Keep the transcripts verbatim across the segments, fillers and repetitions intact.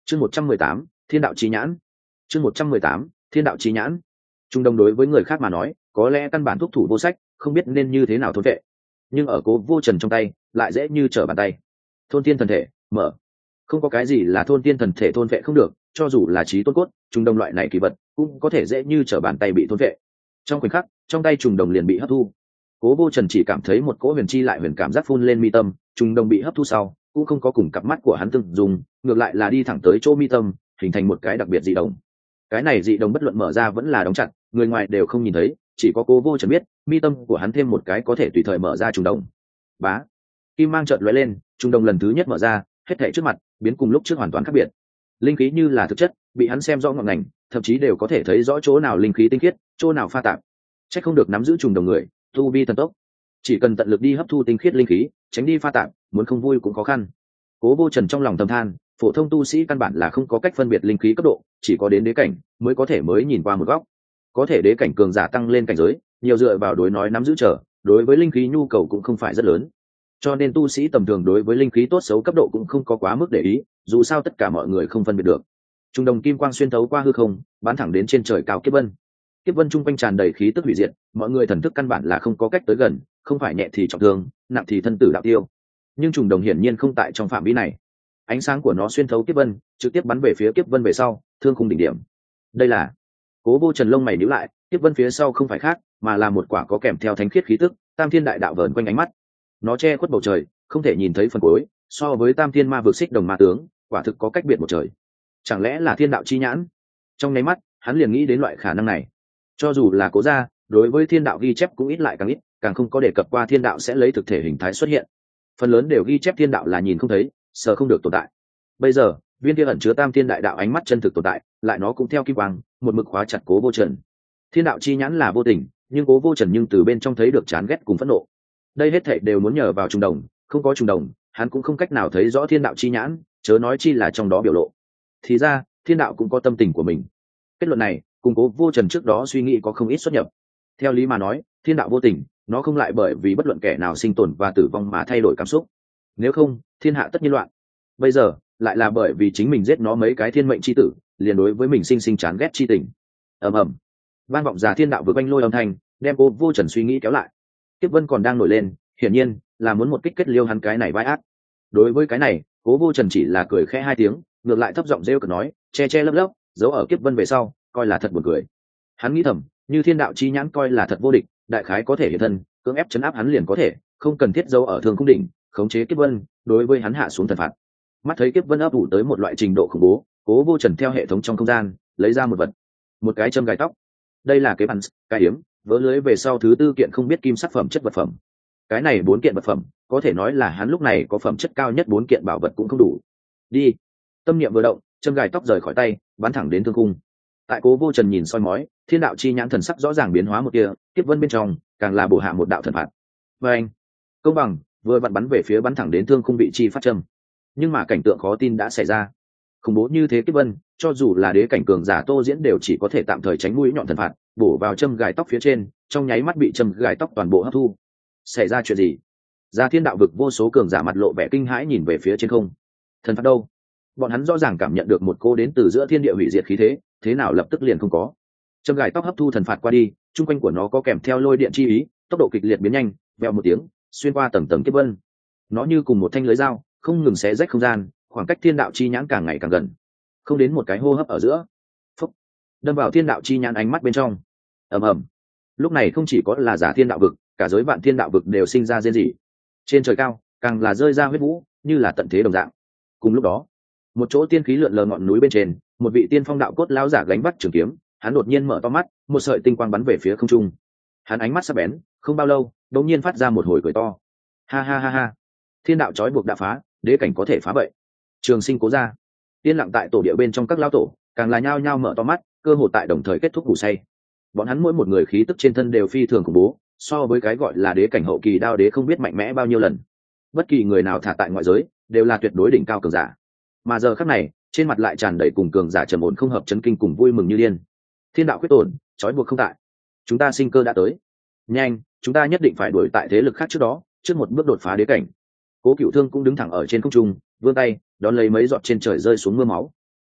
chương một trăm mười tám thiên đạo chi nhãn chương một trăm mười tám thiên đạo chi nhãn. Trung Đông đối với người khác mà nói có lẽ căn bản thúc thủ vô sách, không biết nên như thế nào thôn vệ, nhưng ở Cố Vô Trần trong tay lại dễ như trở bàn tay. Thôn tiên thần thể mở, không có cái gì là thôn tiên thần thể thôn vệ không được, cho dù là trí tôn cốt Trung Đông loại này kỳ vật cũng có thể dễ như trở bàn tay bị thôn vệ. Trong khoảnh khắc trong tay Trung Đông liền bị hấp thu. Cố Vô Trần chỉ cảm thấy một cỗ huyền chi lại huyền cảm giác phun lên mi tâm, Trung Đông bị hấp thu sau cũng không có cùng cặp mắt của hắn tương dùng, ngược lại là đi thẳng tới chỗ mi tâm, hình thành một cái đặc biệt dị đồng. Cái này dị đồng bất luận mở ra vẫn là đóng chặt, người ngoài đều không nhìn thấy, chỉ có Cố Vô Trần biết mi tâm của hắn thêm một cái có thể tùy thời mở ra trùng đồng. Bá, kim mang chợt lóe lên, trùng đồng lần thứ nhất mở ra, hết thảy trước mặt biến cùng lúc trước hoàn toàn khác biệt. Linh khí như là thực chất bị hắn xem rõ ngọn ngành, thậm chí đều có thể thấy rõ chỗ nào linh khí tinh khiết, chỗ nào pha tạp. Chắc không được nắm giữ trùng đồng người tu vi thần tốc, chỉ cần tận lực đi hấp thu tinh khiết linh khí, tránh đi pha tạp, muốn không vui cũng khó khăn. Cố Vô Trần trong lòng thầm than, phổ thông tu sĩ căn bản là không có cách phân biệt linh khí cấp độ, chỉ có đến đế cảnh mới có thể mới nhìn qua một góc. Có thể đế cảnh cường giả tăng lên cảnh giới nhiều dựa vào đối nói nắm giữ trở, đối với linh khí nhu cầu cũng không phải rất lớn, cho nên tu sĩ tầm thường đối với linh khí tốt xấu cấp độ cũng không có quá mức để ý, dù sao tất cả mọi người không phân biệt được. Trung đồng kim quang xuyên thấu qua hư không, bắn thẳng đến trên trời cao kiếp vân. Kiếp vân trung quanh tràn đầy khí tức hủy diệt, mọi người thần thức căn bản là không có cách tới gần, không phải nhẹ thì trọng thương, nặng thì thân tử đạo tiêu. Nhưng trùng đồng hiển nhiên không tại trong phạm vi này. Ánh sáng của nó xuyên thấu kiếp vân, trực tiếp bắn về phía kiếp vân về sau, thương khung đỉnh điểm. Đây là Cố Vô Trần lông mày nhíu lại, kiếp vân phía sau không phải khác, mà là một quả có kèm theo thánh khiết khí tức, Tam Thiên Đại Đạo vờn quanh ánh mắt. Nó che khuất bầu trời, không thể nhìn thấy phần cuối, so với Tam Thiên Ma vực xích đồng ma tướng, quả thực có cách biệt một trời. Chẳng lẽ là thiên đạo chi nhãn? Trong nháy mắt, hắn liền nghĩ đến loại khả năng này. Cho dù là Cố gia, đối với thiên đạo ghi chép cũng ít lại càng ít, càng không có đề cập qua thiên đạo sẽ lấy thực thể hình thái xuất hiện. Phần lớn đều ghi chép thiên đạo là nhìn không thấy, sờ không được tồn tại. Bây giờ viên kia ẩn chứa Tam Thiên Đại Đạo ánh mắt chân thực tồn tại, lại nó cũng theo kim quang một mực khóa chặt Cố Vô Trần. Thiên đạo chi nhãn là vô tình, nhưng Cố Vô Trần nhưng từ bên trong thấy được chán ghét cùng phẫn nộ. Đây hết thảy đều muốn nhờ vào trùng đồng, không có trùng đồng hắn cũng không cách nào thấy rõ thiên đạo chi nhãn, chớ nói chi là trong đó biểu lộ. Thì ra thiên đạo cũng có tâm tình của mình. Kết luận này cùng Cố Vô Trần trước đó suy nghĩ có không ít xuất nhập. Theo lý mà nói, thiên đạo vô tình, nó không lại bởi vì bất luận kẻ nào sinh tồn và tử vong mà thay đổi cảm xúc, nếu không thiên hạ tất nhiên loạn. Bây giờ lại là bởi vì chính mình giết nó mấy cái thiên mệnh chi tử, liền đối với mình sinh sinh chán ghét chi tình. ầm ầm, vang vọng già thiên đạo vừa quanh lôi âm thanh, đem Cố Vô Trần suy nghĩ kéo lại. Kiếp vân còn đang nổi lên, hiển nhiên là muốn một kích kết liêu hắn cái này vai ác. Đối với cái này, Cố Vô Trần chỉ là cười khẽ hai tiếng, ngược lại thấp giọng rêu cợt nói, che che lấp lấp, giấu ở kiếp vân về sau, coi là thật buồn cười. Hắn nghĩ thầm, như thiên đạo chi nhãn coi là thật vô địch, đại khái có thể hiện thân, cưỡng ép chấn áp hắn liền có thể, không cần thiết giấu ở thương cung đỉnh, khống chế kiếp vân, đối với hắn hạ xuống thần phạt. Mắt thấy kiếp vân ấp ủ tới một loại trình độ khủng bố, Cố Vô Trần theo hệ thống trong không gian lấy ra một vật, một cái châm gai tóc. Đây là cái bắn, cái hiếm, vỡ lưới về sau thứ tư kiện không biết kim sắc phẩm chất vật phẩm. Cái này bốn kiện vật phẩm, có thể nói là hắn lúc này có phẩm chất cao nhất, bốn kiện bảo vật cũng không đủ. Đi. Tâm niệm vừa động, châm gai tóc rời khỏi tay, bắn thẳng đến thương cung. Tại Cố Vô Trần nhìn soi mói, thiên đạo chi nhãn thần sắc rõ ràng biến hóa một kia, kiếp vân bên trong càng là bổ hạ một đạo thần phạt. Và anh, công bằng, vừa vặn bắn về phía bắn thẳng đến thương khung vị chi phát châm. Nhưng mà cảnh tượng khó tin đã xảy ra. Khủng bố như thế kiếp vân, cho dù là đế cảnh cường giả Tô Diễn đều chỉ có thể tạm thời tránh mũi nhọn thần phạt, bổ vào châm gài tóc phía trên, trong nháy mắt bị châm gài tóc toàn bộ hấp thu. Xảy ra chuyện gì? Ra thiên đạo vực vô số cường giả mặt lộ vẻ kinh hãi nhìn về phía trên không. Thần phạt đâu? Bọn hắn rõ ràng cảm nhận được một cô đến từ giữa thiên địa hủy diệt khí thế, thế nào lập tức liền không có. Châm gài tóc hấp thu thần phạt qua đi, trung quanh của nó có kèm theo lôi điện chi ý, tốc độ kịch liệt biến nhanh, vèo một tiếng, xuyên qua tầng tầng kiếp vân. Nó như cùng một thanh lưới dao, không ngừng xé rách không gian, khoảng cách thiên đạo chi nhãn càng ngày càng gần. Không đến một cái hô hấp ở giữa, phúc, đâm vào thiên đạo chi nhãn ánh mắt bên trong. ầm ầm. Lúc này không chỉ có là giả thiên đạo vực, cả giới vạn thiên đạo vực đều sinh ra rên rỉ. Trên trời cao càng là rơi ra huyết vũ, như là tận thế đồng dạng. Cùng lúc đó, một chỗ tiên khí lượn lờ ngọn núi bên trên, một vị tiên phong đạo cốt lão giả gánh bắt trường kiếm, hắn đột nhiên mở to mắt, một sợi tinh quang bắn về phía không trung. Hắn ánh mắt sắc bén, không bao lâu, đột nhiên phát ra một hồi cười to. Ha ha ha ha, thiên đạo trói buộc đã phá, đế cảnh có thể phá vậy. Trường Sinh Cố gia, yên lặng tại tổ địa bên trong các lão tổ, càng là nhao nhao mở to mắt, cơ hội tại đồng thời kết thúc ngủ say. Bọn hắn mỗi một người khí tức trên thân đều phi thường khủng bố, so với cái gọi là đế cảnh hậu kỳ đao đế không biết mạnh mẽ bao nhiêu lần. Bất kỳ người nào thả tại ngoại giới đều là tuyệt đối đỉnh cao cường giả, mà giờ khắc này trên mặt lại tràn đầy cùng cường giả trầm ổn không hợp chấn kinh cùng vui mừng như điên. Thiên đạo quyết tổn, trói buộc không tại, chúng ta sinh cơ đã tới, nhanh, chúng ta nhất định phải đuổi tại thế lực khác trước đó, trước một bước đột phá đế cảnh. Cố Cựu Thương cũng đứng thẳng ở trên không trung, vươn tay đón lấy mấy giọt trên trời rơi xuống mưa máu.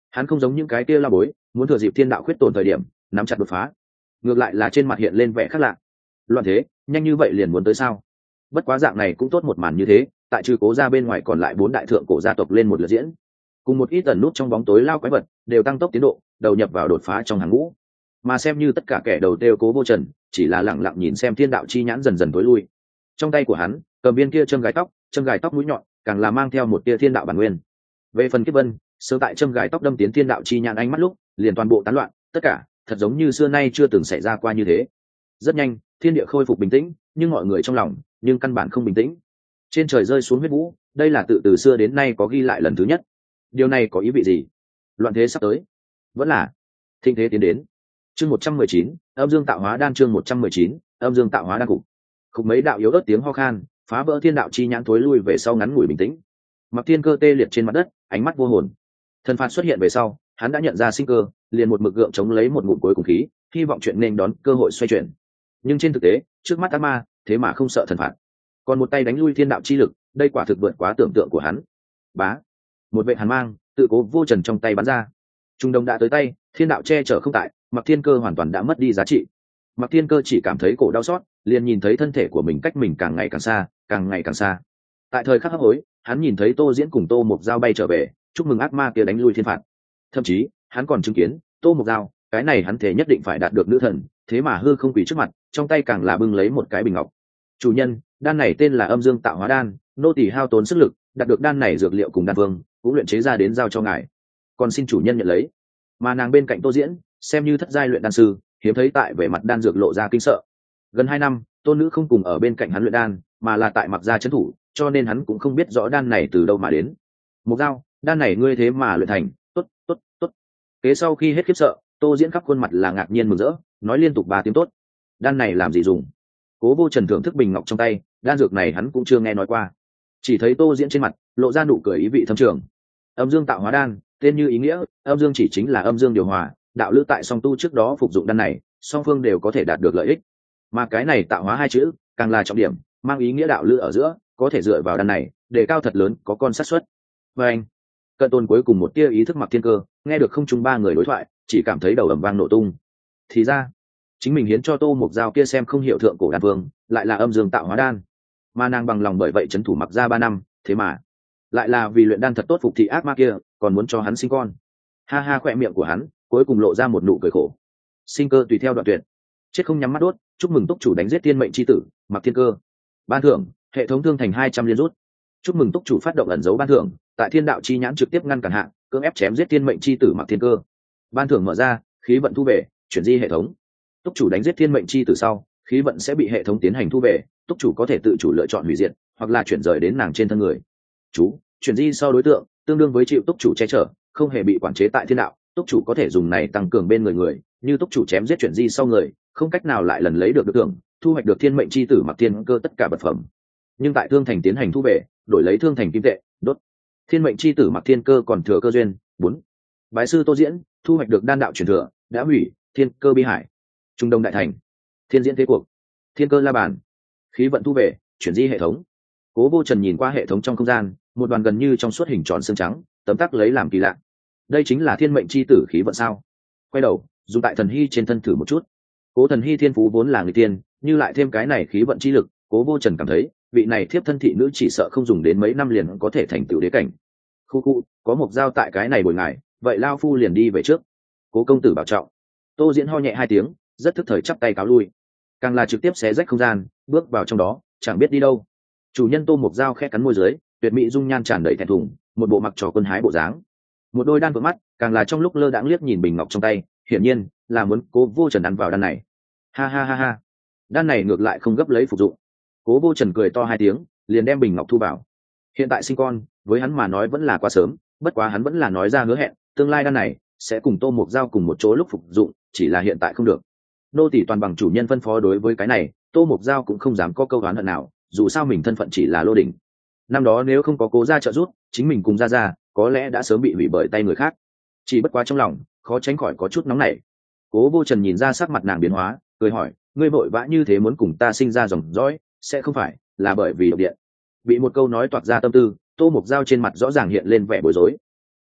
Hắn không giống những cái kia la bối muốn thừa dịp thiên đạo khuyết tổn thời điểm nắm chặt đột phá, ngược lại là trên mặt hiện lên vẻ khác lạ. Loạn thế nhanh như vậy liền muốn tới sao? Bất quá dạng này cũng tốt một màn như thế, tại trừ Cố gia bên ngoài còn lại bốn đại thượng cổ gia tộc lên một lượt diễn, cùng một ít tần nút trong bóng tối lao quái vật đều tăng tốc tiến độ đầu nhập vào đột phá trong hàng ngũ. Mà xem như tất cả kẻ đầu tiêu Cố Vô Trần chỉ là lẳng lặng nhìn xem thiên đạo chi nhãn dần dần tối lui. Trong tay của hắn cầm viên kia châm gài tóc, châm gài tóc mũi nhọn càng là mang theo một tia thiên đạo bản nguyên. Về phần kiếp vân, sơ tại châm gài tóc đâm tiến thiên đạo chi nhãn ánh mắt lúc liền toàn bộ tán loạn, tất cả thật giống như xưa nay chưa từng xảy ra qua như thế. Rất nhanh thiên địa khôi phục bình tĩnh, nhưng mọi người trong lòng nhưng căn bản không bình tĩnh. Trên trời rơi xuống huyết vũ, đây là tự từ xưa đến nay có ghi lại lần thứ nhất. Điều này có ý vị gì? Loạn thế sắp tới, vẫn là thịnh thế tiến đến. Chương một trăm mười chín, âm dương tạo hóa đan. Chương một trăm mười chín, âm dương tạo hóa đan. Cục cục mấy đạo yếu ớt tiếng ho khan phá vỡ thiên đạo chi nhãn thối lui về sau ngắn ngủi bình tĩnh. Mặc Thiên Cơ tê liệt trên mặt đất, ánh mắt vô hồn. Thần phạt xuất hiện về sau, hắn đã nhận ra sinh cơ, liền một mực gượng chống lấy một ngụm cuối cùng khí, hy vọng chuyện nên đón cơ hội xoay chuyển. Nhưng trên thực tế, trước mắt ác ma, thế mà không sợ thần phạt, còn một tay đánh lui thiên đạo chi lực, đây quả thực vượt quá tưởng tượng của hắn. Bá, một vệ hàn mang tự Cố Vô Trần trong tay bắn ra, trung đông đã tới tay, thiên đạo che chở không tại, Mặc Thiên Cơ hoàn toàn đã mất đi giá trị. Mặc Thiên Cơ chỉ cảm thấy cổ đau xót, liền nhìn thấy thân thể của mình cách mình càng ngày càng xa, càng ngày càng xa. Tại thời khắc hấp hối, hắn nhìn thấy Tô Diễn cùng Tô Mộc Giao bay trở về, chúc mừng ác ma kia đánh lui thiên phạt. Thậm chí, hắn còn chứng kiến Tô Mộc Giao, cái này hắn thể nhất định phải đạt được nữ thần, thế mà hư không quỳ trước mặt, trong tay càng là bưng lấy một cái bình ngọc. Chủ nhân, đan này tên là âm dương tạo hóa đan, nô tỳ hao tốn sức lực đạt được đan này dược liệu cùng đan vương cũng luyện chế ra đến giao cho ngài, còn xin chủ nhân nhận lấy. Mà nàng bên cạnh Tô Diễn xem như thất giai luyện đan sư, hiếm thấy tại về mặt đan dược lộ ra kinh sợ. Gần hai năm tôn nữ không cùng ở bên cạnh hắn luyện đan, mà là tại Mặc gia trấn thủ, cho nên hắn cũng không biết rõ đan này từ đâu mà đến. Mộc Giao, đan này ngươi thế mà luyện thành, tốt tốt tốt. Kế sau khi hết khiếp sợ, Tô Diễn khắp khuôn mặt là ngạc nhiên mừng rỡ, nói liên tục ba tiếng tốt. Đan này làm gì dùng? Cố Vô Trần thưởng thức bình ngọc trong tay, đan dược này hắn cũng chưa nghe nói qua, chỉ thấy Tô Diễn trên mặt lộ ra nụ cười ý vị thâm trường. Âm dương tạo hóa đan, tên như ý nghĩa, âm dương chỉ chính là âm dương điều hòa, đạo lữ tại song tu trước đó phục dụng đan này, song phương đều có thể đạt được lợi ích. Mà cái này tạo hóa hai chữ càng là trọng điểm, mang ý nghĩa đạo lữ ở giữa có thể dựa vào đan này để cao thật lớn có con sát suất. Và anh cận tôn cuối cùng một tia ý thức Mặc Thiên Cơ nghe được không trung ba người đối thoại, chỉ cảm thấy đầu ầm vang nổ tung. Thì ra chính mình hiến cho Tô Mộc Giao kia xem không hiểu thượng cổ đan vương lại là âm dương tạo hóa đan, mà nàng bằng lòng bởi vậy trấn thủ Mặc gia ba năm, thế mà lại là vì luyện đan thật tốt phục thị ác ma kia, còn muốn cho hắn sinh con. Ha ha, khỏe miệng của hắn cuối cùng lộ ra một nụ cười khổ. Sinh cơ tùy theo đoạn tuyệt, chết không nhắm mắt đốt. Chúc mừng túc chủ đánh giết thiên mệnh chi tử Mặc Thiên Cơ. Ban thưởng hệ thống thương thành hai trăm liên rút. Chúc mừng túc chủ phát động ẩn dấu ban thưởng, tại thiên đạo chi nhãn trực tiếp ngăn cản hạn, cưỡng ép chém giết thiên mệnh chi tử Mặc Thiên Cơ. Ban thưởng mở ra, khí vận thu về, chuyển di hệ thống. Túc chủ đánh giết thiên mệnh chi tử sau, khí vận sẽ bị hệ thống tiến hành thu về, túc chủ có thể tự chủ lựa chọn hủy diệt hoặc là chuyển rời đến nàng trên thân người. Chú chuyển di sau đối tượng tương đương với chịu túc chủ che chở, không hề bị quản chế tại thiên đạo, túc chủ có thể dùng này tăng cường bên người người, như túc chủ chém giết chuyển di sau người không cách nào lại lần lấy được đối tượng, thu hoạch được thiên mệnh chi tử Mặc Thiên Cơ tất cả vật phẩm, nhưng tại thương thành tiến hành thu về, đổi lấy thương thành kim tệ đốt. Thiên mệnh chi tử Mặc Thiên Cơ còn thừa cơ duyên bốn. Bái sư Tô Diễn thu hoạch được đan đạo truyền thừa đã hủy, thiên cơ bi hải. Trung đông đại thành, thiên diễn thế cuộc, thiên cơ la bàn. Khí vận thu về, chuyển di hệ thống. Cố Vô Trần nhìn qua hệ thống trong không gian, một đoàn gần như trong suốt hình tròn xương trắng tấm tắc lấy làm kỳ lạ. Đây chính là thiên mệnh chi tử khí vận sao? Quay đầu dùng tại thần hy trên thân thử một chút. Cố thần hy thiên phú vốn là người tiên, như lại thêm cái này khí vận chi lực, Cố Vô Trần cảm thấy vị này thiếp thân thị nữ chỉ sợ không dùng đến mấy năm liền có thể thành tựu đế cảnh. Khu khu, có Mộc Giao tại cái này bồi ngài, vậy lao phu liền đi về trước. Cố công tử bảo trọng. Tô Diễn ho nhẹ hai tiếng, rất thức thời chắp tay cáo lui, càng là trực tiếp xé rách không gian bước vào trong đó, chẳng biết đi đâu. Chủ nhân Tô Mộc Giao khẽ cắn môi dưới, tuyệt mỹ dung nhan tràn đầy thẹn thùng, một bộ mặc trò quân hái bộ dáng, một đôi đan vượng mắt càng là trong lúc lơ đãng liếc nhìn bình ngọc trong tay, hiển nhiên là muốn Cố Vô Trần ăn vào đan này. Ha ha ha ha, đan này ngược lại không gấp lấy phục dụng. Cố Vô Trần cười to hai tiếng, liền đem bình ngọc thu vào. Hiện tại sinh con với hắn mà nói vẫn là quá sớm, bất quá hắn vẫn là nói ra hứa hẹn, tương lai đan này sẽ cùng Tô Mộc Giao cùng một chỗ lúc phục dụng, chỉ là hiện tại không được. Nô tỷ toàn bằng chủ nhân phân phó, đối với cái này Tô Mộc Giao cũng không dám có câu oán hận nào, dù sao mình thân phận chỉ là lô đỉnh. Năm đó nếu không có Cố gia trợ giúp, chính mình cùng gia gia có lẽ đã sớm bị hủy bởi tay người khác. Chỉ bất quá trong lòng khó tránh khỏi có chút nóng nảy. Cố Vô Trần nhìn ra sắc mặt nàng biến hóa, cười hỏi, ngươi vội vã như thế muốn cùng ta sinh ra dòng dõi, sẽ không phải là bởi vì độc điện? Bị một câu nói toạc ra tâm tư, Tô Mộc Giao trên mặt rõ ràng hiện lên vẻ bối rối.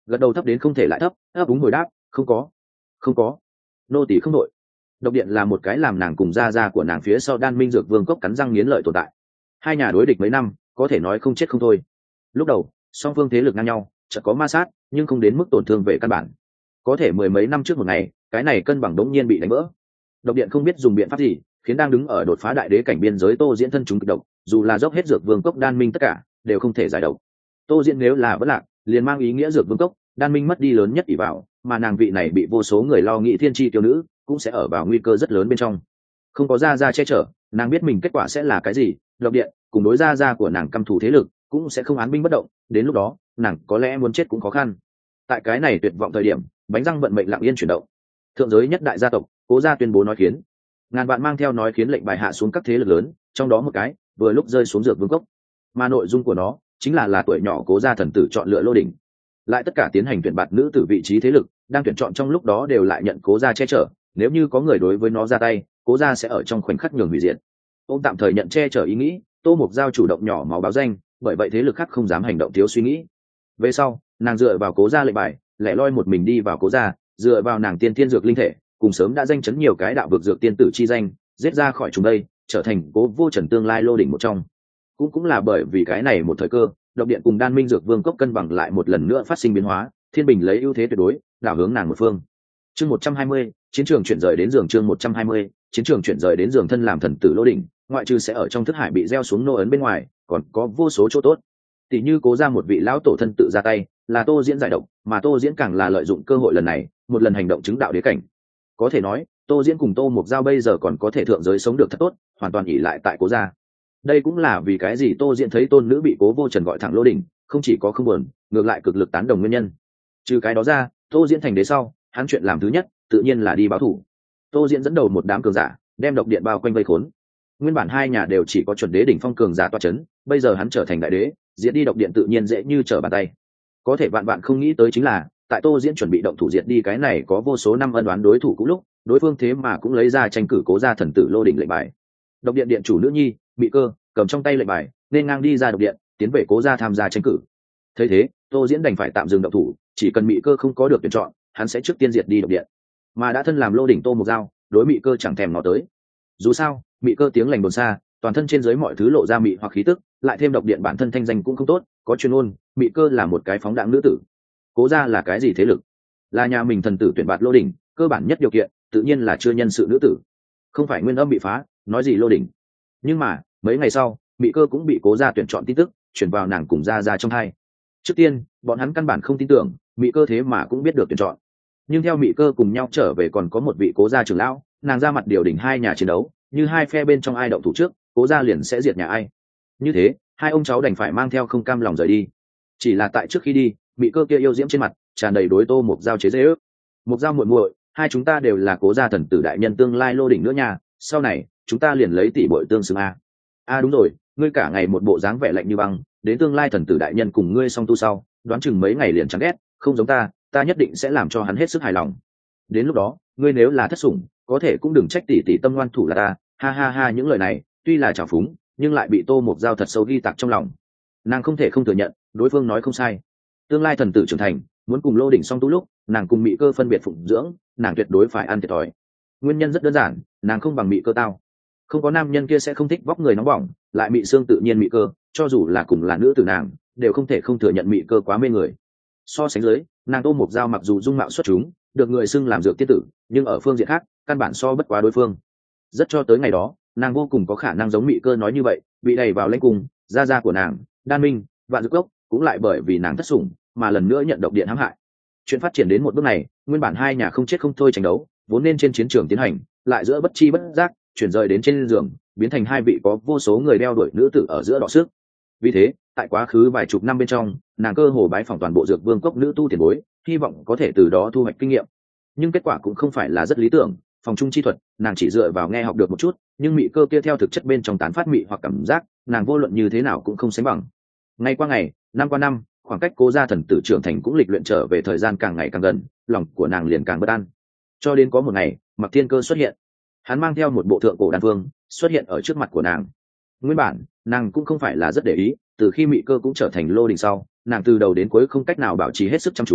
gật đầu thấp đến không thể lại thấp, ấp úng hồi đáp, không có không có, nô tỳ không đội. Độc điện là một cái làm nàng cùng gia gia của nàng phía sau Đan Minh Dược Vương cốc cắn răng nghiến lợi tồn tại. Hai nhà đối địch mấy năm, có thể nói không chết không thôi. Lúc đầu song phương thế lực ngang nhau, chợt có ma sát, nhưng không đến mức tổn thương về căn bản. Có thể mười mấy năm trước một ngày, cái này cân bằng đống nhiên bị đánh vỡ. Độc điện không biết dùng biện pháp gì, khiến đang đứng ở đột phá đại đế cảnh biên giới Tô Diễn thân chúng kịch độc, dù là dốc hết Dược Vương cốc Đan Minh tất cả, đều không thể giải độc. Tô Diễn nếu là bất lạc, liền mang ý nghĩa Dược Vương cốc Đan Minh mất đi lớn nhất ỷ vào, mà nàng vị này bị vô số người lo nghĩ thiên chi tiêu nữ, cũng sẽ ở vào nguy cơ rất lớn bên trong. Không có gia gia che chở, nàng biết mình kết quả sẽ là cái gì, Độc điện cùng đối gia gia của nàng căm thù thế lực cũng sẽ không án binh bất động, đến lúc đó nàng có lẽ muốn chết cũng khó khăn. Tại cái này tuyệt vọng thời điểm, bánh răng vận mệnh lặng yên chuyển động. Thượng giới nhất đại gia tộc Cố gia tuyên bố nói khiến, ngàn vạn mang theo nói khiến lệnh bài hạ xuống các thế lực lớn, trong đó một cái vừa lúc rơi xuống Dược Vương cốc, mà nội dung của nó chính là là tuổi nhỏ Cố gia thần tử chọn lựa Lô Đỉnh, lại tất cả tiến hành tuyển bạt nữ tử vị trí thế lực đang tuyển chọn trong lúc đó đều lại nhận Cố gia che chở, nếu như có người đối với nó ra tay, Cố gia sẽ ở trong khoảnh khắc nhường hủy diệt. Ông tạm thời nhận che chở ý nghĩ, Tô Mục Giao chủ động nhỏ máu báo danh, bởi vậy thế lực khác không dám hành động thiếu suy nghĩ. Về sau nàng dựa vào Cố gia lệnh bài, lẻ loi một mình đi vào Cố gia, dựa vào nàng tiên tiên dược linh thể, cùng sớm đã danh chấn nhiều cái đạo vực dược tiên tử chi danh, giết ra khỏi chúng đây, trở thành Cố Vô Trần tương lai Lô Đỉnh một trong. Cũng cũng là bởi vì cái này một thời cơ, Độc điện cùng Đan Minh Dược Vương cốc cân bằng lại một lần nữa phát sinh biến hóa, thiên bình lấy ưu thế tuyệt đối đảo hướng nàng một phương. Chương một trăm hai mươi, chiến trường chuyển rời đến giường chương một trăm hai mươi, chiến trường chuyển rời đến giường thân làm thần tử Lô Đỉnh, ngoại trừ sẽ ở trong thức hải bị gieo xuống nô ấn bên ngoài, còn có vô số chỗ tốt. Tỷ như Cố ra một vị lão tổ thân tự ra tay, là Tô Diễn giải độc, mà Tô Diễn càng là lợi dụng cơ hội lần này, một lần hành động chứng đạo đế cảnh. Có thể nói, Tô Diễn cùng Tô Mục Giao bây giờ còn có thể thượng giới sống được thật tốt, hoàn toàn ỷ lại tại Cố gia. Đây cũng là vì cái gì Tô Diễn thấy tôn nữ bị Cố Vô Trần gọi thẳng Lô Đỉnh, không chỉ có không buồn, ngược lại cực lực tán đồng nguyên nhân. Trừ cái đó ra, Tô Diễn thành đế sau, hắn chuyện làm thứ nhất tự nhiên là đi báo thù. Tô Diễn dẫn đầu một đám cường giả, đem độc điện bao quanh vây khốn. Nguyên bản hai nhà đều chỉ có chuẩn đế đỉnh phong cường giả toa chấn, bây giờ hắn trở thành đại đế, diệt đi độc điện tự nhiên dễ như trở bàn tay. Có thể vạn vạn không nghĩ tới chính là, tại Tô Diễn chuẩn bị động thủ diệt đi cái này có vô số năm ân oán đối thủ cũng lúc, đối phương thế mà cũng lấy ra tranh cử Cố gia thần tử Lô Đỉnh lệnh bài. Độc điện điện chủ nữ nhi Mị Cơ cầm trong tay lệnh bài, nên ngang đi ra độc điện, tiến về Cố gia tham gia tranh cử. Thấy thế, Tô Diễn đành phải tạm dừng động thủ, chỉ cần Mị Cơ không có được tuyển chọn, hắn sẽ trước tiên diệt đi độc điện. Mà đã thân làm Lô Đỉnh Tô Mục Giao, đối Mị Cơ chẳng thèm nó tới. Dù sao, Mị Cơ tiếng lành đồn xa, toàn thân trên dưới mọi thứ lộ ra mị hoặc khí tức, lại thêm độc điện bản thân thanh danh cũng không tốt, có chuyên ôn, Mị Cơ là một cái phóng đãng nữ tử. Cố gia là cái gì thế lực? Là nhà mình thần tử tuyển bạt Lô Đỉnh, cơ bản nhất điều kiện tự nhiên là chưa nhân sự nữ tử, không phải nguyên âm bị phá, nói gì Lô Đỉnh. Nhưng mà mấy ngày sau, Mị Cơ cũng bị Cố gia tuyển chọn tin tức chuyển vào nàng cùng gia gia trong hai. Trước tiên bọn hắn căn bản không tin tưởng Mị Cơ thế mà cũng biết được tuyển chọn, nhưng theo Mị Cơ cùng nhau trở về còn có một vị Cố gia trưởng lão, nàng ra mặt điều đỉnh hai nhà chiến đấu, như hai phe bên trong ai động thủ trước, Cố gia liền sẽ diệt nhà ai. Như thế hai ông cháu đành phải mang theo không cam lòng rời đi. Chỉ là tại trước khi đi, Mị Cơ kia yêu diễm trên mặt tràn đầy đối Tô Mục Giao chế giễu. Mục Giao muội muội, hai chúng ta đều là Cố gia thần tử đại nhân tương lai Lô Đỉnh nữa nha, sau này chúng ta liền lấy tỷ muội tương xứng a. A đúng rồi, ngươi cả ngày một bộ dáng vẻ lạnh như băng, đến tương lai thần tử đại nhân cùng ngươi song tu sau, đoán chừng mấy ngày liền chán ghét, không giống ta, ta nhất định sẽ làm cho hắn hết sức hài lòng. Đến lúc đó, ngươi nếu là thất sủng, có thể cũng đừng trách tỷ tỷ tâm ngoan thủ là ta, ha ha ha. Những lời này tuy là trào phúng, nhưng lại bị Tô Mục Giao thật sâu ghi tạc trong lòng. Nàng không thể không thừa nhận, đối phương nói không sai. Tương lai thần tử trưởng thành, muốn cùng Lô Đỉnh song tu lúc, nàng cùng Mị Cơ phân biệt phụng dưỡng, nàng tuyệt đối phải ăn thiệt thòi. Nguyên nhân rất đơn giản, nàng không bằng Mị Cơ tao. Không có nam nhân kia sẽ không thích vóc người nóng bỏng, lại Mị xương tự nhiên Mị Cơ, cho dù là cùng là nữ tử nàng, đều không thể không thừa nhận Mị Cơ quá mê người. So sánh dưới, nàng Tô Mục Giao mặc dù dung mạo xuất chúng, được người xưng làm dược tiên tử, nhưng ở phương diện khác, căn bản so bất quá đối phương. Rất cho tới ngày đó, nàng vô cùng có khả năng giống Mị Cơ nói như vậy, bị đẩy vào lãnh cung, gia gia của nàng, Đan Minh, Vạn Dược Cốc, cũng lại bởi vì nàng thất sủng, mà lần nữa nhận độc điện hãm hại. Chuyện phát triển đến một bước này, nguyên bản hai nhà không chết không thôi tranh đấu, vốn nên trên chiến trường tiến hành, lại giữa bất chi bất giác chuyển rời đến trên giường, biến thành hai vị có vô số người đeo đuổi nữ tử ở giữa đọ sức. Vì thế, tại quá khứ vài chục năm bên trong, nàng cơ hồ bái phỏng toàn bộ Dược Vương cốc nữ tu tiền bối, hy vọng có thể từ đó thu hoạch kinh nghiệm. Nhưng kết quả cũng không phải là rất lý tưởng, phòng trung chi thuật, nàng chỉ dựa vào nghe học được một chút, nhưng Mị Cơ kia theo thực chất bên trong tán phát mị hoặc cảm giác, nàng vô luận như thế nào cũng không sánh bằng. Ngày qua ngày, năm qua năm, khoảng cách Cố gia thần tử trưởng thành cũng lịch luyện trở về thời gian càng ngày càng gần, lòng của nàng liền càng bất an. Cho đến có một ngày, Mặc Thiên Cơ xuất hiện. Hắn mang theo một bộ thượng cổ đan phương, xuất hiện ở trước mặt của nàng. Nguyên bản, nàng cũng không phải là rất để ý, từ khi Mị Cơ cũng trở thành Lô Đỉnh sau, nàng từ đầu đến cuối không cách nào bảo trì hết sức chăm chú,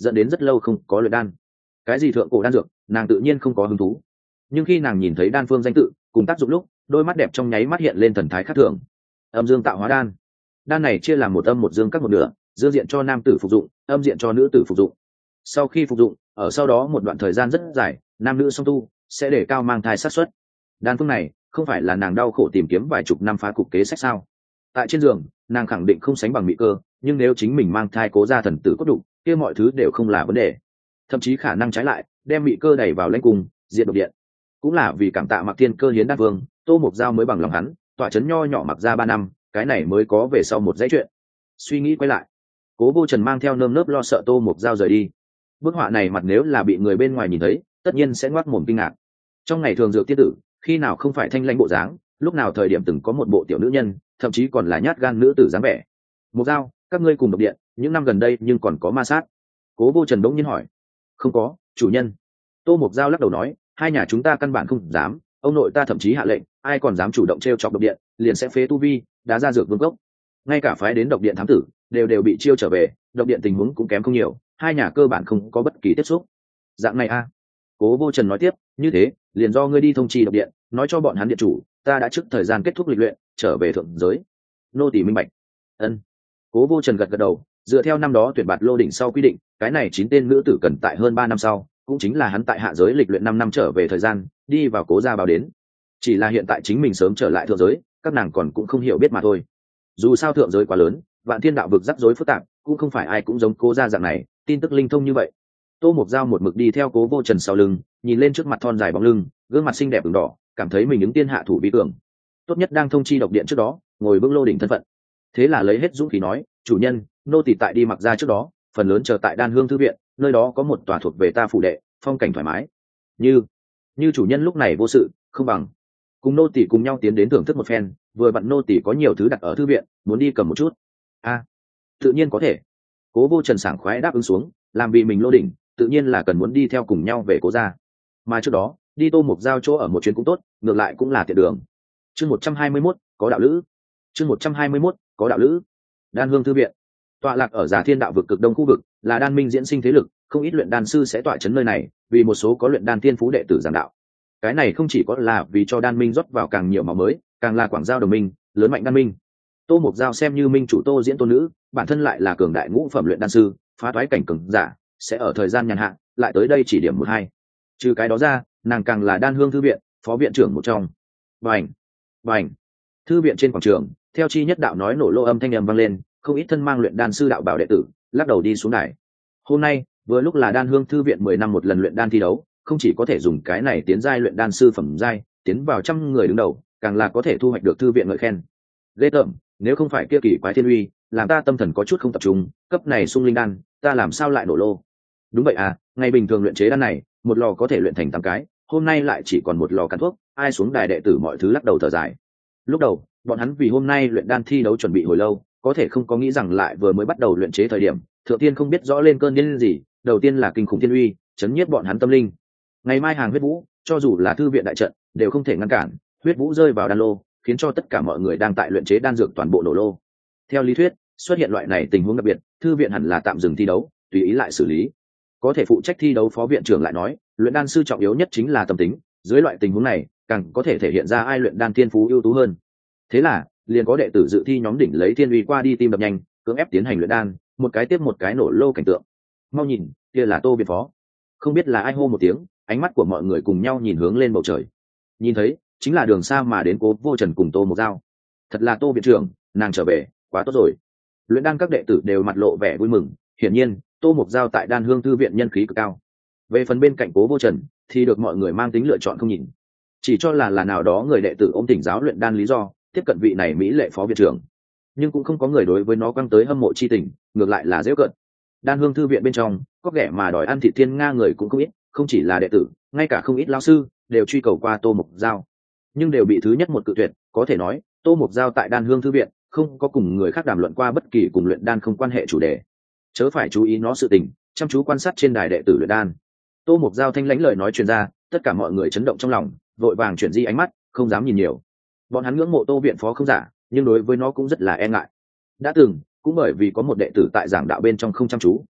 dẫn đến rất lâu không có luyện đan. Cái gì thượng cổ đan dược nàng tự nhiên không có hứng thú, nhưng khi nàng nhìn thấy đan phương danh tự cùng tác dụng lúc, đôi mắt đẹp trong nháy mắt hiện lên thần thái khác thường. Âm dương tạo hóa đan. Đan này chia làm một âm một dương các một nửa, dương diện cho nam tử phục dụng, âm diện cho nữ tử phục dụng. Sau khi phục dụng, ở sau đó một đoạn thời gian rất dài, nam nữ song tu sẽ để cao mang thai xác suất. Đan phương này không phải là nàng đau khổ tìm kiếm vài chục năm phá cục kế sách sao? Tại trên giường, nàng khẳng định không sánh bằng mỹ cơ, nhưng nếu chính mình mang thai cố ra thần tử cốt đủ, kia mọi thứ đều không là vấn đề. Thậm chí khả năng trái lại, đem mỹ cơ đẩy vào lãnh cung, diệt độc điện. Cũng là vì cảm tạ Mặc Thiên Cơ hiến đan vương, Tô Mộc Giao mới bằng lòng hắn, tọa chấn nho nhỏ Mặc ra ba năm, cái này mới có về sau một dãy chuyện. Suy nghĩ quay lại, Cố Vô Trần mang theo nơm nớp lo sợ Tô Mộc Giao rời đi. Bức họa này mặt nếu là bị người bên ngoài nhìn thấy, tất nhiên sẽ ngoác mồm kinh ngạc. Trong ngày thường dược tiên tử, khi nào không phải thanh lãnh bộ dáng, lúc nào thời điểm từng có một bộ tiểu nữ nhân, thậm chí còn là nhát gan nữ tử dáng vẻ. Mộc Giao, các ngươi cùng độc điện, những năm gần đây nhưng còn có ma sát. Cố Vô Trần đống nhiên hỏi. Không có, chủ nhân. Tô Mộc Giao lắc đầu nói, hai nhà chúng ta căn bản không dám, ông nội ta thậm chí hạ lệnh, ai còn dám chủ động t r e o chọc độc điện, liền sẽ phế tu vi, đá ra dược vương gốc. Ngay cả phái đến độc điện thám tử đều đều bị chiêu trở về, độc điện tình huống cũng kém không nhiều, hai nhà cơ bản không có bất kỳ tiếp xúc. Dạng này a. Cố Vô Trần nói tiếp, như thế liền do ngươi đi thông trì độc điện, nói cho bọn hắn điện chủ, ta đã trước thời gian kết thúc lịch luyện, trở về thượng giới. Nô tỳ minh bạch. Ân. Cố Vô Trần gật gật đầu, dựa theo năm đó tuyển bạt lô đỉnh sau quy định, cái này chín tên nữ tử cần tại hơn ba năm sau, cũng chính là hắn tại hạ giới lịch luyện năm năm trở về thời gian, đi vào Cố gia báo đến. Chỉ là hiện tại chính mình sớm trở lại thượng giới, các nàng còn cũng không hiểu biết mà thôi. Dù sao thượng giới quá lớn, vạn thiên đạo vực rắc rối phức tạp, cũng không phải ai cũng giống Cố gia dạng này, tin tức linh thông như vậy. Tô Mộc Giao một mực đi theo Cố Vô Trần sau lưng, nhìn lên trước mặt thon dài bóng lưng, gương mặt xinh đẹp ửng đỏ, cảm thấy mình ứng tiên hạ thủ vi cường. Tốt nhất đang thông chi độc điện trước đó, ngồi vững lô đỉnh thân phận. Thế là lấy hết dũng khí nói, chủ nhân, nô tỳ tại đi Mặc ra trước đó, phần lớn chờ tại Đan Hương thư viện, nơi đó có một tòa thuộc về ta phủ đệ, phong cảnh thoải mái. Như như chủ nhân lúc này vô sự, không bằng cùng nô tỳ cùng nhau tiến đến thưởng thức một phen, vừa vặn nô tỳ có nhiều thứ đặt ở thư viện, muốn đi cầm một chút. A, à, tự nhiên có thể. Cố Vô Trần sảng khoái đáp ứng xuống, làm vì mình lô đỉnh, tự nhiên là cần muốn đi theo cùng nhau về Cố gia. Mà trước đó, đi Tô Mộc Giao chỗ ở một chuyến cũng tốt, ngược lại cũng là tiện đường. Chương một trăm hai mươi mốt, có đạo lữ. Chương một trăm hai mươi mốt, có đạo lữ. Đan Hương thư viện tọa lạc ở Già Thiên đạo vực cực đông khu vực, là đan minh diễn sinh thế lực, không ít luyện đan sư sẽ tọa chấn nơi này, vì một số có luyện đan tiên phú đệ tử giảng đạo. Cái này không chỉ có là vì cho đan minh rót vào càng nhiều máu mới, càng là quảng giao đồng minh, lớn mạnh đan minh. Tô Mộc Giao xem như minh chủ Tô diễn tôn nữ, bản thân lại là cường đại ngũ phẩm luyện đan sư, phá toái cảnh cường giả, sẽ ở thời gian nhàn hạ lại tới đây chỉ điểm một hai. Trừ cái đó ra, nàng càng là Đan Hương thư viện phó viện trưởng một trong. Bành, bành. Thư viện trên quảng trường, theo chi nhất đạo nói nổ lô âm thanh âm vang lên, không ít thân mang luyện đan sư đạo bảo đệ tử lắc đầu đi xuống đài. Hôm nay vừa lúc là Đan Hương thư viện mười năm một lần luyện đan thi đấu, không chỉ có thể dùng cái này tiến giai luyện đan sư phẩm giai, tiến vào trăm người đứng đầu, càng là có thể thu hoạch được thư viện ngợi khen. Ghê tởm, nếu không phải kia kỳ quái thiên uy, làm ta tâm thần có chút không tập trung, cấp này sung linh đan, ta làm sao lại nổ lô? Đúng vậy à, ngày bình thường luyện chế đan này, một lò có thể luyện thành tám cái, hôm nay lại chỉ còn một lò cắn thuốc, ai xuống đài đệ tử mọi thứ lắc đầu thở dài. Lúc đầu, bọn hắn vì hôm nay luyện đan thi đấu chuẩn bị hồi lâu, có thể không có nghĩ rằng lại vừa mới bắt đầu luyện chế thời điểm, thượng tiên không biết rõ lên cơn điên gì, đầu tiên là kinh khủng thiên uy, chấn nhiếp bọn hắn tâm linh. Ngày mai hàng huyết vũ, cho dù là thư viện đại trận, đều không thể ngăn cản, huyết vũ rơi vào đan lô, khiến cho tất cả mọi người đang tại luyện chế đan dược toàn bộ nổ lô. Theo lý thuyết, xuất hiện loại này tình huống đặc biệt, thư viện hẳn là tạm dừng thi đấu, tùy ý lại xử lý. Có thể phụ trách thi đấu phó viện trưởng lại nói, luyện đan sư trọng yếu nhất chính là tâm tính, dưới loại tình huống này, càng có thể thể hiện ra ai luyện đan thiên phú ưu tú hơn. Thế là, liền có đệ tử dự thi nhóm đỉnh lấy thiên uy qua đi tim đập nhanh, cưỡng ép tiến hành luyện đan, một cái tiếp một cái nổ lô cảnh tượng. Mau nhìn, kia là Tô viện phó. Không biết là ai hô một tiếng, ánh mắt của mọi người cùng nhau nhìn hướng lên bầu trời. Nhìn thấy, chính là đường xa mà đến Cố Vô Trần cùng Tô Mộc Giao. Thật là Tô viện trưởng, nàng trở về, quá tốt rồi. Luyện đan các đệ tử đều mặt lộ vẻ vui mừng, hiển nhiên, Tô Mộc Giao tại Đan Hương thư viện nhân khí cực cao. Về phần bên cạnh Cố Vô Trần, thì được mọi người mang tính lựa chọn không nhìn, chỉ cho là là nào đó người đệ tử ôm thỉnh giáo luyện đan lý do tiếp cận vị này mỹ lệ phó viện trưởng, nhưng cũng không có người đối với nó quăng tới hâm mộ chi tình, ngược lại là giễu cợt. Đan Hương thư viện bên trong có ghẻ mà đòi ăn thịt thiên nga người cũng không ít, không chỉ là đệ tử, ngay cả không ít lão sư đều truy cầu qua Tô Mộc Giao, nhưng đều bị thứ nhất một cự tuyệt. Có thể nói, Tô Mộc Giao tại Đan Hương thư viện không có cùng người khác đàm luận qua bất kỳ cùng luyện đan không quan hệ chủ đề, chớ phải chú ý nó sự tình, chăm chú quan sát trên đài đệ tử luyện đan. Tô Mộc Giao thanh lãnh lời nói truyền ra, tất cả mọi người chấn động trong lòng, vội vàng chuyển di ánh mắt, không dám nhìn nhiều. Bọn hắn ngưỡng mộ Tô viện phó không giả, nhưng đối với nó cũng rất là e ngại. Đã từng cũng bởi vì có một đệ tử tại giảng đạo bên trong không chăm chú,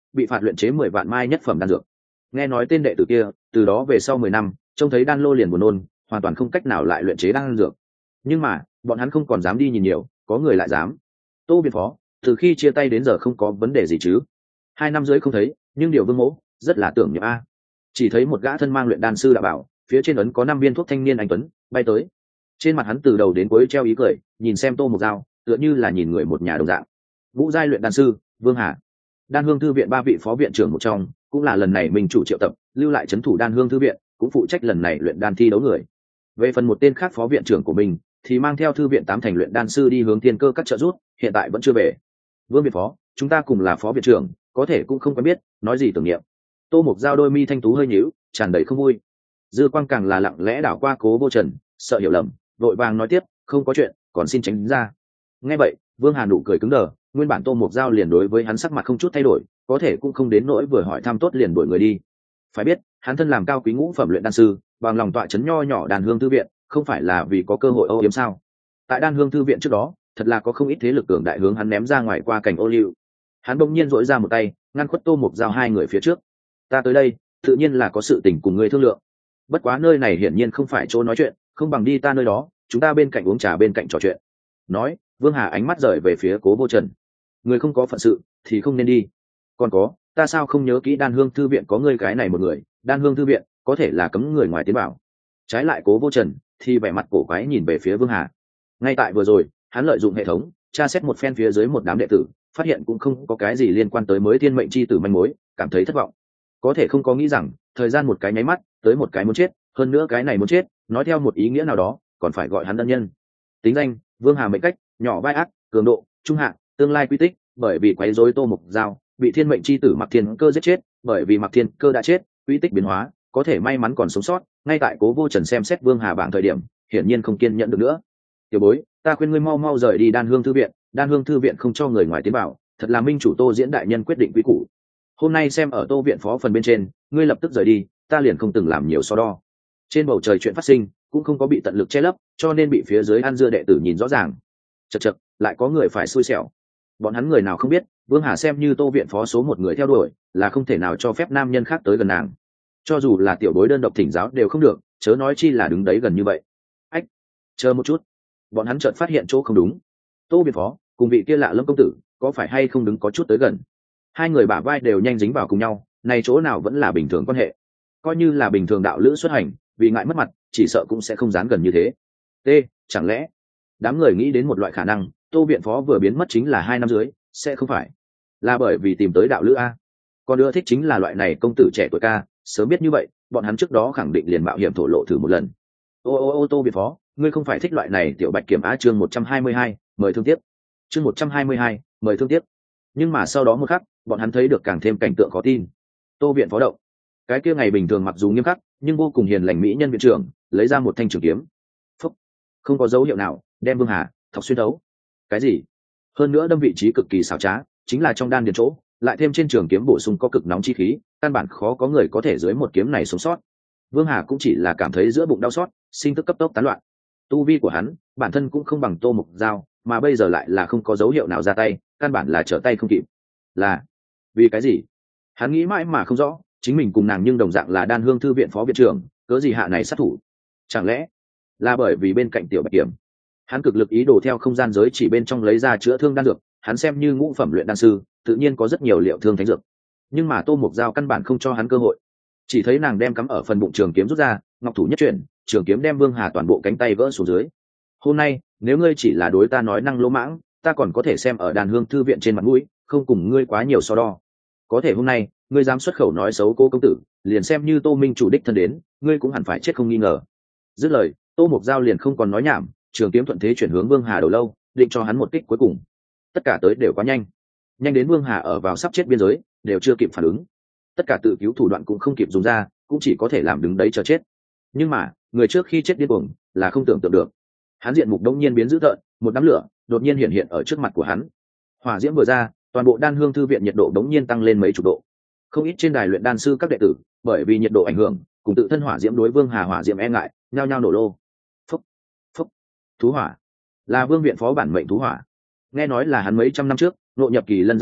bị phạt luyện chế mười vạn mai nhất phẩm đan dược. Nghe nói tên đệ tử kia từ đó về sau mười năm trông thấy đan lô liền buồn nôn, hoàn toàn không cách nào lại luyện chế đan dược. Nhưng mà bọn hắn không còn dám đi nhìn nhiều, có người lại dám. Tô Viện Phó từ khi chia tay đến giờ không có vấn đề gì chứ? Hai năm rưỡi không thấy, nhưng điều Vương Mỗ rất là tưởng nhớ a. Chỉ thấy một gã thân mang luyện đan sư đã bảo, phía trên ấn có năm viên thuốc thanh niên anh tuấn bay tới. Trên mặt hắn từ đầu đến cuối treo ý cười, nhìn xem Tô Mộc Dao tựa như là nhìn người một nhà đồng dạng. Vũ giai luyện đan sư Vương Hà, Đan Hương thư viện ba vị phó viện trưởng một trong, cũng là lần này mình chủ triệu tập lưu lại trấn thủ Đan Hương thư viện, cũng phụ trách lần này luyện đan thi đấu người. Về phần một tên khác phó viện trưởng của mình thì mang theo thư viện tám thành luyện đan sư đi hướng tiên cơ các trợ rút, hiện tại vẫn chưa về. Vương viện phó, chúng ta cùng là phó viện trưởng, có thể cũng không quen biết, nói gì tưởng niệm. Tô Mộc Dao đôi mi thanh tú hơi nhíu, tràn đầy không vui. Dư quang càng là lặng lẽ đảo qua Cố Vô Trần, sợ hiểu lầm, vội vàng nói tiếp, không có chuyện, còn xin tránh ra. Nghe vậy, Vương Hà nụ cười cứng đờ, nguyên bản Tô Mộc Dao liền đối với hắn sắc mặt không chút thay đổi, có thể cũng không đến nỗi vừa hỏi thăm tốt liền đuổi người đi. Phải biết, hắn thân làm cao quý ngũ phẩm luyện đan sư, bằng lòng tọa chấn nho nhỏ Đan Hương thư viện, không phải là vì có cơ hội âu yếm sao? Tại Đan Hương thư viện trước đó, thật là có không ít thế lực cường đại hướng hắn ném ra ngoài qua cảnh ô liu. Hắn bỗng nhiên dỗi ra một tay, ngăn khuất Tô Mộc Dao hai người phía trước. Ta tới đây, tự nhiên là có sự tình cùng ngươi thương lượng. Bất quá nơi này hiển nhiên không phải chỗ nói chuyện, không bằng đi ta nơi đó, chúng ta bên cạnh uống trà bên cạnh trò chuyện. Nói, Vương Hà ánh mắt rời về phía Cố Vô Trần. Người không có phận sự thì không nên đi. Còn có, ta sao không nhớ kỹ Đan Hương thư viện có ngươi cái này một người, Đan Hương thư viện có thể là cấm người ngoài tiến vào. Trái lại Cố Vô Trần thì vẻ mặt cổ quái nhìn về phía Vương Hà. Ngay tại vừa rồi, hắn lợi dụng hệ thống tra xét một phen phía dưới một đám đệ tử, phát hiện cũng không có cái gì liên quan tới mới thiên mệnh chi tử manh mối, cảm thấy thất vọng. Có thể không có nghĩ rằng thời gian một cái nháy mắt tới một cái muốn chết, hơn nữa cái này muốn chết nói theo một ý nghĩa nào đó còn phải gọi hắn ân nhân. Tính danh Vương Hà, mệnh cách nhỏ vai ác, cường độ trung hạng, tương lai quy tích bởi vì quấy rối Tô Mộc Dao bị thiên mệnh chi tử Mặc Thiên Cơ giết chết, bởi vì Mặc Thiên Cơ đã chết quy tích biến hóa, có thể may mắn còn sống sót. Ngay tại Cố Vô Trần xem xét Vương Hà bảng thời điểm, hiển nhiên không kiên nhẫn được nữa. Tiểu bối, ta khuyên ngươi mau mau rời đi Đan Hương thư viện, Đan Hương thư viện không cho người ngoài tiến vào, thật là minh chủ Tô diễn đại nhân quyết định quy củ. Hôm nay xem ở Tô viện phó phần bên trên, ngươi lập tức rời đi, ta liền không từng làm nhiều so đo. Trên bầu trời chuyện phát sinh cũng không có bị tận lực che lấp, cho nên bị phía dưới ăn dưa đệ tử nhìn rõ ràng. Chật chật, lại có người phải xui xẻo. Bọn hắn người nào không biết, Vương Hà xem như Tô viện phó số một người theo đuổi, là không thể nào cho phép nam nhân khác tới gần nàng. Cho dù là tiểu bối đơn độc thỉnh giáo đều không được, chớ nói chi là đứng đấy gần như vậy. Ách, chờ một chút. Bọn hắn chợt phát hiện chỗ không đúng. Tô viện phó cùng vị kia lạ lâm công tử, có phải hay không đứng có chút tới gần? Hai người bả vai đều nhanh dính vào cùng nhau, này chỗ nào vẫn là bình thường quan hệ. Coi như là bình thường đạo lữ xuất hành, vì ngại mất mặt, chỉ sợ cũng sẽ không dán gần như thế. T, chẳng lẽ đám người nghĩ đến một loại khả năng, Tô viện phó vừa biến mất chính là hai năm dưới, sẽ không phải là bởi vì tìm tới đạo lữ a? Còn nữa thích chính là loại này công tử trẻ tuổi ca, sớm biết như vậy, bọn hắn trước đó khẳng định liền mạo hiểm thổ lộ thử một lần. Ô ô ô Tô viện phó, ngươi không phải thích loại này tiểu bạch kiểm á? Chương một trăm hai mươi hai, mời thương tiếp. Chương một trăm hai mươi hai, mời thương tiếp. Nhưng mà sau đó một khắc, bọn hắn thấy được càng thêm cảnh tượng khó tin. Tô viện phó động, cái kia ngày bình thường mặc dù nghiêm khắc nhưng vô cùng hiền lành mỹ nhân viện trưởng lấy ra một thanh trường kiếm. Phúc, không có dấu hiệu nào đem Vương Hà thọc xuyên đấu. Cái gì? Hơn nữa đâm vị trí cực kỳ xảo trá, chính là trong đan điền chỗ, lại thêm trên trường kiếm bổ sung có cực nóng chi khí, căn bản khó có người có thể dưới một kiếm này sống sót. Vương Hà cũng chỉ là cảm thấy giữa bụng đau xót, sinh tức cấp tốc tán loạn. Tu vi của hắn bản thân cũng không bằng Tô Mộc Dao, mà bây giờ lại là không có dấu hiệu nào ra tay, căn bản là trở tay không kịp. Là vì cái gì? Hắn nghĩ mãi mà không rõ, chính mình cùng nàng nhưng đồng dạng là Đan Hương thư viện phó viện trưởng, cớ gì hạ này sát thủ? Chẳng lẽ là bởi vì bên cạnh tiểu bạch kiểm? Hắn cực lực ý đồ theo không gian giới chỉ bên trong lấy ra chữa thương đan dược, hắn xem như ngũ phẩm luyện đan sư, tự nhiên có rất nhiều liệu thương thánh dược. Nhưng mà Tô Mộc Dao căn bản không cho hắn cơ hội. Chỉ thấy nàng đem cắm ở phần bụng trường kiếm rút ra, ngọc thủ nhất chuyển, trường kiếm đem Vương Hà toàn bộ cánh tay vỡ xuống dưới. Hôm nay, nếu ngươi chỉ là đối ta nói năng lỗ mãng, ta còn có thể xem ở Đan Hương thư viện trên mặt mũi, không cùng ngươi quá nhiều so đo. Có thể hôm nay, ngươi dám xuất khẩu nói xấu cô công tử, liền xem như Tô minh chủ đích thân đến, ngươi cũng hẳn phải chết không nghi ngờ. Dứt lời, Tô Mộc Dao liền không còn nói nhảm, trường kiếm thuận thế chuyển hướng Vương Hà đầu lâu, định cho hắn một kích cuối cùng. Tất cả tới đều quá nhanh, nhanh đến Vương Hà ở vào sắp chết biên giới, đều chưa kịp phản ứng. Tất cả tự cứu thủ đoạn cũng không kịp dùng ra, cũng chỉ có thể làm đứng đấy chờ chết. Nhưng mà, người trước khi chết điên cuồng, là không tưởng tượng được. Hắn diện mục đông nhiên biến dữ tợn, một đám lửa đột nhiên hiện hiện ở trước mặt của hắn. Hỏa diễm vừa ra, toàn bộ Đan Hương thư viện nhiệt độ đống nhiên tăng lên mấy chục độ. Không ít trên đài luyện đan sư các đệ tử, bởi vì nhiệt độ ảnh hưởng, cùng tự thân hỏa diễm đối Vương Hà hỏa diễm e ngại, nhao nhao nổ lô. Phúc, phúc, thú hỏa, là Vương viện phó bản mệnh thú hỏa. Nghe nói là hắn mấy trăm năm trước, ngộ nhập kỳ lân dây núi,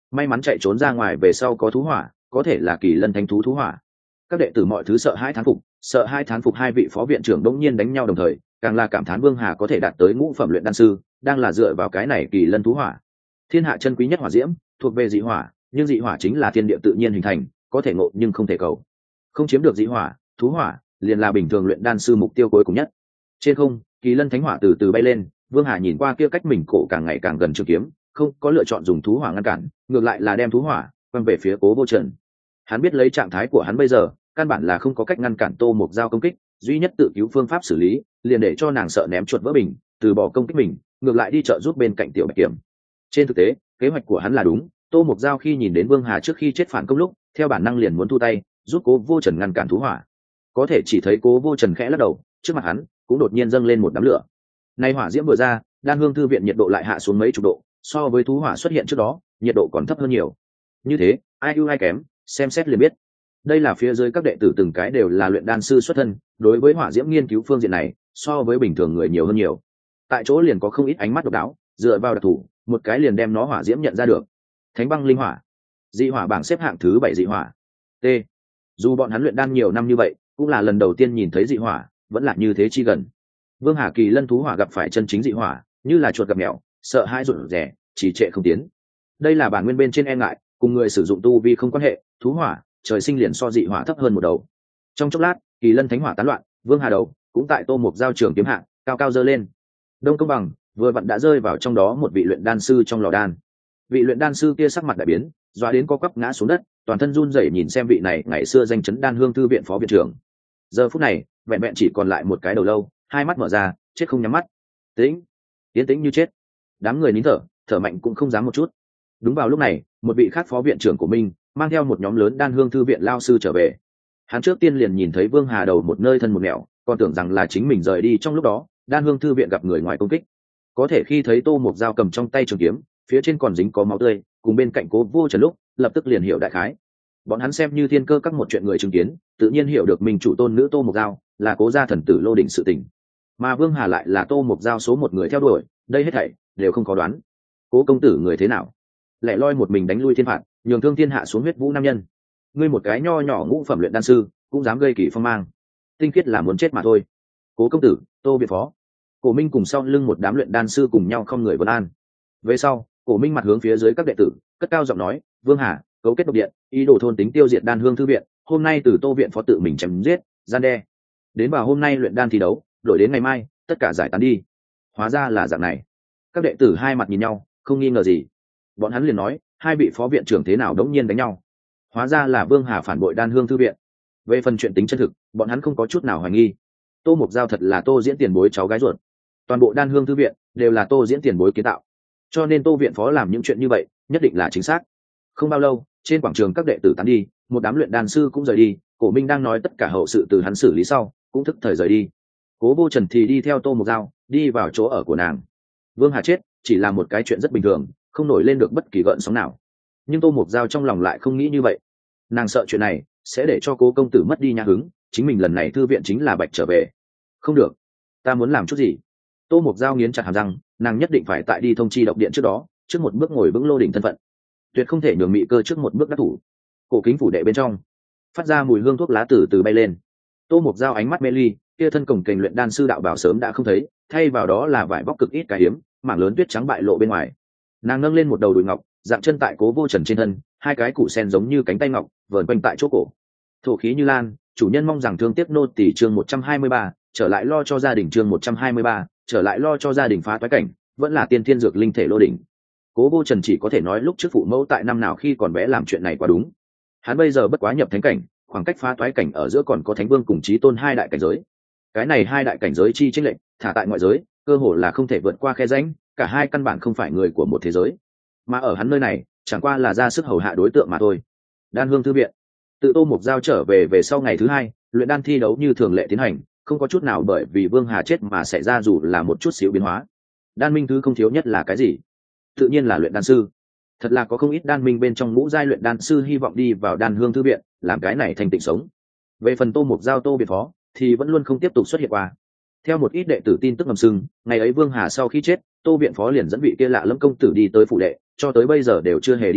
may mắn chạy trốn ra ngoài về sau có thú hỏa, có thể là kỳ lân thánh thú thú hỏa. Các đệ tử mọi thứ sợ hai thán phục, sợ hai thán phục hai vị phó viện trưởng đống nhiên đánh nhau đồng thời, càng là cảm thán Vương Hà có thể đạt tới ngũ phẩm luyện đan sư, đang là dựa vào cái này kỳ lân thú hỏa. Thiên hạ chân quý nhất hỏa diễm, thuộc về dị hỏa, nhưng dị hỏa chính là thiên địa tự nhiên hình thành, có thể ngộ nhưng không thể cầu. Không chiếm được dị hỏa, thú hỏa liền là bình thường luyện đan sư mục tiêu cuối cùng nhất. Trên không, kỳ lân thánh hỏa từ từ bay lên, Vương Hà nhìn qua kia cách mình cổ càng ngày càng gần trường kiếm, không có lựa chọn dùng thú hỏa ngăn cản, ngược lại là đem thú hỏa quăng về phía Cố Vô Trần. Hắn biết lấy trạng thái của hắn bây giờ, căn bản là không có cách ngăn cản Tô Mục Dao công kích, duy nhất tự cứu phương pháp xử lý, liền để cho nàng sợ ném chuột vỡ bình, từ bỏ công kích mình, ngược lại đi trợ giúp bên cạnh Tiểu Bạch Kiểm. Trên thực tế, kế hoạch của hắn là đúng, Tô Mục Dao khi nhìn đến Vương Hà trước khi chết phản công lúc, theo bản năng liền muốn thu tay, giúp Cố Vô Trần ngăn cản thú hỏa. Có thể chỉ thấy Cố Vô Trần khẽ lắc đầu, trước mặt hắn cũng đột nhiên dâng lên một đám lửa. Nay hỏa diễm vừa ra, Đan Hương thư viện nhiệt độ lại hạ xuống mấy chục độ, so với thú hỏa xuất hiện trước đó, nhiệt độ còn thấp hơn nhiều. Như thế, ai ưu ai kém, xem xét liền biết. Đây là phía dưới các đệ tử từng cái đều là luyện đan sư xuất thân, đối với hỏa diễm nghiên cứu phương diện này, so với bình thường người nhiều hơn nhiều. Tại chỗ liền có không ít ánh mắt độc đáo, dựa vào đặc thủ, một cái liền đem nó hỏa diễm nhận ra được. Thánh băng linh hỏa, dị hỏa bảng xếp hạng thứ bảy dị hỏa. T. Dù bọn hắn luyện đan nhiều năm như vậy, cũng là lần đầu tiên nhìn thấy dị hỏa, vẫn là như thế chi gần. Vương Hà kỳ lân thú hỏa gặp phải chân chính dị hỏa, như là chuột gặp mèo, sợ hãi rụt rè, chỉ trệ không tiến. Đây là bản nguyên bên trên e ngại, cùng người sử dụng tu vi không quan hệ, thú hỏa trời sinh liền so dị hỏa thấp hơn một đầu. Trong chốc lát, kỳ lân thánh hỏa tán loạn, Vương Hà đầu cũng tại Tô Mục Dao trường kiếm hạng cao cao dơ lên. Đông Công Bằng vừa vặn đã rơi vào trong đó một vị luyện đan sư trong lò đan. Vị luyện đan sư kia sắc mặt đại biến, doa đến co quắp ngã xuống đất, toàn thân run rẩy nhìn xem vị này ngày xưa danh chấn Đan Hương thư viện phó viện trưởng. Giờ phút này, vẹn vẹn chỉ còn lại một cái đầu lâu, hai mắt mở ra, chết không nhắm mắt. Tĩnh, tiến tĩnh như chết. Đám người nín thở, thở mạnh cũng không dám một chút. Đúng vào lúc này, một vị khác phó viện trưởng của mình mang theo một nhóm lớn Đan Hương thư viện lao sư trở về. Hắn trước tiên liền nhìn thấy Vương Hà đầu một nơi thân một nẻo, còn tưởng rằng là chính mình rời đi trong lúc đó, Đan Hương thư viện gặp người ngoài công kích. Có thể khi thấy Tô Mục Dao cầm trong tay trường kiếm, phía trên còn dính có máu tươi, cùng bên cạnh Cố Vô Trần lúc, lập tức liền hiểu đại khái. Bọn hắn xem như thiên cơ các một chuyện người chứng kiến, tự nhiên hiểu được mình chủ tôn nữ Tô Mục Dao là Cố gia thần tử Lô Đỉnh sự tình, mà Vương Hà lại là Tô Mục Dao số một người theo đuổi, đây hết thảy đều không có đoán. Cố công tử người thế nào? Lẻ loi một mình đánh lui thiên phạt, nhường thương thiên hạ xuống huyết vũ nam nhân. Ngươi một cái nho nhỏ ngũ phẩm luyện đan sư, cũng dám gây kỳ phong mang. Tinh khiết là muốn chết mà thôi. Cố công tử, Tô viện phó. Cổ Minh cùng sau lưng một đám luyện đan sư cùng nhau không người vân an. Về sau, Cổ Minh mặt hướng phía dưới các đệ tử, cất cao giọng nói, Vương Hà cấu kết độc điện, ý đồ thôn tính tiêu diệt Đan Hương thư viện, hôm nay từ Tô viện phó tự mình chém giết, gian đe. Đến vào hôm nay luyện đan thi đấu, đổi đến ngày mai, tất cả giải tán đi. Hóa ra là dạng này. Các đệ tử hai mặt nhìn nhau, không nghi ngờ gì. Bọn hắn liền nói, hai vị phó viện trưởng thế nào đống nhiên đánh nhau. Hóa ra là Vương Hà phản bội Đan Hương thư viện. Về phần chuyện tính chân thực, bọn hắn không có chút nào hoài nghi. Tô Mục Dao thật là Tô Diễn tiền bối cháu gái ruột. Toàn bộ Đan Hương thư viện đều là Tô Diễn tiền bối kiến tạo, cho nên Tô viện phó làm những chuyện như vậy nhất định là chính xác. Không bao lâu, trên quảng trường các đệ tử tán đi, một đám luyện đan sư cũng rời đi. Cổ Minh đang nói tất cả hậu sự từ hắn xử lý sau, cũng thức thời rời đi. Cố Vô Trần thì đi theo Tô Mục Dao đi vào chỗ ở của nàng. Vương Hà chết chỉ là một cái chuyện rất bình thường, không nổi lên được bất kỳ gợn sóng nào. Nhưng Tô Mục Dao trong lòng lại không nghĩ như vậy. Nàng sợ chuyện này sẽ để cho Cố công tử mất đi nhã hứng, chính mình lần này thư viện chính là bạch trở về. Không được, ta muốn làm chút gì. Tô Mục Dao nghiến chặt hàm răng, nàng nhất định phải tại đi thông chi độc điện trước đó, trước một bước ngồi vững Lô Đỉnh thân phận, tuyệt không thể nhường Mị Cơ trước một bước đắc thủ. Cổ kính phủ đệ bên trong phát ra mùi hương thuốc lá từ từ bay lên. Tô Mục Dao ánh mắt mê ly, kia thân cổng kềnh luyện đan sư đạo bảo sớm đã không thấy, thay vào đó là vải bóc cực ít cái hiếm, mảng lớn tuyết trắng bại lộ bên ngoài. Nàng nâng lên một đầu đùi ngọc, dạng chân tại Cố Vô Trần trên thân, hai cái củ sen giống như cánh tay ngọc vờn quanh tại chỗ cổ. Thổ khí như lan, chủ nhân mong rằng thương tiếc nô tỳ chương một trăm hai mươi ba, trở lại lo cho gia đình chương một trăm hai mươi ba, trở lại lo cho gia đình phá toái cảnh, vẫn là tiên thiên dược linh thể Lô Đỉnh. Cố Vô Trần chỉ có thể nói lúc trước phụ mẫu tại năm nào khi còn bé làm chuyện này quá đúng. Hắn bây giờ bất quá nhập thánh cảnh, khoảng cách phá toái cảnh ở giữa còn có thánh vương cùng chí tôn hai đại cảnh giới. Cái này hai đại cảnh giới chi chênh lệch, thả tại ngoại giới, cơ hồ là không thể vượt qua khe rãnh, cả hai căn bản không phải người của một thế giới. Mà ở hắn nơi này, chẳng qua là ra sức hầu hạ đối tượng mà thôi. Đan Hương thư viện, tự Tô Mục Dao trở về về sau ngày thứ hai, luyện đan thi đấu như thường lệ tiến hành, không có chút nào bởi vì Vương Hà chết mà xảy ra dù là một chút xíu biến hóa. Đan minh thứ không thiếu nhất là cái gì? Tự nhiên là luyện đan sư. Thật là có không ít đan minh bên trong ngũ giai luyện đan sư hy vọng đi vào Đan Hương thư viện, làm cái này thành tịnh sống. Về phần Tô Mục Dao Tô viện phó thì vẫn luôn không tiếp tục xuất hiện qua. Theo một ít đệ tử tin tức ngầm sừng, ngày ấy Vương Hà sau khi chết, Tô viện phó liền dẫn vị kia lạ lẫm công tử đi tới phủ đệ, cho tới bây giờ đều chưa hề đi ra,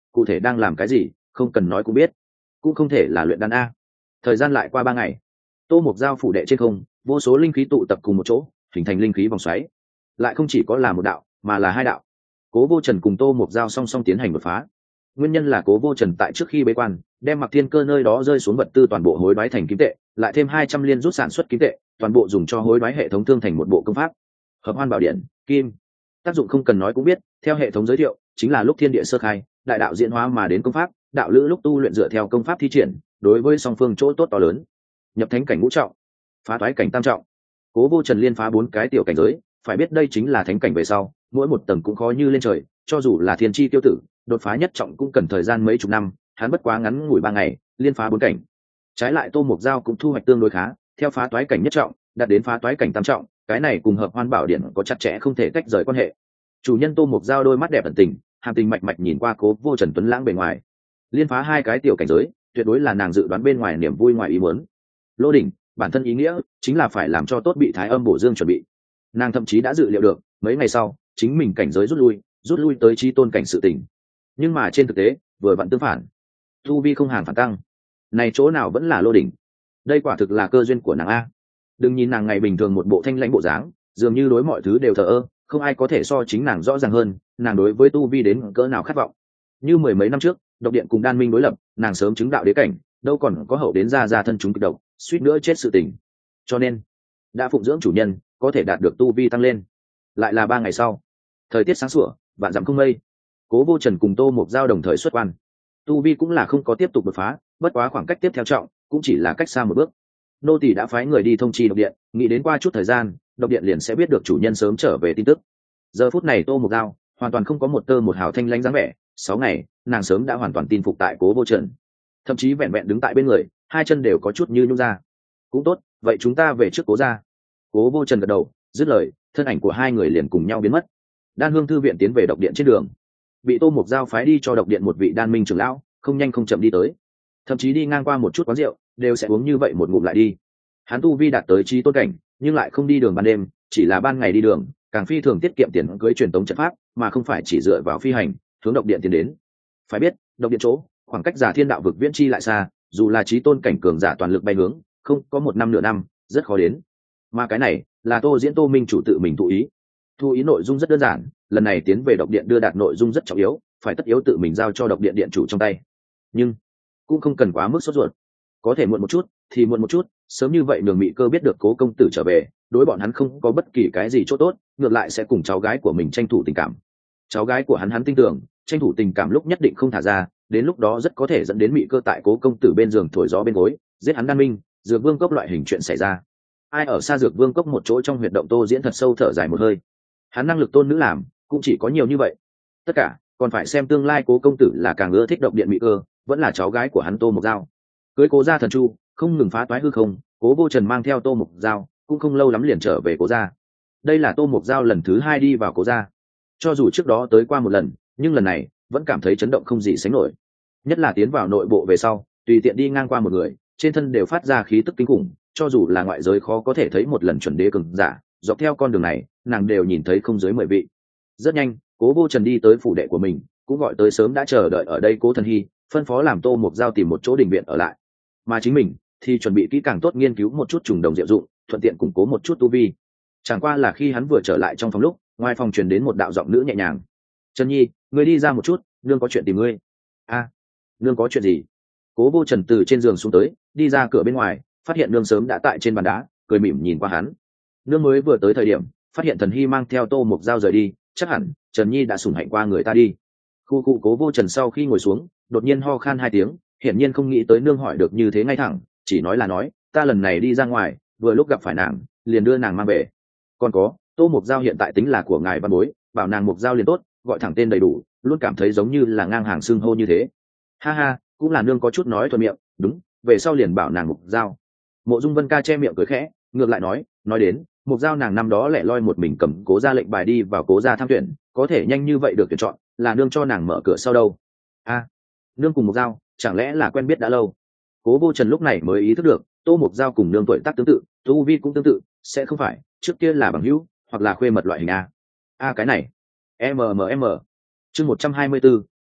cụ thể đang làm cái gì không cần nói cũng biết, cũng không thể là luyện đan a. Thời gian lại qua ba ngày, tô mục giao phủ đệ trên không, vô số linh khí tụ tập cùng một chỗ hình thành linh khí vòng xoáy, lại không chỉ có là một đạo mà là hai đạo. Cố Vô Trần cùng tô mục giao song song tiến hành đột phá. Nguyên nhân là Cố Vô Trần tại trước khi bế quan đem Mặc Thiên Cơ nơi đó rơi xuống vật tư toàn bộ hối đoái thành kim tệ, lại thêm hai trăm liên rút sản xuất kim tệ, toàn bộ dùng cho hối đoái hệ thống thương thành một bộ công pháp Hợp Hoan Bảo Điện kim. Tác dụng không cần nói cũng biết, theo hệ thống giới thiệu chính là lúc thiên địa sơ khai đại đạo diễn hóa mà đến công pháp, đạo lữ lúc tu luyện dựa theo công pháp thi triển, đối với song phương chỗ tốt to lớn. Nhập thánh cảnh ngũ trọng, phá toái cảnh tam trọng, Cố Vô Trần liên phá bốn cái tiểu cảnh giới, phải biết đây chính là thánh cảnh về sau, mỗi một tầng cũng khó như lên trời, cho dù là thiên chi tiêu tử đột phá nhất trọng cũng cần thời gian mấy chục năm, hắn bất quá ngắn ngủi ba ngày liên phá bốn cảnh. Trái lại tô mục giao cũng thu hoạch tương đối khá, theo phá toái cảnh nhất trọng đạt đến phá toái cảnh tam trọng, cái này cùng Hợp Hoan Bảo Điện có chặt chẽ không thể tách rời quan hệ. Chủ nhân tô mục giao đôi mắt đẹp ẩn tình, hàm tình mạch mạch nhìn qua Cố Vô Trần tuấn lãng bề ngoài, liên phá hai cái tiểu cảnh giới tuyệt đối là nàng dự đoán bên ngoài niềm vui ngoài ý muốn. Lô đỉnh bản thân ý nghĩa chính là phải làm cho tốt bị thái âm bổ dương chuẩn bị, nàng thậm chí đã dự liệu được mấy ngày sau chính mình cảnh giới rút lui rút lui tới chi tôn cảnh sự tình. Nhưng mà trên thực tế vừa vặn tương phản, tu vi không hàng phản tăng, này chỗ nào vẫn là lô đỉnh. Đây quả thực là cơ duyên của nàng a. Đừng nhìn nàng ngày bình thường một bộ thanh lãnh bộ dáng, dường như đối mọi thứ đều thờ ơ, không ai có thể so chính nàng rõ ràng hơn nàng đối với tu vi đến cỡ nào khát vọng. Như mười mấy năm trước độc điện cùng đan minh đối lập, nàng sớm chứng đạo đế cảnh, đâu còn có hậu đến ra ra thân chúng kịch độc suýt nữa chết sự tình. Cho nên đã phụng dưỡng chủ nhân có thể đạt được tu vi tăng lên. Lại là ba ngày sau, thời tiết sáng sủa vạn dặm không mây, Cố Vô Trần cùng tô mục giao đồng thời xuất quan. Tu vi cũng là không có tiếp tục đột phá, bất quá khoảng cách tiếp theo trọng cũng chỉ là cách xa một bước. Nô tỳ đã phái người đi thông chi độc điện, nghĩ đến qua chút thời gian độc điện liền sẽ biết được chủ nhân sớm trở về tin tức. Giờ phút này tô mục giao hoàn toàn không có một tơ một hào thanh lãnh dáng vẻ, sáu ngày nàng sớm đã hoàn toàn tin phục tại Cố Vô Trần, thậm chí vẹn vẹn đứng tại bên người hai chân đều có chút như nhung ra. Cũng tốt, vậy chúng ta về trước Cố gia. Cố Vô Trần gật đầu, dứt lời thân ảnh của hai người liền cùng nhau biến mất. Đan Hương thư viện tiến về độc điện trên đường, bị tô mục giao phái đi cho độc điện một vị đan minh trưởng lão không nhanh không chậm đi tới, thậm chí đi ngang qua một chút quán rượu đều sẽ uống như vậy một ngụm lại đi. Hắn tu vi đạt tới trí tôn cảnh nhưng lại không đi đường ban đêm, chỉ là ban ngày đi đường, càng phi thường tiết kiệm tiền cưới truyền tống trận pháp, mà không phải chỉ dựa vào phi hành hướng độc điện tiến đến. Phải biết độc điện chỗ khoảng cách giả thiên đạo vực viễn chi lại xa, dù là trí tôn cảnh cường giả toàn lực bay hướng không có một năm nửa năm rất khó đến. Mà cái này là tô diễn tô minh chủ tự mình thụ ý. Thu ý nội dung rất đơn giản, lần này tiến về độc điện đưa đạt nội dung rất trọng yếu, phải tất yếu tự mình giao cho độc điện điện chủ trong tay. Nhưng cũng không cần quá mức sốt ruột, có thể muộn một chút thì muộn một chút, sớm như vậy Đường Mị Cơ biết được Cố công tử trở về, đối bọn hắn không có bất kỳ cái gì chỗ tốt, ngược lại sẽ cùng cháu gái của mình tranh thủ tình cảm. Cháu gái của hắn hắn tin tưởng, tranh thủ tình cảm lúc nhất định không thả ra, đến lúc đó rất có thể dẫn đến Mị Cơ tại Cố công tử bên giường thổi gió bên gối, giết hắn đan minh, Dược Vương cốc loại hình chuyện xảy ra. Ai ở xa Dược Vương cốc một chỗ trong huyệt động, tô diễn thật sâu thở dài một hơi. Hắn năng lực tôn nữ làm cũng chỉ có nhiều như vậy, tất cả còn phải xem tương lai Cố công tử là càng ưa thích độc điện Mị Cơ, vẫn là cháu gái của hắn tô mục giao. Cưới Cố gia thần chu không ngừng phá toái hư không, Cố Vô Trần mang theo tô mục giao cũng không lâu lắm liền trở về Cố gia. Đây là tô mục giao lần thứ hai đi vào Cố gia, cho dù trước đó tới qua một lần nhưng lần này vẫn cảm thấy chấn động không gì sánh nổi. Nhất là tiến vào nội bộ về sau, tùy tiện đi ngang qua một người trên thân đều phát ra khí tức kinh khủng, cho dù là ngoại giới khó có thể thấy một lần chuẩn đế cường giả, dọc theo con đường này nàng đều nhìn thấy không dưới mười vị. Rất nhanh Cố Vô Trần đi tới phủ đệ của mình, cũng gọi tới sớm đã chờ đợi ở đây Cố Thần Hy, phân phó làm tô mục giao tìm một chỗ đình viện ở lại, mà chính mình thì chuẩn bị kỹ càng tốt nghiên cứu một chút trùng đồng diệu dụng, thuận tiện củng cố một chút tu vi. Chẳng qua là khi hắn vừa trở lại trong phòng lúc, ngoài phòng truyền đến một đạo giọng nữ nhẹ nhàng: Trần Nhi, ngươi đi ra một chút, nương có chuyện tìm ngươi. A, nương có chuyện gì? Cố Vô Trần từ trên giường xuống tới, đi ra cửa bên ngoài, phát hiện nương sớm đã tại trên bàn đá, cười mỉm nhìn qua hắn. Nương mới vừa tới thời điểm phát hiện Thần Hy mang theo tô mục giao rời đi, chắc hẳn Trần Nhi đã sủng hạnh qua người ta đi. Khu cụ Cố Vô Trần sau khi ngồi xuống đột nhiên ho khan hai tiếng, hiển nhiên không nghĩ tới nương hỏi được như thế ngay thẳng, chỉ nói là nói ta lần này đi ra ngoài vừa lúc gặp phải nàng liền đưa nàng mang về. Còn có tô mục giao hiện tại tính là của ngài văn bối, bảo nàng mục giao liền tốt, gọi thẳng tên đầy đủ, luôn cảm thấy giống như là ngang hàng xưng hô như thế. Ha ha, cũng là nương có chút nói thuận miệng, đúng, về sau liền bảo nàng mục giao. Mộ Dung Vân Ca che miệng cười khẽ, ngược lại nói nói đến mục giao nàng năm đó lẻ loi một mình cầm Cố gia lệnh bài đi vào Cố gia tham tuyển, có thể nhanh như vậy được tuyển chọn là nương cho nàng mở cửa sau đâu. A, nương cùng mục giao chẳng lẽ là quen biết đã lâu? Cố Vô Trần lúc này mới ý thức được tô mục giao cùng nương tuổi tác tương tự, tu vi cũng tương tự, sẽ không phải trước kia là bằng hữu hoặc là khuê mật loại hình a. A cái này mmm chương một trăm hai mươi 124,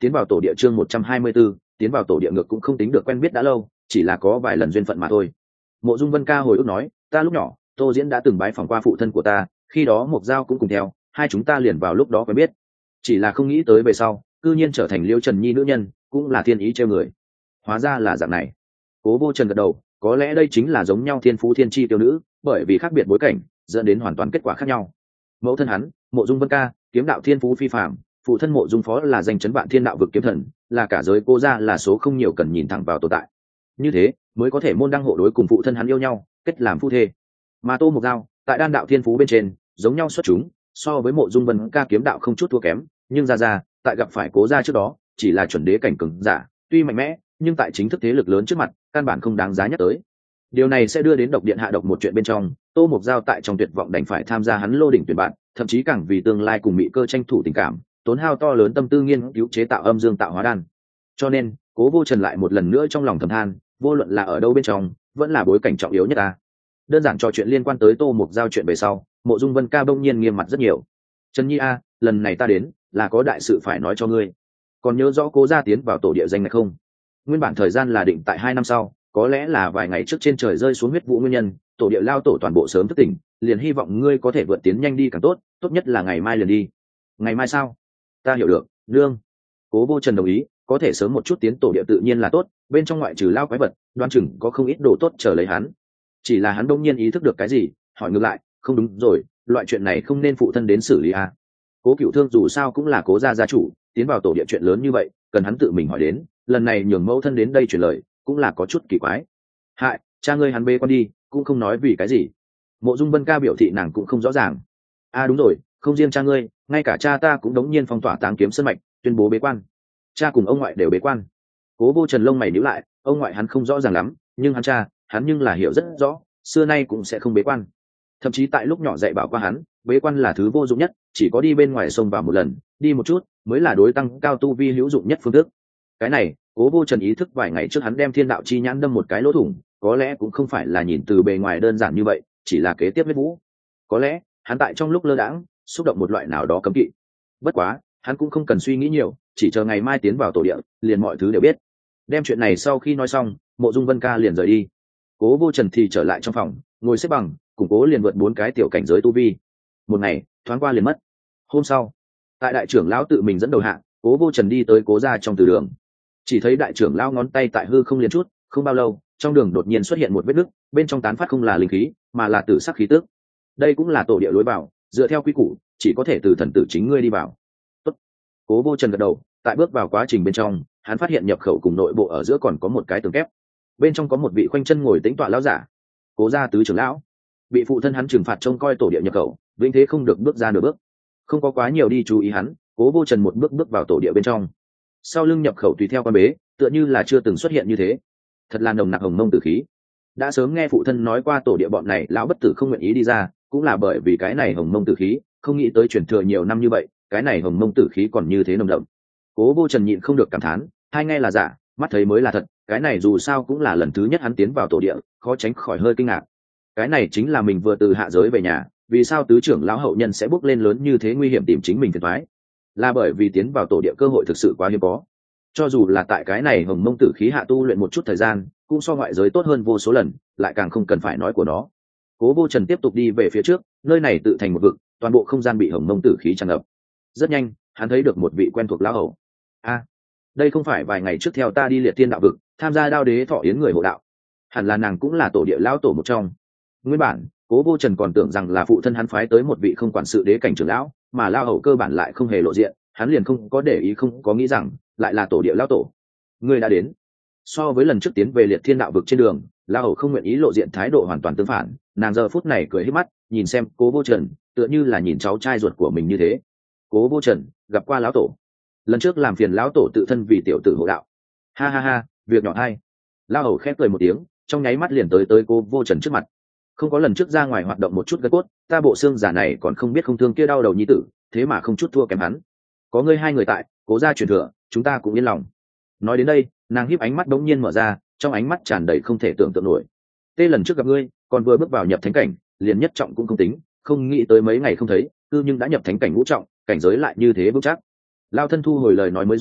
tiến vào tổ địa chương một trăm hai mươi 124, tiến vào tổ địa ngược cũng không tính được quen biết đã lâu, chỉ là có vài lần duyên phận mà thôi. Mộ Dung Vân Ca hồi ức nói, ta lúc nhỏ, Tô Diễn đã từng bái phỏng qua phụ thân của ta, khi đó Mộc Giao cũng cùng theo, hai chúng ta liền vào lúc đó quen biết. Chỉ là không nghĩ tới về sau, cư nhiên trở thành Liêu Trần Nhi nữ nhân, cũng là thiên ý trêu người. Hóa ra là dạng này. Cố Vô Trần gật đầu, có lẽ đây chính là giống nhau thiên phú thiên chi tiêu nữ, bởi vì khác biệt bối cảnh, dẫn đến hoàn toàn kết quả khác nhau. Mẫu thân hắn, Mộ Dung Vân Ca, kiếm đạo thiên phú phi phàm, phụ thân Mộ Dung Phó là danh chấn vạn thiên đạo vực kiếm thần, là cả giới cô gia là số không nhiều cần nhìn thẳng vào tồn tại. Như thế, mới có thể môn đăng hộ đối cùng phụ thân hắn yêu nhau, kết làm phu thê. Mà Tô Mộc Giao, tại đan đạo thiên phú bên trên, giống nhau xuất chúng, so với Mộ Dung Vân Ca kiếm đạo không chút thua kém, nhưng ra ra, tại gặp phải Cố gia trước đó, chỉ là chuẩn đế cảnh cường giả, tuy mạnh mẽ, nhưng tại chính thức thế lực lớn trước mặt, căn bản không đáng giá nhắc tới. Điều này sẽ đưa đến độc điện hạ độc một chuyện bên trong, Tô Mộc Giao tại trong tuyệt vọng đành phải tham gia hắn lô đỉnh tuyển bạn, thậm chí càng vì tương lai cùng Mị Cơ tranh thủ tình cảm, tốn hao to lớn tâm tư nghiên cứu chế tạo âm dương tạo hóa đan. Cho nên, Cố Vô Trần lại một lần nữa trong lòng thầm than, vô luận là ở đâu bên trong, vẫn là bối cảnh trọng yếu nhất ta. Đơn giản trò chuyện liên quan tới Tô Mộc Giao chuyện về sau, Mộ Dung Vân Ca bỗng nhiên nghiêm mặt rất nhiều. Trần Nhi a, lần này ta đến, là có đại sự phải nói cho ngươi. Còn nhớ rõ Cố gia tiến vào tổ địa danh này không? Nguyên bản thời gian là định tại hai năm sau, có lẽ là vài ngày trước trên trời rơi xuống huyết vụ nguyên nhân, tổ địa lao tổ toàn bộ sớm thức tỉnh, liền hy vọng ngươi có thể vượt tiến nhanh đi càng tốt, tốt nhất là ngày mai liền đi. Ngày mai sao? Ta hiểu được, nương. Cố Vô Trần đồng ý, có thể sớm một chút tiến tổ địa tự nhiên là tốt, bên trong ngoại trừ lao quái vật, đoan chừng có không ít đồ tốt chờ lấy hắn. Chỉ là hắn đông nhiên ý thức được cái gì, hỏi ngược lại, không đúng rồi, loại chuyện này không nên phụ thân đến xử lý à? Cố Cửu Thương dù sao cũng là Cố gia gia chủ, tiến vào tổ địa chuyện lớn như vậy, cần hắn tự mình hỏi đến, lần này nhường mẫu thân đến đây truyền lời, cũng là có chút kỳ quái. Hại, cha ngươi hắn bê con đi, cũng không nói vì cái gì. Mộ Dung Vân Ca biểu thị nàng cũng không rõ ràng. À đúng rồi, không riêng cha ngươi, ngay cả cha ta cũng đống nhiên phong tỏa Táng Kiếm Sơn mạch, tuyên bố bế quan. Cha cùng ông ngoại đều bế quan. Cố Vô Trần lông mày nhíu lại, ông ngoại hắn không rõ ràng lắm, nhưng hắn cha, hắn nhưng là hiểu rất rõ, xưa nay cũng sẽ không bế quan. Thậm chí tại lúc nhỏ dạy bảo qua hắn, bế quan là thứ vô dụng nhất, chỉ có đi bên ngoài sông vào một lần, đi một chút, mới là đối tăng cao tu vi hữu dụng nhất phương thức. Cái này, Cố Vô Trần ý thức vài ngày trước hắn đem thiên đạo chi nhãn đâm một cái lỗ thủng, có lẽ cũng không phải là nhìn từ bề ngoài đơn giản như vậy, chỉ là kế tiếp huyết vũ. Có lẽ, hắn tại trong lúc lơ đãng, xúc động một loại nào đó cấm kỵ. Bất quá, hắn cũng không cần suy nghĩ nhiều, chỉ chờ ngày mai tiến vào tổ địa, liền mọi thứ đều biết. Đem chuyện này sau khi nói xong, Mộ Dung Vân Ca liền rời đi. Cố Vô Trần thì trở lại trong phòng, ngồi xếp bằng, củng cố liền vượt bốn cái tiểu cảnh giới tu vi. Một ngày, thoáng qua liền mất. Hôm sau, tại đại trưởng lão tự mình dẫn đầu hạ, Cố Vô Trần đi tới Cố gia trong từ đường. Chỉ thấy đại trưởng lão ngón tay tại hư không liền chút, không bao lâu, trong đường đột nhiên xuất hiện một vết nứt, bên trong tán phát không là linh khí, mà là tử sắc khí tức. Đây cũng là tổ địa lối vào, dựa theo quy củ, chỉ có thể từ thần tử chính ngươi đi vào. Tốt. Cố Vô Trần gật đầu, tại bước vào quá trình bên trong, hắn phát hiện nhập khẩu cùng nội bộ ở giữa còn có một cái tường kép. Bên trong có một vị khoanh chân ngồi tĩnh tọa lão giả, Cố gia tứ trưởng lão. Bị phụ thân hắn trừng phạt trông coi tổ địa nhập khẩu, vĩnh thế không được bước ra nửa bước. Không có quá nhiều đi chú ý hắn, Cố Vô Trần một bước bước vào tổ địa bên trong. Sau lưng nhập khẩu tùy theo quan bế, tựa như là chưa từng xuất hiện như thế. Thật là nồng nặc hồng mông tử khí. Đã sớm nghe phụ thân nói qua tổ địa bọn này lão bất tử không nguyện ý đi ra, cũng là bởi vì cái này hồng mông tử khí, không nghĩ tới truyền thừa nhiều năm như vậy, cái này hồng mông tử khí còn như thế nồng đậm. Cố Vô Trần nhịn không được cảm thán, hai nghe là giả, mắt thấy mới là thật, cái này dù sao cũng là lần thứ nhất hắn tiến vào tổ địa, khó tránh khỏi hơi kinh ngạc. Cái này chính là mình vừa từ hạ giới về nhà, vì sao tứ trưởng lão hậu nhân sẽ bước lên lớn như thế nguy hiểm tìm chính mình phiền toái? Là bởi vì tiến vào tổ địa cơ hội thực sự quá hiếm có. Cho dù là tại cái này hồng mông tử khí hạ tu luyện một chút thời gian, cũng so ngoại giới tốt hơn vô số lần, lại càng không cần phải nói của nó. Cố Vô Trần tiếp tục đi về phía trước, nơi này tự thành một vực, toàn bộ không gian bị hồng mông tử khí tràn ngập. Rất nhanh, hắn thấy được một vị quen thuộc lão hầu. A, đây không phải vài ngày trước theo ta đi liệt thiên đạo vực, tham gia đao đế thọ yến người hộ đạo. Hẳn là nàng cũng là tổ địa lão tổ một trong. Nguyên bản, Cố Vô Trần còn tưởng rằng là phụ thân hắn phái tới một vị không quản sự đế cảnh trưởng lão, mà lão hầu cơ bản lại không hề lộ diện, hắn liền không có để ý không có nghĩ rằng lại là tổ địa lão tổ. Người đã đến. So với lần trước tiến về liệt thiên đạo vực trên đường, lão hầu không nguyện ý lộ diện, thái độ hoàn toàn tương phản, nàng giờ phút này cười híp mắt, nhìn xem Cố Vô Trần, tựa như là nhìn cháu trai ruột của mình như thế. Cố Vô Trần gặp qua lão tổ, lần trước làm phiền lão tổ tự thân vì tiểu tử hộ đạo. Ha ha ha, việc nhỏ hay. Lão hầu khép cười một tiếng, trong nháy mắt liền tới tới Cố Vô Trần trước mặt. Không có lần trước ra ngoài hoạt động một chút gân cốt, ta bộ xương giả này còn không biết không thương kia đau đầu nhi tử, thế mà không chút thua kém hắn. Có ngươi hai người tại, Cố gia truyền thừa, chúng ta cũng yên lòng. Nói đến đây, nàng híp ánh mắt đống nhiên mở ra, trong ánh mắt tràn đầy không thể tưởng tượng nổi. Tê lần trước gặp ngươi, còn vừa bước vào nhập thánh cảnh, liền nhất trọng cũng không tính, không nghĩ tới mấy ngày không thấy, cư nhưng đã nhập thánh cảnh ngũ trọng, cảnh giới lại như thế vững chắc. Lao thân thu hồi lời nói mới rồi,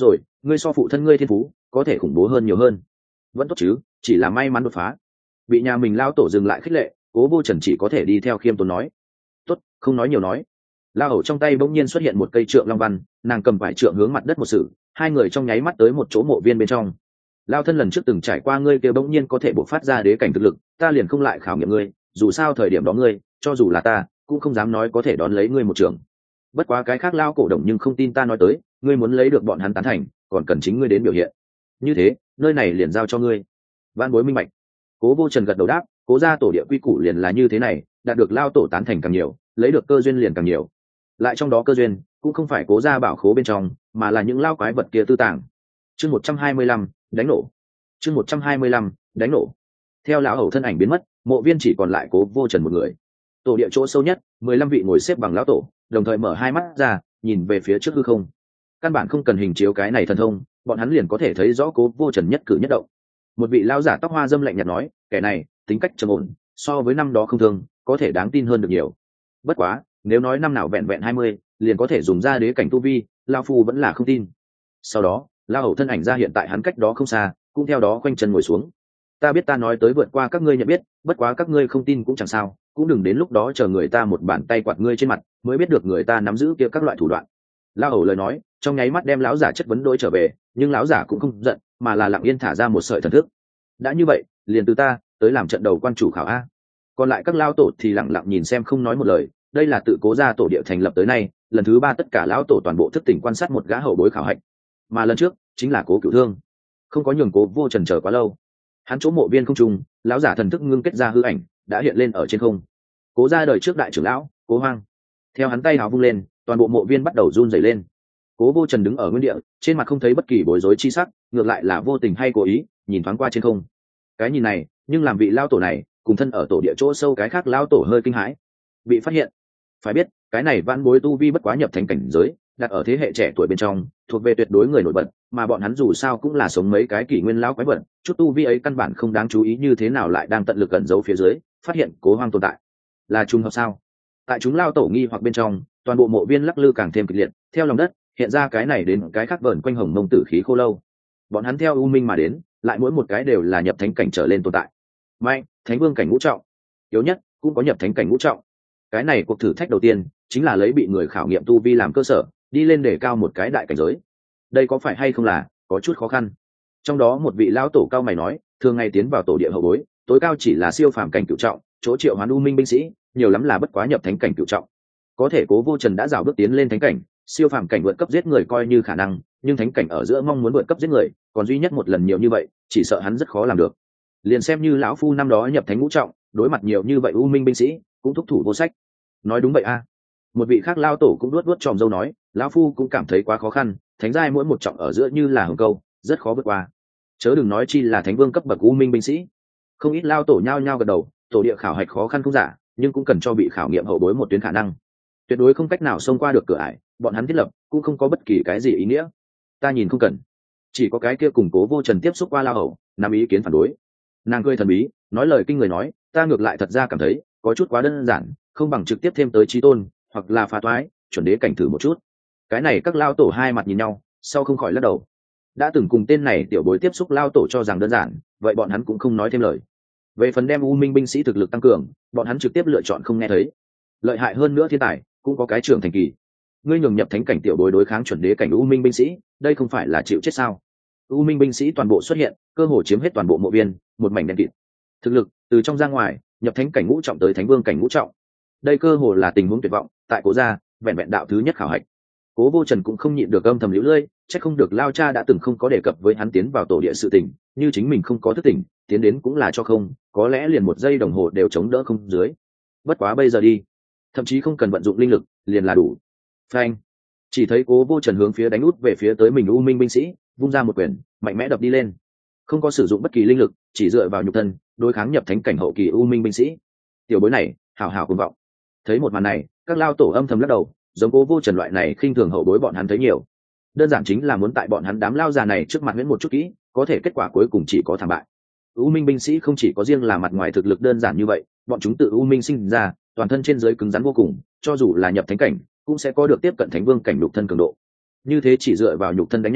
ngươi so phụ thân ngươi thiên phú có thể khủng bố hơn nhiều hơn. Vẫn tốt chứ, chỉ là may mắn đột phá. Bị nhà mình lao tổ dừng lại khích lệ, Cố Vô Trần chỉ có thể đi theo khiêm tốn nói. Tốt, không nói nhiều nói. Lao hầu trong tay bỗng nhiên xuất hiện một cây trượng long văn, nàng cầm vải trượng hướng mặt đất một sự, hai người trong nháy mắt tới một chỗ mộ viên bên trong. Lao thân lần trước từng trải qua ngươi kia bỗng nhiên có thể bộc phát ra đế cảnh thực lực, ta liền không lại khảo nghiệm ngươi, dù sao thời điểm đó ngươi, cho dù là ta, cũng không dám nói có thể đón lấy ngươi một trường. Bất quá cái khác lao cổ đồng nhưng không tin ta nói tới, ngươi muốn lấy được bọn hắn tán thành, còn cần chính ngươi đến biểu hiện. Như thế, nơi này liền giao cho ngươi. Vạn bối minh bạch. Cố Vô Trần gật đầu đáp, Cố gia tổ địa quy củ liền là như thế này, đạt được lao tổ tán thành càng nhiều, lấy được cơ duyên liền càng nhiều. Lại trong đó cơ duyên cũng không phải Cố gia bảo khố bên trong, mà là những lao quái vật kia tư tàng. Chương một trăm hai mươi lăm, đánh nổ. Chương một trăm hai mươi lăm, đánh nổ. Theo lão hầu thân ảnh biến mất, mộ viên chỉ còn lại Cố Vô Trần một người. Tổ địa chỗ sâu nhất, mười lăm vị ngồi xếp bằng lão tổ, đồng thời mở hai mắt ra, nhìn về phía trước hư không. Căn bản không cần hình chiếu cái này thần thông, bọn hắn liền có thể thấy rõ Cố Vô Trần nhất cử nhất động. Một vị lão giả tóc hoa dâm lạnh nhạt nói, kẻ này tính cách trầm ổn, so với năm đó không thương, có thể đáng tin hơn được nhiều. Bất quá, nếu nói năm nào vẹn vẹn hai mươi, liền có thể dùng ra đế cảnh tu vi, lão phu vẫn là không tin. Sau đó, lão hầu thân ảnh ra hiện tại hắn cách đó không xa, cũng theo đó quanh chân ngồi xuống. Ta biết ta nói tới vượt qua các ngươi nhận biết, bất quá các ngươi không tin cũng chẳng sao, cũng đừng đến lúc đó chờ người ta một bàn tay quạt ngươi trên mặt, mới biết được người ta nắm giữ kia các loại thủ đoạn. Lão hầu lời nói, trong nháy mắt đem lão giả chất vấn đối trở về, nhưng lão giả cũng không giận, mà là lặng yên thả ra một sợi thần thức. Đã như vậy, liền từ ta tới làm trận đầu quan chủ khảo a. Còn lại các lão tổ thì lặng lặng nhìn xem không nói một lời, đây là tự Cố gia tổ địa thành lập tới nay, lần thứ ba tất cả lão tổ toàn bộ thức tỉnh quan sát một gã hậu bối khảo hạch. Mà lần trước, chính là Cố Cửu Thương. Không có nhường Cố Vô Trần chờ quá lâu. Hắn chỗ mộ viên không trung, lão giả thần thức ngưng kết ra hư ảnh, đã hiện lên ở trên không. Cố gia đời trước đại trưởng lão, Cố Hoang. Theo hắn tay hào vung lên, toàn bộ mộ viên bắt đầu run rẩy lên. Cố Vô Trần đứng ở nguyên địa, trên mặt không thấy bất kỳ bối rối chi sắc, ngược lại là vô tình hay cố ý nhìn thoáng qua trên không. Cái nhìn này, nhưng làm vị lao tổ này cùng thân ở tổ địa chỗ sâu cái khác lao tổ hơi kinh hãi. Bị phát hiện. Phải biết, cái này vãn bối tu vi bất quá nhập thánh cảnh giới, đặt ở thế hệ trẻ tuổi bên trong, thuộc về tuyệt đối người nổi bật, mà bọn hắn dù sao cũng là sống mấy cái kỷ nguyên lão quái vật, chút tu vi ấy căn bản không đáng chú ý như thế nào lại đang tận lực cẩn giấu phía dưới, phát hiện Cố Hoang tồn tại. Là trùng hợp sao? Tại chúng lao tổ nghi hoặc bên trong, toàn bộ mộ viên lắc lư càng thêm kịch liệt, theo lòng đất hiện ra cái này đến cái khác vẩn quanh hồng mông tử khí khô lâu. Bọn hắn theo u minh mà đến, lại mỗi một cái đều là nhập thánh cảnh trở lên tồn tại. Mạnh, thánh vương cảnh ngũ trọng, yếu nhất cũng có nhập thánh cảnh ngũ trọng. Cái này cuộc thử thách đầu tiên chính là lấy bị người khảo nghiệm tu vi làm cơ sở, đi lên để cao một cái đại cảnh giới. Đây có phải hay không là có chút khó khăn? Trong đó một vị lão tổ cao mày nói, thường ngày tiến vào tổ địa hậu bối, tối cao chỉ là siêu phàm cảnh cửu trọng, chỗ triệu hoán u minh binh sĩ, nhiều lắm là bất quá nhập thánh cảnh cửu trọng. Có thể Cố Vô Trần đã rào bước tiến lên thánh cảnh, siêu phàm cảnh vượt cấp giết người coi như khả năng, nhưng thánh cảnh ở giữa mong muốn vượt cấp giết người, còn duy nhất một lần nhiều như vậy, chỉ sợ hắn rất khó làm được. Liền xem như lão phu năm đó nhập thánh ngũ trọng, đối mặt nhiều như vậy u minh binh sĩ, cũng thúc thủ vô sách. Nói đúng vậy a. À. Một vị khác lao tổ cũng luốt luốt tròm dâu nói, lão phu cũng cảm thấy quá khó khăn, thánh giai mỗi một trọng ở giữa như là hồng câu, rất khó vượt qua. Chớ đừng nói chi là thánh vương cấp bậc u minh binh sĩ. Không ít lao tổ nhao nhao gật đầu, tổ địa khảo hạch khó khăn không giả, nhưng cũng cần cho bị khảo nghiệm hậu bối một tuyến khả năng. Tuyệt đối không cách nào xông qua được cửa ải, bọn hắn thiết lập cũng không có bất kỳ cái gì ý nghĩa. Ta nhìn không cần, chỉ có cái kia cùng Cố Vô Trần tiếp xúc qua lao hậu, nắm ý kiến phản đối. Nàng cười thần bí, nói lời kinh người nói, ta ngược lại thật ra cảm thấy có chút quá đơn giản, không bằng trực tiếp thêm tới chí tôn, hoặc là phá toái, chuẩn đế cảnh thử một chút. Cái này các lao tổ hai mặt nhìn nhau, sau không khỏi lắc đầu. Đã từng cùng tên này tiểu bối tiếp xúc lao tổ cho rằng đơn giản, vậy bọn hắn cũng không nói thêm lời. Về phần đem u minh binh sĩ thực lực tăng cường, bọn hắn trực tiếp lựa chọn không nghe thấy. Lợi hại hơn nữa thiên tài cũng có cái trưởng thành kỳ. Ngươi nhường nhập thánh cảnh tiểu bối đối kháng chuẩn đế cảnh u minh binh sĩ, đây không phải là chịu chết sao? U minh binh sĩ toàn bộ xuất hiện, cơ hồ chiếm hết toàn bộ mộ viên, một mảnh đen kịt. Thực lực từ trong ra ngoài, nhập thánh cảnh ngũ trọng tới thánh vương cảnh ngũ trọng. Đây cơ hồ là tình huống tuyệt vọng, tại Cố gia, vẹn vẹn đạo thứ nhất khảo hạch. Cố Vô Trần cũng không nhịn được âm thầm liễu lơi, chắc không được lao cha đã từng không có đề cập với hắn tiến vào tổ địa sự tình, như chính mình không có thức tỉnh, tiến đến cũng là cho không, có lẽ liền một giây đồng hồ đều chống đỡ không dưới. Bất quá bây giờ đi, thậm chí không cần vận dụng linh lực, liền là đủ. Phanh! Chỉ thấy Cố Vô Trần hướng phía đánh út về phía tới mình u minh binh sĩ, vung ra một quyền, mạnh mẽ đập đi lên. Không có sử dụng bất kỳ linh lực, chỉ dựa vào nhục thân, đối kháng nhập thánh cảnh hậu kỳ u minh binh sĩ. Tiểu bối này, hào hào cuồng vọng. Thấy một màn này, các lao tổ âm thầm lắc đầu, giống Cố Vô Trần loại này khinh thường hậu bối bọn hắn thấy nhiều. Đơn giản chính là muốn tại bọn hắn đám lao già này trước mặt huyễn một chút kỹ, có thể kết quả cuối cùng chỉ có thảm bại. U minh binh sĩ không chỉ có riêng là mặt ngoài thực lực đơn giản như vậy, bọn chúng tự u minh sinh ra, toàn thân trên dưới cứng rắn vô cùng, cho dù là nhập thánh cảnh, cũng sẽ có được tiếp cận thánh vương cảnh nhục thân cường độ. Như thế chỉ dựa vào nhục thân đánh nhau,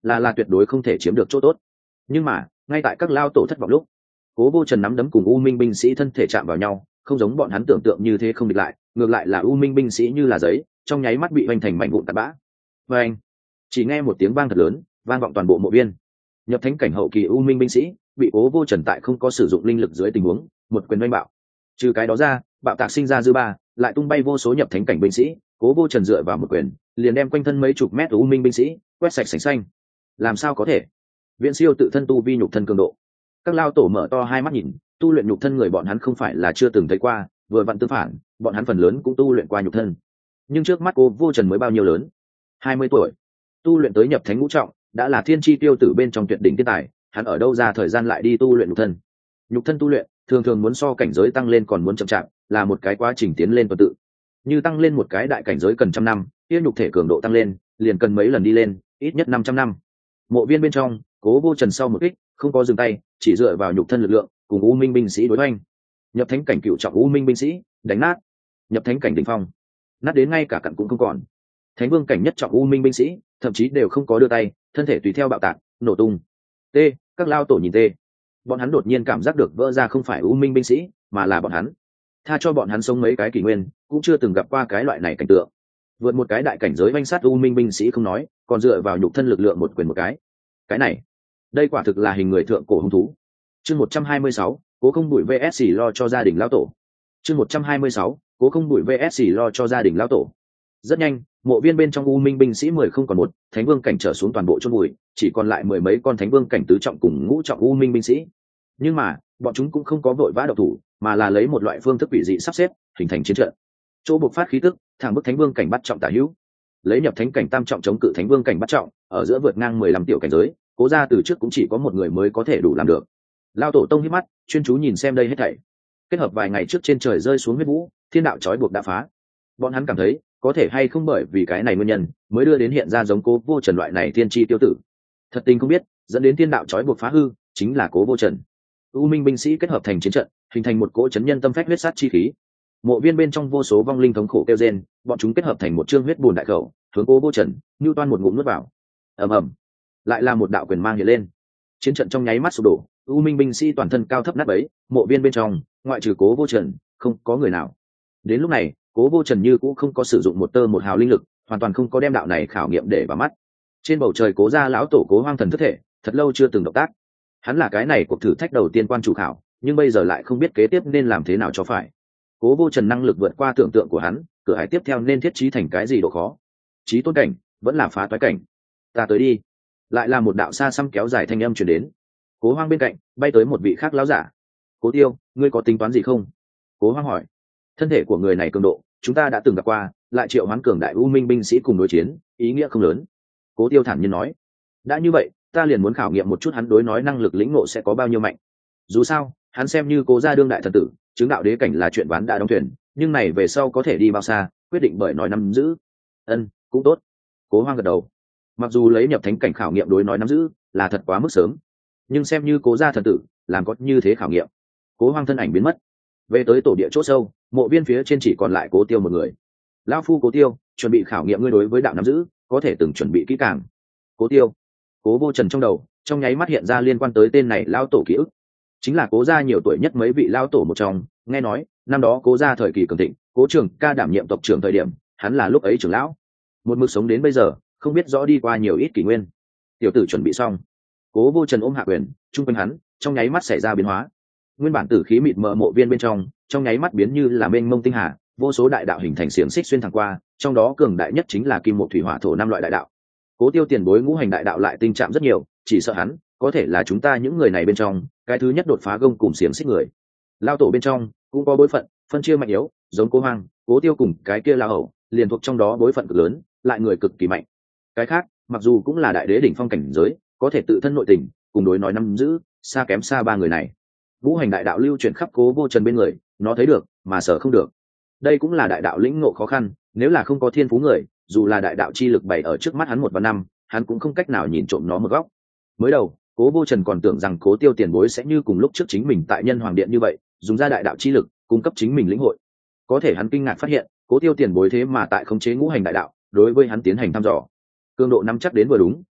là là tuyệt đối không thể chiếm được chỗ tốt. Nhưng mà ngay tại các lao tổ thất vọng lúc, Cố Vô Trần nắm đấm cùng U Minh binh sĩ thân thể chạm vào nhau, không giống bọn hắn tưởng tượng như thế không địch lại, ngược lại là U Minh binh sĩ như là giấy, trong nháy mắt bị hoành thành mảnh vụn tạt bã. Và anh, chỉ nghe một tiếng vang thật lớn, vang vọng toàn bộ mộ viên. Nhập thánh cảnh hậu kỳ U Minh binh sĩ bị Cố Vô Trần tại không có sử dụng linh lực dưới tình huống, một quyền oanh bạo. Trừ cái đó ra, bạo tạc sinh ra dư ba, lại tung bay vô số nhập thánh cảnh binh sĩ. Cố Vô Trần dựa vào một quyền, liền đem quanh thân mấy chục mét U Minh binh sĩ quét sạch sành xanh. Làm sao có thể? Viễn siêu tự thân tu vi nhục thân cường độ. Các lao tổ mở to hai mắt nhìn, tu luyện nhục thân người bọn hắn không phải là chưa từng thấy qua, vừa vặn tương phản, bọn hắn phần lớn cũng tu luyện qua nhục thân. Nhưng trước mắt Cố Vô Trần mới bao nhiêu lớn? hai mươi tuổi, tu luyện tới nhập thánh ngũ trọng, đã là thiên chi tiêu tử bên trong tuyệt đỉnh thiên tài, hắn ở đâu ra thời gian lại đi tu luyện nhục thân? Nhục thân tu luyện thường thường muốn so cảnh giới tăng lên còn muốn chậm chạp, là một cái quá trình tiến lên tuần tự. Như tăng lên một cái đại cảnh giới cần trăm năm, kia nhục thể cường độ tăng lên, liền cần mấy lần đi lên, ít nhất năm trăm năm. Mộ viên bên trong, Cố Vô Trần sau một kích, không có dừng tay, chỉ dựa vào nhục thân lực lượng, cùng U Minh binh sĩ đối hoành. Nhập thánh cảnh cựu trọng U Minh binh sĩ, đánh nát. Nhập thánh cảnh đỉnh phong, nát đến ngay cả cặn cũng không còn. Thánh vương cảnh nhất trọng U Minh binh sĩ, thậm chí đều không có đưa tay, thân thể tùy theo bạo tạc, nổ tung. T, các lao tổ nhìn T. Bọn hắn đột nhiên cảm giác được vỡ ra không phải U Minh binh sĩ, mà là bọn hắn. Tha cho bọn hắn sống mấy cái kỷ nguyên, cũng chưa từng gặp qua cái loại này cảnh tượng. Vượt một cái đại cảnh giới vanh sát U Minh binh sĩ không nói, còn dựa vào nhục thân lực lượng một quyền một cái. Cái này, đây quả thực là hình người thượng cổ hung thú. Chương một trăm hai mươi sáu, Cố Không Bụi vs xỉ lo cho gia đình lão tổ. Chương một trăm hai mươi sáu, Cố Không Bụi vs xỉ lo cho gia đình lão tổ. Rất nhanh, mộ viên bên trong U Minh binh sĩ mười không còn một, thánh vương cảnh trở xuống toàn bộ chôn vùi, chỉ còn lại mười mấy con thánh vương cảnh tứ trọng cùng ngũ trọng U Minh binh sĩ. Nhưng mà, bọn chúng cũng không có vội vã động thủ, mà là lấy một loại phương thức quỷ dị sắp xếp, hình thành chiến trận. Chỗ bộc phát khí tức, thẳng bức thánh vương cảnh bắt trọng tả hữu. Lấy nhập thánh cảnh tam trọng chống cự thánh vương cảnh bắt trọng, ở giữa vượt ngang mười lăm tiểu cảnh giới, Cố gia từ trước cũng chỉ có một người mới có thể đủ làm được. Lao tổ tông hít mắt, chuyên chú nhìn xem đây hết thảy. Kết hợp vài ngày trước trên trời rơi xuống huyết vũ, thiên đạo trói buộc đã phá. Bọn hắn cảm thấy, có thể hay không bởi vì cái này nguyên nhân, mới đưa đến hiện ra giống Cố Vô Trần loại này thiên chi tiêu tử. Thật tình không biết, dẫn đến thiên đạo trói buộc phá hư, chính là Cố Vô Trần. U Minh binh sĩ kết hợp thành chiến trận, hình thành một cỗ chấn nhân tâm phách huyết sát chi khí. Mộ viên bên trong vô số vong linh thống khổ kêu rên, bọn chúng kết hợp thành một chương huyết bùn đại khẩu, hướng Cố Vô Trần, như toan một ngụm nuốt vào. Ầm ầm, lại là một đạo quyền mang hiện lên. Chiến trận trong nháy mắt sụp đổ, U Minh binh sĩ toàn thân cao thấp nát bấy, mộ viên bên trong, ngoại trừ Cố Vô Trần, không có người nào. Đến lúc này, Cố Vô Trần như cũng không có sử dụng một tơ một hào linh lực, hoàn toàn không có đem đạo này khảo nghiệm để vào mắt. Trên bầu trời Cố gia lão tổ Cố Hoang Thần thất thể, thật lâu chưa từng động tác. Hắn là cái này cuộc thử thách đầu tiên quan chủ khảo, nhưng bây giờ lại không biết kế tiếp nên làm thế nào cho phải. Cố Vô Trần năng lực vượt qua tưởng tượng của hắn, cửa hải tiếp theo nên thiết trí thành cái gì độ khó? Chí tôn cảnh, vẫn là phá toái cảnh. Ta tới đi. Lại là một đạo xa xăm kéo dài thanh âm truyền đến. Cố Hoang bên cạnh, bay tới một vị khác lão giả. Cố Tiêu, ngươi có tính toán gì không? Cố Hoang hỏi. Thân thể của người này cường độ, chúng ta đã từng gặp qua, lại triệu hoán cường đại U Minh binh sĩ cùng đối chiến, ý nghĩa không lớn. Cố Tiêu thản nhiên nói. Đã như vậy, ta liền muốn khảo nghiệm một chút hắn đối nói năng lực lĩnh ngộ sẽ có bao nhiêu mạnh. Dù sao, hắn xem như Cố gia đương đại thần tử, chứng đạo đế cảnh là chuyện ván đã đóng thuyền, nhưng này về sau có thể đi bao xa, quyết định bởi nói nắm giữ. Ân, cũng tốt. Cố Hoang gật đầu. Mặc dù lấy nhập thánh cảnh khảo nghiệm đối nói nắm giữ là thật quá mức sớm, nhưng xem như Cố gia thần tử, làm có như thế khảo nghiệm. Cố Hoang thân ảnh biến mất, về tới tổ địa chỗ sâu, mộ viên phía trên chỉ còn lại Cố Tiêu một người. Lão phu Cố Tiêu, chuẩn bị khảo nghiệm ngươi đối với đạo nắm giữ, có thể từng chuẩn bị kỹ càng. Cố Tiêu. Cố Vô Trần trong đầu, trong nháy mắt hiện ra liên quan tới tên này lão tổ ký ức. Chính là Cố gia nhiều tuổi nhất mấy vị lão tổ một trong, nghe nói, năm đó Cố gia thời kỳ cường thịnh, Cố Trường Ca đảm nhiệm tộc trưởng thời điểm, hắn là lúc ấy trưởng lão. Một mực sống đến bây giờ, không biết rõ đi qua nhiều ít kỷ nguyên. Tiểu tử chuẩn bị xong. Cố Vô Trần ôm hạ quyền, trung quanh hắn, trong nháy mắt xảy ra biến hóa. Nguyên bản tử khí mịt mờ mộ viên bên trong, trong nháy mắt biến như là mênh mông tinh hà, vô số đại đạo hình thành xiềng xích xuyên thẳng qua, trong đó cường đại nhất chính là kim một thủy hỏa thổ năm loại đại đạo. Cố Tiêu tiền bối ngũ hành đại đạo lại tinh chạm rất nhiều, chỉ sợ hắn có thể là chúng ta những người này bên trong cái thứ nhất đột phá gông cùng xiềng xích người. Lao tổ bên trong cũng có bối phận phân chia mạnh yếu, giống Cố Hoang, Cố Tiêu cùng cái kia lao hậu liền thuộc trong đó bối phận cực lớn, lại người cực kỳ mạnh. Cái khác mặc dù cũng là đại đế đỉnh phong cảnh giới, có thể tự thân nội tình cùng đối nói nắm giữ xa kém xa ba người này. Ngũ hành đại đạo lưu chuyển khắp Cố Vô Trần bên người, nó thấy được mà sợ không được. Đây cũng là đại đạo lĩnh ngộ khó khăn, nếu là không có thiên phú người, dù là đại đạo chi lực bày ở trước mắt hắn một và năm, hắn cũng không cách nào nhìn trộm nó một góc. Mới đầu, Cố Vô Trần còn tưởng rằng Cố Tiêu tiền bối sẽ như cùng lúc trước chính mình tại Nhân Hoàng Điện như vậy, dùng ra đại đạo chi lực cung cấp chính mình lĩnh hội. Có thể hắn kinh ngạc phát hiện, Cố Tiêu tiền bối thế mà tại khống chế ngũ hành đại đạo, đối với hắn tiến hành thăm dò. Cường độ nắm chắc đến vừa đúng,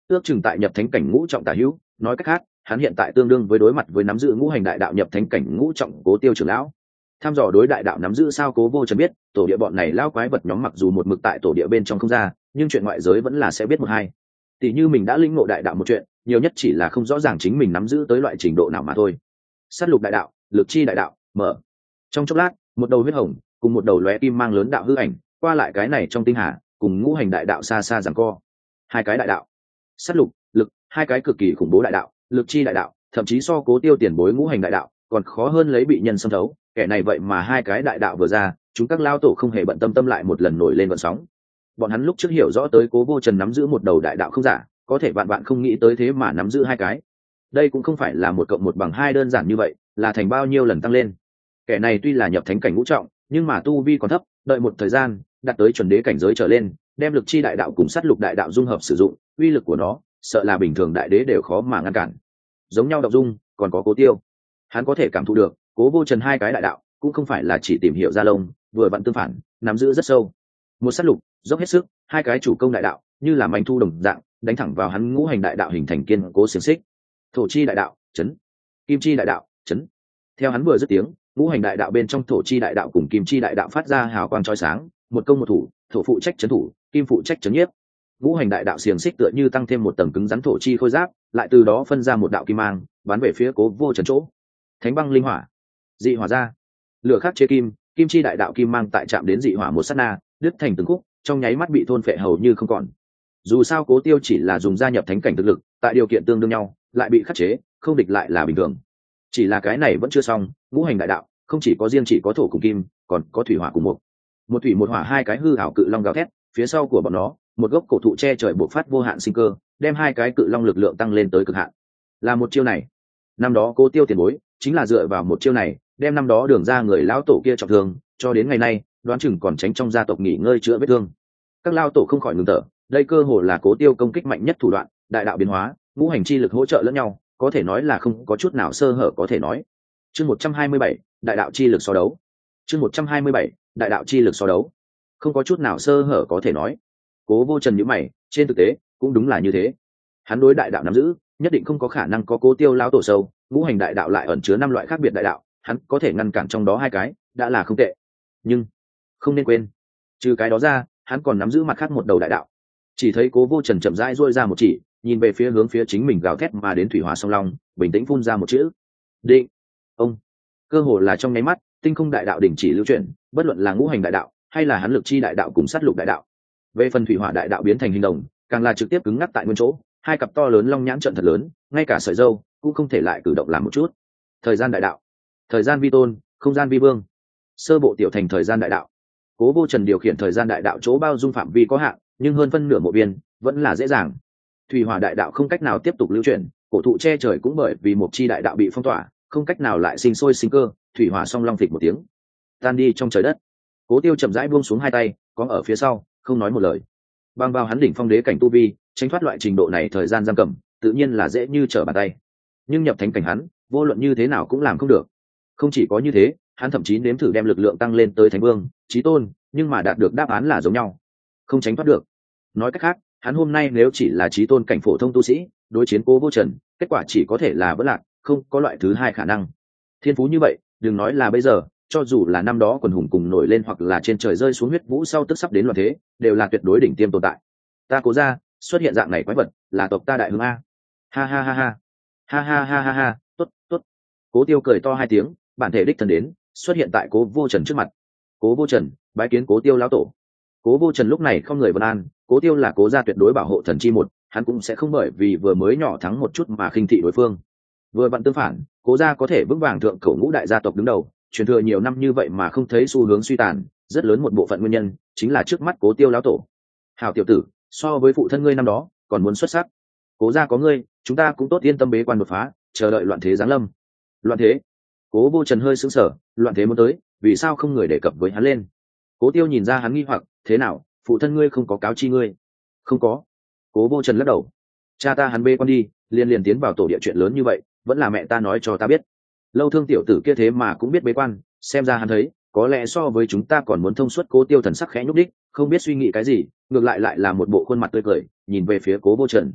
ước chừng tại nhập thánh cảnh ngũ trọng tả hữu. Nói cách khác, hắn hiện tại tương đương với đối mặt với nắm giữ ngũ hành đại đạo nhập thánh cảnh ngũ trọng Cố Tiêu trưởng lão. Tham dò đối đại đạo nắm giữ sao Cố Vô Trần biết, tổ địa bọn này lao quái vật nhóm mặc dù một mực tại tổ địa bên trong không ra, nhưng chuyện ngoại giới vẫn là sẽ biết một hai. Tỷ như mình đã lĩnh ngộ đại đạo một chuyện, nhiều nhất chỉ là không rõ ràng chính mình nắm giữ tới loại trình độ nào mà thôi. Sát lục đại đạo, lực chi đại đạo, mở. Trong chốc lát, một đầu huyết hồng cùng một đầu lóe kim mang lớn đạo hư ảnh qua lại cái này trong tinh hà, cùng ngũ hành đại đạo xa xa giằng co. Hai cái đại đạo, sát lục, lực, hai cái cực kỳ khủng bố đại đạo, lực chi đại đạo, thậm chí so Cố Tiêu tiền bối ngũ hành đại đạo còn khó hơn lấy bị nhân xâm thấu. Kẻ này vậy mà hai cái đại đạo vừa ra, chúng các lao tổ không hề bận tâm tâm lại một lần nổi lên vận sóng. Bọn hắn lúc trước hiểu rõ tới Cố Vô Trần nắm giữ một đầu đại đạo không giả, có thể vạn vạn không nghĩ tới thế mà nắm giữ hai cái. Đây cũng không phải là một cộng một bằng hai đơn giản như vậy, là thành bao nhiêu lần tăng lên. Kẻ này tuy là nhập thánh cảnh ngũ trọng, nhưng mà tu vi còn thấp, đợi một thời gian đạt tới chuẩn đế cảnh giới trở lên, đem lực chi đại đạo cùng sát lục đại đạo dung hợp sử dụng, uy lực của nó sợ là bình thường đại đế đều khó mà ngăn cản. Giống nhau đọc dung, còn có Cố Tiêu, hắn có thể cảm thụ được Cố Vô Trần hai cái đại đạo cũng không phải là chỉ tìm hiểu ra lông, vừa vặn tương phản, nắm giữ rất sâu. Một sát lục dốc hết sức, hai cái chủ công đại đạo như là manh thu đồng dạng đánh thẳng vào hắn ngũ hành đại đạo hình thành kiên cố xiềng xích. Thổ chi đại đạo chấn, kim chi đại đạo chấn. Theo hắn vừa dứt tiếng, ngũ hành đại đạo bên trong thổ chi đại đạo cùng kim chi đại đạo phát ra hào quang chói sáng, một công một thủ, thổ phụ trách chấn thủ, kim phụ trách chấn nhiếp. Ngũ hành đại đạo xiềng xích tựa như tăng thêm một tầng cứng rắn thổ chi khôi giáp, lại từ đó phân ra một đạo kim mang bắn về phía Cố Vô Trần chỗ. Thánh băng linh hỏa, dị hỏa ra, lửa khắc chế kim, kim chi đại đạo kim mang tại chạm đến dị hỏa một sát na đứt thành từng khúc, trong nháy mắt bị thôn phệ hầu như không còn. Dù sao Cố Tiêu chỉ là dùng gia nhập thánh cảnh thực lực, tại điều kiện tương đương nhau lại bị khắc chế, không địch lại là bình thường. Chỉ là cái này vẫn chưa xong, ngũ hành đại đạo không chỉ có riêng chỉ có thổ cùng kim, còn có thủy hỏa cùng một một thủy một hỏa hai cái hư ảo cự long gào thét, phía sau của bọn nó một gốc cổ thụ che trời bộc phát vô hạn sinh cơ, đem hai cái cự long lực lượng tăng lên tới cực hạn. Là một chiêu này, năm đó Cố Tiêu tiền bối chính là dựa vào một chiêu này đem năm đó đường ra người lão tổ kia trọng thương, cho đến ngày nay đoán chừng còn tránh trong gia tộc nghỉ ngơi chữa vết thương. Các lao tổ không khỏi ngừng thở, đây cơ hồ là Cố Tiêu công kích mạnh nhất thủ đoạn, đại đạo biến hóa, ngũ hành chi lực hỗ trợ lẫn nhau, có thể nói là không có chút nào sơ hở có thể nói. Chương một trăm hai mươi bảy, đại đạo chi lực so đấu. Chương một trăm hai mươi bảy, đại đạo chi lực so đấu. Không có chút nào sơ hở có thể nói. Cố Vô Trần nhíu mày, trên thực tế cũng đúng là như thế. Hắn đối đại đạo nắm giữ, nhất định không có khả năng có Cố Tiêu lão tổ sâu, ngũ hành đại đạo lại ẩn chứa năm loại khác biệt đại đạo, hắn có thể ngăn cản trong đó hai cái, đã là không tệ. Nhưng không nên quên, trừ cái đó ra, hắn còn nắm giữ mặt khác một đầu đại đạo. Chỉ thấy Cố Vô Trần chậm rãi duỗi ra một chỉ, nhìn về phía hướng phía chính mình gào thét mà đến thủy hỏa song long, bình tĩnh phun ra một chữ: định. Ông. Cơ hồ là trong nháy mắt, tinh không đại đạo đình chỉ lưu chuyển, bất luận là ngũ hành đại đạo hay là hắn lực chi đại đạo cùng sát lục đại đạo. Về phần thủy hỏa đại đạo biến thành hình đồng, càng là trực tiếp cứng ngắc tại nguyên chỗ, hai cặp to lớn long nhãn trận thật lớn, ngay cả sợi râu cũng không thể lại cử động làm một chút. Thời gian đại đạo, thời gian vi tôn, không gian vi vương, sơ bộ tiểu thành thời gian đại đạo. Cố Vô Trần điều khiển thời gian đại đạo chỗ bao dung phạm vi có hạn, nhưng hơn phân nửa mộ viên vẫn là dễ dàng. Thủy hỏa đại đạo không cách nào tiếp tục lưu chuyển, cổ thụ che trời cũng bởi vì một chi đại đạo bị phong tỏa, không cách nào lại sinh sôi sinh cơ. Thủy hỏa song long phịch một tiếng tan đi trong trời đất. Cố Tiêu chậm rãi buông xuống hai tay, có ở phía sau không nói một lời. Bằng vào hắn đỉnh phong đế cảnh tu vi, tránh thoát loại trình độ này thời gian giam cầm tự nhiên là dễ như trở bàn tay, nhưng nhập thánh cảnh hắn vô luận như thế nào cũng làm không được. Không chỉ có như thế, hắn thậm chí nếm thử đem lực lượng tăng lên tới thánh vương, chí tôn, nhưng mà đạt được đáp án là giống nhau, không tránh thoát được. Nói cách khác, hắn hôm nay nếu chỉ là chí tôn cảnh phổ thông tu sĩ đối chiến Cố Vô Trần, kết quả chỉ có thể là vỡ lạc, không có loại thứ hai khả năng. Thiên phú như vậy, đừng nói là bây giờ, cho dù là năm đó quần hùng cùng nổi lên hoặc là trên trời rơi xuống huyết vũ sau tức sắp đến loạn thế, đều là tuyệt đối đỉnh tiêm tồn tại. Ta Cố gia xuất hiện dạng này quái vật, là tộc ta đại hướng a. Ha ha ha ha. Ha ha ha ha ha, tốt tốt. Cố Tiêu cười to hai tiếng, bản thể đích thân đến, xuất hiện tại Cố Vô Trần trước mặt. Cố Vô Trần, bái kiến Cố Tiêu lão tổ. Cố Vô Trần lúc này không người vân an, Cố Tiêu là Cố gia tuyệt đối bảo hộ thần chi một, hắn cũng sẽ không bởi vì vừa mới nhỏ thắng một chút mà khinh thị đối phương. Vừa vặn tương phản, Cố gia có thể vững vàng thượng cổ ngũ đại gia tộc đứng đầu, truyền thừa nhiều năm như vậy mà không thấy xu hướng suy tàn, rất lớn một bộ phận nguyên nhân chính là trước mắt Cố Tiêu lão tổ. Hảo tiểu tử, so với phụ thân ngươi năm đó còn muốn xuất sắc. Cố gia có ngươi, chúng ta cũng tốt yên tâm bế quan đột phá, chờ đợi loạn thế giáng lâm. Loạn thế? Cố Vô Trần hơi sững sờ, loạn thế muốn tới, vì sao không người đề cập với hắn lên? Cố Tiêu nhìn ra hắn nghi hoặc, thế nào, phụ thân ngươi không có cáo chi ngươi? Không có. Cố Vô Trần lắc đầu. Cha ta hắn bế quan đi, liền liền tiến vào tổ địa chuyện lớn như vậy, vẫn là mẹ ta nói cho ta biết. Lâu Thương tiểu tử kia thế mà cũng biết bế quan, xem ra hắn thấy, có lẽ so với chúng ta còn muốn thông suốt. Cố Tiêu thần sắc khẽ nhúc đích, không biết suy nghĩ cái gì, ngược lại lại là một bộ khuôn mặt tươi cười, nhìn về phía Cố Vô Trần.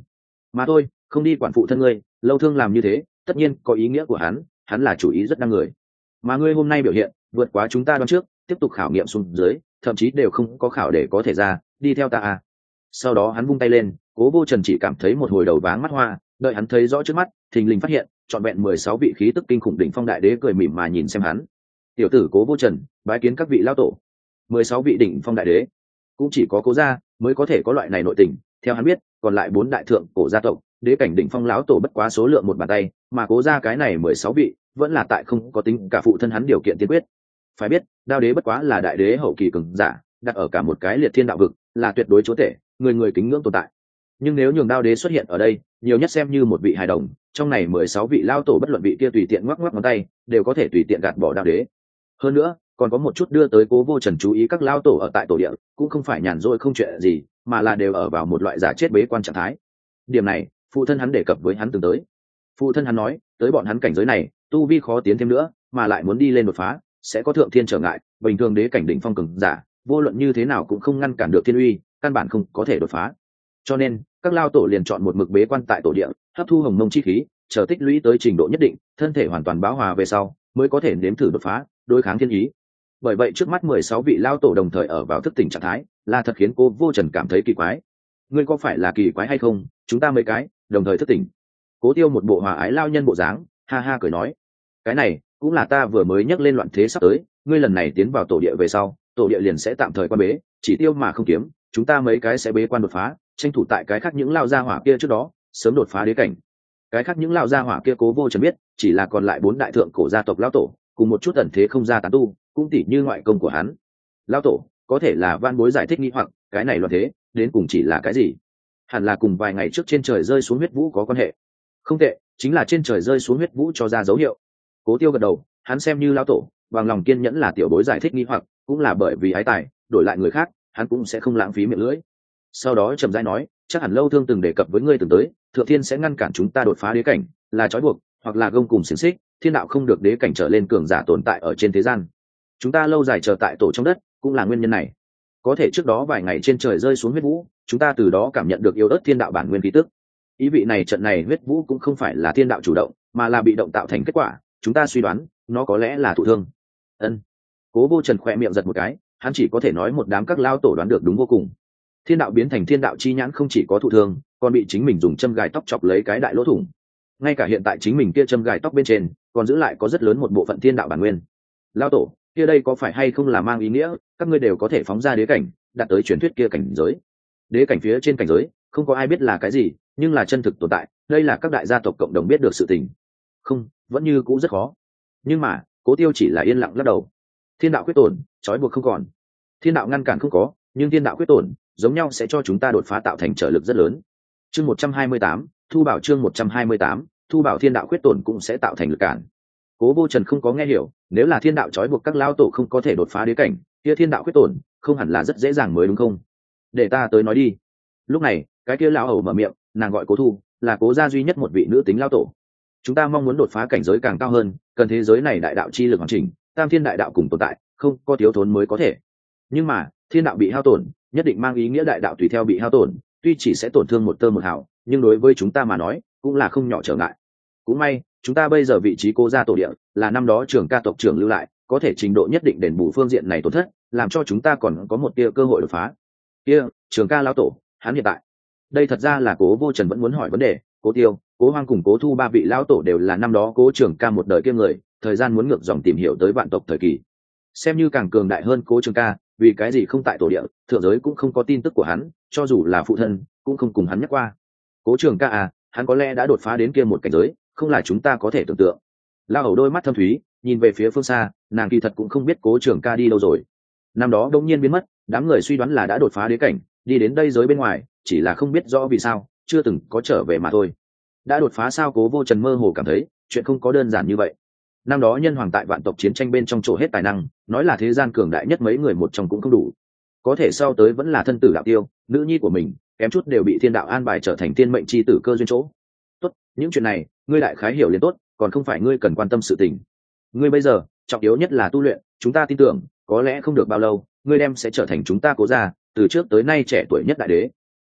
mà thôi, không đi quản phụ thân ngươi. Lâu Thương làm như thế tất nhiên có ý nghĩa của hắn, hắn là chủ ý rất năng người, mà ngươi hôm nay biểu hiện vượt quá chúng ta đoán trước, tiếp tục khảo nghiệm xuống dưới thậm chí đều không có khảo để có thể ra, đi theo ta à. Sau đó hắn vung tay lên, Cố Vô Trần chỉ cảm thấy một hồi đầu váng mắt hoa, đợi hắn thấy rõ trước mắt, thình lình phát hiện trọn vẹn mười sáu vị khí tức kinh khủng đỉnh phong đại đế cười mỉm mà nhìn xem hắn. Tiểu tử Cố Vô Trần, bái kiến các vị lão tổ. Mười sáu vị đỉnh phong đại đế, cũng chỉ có Cố gia mới có thể có loại này nội tình. Theo hắn biết, còn lại bốn đại thượng cổ gia tộc, đế cảnh đỉnh phong lão tổ bất quá số lượng một bàn tay, mà Cố gia cái này mười sáu vị, vẫn là tại không có tính cả phụ thân hắn điều kiện tiên quyết. Phải biết, Đao đế bất quá là đại đế hậu kỳ cường giả, đặt ở cả một cái liệt thiên đạo vực, là tuyệt đối chúa tể, người người kính ngưỡng tồn tại. Nhưng nếu nhường Đao đế xuất hiện ở đây, nhiều nhất xem như một vị hài đồng, trong này mười sáu vị lao tổ bất luận vị kia tùy tiện ngoắc ngoắc ngón tay, đều có thể tùy tiện gạt bỏ Đao đế. Hơn nữa, còn có một chút đưa tới Cố Vô Trần chú ý, các lao tổ ở tại tổ địa cũng không phải nhàn rỗi không chuyện gì, mà là đều ở vào một loại giả chết bế quan trạng thái. Điểm này, phụ thân hắn đề cập với hắn từng tới. Phụ thân hắn nói, tới bọn hắn cảnh giới này, tu vi khó tiến thêm nữa, mà lại muốn đi lên đột phá, sẽ có thượng thiên trở ngại, bình thường đế cảnh đỉnh phong cường giả, vô luận như thế nào cũng không ngăn cản được thiên uy, căn bản không có thể đột phá. Cho nên, các lao tổ liền chọn một mực bế quan tại tổ địa, hấp thu hồng mông chi khí, chờ tích lũy tới trình độ nhất định, thân thể hoàn toàn bão hòa về sau, mới có thể nếm thử đột phá, đối kháng thiên ý. Bởi vậy trước mắt mười sáu vị lao tổ đồng thời ở vào thức tỉnh trạng thái, là thật khiến Cố Vô Trần cảm thấy kỳ quái. Ngươi có phải là kỳ quái hay không? Chúng ta mấy cái đồng thời thức tỉnh. Cố Tiêu một bộ hòa ái lao nhân bộ dáng, ha ha cười nói, cái này cũng là ta vừa mới nhắc lên loạn thế sắp tới, ngươi lần này tiến vào tổ địa về sau, tổ địa liền sẽ tạm thời quan bế, chỉ tiêu mà không kiếm, chúng ta mấy cái sẽ bế quan đột phá, tranh thủ tại cái khác những lao gia hỏa kia trước đó sớm đột phá đế cảnh. Cái khác những lao gia hỏa kia Cố Vô Trần biết, chỉ là còn lại bốn đại thượng cổ gia tộc lão tổ, cùng một chút ẩn thế không ra tán tu, cũng tỉ như ngoại công của hắn. Lão tổ có thể là van bối giải thích nghi hoặc, cái này loạn thế đến cùng chỉ là cái gì? Hẳn là cùng vài ngày trước trên trời rơi xuống huyết vũ có quan hệ. Không tệ, chính là trên trời rơi xuống huyết vũ cho ra dấu hiệu. Cố Tiêu gật đầu, hắn xem như lão tổ, bằng lòng kiên nhẫn là tiểu bối giải thích nghi hoặc, cũng là bởi vì ái tài, đổi lại người khác, hắn cũng sẽ không lãng phí miệng lưỡi. Sau đó trầm rãi nói, chắc hẳn Lâu Thương từng đề cập với ngươi từng tới, thượng thiên sẽ ngăn cản chúng ta đột phá đế cảnh, là trói buộc, hoặc là gông cùng xiềng xích, thiên đạo không được đế cảnh trở lên cường giả tồn tại ở trên thế gian. Chúng ta lâu dài chờ tại tổ trong đất, cũng là nguyên nhân này. Có thể trước đó vài ngày trên trời rơi xuống huyết vũ, chúng ta từ đó cảm nhận được yếu ớt thiên đạo bản nguyên khí tức. Ý vị này trận này huyết vũ cũng không phải là thiên đạo chủ động, mà là bị động tạo thành kết quả, chúng ta suy đoán, nó có lẽ là thụ thương. Ân. Cố Vô Trần khỏe miệng giật một cái, hắn chỉ có thể nói một đám các lao tổ đoán được đúng vô cùng. Thiên đạo biến thành thiên đạo chi nhãn không chỉ có thụ thương, còn bị chính mình dùng châm gài tóc chọc lấy cái đại lỗ thủng. Ngay cả hiện tại chính mình kia châm gài tóc bên trên, còn giữ lại có rất lớn một bộ phận thiên đạo bản nguyên. Lao tổ, kia đây có phải hay không là mang ý nghĩa, các ngươi đều có thể phóng ra đế cảnh, đạt tới truyền thuyết kia cảnh giới. Đế cảnh phía trên cảnh giới, không có ai biết là cái gì, nhưng là chân thực tồn tại, đây là các đại gia tộc cộng đồng biết được sự tình. Không, vẫn như cũ rất khó. Nhưng mà, Cố Tiêu chỉ là yên lặng lắc đầu. Thiên đạo quyết tổn, trói buộc không còn. Thiên đạo ngăn cản không có, nhưng thiên đạo quyết tổn, giống nhau sẽ cho chúng ta đột phá tạo thành trở lực rất lớn. Chương một trăm hai mươi tám, thu bảo chương một trăm hai mươi tám, thu bảo thiên đạo quyết tổn cũng sẽ tạo thành lực cản. Cố Vô Trần không có nghe hiểu, nếu là thiên đạo trói buộc các lao tổ không có thể đột phá đế cảnh, kia thiên đạo quyết tổn, không hẳn là rất dễ dàng mới đúng không? Để ta tới nói đi. Lúc này, cái kia lão hầu mở miệng, nàng gọi Cố Thu, là Cố gia duy nhất một vị nữ tính lao tổ. Chúng ta mong muốn đột phá cảnh giới càng cao hơn, cần thế giới này đại đạo chi lực hoàn chỉnh, tam thiên đại đạo cùng tồn tại, không có thiếu thốn mới có thể. Nhưng mà, thiên đạo bị hao tổn, nhất định mang ý nghĩa đại đạo tùy theo bị hao tổn, tuy chỉ sẽ tổn thương một tơ một hào, nhưng đối với chúng ta mà nói, cũng là không nhỏ trở ngại. Cũng may, chúng ta bây giờ vị trí Cố gia tổ địa, là năm đó trưởng ca tộc trưởng lưu lại, có thể trình độ nhất định đền bù phương diện này tổn thất, làm cho chúng ta còn có một tia cơ hội đột phá. Kia, trưởng ca lão tổ, hắn hiện tại. Đây thật ra là Cố Vô Trần vẫn muốn hỏi vấn đề, Cố Tiêu, Cố Hoang cùng Cố Thu ba vị lão tổ đều là năm đó Cố trưởng ca một đời kia người, thời gian muốn ngược dòng tìm hiểu tới vạn tộc thời kỳ. Xem như càng cường đại hơn Cố trưởng ca, vì cái gì không tại tổ địa, thượng giới cũng không có tin tức của hắn, cho dù là phụ thân, cũng không cùng hắn nhắc qua. Cố trưởng ca à, hắn có lẽ đã đột phá đến kia một cảnh giới, không là chúng ta có thể tưởng tượng. Lao hầu đôi mắt thâm thúy, nhìn về phía phương xa, nàng kỳ thật cũng không biết Cố trưởng ca đi đâu rồi. Năm đó đông nhiên biến mất, đám người suy đoán là đã đột phá đế cảnh, đi đến đây giới bên ngoài, chỉ là không biết rõ vì sao, chưa từng có trở về mà thôi. Đã đột phá sao? Cố Vô Trần mơ hồ cảm thấy, chuyện không có đơn giản như vậy. Năm đó nhân hoàng tại vạn tộc chiến tranh bên trong trổ hết tài năng, nói là thế gian cường đại nhất mấy người một trong cũng không đủ. Có thể sau tới vẫn là thân tử đạo tiêu, nữ nhi của mình, kém chút đều bị thiên đạo an bài trở thành thiên mệnh chi tử cơ duyên chỗ. Tốt, những chuyện này, ngươi đại khái hiểu liền tốt, còn không phải ngươi cần quan tâm sự tình. Ngươi bây giờ, trọng yếu nhất là tu luyện, chúng ta tin tưởng, có lẽ không được bao lâu, ngươi đem sẽ trở thành chúng ta Cố gia, từ trước tới nay trẻ tuổi nhất đại đế.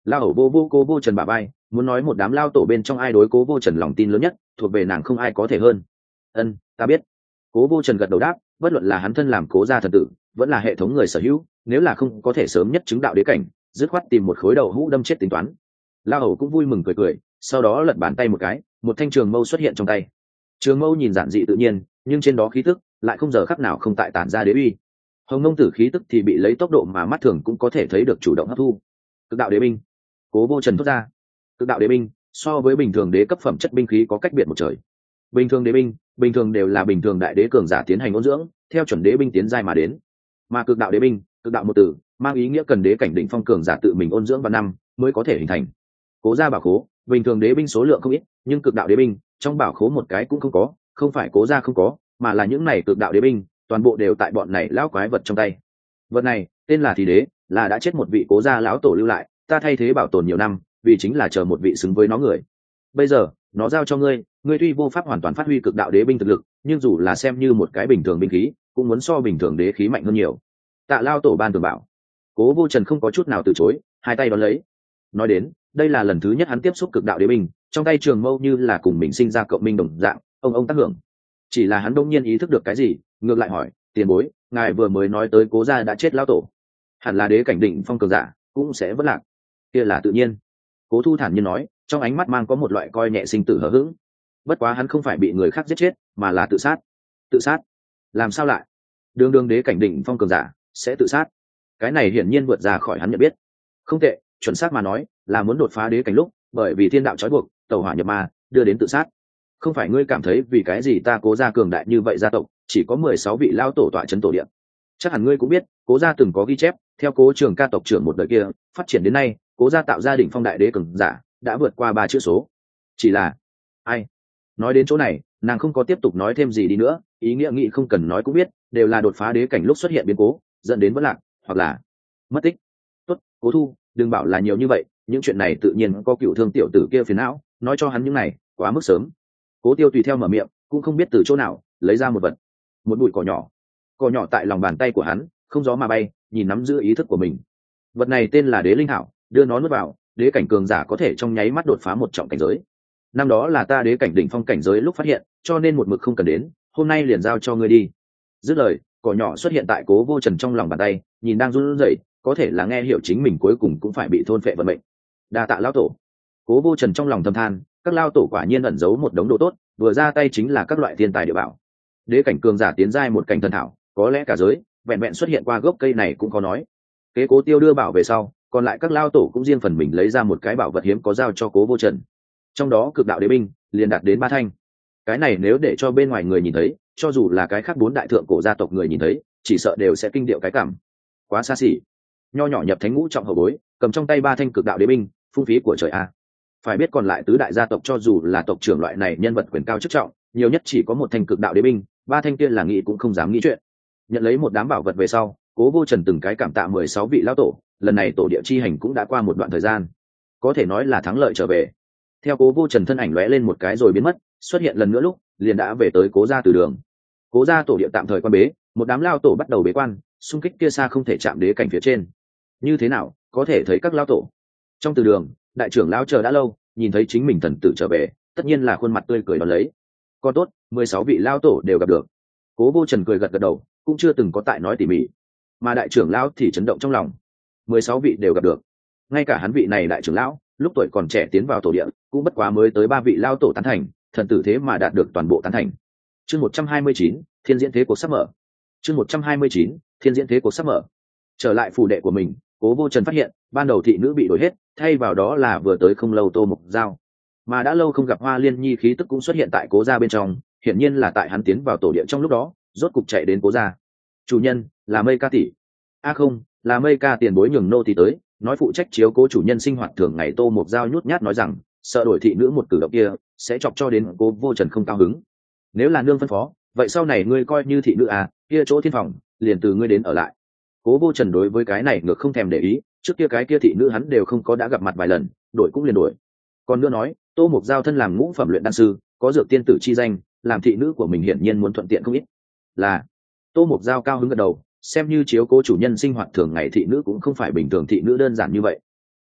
La hầu vô vô cố vô trần bà bay, muốn nói một đám lao tổ bên trong ai đối cố vô trần lòng tin lớn nhất, thuộc về nàng không ai có thể hơn. Ân, ta biết. Cố vô trần gật đầu đáp, bất luận là hắn thân làm cố gia thần tử, vẫn là hệ thống người sở hữu, nếu là không có thể sớm nhất chứng đạo đế cảnh, dứt khoát tìm một khối đầu hũ đâm chết tính toán. La hầu cũng vui mừng cười cười, sau đó lật bàn tay một cái, một thanh trường mâu xuất hiện trong tay. Trường mâu nhìn giản dị tự nhiên, nhưng trên đó khí tức lại không giờ khắc nào không tại tản ra đế uy. Hồng nông tử khí tức thì bị lấy tốc độ mà mắt thường cũng có thể thấy được chủ động hấp thu. Cực đạo đế binh. Cố vô trần thốt ra. Cực đạo đế binh so với bình thường đế cấp phẩm chất binh khí có cách biệt một trời. Bình thường đế binh bình thường đều là bình thường đại đế cường giả tiến hành ôn dưỡng theo chuẩn đế binh tiến giai mà đến, mà cực đạo đế binh, cực đạo một từ mang ý nghĩa cần đế cảnh đỉnh phong cường giả tự mình ôn dưỡng vào năm mới có thể hình thành. Cố gia bảo khố bình thường đế binh số lượng không ít, nhưng cực đạo đế binh trong bảo khố một cái cũng không có, không phải cố gia không có, mà là những này cực đạo đế binh toàn bộ đều tại bọn này lão quái vật trong tay. Vật này tên là thì đế, là đã chết một vị cố gia lão tổ lưu lại, ta thay thế bảo tồn nhiều năm, vì chính là chờ một vị xứng với nó người. Bây giờ nó giao cho ngươi, ngươi tuy vô pháp hoàn toàn phát huy cực đạo đế binh thực lực, nhưng dù là xem như một cái bình thường binh khí cũng muốn so bình thường đế khí mạnh hơn nhiều. Tạ lao tổ ban tường bảo. Cố vô trần không có chút nào từ chối, hai tay đón lấy. Nói đến đây là lần thứ nhất hắn tiếp xúc cực đạo đế binh, trong tay trường mâu như là cùng mình sinh ra cộng minh đồng dạng, ông ông tác hưởng. Chỉ là hắn đông nhiên ý thức được cái gì, ngược lại hỏi, tiền bối, ngài vừa mới nói tới cố gia đã chết lao tổ, hẳn là đế cảnh định phong cường giả cũng sẽ vất lạc. Kia là tự nhiên. Cố thu thản nhiên nói, trong ánh mắt mang có một loại coi nhẹ sinh tử hờ hững. Bất quá hắn không phải bị người khác giết chết, mà là tự sát. Tự sát? Làm sao lại? Đường đường đế cảnh đỉnh phong cường giả sẽ tự sát? Cái này hiển nhiên vượt ra khỏi hắn nhận biết. Không tệ, chuẩn xác mà nói là muốn đột phá đế cảnh lúc, bởi vì thiên đạo trói buộc, tẩu hỏa nhập ma, đưa đến tự sát. Không phải ngươi cảm thấy vì cái gì ta cố gia cường đại như vậy gia tộc chỉ có mười sáu vị lao tổ tọa trấn tổ địa? Chắc hẳn ngươi cũng biết, cố gia từng có ghi chép, theo cố trường ca tộc trưởng một đời kia phát triển đến nay, cố gia tạo ra đỉnh phong đại đế cường giả đã vượt qua ba chữ số. Chỉ là ai? Nói đến chỗ này, nàng không có tiếp tục nói thêm gì đi nữa, ý nghĩa nghĩ không cần nói cũng biết, đều là đột phá đế cảnh lúc xuất hiện biến cố, dẫn đến vỡ lạc, hoặc là mất tích. Tốt, Cố Thu, đừng bảo là nhiều như vậy, những chuyện này tự nhiên có cựu thương tiểu tử kia phiền não, nói cho hắn những này quá mức sớm. Cố Tiêu tùy theo mở miệng, cũng không biết từ chỗ nào lấy ra một vật, một bụi cỏ nhỏ. Cỏ nhỏ tại lòng bàn tay của hắn, không gió mà bay, nhìn nắm giữ ý thức của mình. Vật này tên là Đế Linh Thảo, đưa nó nuốt vào, đế cảnh cường giả có thể trong nháy mắt đột phá một trọng cảnh giới. Năm đó là ta đế cảnh đỉnh phong cảnh giới lúc phát hiện, cho nên một mực không cần đến, hôm nay liền giao cho ngươi đi. Dứt lời, cỏ nhỏ xuất hiện tại Cố Vô Trần trong lòng bàn tay, nhìn đang run rẩy, có thể là nghe hiểu chính mình cuối cùng cũng phải bị thôn phệ vận mệnh. Đa tạ lão tổ. Cố Vô Trần trong lòng thầm than, các lao tổ quả nhiên ẩn giấu một đống đồ tốt, vừa ra tay chính là các loại thiên tài địa bảo. Đế cảnh cường giả tiến giai một cảnh thần thảo, có lẽ cả giới vẹn vẹn xuất hiện qua gốc cây này cũng có nói. Kế Cố Tiêu đưa bảo về sau, còn lại các lao tổ cũng riêng phần mình lấy ra một cái bảo vật hiếm có giao cho Cố Vô Trần. Trong đó cực đạo đế binh liền đạt đến ba thanh. Cái này nếu để cho bên ngoài người nhìn thấy, cho dù là cái khác bốn đại thượng cổ gia tộc người nhìn thấy, chỉ sợ đều sẽ kinh điệu cái cảm. Quá xa xỉ. Nho nhỏ nhập thánh ngũ trọng hậu bối, cầm trong tay ba thanh cực đạo đế binh, phung phí của trời a. Phải biết còn lại tứ đại gia tộc cho dù là tộc trưởng loại này nhân vật quyền cao chức trọng, nhiều nhất chỉ có một thanh cực đạo đế binh, ba thanh kia là nghĩ cũng không dám nghĩ chuyện. Nhận lấy một đám bảo vật về sau, Cố Vô Trần từng cái cảm tạ mười sáu vị lão tổ, lần này tổ địa chi hành cũng đã qua một đoạn thời gian, có thể nói là thắng lợi trở về. Theo Cố Vô Trần thân ảnh lóe lên một cái rồi biến mất, xuất hiện lần nữa lúc liền đã về tới Cố gia từ đường. Cố gia tổ địa tạm thời quan bế, một đám lao tổ bắt đầu bế quan, xung kích kia xa không thể chạm đế cảnh phía trên. Như thế nào, có thể thấy các lao tổ. Trong từ đường, đại trưởng lão chờ đã lâu, nhìn thấy chính mình thần tử trở về, tất nhiên là khuôn mặt tươi cười đón lấy. Con tốt, mười sáu vị lao tổ đều gặp được. Cố Vô Trần cười gật gật đầu, cũng chưa từng có tại nói tỉ mỉ, mà đại trưởng lão thì chấn động trong lòng. Mười sáu vị đều gặp được, ngay cả hắn vị này đại trưởng lão lúc tuổi còn trẻ tiến vào tổ địa cũng bất quá mới tới ba vị lao tổ tán thành, thần tử thế mà đạt được toàn bộ tán thành. Chương một trăm hai mươi chín, thiên diễn thế cuộc sắp mở. Chương một trăm hai mươi chín, thiên diễn thế cuộc sắp mở. Trở lại phủ đệ của mình, Cố Vô Trần phát hiện ban đầu thị nữ bị đổi hết, thay vào đó là vừa tới không lâu Tô Mục Giao, mà đã lâu không gặp Hoa Liên Nhi khí tức cũng xuất hiện tại Cố gia bên trong, hiển nhiên là tại hắn tiến vào tổ địa trong lúc đó rốt cục chạy đến Cố gia. Chủ nhân là Mây Ca tỷ. A à không, là Mây Ca tiền bối nhường nô tỳ tới, nói phụ trách chiếu cố chủ nhân sinh hoạt thường ngày. Tô Mục Giao nhút nhát nói rằng, sợ đổi thị nữ một cử động kia sẽ chọc cho đến Cố Vô Trần không cao hứng. Nếu là nương phân phó, vậy sau này ngươi coi như thị nữ à, kia chỗ thiên phòng liền từ ngươi đến ở lại. Cố Vô Trần đối với cái này ngược không thèm để ý, trước kia cái kia thị nữ hắn đều không có đã gặp mặt vài lần, đổi cũng liền đổi. Còn nữa nói, Tô Mục Giao thân làm ngũ phẩm luyện đan sư, có dược tiên tử chi danh, làm thị nữ của mình hiển nhiên muốn thuận tiện không ít. Là Tô Mục Giao cao hứng gật đầu, xem như chiếu cố chủ nhân sinh hoạt thường ngày thị nữ cũng không phải bình thường thị nữ đơn giản như vậy.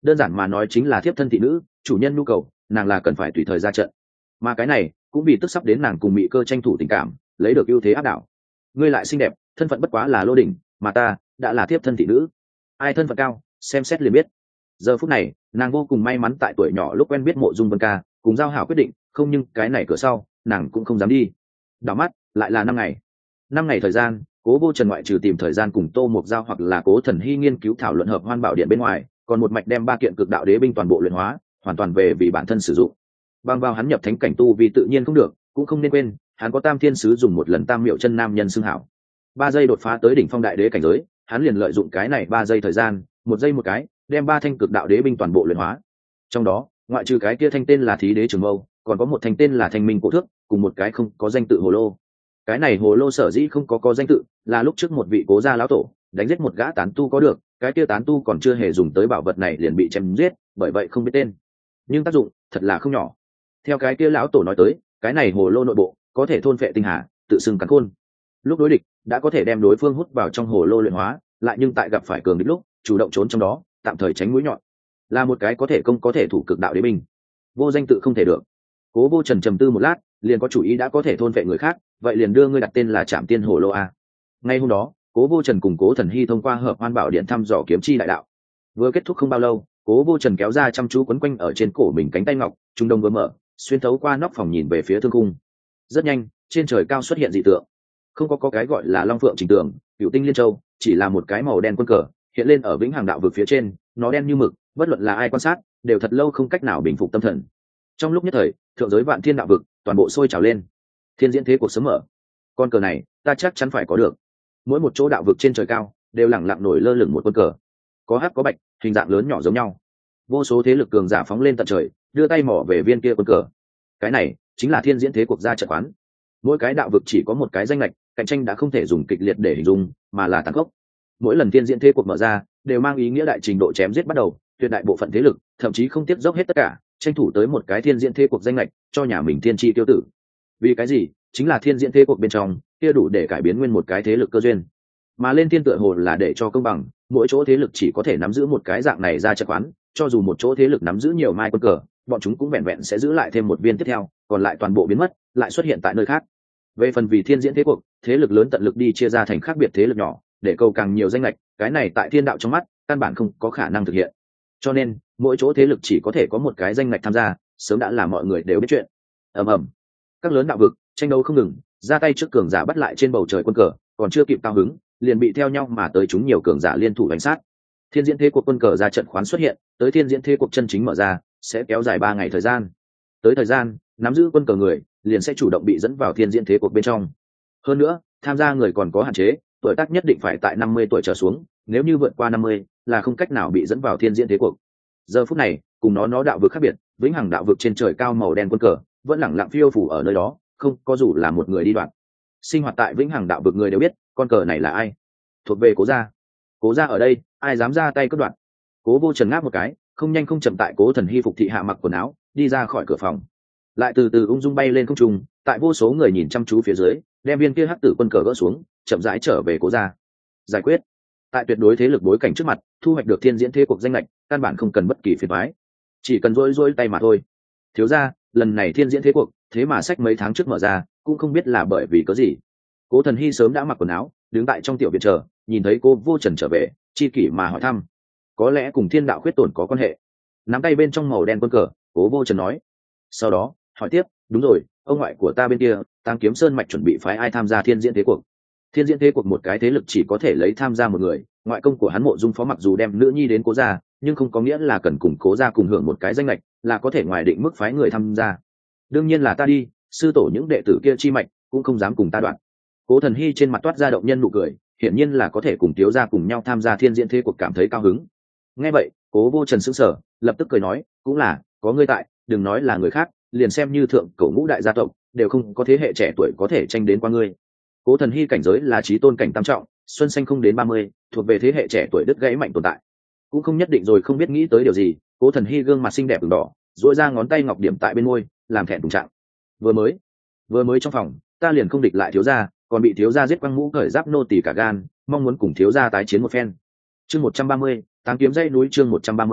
đơn giản mà nói chính là thiếp thân thị nữ, chủ nhân nhu cầu nàng là cần phải tùy thời ra trận, mà cái này cũng vì tức sắp đến nàng cùng Mị Cơ tranh thủ tình cảm, lấy được ưu thế áp đảo. Ngươi lại xinh đẹp, thân phận bất quá là lô đỉnh, mà ta đã là thiếp thân thị nữ, ai thân phận cao xem xét liền biết. Giờ phút này nàng vô cùng may mắn tại tuổi nhỏ lúc quen biết Mộ Dung Vân Ca, cùng giao hảo quyết định, không nhưng cái này cửa sau nàng cũng không dám đi. Đảo mắt lại là năm ngày. Năm ngày thời gian, Cố Vô Trần ngoại trừ tìm thời gian cùng Tô Mục Giao hoặc là Cố Thần Hy nghiên cứu thảo luận Hợp Hoan Bảo Điện bên ngoài, còn một mạch đem ba kiện cực đạo đế binh toàn bộ luyện hóa, hoàn toàn về vì bản thân sử dụng. Bằng vào hắn nhập thánh cảnh tu vì tự nhiên không được, cũng không nên quên hắn có Tam Thiên Sứ dùng một lần Tam Miệu Chân Nam Nhân xưng hảo. Ba giây đột phá tới đỉnh phong đại đế cảnh giới, hắn liền lợi dụng cái này ba giây thời gian, một giây một cái, đem ba thanh cực đạo đế binh toàn bộ luyện hóa. Trong đó, ngoại trừ cái kia thanh tên là Thí Đế Trường Mâu, còn có một thanh tên là Thanh Minh Cổ Thước, cùng một cái không có danh tự hồ lô. Cái này hồ lô sở dĩ không có có danh tự, là lúc trước một vị Cố gia lão tổ đánh giết một gã tán tu có được, cái kia tán tu còn chưa hề dùng tới bảo vật này liền bị chém giết, bởi vậy không biết tên. Nhưng tác dụng thật là không nhỏ. Theo cái kia lão tổ nói tới, cái này hồ lô nội bộ có thể thôn phệ tinh hà, tự xưng cắn khôn. Lúc đối địch đã có thể đem đối phương hút vào trong hồ lô luyện hóa, lại nhưng tại gặp phải cường địch lúc chủ động trốn trong đó, tạm thời tránh mũi nhọn, là một cái có thể công có thể thủ cực đạo đế binh. Vô danh tự không thể được. Cố Vô Trần trầm tư một lát, liền có chủ ý đã có thể thôn phệ người khác, vậy liền đưa ngươi đặt tên là Trảm Tiên Hồ Lô a. Ngay hôm đó, Cố Vô Trần cùng Cố Thần Hy thông qua Hợp Hoan Bảo Điện thăm dò kiếm chi đại đạo. Vừa kết thúc không bao lâu, Cố Vô Trần kéo ra chăm chú quấn quanh ở trên cổ mình cánh tay ngọc, trung đông vừa mở, xuyên thấu qua nóc phòng nhìn về phía thương cung. Rất nhanh, trên trời cao xuất hiện dị tượng. Không có có cái gọi là Long Phượng Trình Tường, Cửu Tinh Liên Châu, chỉ là một cái màu đen quân cờ hiện lên ở Vĩnh Hằng đạo vực phía trên, nó đen như mực, bất luận là ai quan sát, đều thật lâu không cách nào bình phục tâm thần. Trong lúc nhất thời, thượng giới Vạn Thiên đạo vực toàn bộ sôi trào lên. Thiên diễn thế cuộc sớm mở. Con cờ này, ta chắc chắn phải có được. Mỗi một chỗ đạo vực trên trời cao đều lẳng lặng nổi lơ lửng một quân cờ, có hắc có bạch, hình dạng lớn nhỏ giống nhau. Vô số thế lực cường giả phóng lên tận trời, đưa tay mỏ về viên kia quân cờ. Cái này chính là thiên diễn thế cuộc gia trận quán. Mỗi cái đạo vực chỉ có một cái danh lệch, cạnh tranh đã không thể dùng kịch liệt để hình dung, mà là tàn khốc. Mỗi lần thiên diễn thế cuộc mở ra, đều mang ý nghĩa đại trình độ chém giết bắt đầu, tuyệt đại bộ phận thế lực thậm chí không tiếp dốc hết tất cả, tranh thủ tới một cái thiên diễn thế cuộc danh lệch cho nhà mình thiên chi tiêu tử. Vì cái gì? Chính là thiên diễn thế cuộc bên trong kia đủ để cải biến nguyên một cái thế lực cơ duyên, mà lên thiên tựa hồ là để cho công bằng, mỗi chỗ thế lực chỉ có thể nắm giữ một cái dạng này ra trận quán, cho dù một chỗ thế lực nắm giữ nhiều mai quân cờ, bọn chúng cũng vẹn vẹn sẽ giữ lại thêm một viên tiếp theo, còn lại toàn bộ biến mất, lại xuất hiện tại nơi khác. Về phần vì thiên diễn thế cuộc, thế lực lớn tận lực đi chia ra thành khác biệt thế lực nhỏ, để cầu càng nhiều danh lệch, cái này tại thiên đạo trong mắt căn bản không có khả năng thực hiện. Cho nên mỗi chỗ thế lực chỉ có thể có một cái danh lệch tham gia, sớm đã là mọi người đều biết chuyện. Ầm ầm, các lớn đạo vực tranh đấu không ngừng, ra tay trước cường giả bắt lại trên bầu trời quân cờ, còn chưa kịp cao hứng, liền bị theo nhau mà tới chúng nhiều cường giả liên thủ đánh sát. Thiên diễn thế cuộc quân cờ ra trận khoán xuất hiện, tới thiên diễn thế cuộc chân chính mở ra sẽ kéo dài ba ngày thời gian. Tới thời gian, nắm giữ quân cờ người liền sẽ chủ động bị dẫn vào thiên diễn thế cuộc bên trong. Hơn nữa, tham gia người còn có hạn chế, tuổi tác nhất định phải tại năm mươi tuổi trở xuống, nếu như vượt qua năm mươi là không cách nào bị dẫn vào thiên diễn thế cuộc. Giờ phút này, cùng nó nó đạo vực khác biệt, Vĩnh Hằng đạo vực trên trời cao màu đen quân cờ vẫn lẳng lặng phiêu phủ ở nơi đó, không có dù là một người đi đoạn. Sinh hoạt tại Vĩnh Hằng đạo vực người đều biết, con cờ này là ai, thuộc về Cố gia. Cố gia ở đây, ai dám ra tay cướp đoạt? Cố Vô Trần ngáp một cái, không nhanh không chậm tại Cố Thần Hy phục thị hạ mặc quần áo, đi ra khỏi cửa phòng, lại từ từ ung dung bay lên không trung, tại vô số người nhìn chăm chú phía dưới, đem viên kia hắc tử quân cờ gỡ xuống, chậm rãi trở về Cố gia. Giải quyết. Tại tuyệt đối thế lực bối cảnh trước mặt, thu hoạch được thiên diễn thế cuộc danh lệch, căn bản không cần bất kỳ phiền toái, chỉ cần rối rối tay mà thôi. Thiếu gia, lần này thiên diễn thế cuộc, thế mà sách mấy tháng trước mở ra, cũng không biết là bởi vì cớ gì. Cố Thần Hy sớm đã mặc quần áo, đứng tại trong tiểu viện chờ, nhìn thấy Cố Vô Trần trở về, chi kỷ mà hỏi thăm. Có lẽ cùng thiên đạo khuyết tổn có quan hệ. Nắm tay bên trong màu đen quân cờ, Cố Vô Trần nói. Sau đó hỏi tiếp, đúng rồi, ông ngoại của ta bên kia, Táng Kiếm Sơn mạch chuẩn bị phái ai tham gia thiên diễn thế cuộc? Thiên diễn thế cuộc một cái thế lực chỉ có thể lấy tham gia một người, ngoại công của hắn Mộ Dung Phó mặc dù đem nữ nhi đến Cố gia, nhưng không có nghĩa là cần cùng Cố gia cùng hưởng một cái danh lệch, là có thể ngoài định mức phái người tham gia. Đương nhiên là ta đi, sư tổ những đệ tử kia chi mạch cũng không dám cùng ta đoạn. Cố Thần Hy trên mặt toát ra động nhân nụ cười, hiển nhiên là có thể cùng thiếu gia cùng nhau tham gia thiên diễn thế cuộc cảm thấy cao hứng. Nghe vậy, Cố Vô Trần sững sờ, lập tức cười nói, cũng là, có ngươi tại, đừng nói là người khác, liền xem như thượng cổ ngũ đại gia tộc, đều không có thế hệ trẻ tuổi có thể tranh đến qua ngươi. Cố Thần Hy cảnh giới là chí tôn cảnh tam trọng, xuân xanh không đến ba mươi, thuộc về thế hệ trẻ tuổi đứt gãy mạnh tồn tại. Cũng không nhất định rồi không biết nghĩ tới điều gì, Cố Thần Hy gương mặt xinh đẹp ửng đỏ, duỗi ra ngón tay ngọc điểm tại bên môi, làm thẹn thùng trạng. Vừa mới, vừa mới trong phòng, ta liền không địch lại thiếu gia, còn bị thiếu gia giết quăng mũ cởi giáp nô tỳ cả gan, mong muốn cùng thiếu gia tái chiến một phen. Chương một trăm ba mươi, Táng Kiếm dãy núi chương một trăm ba mươi,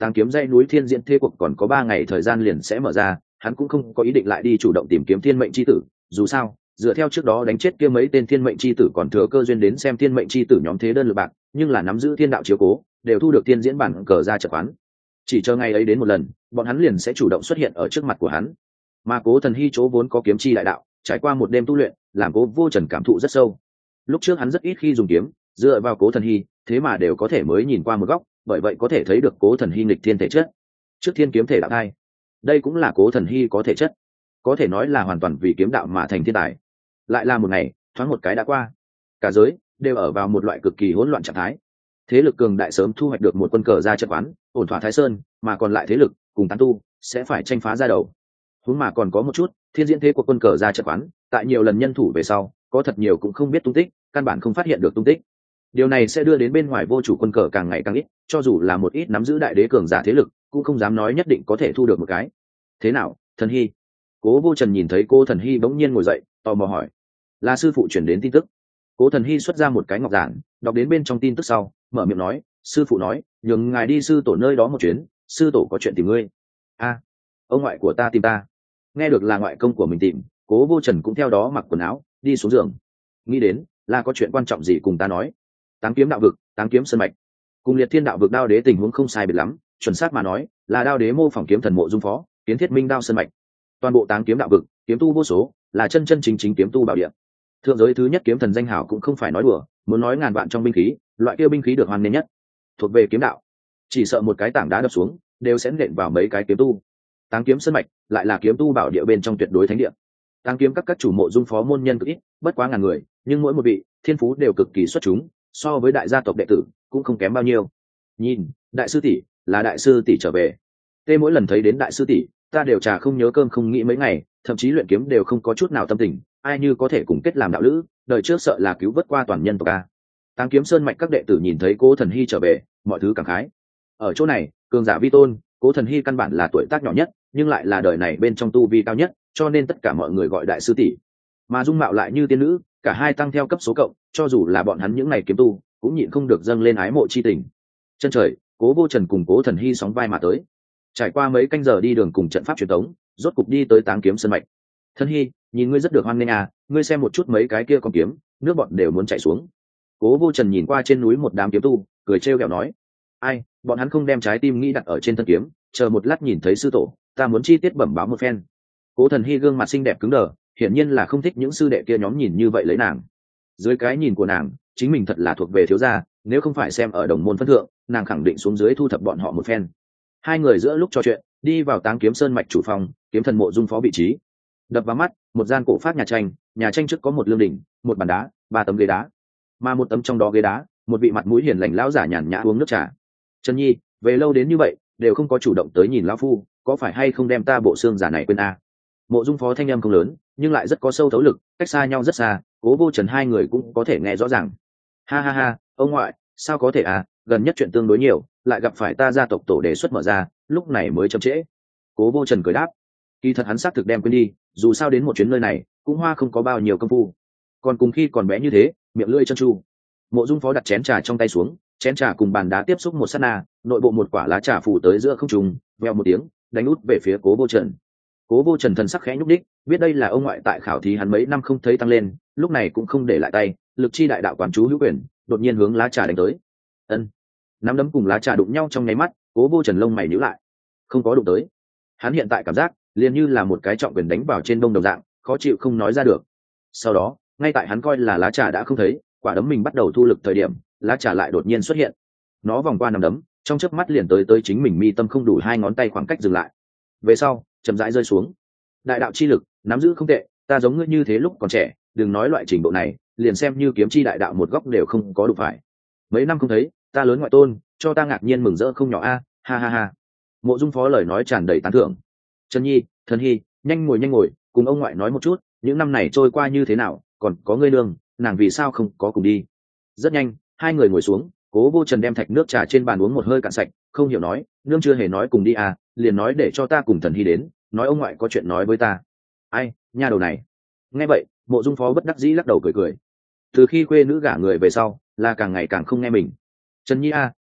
Táng kiếm dãy núi thiên diễn thế cuộc còn có ba ngày thời gian liền sẽ mở ra, hắn cũng không có ý định lại đi chủ động tìm kiếm thiên mệnh chi tử. Dù sao, dựa theo trước đó đánh chết kia mấy tên thiên mệnh chi tử còn thừa cơ duyên đến xem thiên mệnh chi tử nhóm thế đơn lực bạc, nhưng là nắm giữ thiên đạo chiếu cố, đều thu được thiên diễn bản cờ ra chợt quán. Chỉ chờ ngày ấy đến một lần, bọn hắn liền sẽ chủ động xuất hiện ở trước mặt của hắn. Mà Cố Thần Hy chỗ vốn có kiếm chi đại đạo, trải qua một đêm tu luyện, làm Cố Vô Trần cảm thụ rất sâu. Lúc trước hắn rất ít khi dùng kiếm, dựa vào Cố Thần Hy, thế mà đều có thể mới nhìn qua một góc, bởi vậy có thể thấy được Cố Thần Hy nghịch thiên thể chất. Trước thiên kiếm thể đạo thai, đây cũng là Cố Thần Hy có thể chất, có thể nói là hoàn toàn vì kiếm đạo mà thành thiên tài. Lại là một ngày, thoáng một cái đã qua, cả giới đều ở vào một loại cực kỳ hỗn loạn trạng thái. Thế lực cường đại sớm thu hoạch được một quân cờ ra trận quán, ổn thỏa Thái Sơn, mà còn lại thế lực cùng tán tu sẽ phải tranh phá ra đầu. Huống mà còn có một chút, thiên diễn thế của quân cờ ra trận quán, tại nhiều lần nhân thủ về sau, có thật nhiều cũng không biết tung tích, căn bản không phát hiện được tung tích. Điều này sẽ đưa đến bên ngoài vô chủ quân cờ càng ngày càng ít, cho dù là một ít nắm giữ đại đế cường giả thế lực, cũng không dám nói nhất định có thể thu được một cái. Thế nào, Thần Hy? Cố Vô Trần nhìn thấy cô Thần Hy bỗng nhiên ngồi dậy, tò mò hỏi. Là sư phụ chuyển đến tin tức. Cố Thần Hy xuất ra một cái ngọc giản, đọc đến bên trong tin tức sau, mở miệng nói, sư phụ nói, nhường ngài đi sư tổ nơi đó một chuyến, sư tổ có chuyện tìm ngươi. A, ông ngoại của ta tìm ta. Nghe được là ngoại công của mình tìm, Cố Vô Trần cũng theo đó mặc quần áo, đi xuống giường. Nghĩ đến là có chuyện quan trọng gì cùng ta nói. Táng kiếm đạo vực, Táng kiếm sơn mạch, cùng liệt thiên đạo vực đao đế tình huống không sai biệt lắm, chuẩn xác mà nói là đao đế mô phỏng kiếm thần mộ dung phó, kiến thiết minh đao sơn mạch. Toàn bộ Táng kiếm đạo vực, kiếm tu vô số, là chân chân chính chính kiếm tu bảo địa. Thượng giới thứ nhất kiếm thần danh hảo cũng không phải nói đùa, muốn nói ngàn vạn trong binh khí, loại kia binh khí được hoan nghênh nhất, thuộc về kiếm đạo, chỉ sợ một cái tảng đá đập xuống, đều sẽ nện vào mấy cái kiếm tu. Táng kiếm sơn mạch lại là kiếm tu bảo địa bên trong tuyệt đối thánh địa. Táng kiếm các các chủ mộ dung phó môn nhân cực ít, bất quá ngàn người, nhưng mỗi một vị thiên phú đều cực kỳ xuất chúng, so với đại gia tộc đệ tử cũng không kém bao nhiêu. Nhìn, đại sư tỷ, là đại sư tỷ trở về. Tê mỗi lần thấy đến đại sư tỷ, ta đều trà không nhớ cơm không nghĩ mấy ngày, thậm chí luyện kiếm đều không có chút nào tâm tình, ai như có thể cùng kết làm đạo lữ, đời trước sợ là cứu vớt qua toàn nhân tộc a. Táng kiếm sơn mạch các đệ tử nhìn thấy Cố Thần Hy trở về, mọi thứ cảm khái. Ở chỗ này, cường giả vi tôn, Cố Thần Hy căn bản là tuổi tác nhỏ nhất, nhưng lại là đời này bên trong tu vi cao nhất, cho nên tất cả mọi người gọi đại sư tỷ. Mà dung mạo lại như tiên nữ, cả hai tăng theo cấp số cộng, cho dù là bọn hắn những này kiếm tu, cũng nhịn không được dâng lên ái mộ chi tình. Chân trời, Cố Vô Trần cùng Cố Thần Hy sóng vai mà tới. Trải qua mấy canh giờ đi đường cùng trận pháp truyền thống, rốt cục đi tới Táng kiếm sơn mạch. Thần Hy, nhìn ngươi rất được hoan nghênh à, ngươi xem một chút mấy cái kia con kiếm, nước bọn đều muốn chảy xuống. Cố Vô Trần nhìn qua trên núi một đám kiếm tu, cười trêu ghẹo nói, ai, bọn hắn không đem trái tim nghĩ đặt ở trên thân kiếm, chờ một lát nhìn thấy sư tổ, ta muốn chi tiết bẩm báo một phen. Cố Thần Hy gương mặt xinh đẹp cứng đờ, hiển nhiên là không thích những sư đệ kia nhóm nhìn như vậy lấy nàng. Dưới cái nhìn của nàng, chính mình thật là thuộc về thiếu gia, nếu không phải xem ở đồng môn phân thượng, nàng khẳng định xuống dưới thu thập bọn họ một phen. Hai người giữa lúc trò chuyện, đi vào Táng kiếm sơn mạch chủ phòng, kiếm thần mộ dung phó vị trí. Đập vào mắt, một gian cổ phát nhà tranh, nhà tranh trước có một lương đỉnh, một bàn đá, ba tấm ghế đá, mà một tấm trong đó ghế đá, một vị mặt mũi hiền lành lão giả nhàn nhã uống nước trà. Trần Nhi, về lâu đến như vậy, đều không có chủ động tới nhìn lão phu, có phải hay không đem ta bộ xương giả này quên a? Mộ dung phó thanh âm không lớn, nhưng lại rất có sâu thấu lực, cách xa nhau rất xa, Cố Vô Trần hai người cũng có thể nghe rõ ràng. Ha ha ha, ông ngoại, sao có thể à, gần nhất chuyện tương đối nhiều, lại gặp phải ta gia tộc tổ đề xuất mở ra, lúc này mới chậm trễ. Cố Vô Trần cười đáp, kỳ thật hắn xác thực đem quên đi, dù sao đến một chuyến nơi này, cũng hoa không có bao nhiêu công phu. Còn cùng khi còn bé như thế, miệng lưỡi chân chu. Mộ dung phó đặt chén trà trong tay xuống, chén trà cùng bàn đá tiếp xúc một sát na, nội bộ một quả lá trà phủ tới giữa không trung, veo một tiếng, đánh út về phía Cố Vô Trần. Cố Vô Trần thần sắc khẽ nhúc đích, biết đây là ông ngoại tại khảo thí hắn mấy năm không thấy tăng lên, lúc này cũng không để lại tay, lực chi đại đạo quán chú hữu quyền, đột nhiên hướng lá trà đánh tới. Ân, nắm đấm cùng lá trà đụng nhau trong nháy mắt, Cố Vô Trần lông mày nhíu lại, không có đụng tới. Hắn hiện tại cảm giác liền như là một cái trọng quyền đánh vào trên đông đồng dạng, khó chịu không nói ra được. Sau đó, ngay tại hắn coi là lá trà đã không thấy, quả đấm mình bắt đầu thu lực thời điểm, lá trà lại đột nhiên xuất hiện. Nó vòng qua nắm đấm, trong chớp mắt liền tới tới chính mình mi tâm không đủ hai ngón tay khoảng cách dừng lại. Về sau, chậm rãi rơi xuống. Đại đạo chi lực, nắm giữ không tệ, ta giống ngươi như thế lúc còn trẻ, đừng nói loại trình độ này, liền xem như kiếm chi đại đạo một góc đều không có đủ phải. Mấy năm không thấy, ta lớn ngoại tôn, cho ta ngạc nhiên mừng rỡ không nhỏ a, ha ha ha. Mộ dung phó lời nói tràn đầy tán thưởng. Trần Nhi, Thần Hy, nhanh ngồi nhanh ngồi, cùng ông ngoại nói một chút, những năm này trôi qua như thế nào, còn có ngươi nương, nàng vì sao không có cùng đi. Rất nhanh, hai người ngồi xuống, Cố Vô Trần đem thạch nước trà trên bàn uống một hơi cạn sạch, không hiểu nói, nương chưa hề nói cùng đi à, liền nói để cho ta cùng Thần Hy đến, nói ông ngoại có chuyện nói với ta. Ai, nha đầu này. Nghe vậy, Mộ dung phó bất đắc dĩ lắc đầu cười cười. Từ khi quê nữ gả người về sau, là càng ngày càng không nghe mình. Trần Nhi a,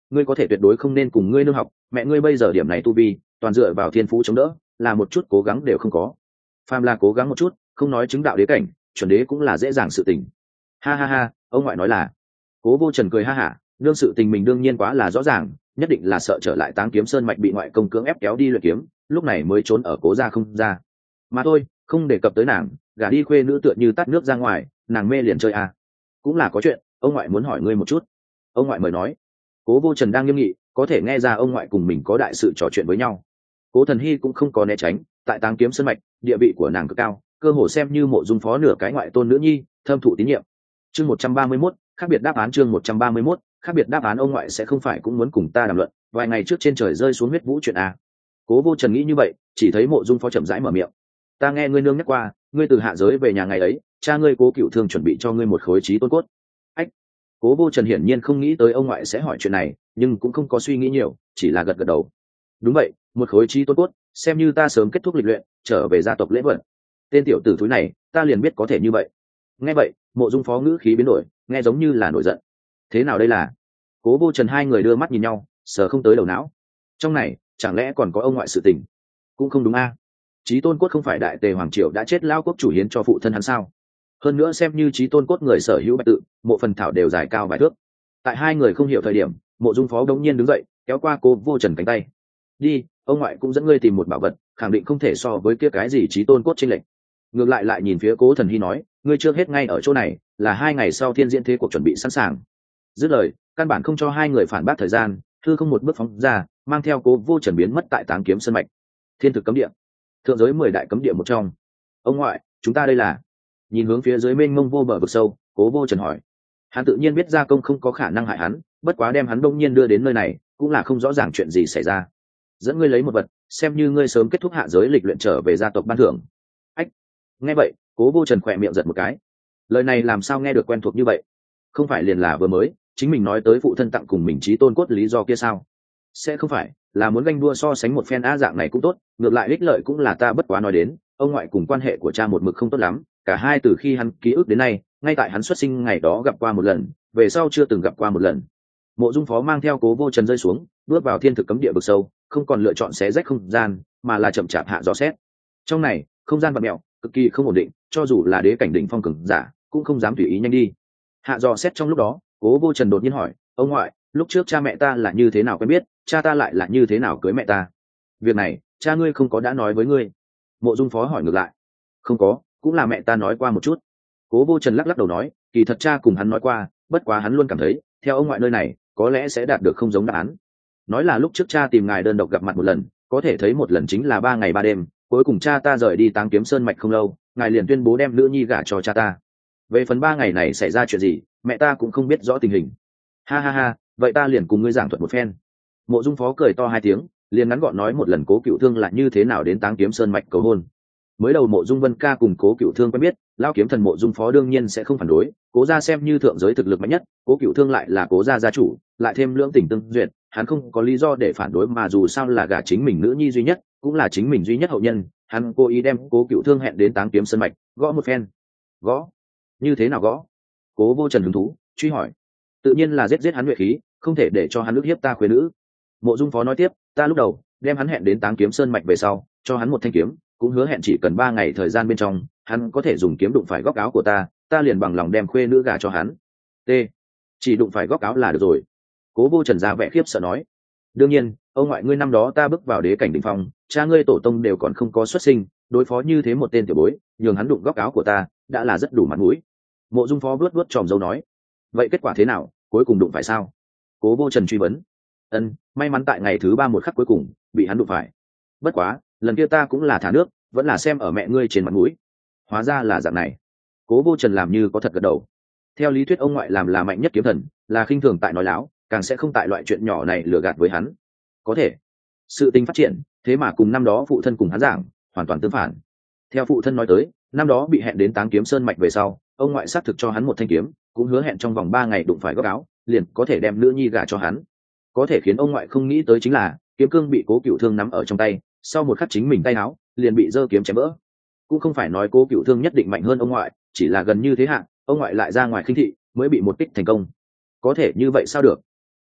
ngươi có thể tuyệt đối không nên cùng ngươi nương học, mẹ ngươi bây giờ điểm này tu vi toàn dựa vào thiên phú chống đỡ, là một chút cố gắng đều không có. Phàm là cố gắng một chút, không nói chứng đạo đế cảnh, chuẩn đế cũng là dễ dàng sự tình. Ha ha ha, ông ngoại nói là. Cố Vô Trần cười ha hả, đương sự tình mình đương nhiên quá là rõ ràng, nhất định là sợ trở lại Táng Kiếm Sơn mạch bị ngoại công cưỡng ép kéo đi luyện kiếm, lúc này mới trốn ở cố gia không ra. Mà thôi, không đề cập tới nàng, gả đi khuê nữ tựa như tắt nước ra ngoài, nàng mê liền chơi à. Cũng là có chuyện, ông ngoại muốn hỏi ngươi một chút. Ông ngoại mời nói. Cố Vô Trần đang nghiêm nghị, có thể nghe ra ông ngoại cùng mình có đại sự trò chuyện với nhau. Cố Thần Hy cũng không có né tránh, tại Táng Kiếm Sơn mạch, địa vị của nàng cực cao, cơ hồ xem như Mộ Dung Phó nửa cái ngoại tôn nữ nhi, thâm thụ tín nhiệm. Chương một trăm ba mươi mốt, khác biệt đáp án chương một trăm ba mươi mốt, khác biệt đáp án ông ngoại sẽ không phải cũng muốn cùng ta đàm luận, vài ngày trước trên trời rơi xuống huyết vũ chuyện à. Cố Vô Trần nghĩ như vậy, chỉ thấy Mộ Dung Phó chậm rãi mở miệng. Ta nghe ngươi nương nhắc qua, ngươi từ hạ giới về nhà ngày ấy, cha ngươi Cố Cựu Thương chuẩn bị cho ngươi một khối chí tôn cốt. Ách. Cố Vô Trần hiển nhiên không nghĩ tới ông ngoại sẽ hỏi chuyện này, nhưng cũng không có suy nghĩ nhiều, chỉ là gật gật đầu. Đúng vậy, một khối chí tôn cốt, xem như ta sớm kết thúc lịch luyện, trở về gia tộc lễ vật. Tên tiểu tử thúi này, ta liền biết có thể như vậy. Nghe vậy, Mộ Dung Phó ngữ khí biến đổi, nghe giống như là nổi giận. Thế nào đây là? Cố Vô Trần hai người đưa mắt nhìn nhau, sờ không tới đầu não. Trong này, chẳng lẽ còn có ông ngoại sự tình? Cũng không đúng a. Chí tôn cốt không phải đại tề hoàng triều đã chết lao quốc chủ hiến cho phụ thân hắn sao? Hơn nữa xem như chí tôn cốt người sở hữu bạch tự, mộ phần thảo đều dài cao vài thước. Tại hai người không hiểu thời điểm, Mộ Dung Phó đống nhiên đứng dậy, kéo qua Cố Vô Trần cánh tay. Đi, ông ngoại cũng dẫn ngươi tìm một bảo vật, khẳng định không thể so với kia cái gì chí tôn cốt chênh lệch. Ngược lại lại nhìn phía Cố Thần Hy nói, ngươi chưa hết ngay ở chỗ này, là hai ngày sau thiên diễn thế cuộc chuẩn bị sẵn sàng. Dứt lời, căn bản không cho hai người phản bác thời gian, thư không một bước phóng ra, mang theo Cố Vô Trần biến mất tại Táng Kiếm Sơn mạch. Thiên thực cấm địa, thượng giới mười đại cấm địa một trong. Ông ngoại, chúng ta đây là? Nhìn hướng phía dưới mênh mông vô bờ vực sâu, Cố Vô Trần hỏi. Hắn tự nhiên biết gia công không có khả năng hại hắn, bất quá đem hắn đông nhiên đưa đến nơi này, cũng là không rõ ràng chuyện gì xảy ra. Dẫn ngươi lấy một vật, xem như ngươi sớm kết thúc hạ giới lịch luyện trở về gia tộc ban thưởng. Ách. Nghe vậy, Cố Vô Trần khỏe miệng giật một cái. Lời này làm sao nghe được quen thuộc như vậy? Không phải liền là vừa mới chính mình nói tới phụ thân tặng cùng mình chí tôn cốt lý do kia sao? Sẽ không phải là muốn ganh đua so sánh một phen á, dạng này cũng tốt, ngược lại ích lợi cũng là ta bất quá nói đến. Ông ngoại cùng quan hệ của cha một mực không tốt lắm, cả hai từ khi hắn ký ức đến nay, ngay tại hắn xuất sinh ngày đó gặp qua một lần, về sau chưa từng gặp qua một lần. Mộ Dung Phó mang theo Cố Vô Trần rơi xuống, bước vào thiên thực cấm địa vực sâu, không còn lựa chọn xé rách không gian, mà là chậm chạp hạ gió xét. Trong này, không gian vặn mèo, cực kỳ không ổn định, cho dù là đế cảnh đỉnh phong cường giả, cũng không dám tùy ý nhanh đi. Hạ gió xét trong lúc đó, Cố Vô Trần đột nhiên hỏi, ông ngoại, lúc trước cha mẹ ta là như thế nào quen biết, cha ta lại là như thế nào cưới mẹ ta? Việc này, cha ngươi không có đã nói với ngươi? Mộ Dung Phó hỏi ngược lại. Không có, cũng là mẹ ta nói qua một chút. Cố Vô Trần lắc lắc đầu nói, kỳ thật cha cùng hắn nói qua, bất quá hắn luôn cảm thấy, theo ông ngoại nơi này, có lẽ sẽ đạt được không giống đáp án. Nói là lúc trước cha tìm ngài đơn độc gặp mặt một lần, có thể thấy một lần chính là ba ngày ba đêm, cuối cùng cha ta rời đi Táng Kiếm Sơn mạch không lâu, ngài liền tuyên bố đem nữ nhi gả cho cha ta. Về phần ba ngày này xảy ra chuyện gì, mẹ ta cũng không biết rõ tình hình. Ha ha ha, vậy ta liền cùng ngươi giảng thuật một phen. Mộ Dung Phó cười to hai tiếng, liền ngắn gọn nói một lần Cố Cựu Thương là như thế nào đến Táng Kiếm Sơn mạch cầu hôn. Mới đầu Mộ Dung Vân Ca cùng Cố Cựu Thương quen biết, lao kiếm thần Mộ Dung Phó đương nhiên sẽ không phản đối, Cố gia xem như thượng giới thực lực mạnh nhất, Cố Cựu Thương lại là Cố gia gia chủ, lại thêm lưỡng tình tương duyệt, hắn không có lý do để phản đối, mà dù sao là gả chính mình nữ nhi duy nhất, cũng là chính mình duy nhất hậu nhân, hắn cố ý đem Cố Cựu Thương hẹn đến Táng Kiếm Sơn mạch, gõ một phen. Gõ? Như thế nào gõ? Cố Vô Trần hứng thú truy hỏi. Tự nhiên là giết giết hắn nhuệ khí, không thể để cho hắn ức hiếp ta khuê nữ. Mộ Dung Phó nói tiếp, ta lúc đầu đem hắn hẹn đến Táng Kiếm Sơn mạch về sau, cho hắn một thanh kiếm, cũng hứa hẹn chỉ cần ba ngày thời gian bên trong, hắn có thể dùng kiếm đụng phải góc áo của ta, ta liền bằng lòng đem khuê nữ gả cho hắn. T. Chỉ đụng phải góc áo là được rồi. Cố Vô Trần ra vẻ khiếp sợ nói. Đương nhiên, ông ngoại ngươi năm đó ta bước vào đế cảnh đỉnh phong, cha ngươi tổ tông đều còn không có xuất sinh, đối phó như thế một tên tiểu bối, nhường hắn đụng góc áo của ta, đã là rất đủ mặt mũi. Mộ Dung Phó vuốt vuốt tròm dâu nói. Vậy kết quả thế nào, cuối cùng đụng phải sao? Cố Vô Trần truy vấn. Ân, may mắn tại ngày thứ ba một khắc cuối cùng bị hắn đụng phải. Bất quá, lần kia ta cũng là thả nước, vẫn là xem ở mẹ ngươi trên mặt mũi. Hóa ra là dạng này. Cố Vô Trần làm như có thật gật đầu. Theo lý thuyết ông ngoại làm là mạnh nhất kiếm thần, là khinh thường tại nói láo, càng sẽ không tại loại chuyện nhỏ này lừa gạt với hắn. Có thể, sự tình phát triển, thế mà cùng năm đó phụ thân cùng hắn giảng, hoàn toàn tương phản. Theo phụ thân nói tới, năm đó bị hẹn đến Táng Kiếm Sơn mạch về sau, ông ngoại xác thực cho hắn một thanh kiếm, cũng hứa hẹn trong vòng ba ngày đụng phải góc áo, liền có thể đem nữ nhi gả cho hắn. Có thể khiến ông ngoại không nghĩ tới chính là, kiếm cương bị Cố Cựu Thương nắm ở trong tay, sau một khắc chính mình tay áo liền bị giơ kiếm chém vỡ. Cũng không phải nói Cố Cựu Thương nhất định mạnh hơn ông ngoại, chỉ là gần như thế hạn, ông ngoại lại ra ngoài khinh thị, mới bị một kích thành công. Có thể như vậy sao được?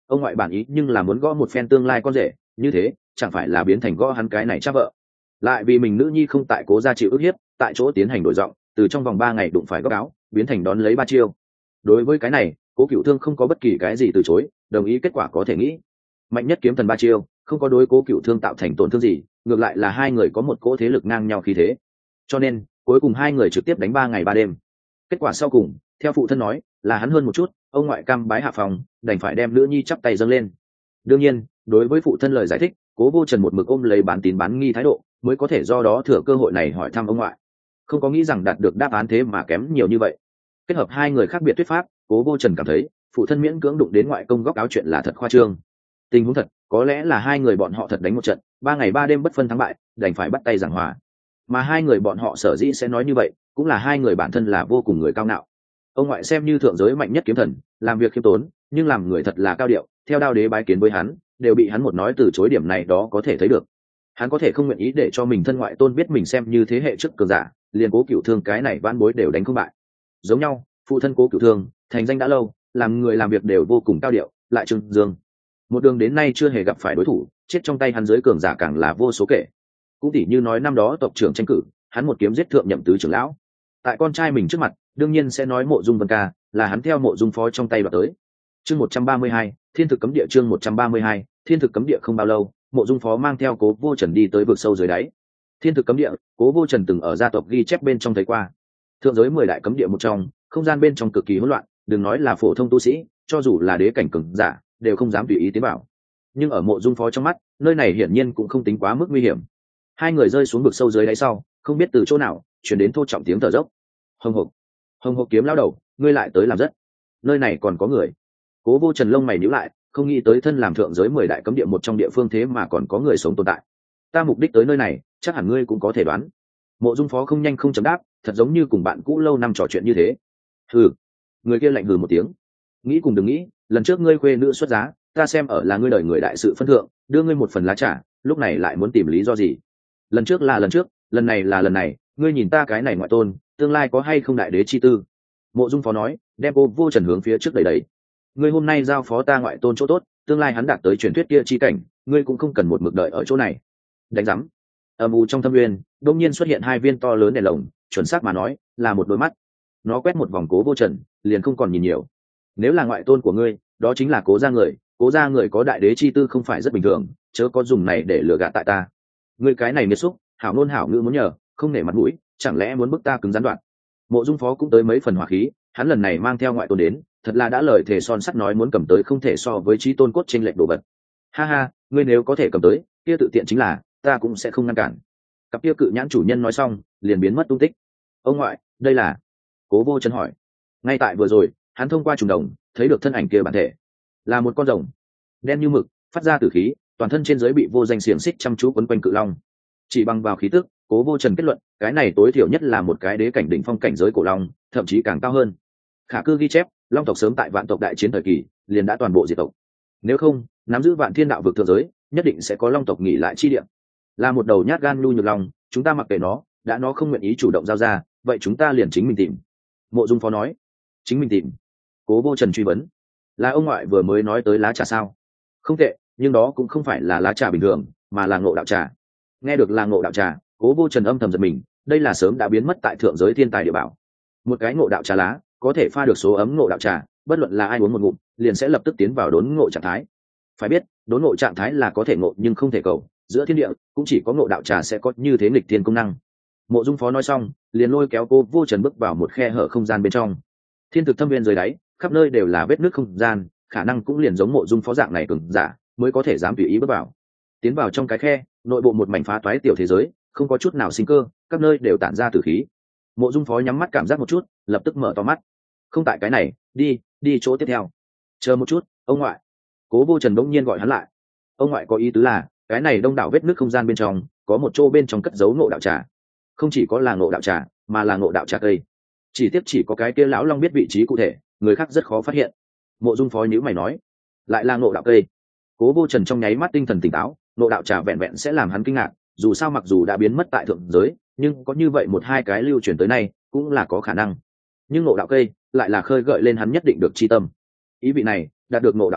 ông ngoại bản ý nhưng là muốn gõ một phen tương lai con rể, như thế chẳng phải là biến thành gõ hắn cái này cha vợ, lại vì mình nữ nhi không tại cố gia chịu ức hiếp, tại chỗ tiến hành đổi giọng, từ trong vòng ba ngày đụng phải góc áo biến thành đón lấy ba chiêu. Đối với cái này, cố cựu thương không có bất kỳ cái gì từ chối, đồng ý kết quả có thể nghĩ. Mạnh nhất kiếm thần ba chiêu không có đối cố cựu thương tạo thành tổn thương gì, ngược lại là hai người có một cỗ thế lực ngang nhau khí thế, cho nên cuối cùng hai người trực tiếp đánh ba ngày ba đêm. Kết quả sau cùng theo phụ thân nói là hắn hơn một chút, ông ngoại cam bái hạ phòng, đành phải đem nữ nhi chắp tay dâng lên. Đương nhiên đối với phụ thân lời giải thích, cố vô trần một mực ôm lấy bán tín bán nghi thái độ, mới có thể do đó thừa cơ hội này hỏi thăm ông ngoại, không có nghĩ rằng đạt được đáp án thế mà kém nhiều như vậy. Kết hợp hai người khác biệt thuyết pháp, cố vô trần cảm thấy phụ thân miễn cưỡng đụng đến ngoại công góc áo chuyện là thật khoa trương. Tình huống thật có lẽ là hai người bọn họ thật đánh một trận ba ngày ba đêm bất phân thắng bại, đành phải bắt tay giảng hòa. Mà hai người bọn họ sở dĩ sẽ nói như vậy, cũng là hai người bản thân là vô cùng người cao ngạo. Ông ngoại xem như thượng giới mạnh nhất kiếm thần, làm việc khiêm tốn, nhưng làm người thật là cao điệu, theo đao đế bái kiến với hắn đều bị hắn một nói từ chối, điểm này đó có thể thấy được hắn có thể không nguyện ý để cho mình thân ngoại tôn biết mình xem như thế hệ trước cường giả, liền cố cựu thương cái này vãn bối đều đánh không bại. Giống nhau phụ thân cố cựu thương thành danh đã lâu, làm người làm việc đều vô cùng cao điệu, lại trưng dương một đường đến nay chưa hề gặp phải đối thủ, chết trong tay hắn dưới cường giả càng là vô số kể. Cũng tỉ như nói năm đó tộc trưởng tranh cử, hắn một kiếm giết thượng nhậm tứ trưởng lão, tại con trai mình trước mặt đương nhiên sẽ nói mộ dung vân ca là hắn theo mộ dung phó trong tay đoạt tới. Chương một trăm ba mươi hai, thiên thực cấm địa. Chương một trăm ba mươi hai, thiên thực cấm địa. Không bao lâu, mộ dung phó mang theo cố vô trần đi tới vực sâu dưới đáy thiên thực cấm địa. Cố vô trần từng ở gia tộc ghi chép bên trong thấy qua, thượng giới mười đại cấm địa một trong, không gian bên trong cực kỳ hỗn loạn, đừng nói là phổ thông tu sĩ, cho dù là đế cảnh cường giả đều không dám tùy ý tiến vào. Nhưng ở mộ dung phó trong mắt, nơi này hiển nhiên cũng không tính quá mức nguy hiểm. Hai người rơi xuống vực sâu dưới đáy sau, không biết từ chỗ nào chuyển đến thô trọng tiếng thở dốc. Hồng hộc, hồng hộc kiếm lao đầu, ngươi lại tới làm rất, nơi này còn có người. Cố vô trần lông mày nhíu lại, không nghĩ tới thân làm thượng giới mười đại cấm địa một trong địa phương thế mà còn có người sống tồn tại. Ta mục đích tới nơi này chắc hẳn ngươi cũng có thể đoán. Mộ dung phó không nhanh không chậm đáp, thật giống như cùng bạn cũ lâu năm trò chuyện như thế. Hừ. Người kia lạnh hừ một tiếng. Nghĩ cùng đừng nghĩ, lần trước ngươi khuê nữ xuất giá, ta xem ở là ngươi đời người đại sự phân thượng, đưa ngươi một phần lá trà, lúc này lại muốn tìm lý do gì? Lần trước là lần trước, lần này là lần này, ngươi nhìn ta cái này ngoại tôn, tương lai có hay không đại đế chi tư? Mộ dung phó nói, đem cô vô trần hướng phía trước đẩy đẩy. Ngươi hôm nay giao phó ta ngoại tôn chỗ tốt, tương lai hắn đạt tới truyền thuyết kia chi cảnh, ngươi cũng không cần một mực đợi ở chỗ này. Đánh rắm. Âm u trong thâm uyên, đột nhiên xuất hiện hai viên to lớn đèn lồng, chuẩn xác mà nói, là một đôi mắt. Nó quét một vòng cố vô trần, liền không còn nhìn nhiều. Nếu là ngoại tôn của ngươi, đó chính là cố gia người, cố gia người có đại đế chi tư không phải rất bình thường, chớ có dùng này để lừa gạt tại ta. Ngươi cái này miệt xúc, hảo ngôn hảo ngữ muốn nhờ, không nể mặt mũi, chẳng lẽ muốn bức ta cứng rắn đoạn? Mộ dung phó cũng tới mấy phần hỏa khí, hắn lần này mang theo ngoại tôn đến, thật là đã lời thề son sắt nói muốn cầm tới không thể so với chí tôn cốt trên lệnh đồ vật. Ha ha, ngươi nếu có thể cầm tới, kia tự tiện chính là, ta cũng sẽ không ngăn cản. Cặp kia cự nhãn chủ nhân nói xong, liền biến mất tung tích. Ông ngoại, đây là? Cố vô trần hỏi. Ngay tại vừa rồi, hắn thông qua trùng đồng thấy được thân ảnh kia bản thể, là một con rồng đen như mực, phát ra tử khí, toàn thân trên dưới bị vô danh xiềng xích chăm chú quấn quanh cự long. Chỉ bằng vào khí tức, cố vô trần kết luận cái này tối thiểu nhất là một cái đế cảnh đỉnh phong cảnh giới cổ long, thậm chí càng cao hơn. Khả cư ghi chép, long tộc sớm tại vạn tộc đại chiến thời kỳ liền đã toàn bộ diệt tộc, nếu không nắm giữ vạn thiên đạo vực thượng giới nhất định sẽ có long tộc nghỉ lại chi điểm. Là một đầu nhát gan nhu nhược long, chúng ta mặc kệ nó, đã nó không nguyện ý chủ động giao ra, vậy chúng ta liền chính mình tìm. Mộ dung phó nói. Chính mình tìm? Cố vô trần truy vấn. Là ông ngoại vừa mới nói tới lá trà sao? Không tệ, nhưng đó cũng không phải là lá trà bình thường, mà là ngộ đạo trà. Nghe được là ngộ đạo trà, cố vô trần âm thầm giật mình, đây là sớm đã biến mất tại thượng giới thiên tài địa bảo. Một cái ngộ đạo trà lá có thể pha được số ấm ngộ đạo trà, bất luận là ai uống một ngụm liền sẽ lập tức tiến vào đốn ngộ trạng thái. Phải biết, đốn ngộ trạng thái là có thể ngộ nhưng không thể cầu, giữa thiên địa cũng chỉ có ngộ đạo trà sẽ có như thế nghịch thiên công năng. Mộ dung phó nói xong, liền lôi kéo cô vô trần bước vào một khe hở không gian bên trong. Thiên thực thâm viên dưới đáy, khắp nơi đều là vết nước không gian, khả năng cũng liền giống mộ dung phó dạng này cường giả mới có thể dám tùy ý bước vào. Tiến vào trong cái khe, nội bộ một mảnh phá toái tiểu thế giới, không có chút nào sinh cơ, các nơi đều tản ra tử khí. Mộ dung phó nhắm mắt cảm giác một chút, lập tức mở to mắt. Không tại cái này, đi đi chỗ tiếp theo. Chờ một chút, ông ngoại. Cố vô trần bỗng nhiên gọi hắn lại. Ông ngoại có ý tứ là cái này đông đảo vết nước không gian bên trong có một chỗ bên trong cất giấu ngộ đạo trà. Không chỉ có là ngộ đạo trà, mà là ngộ đạo trà cây. Chỉ tiếc chỉ có cái kia lão long biết vị trí cụ thể, người khác rất khó phát hiện. Mộ dung phó nhíu mày nói, lại là ngộ đạo cây. Cố vô trần trong nháy mắt tinh thần tỉnh táo, ngộ đạo trà vẹn vẹn sẽ làm hắn kinh ngạc, dù sao mặc dù đã biến mất tại thượng giới, nhưng có như vậy một hai cái lưu truyền tới nay cũng là có khả năng. Nhưng ngộ đạo cây lại là khơi gợi lên hắn nhất định được chi tâm. Ý vị này, đạt được ngộ đạo cây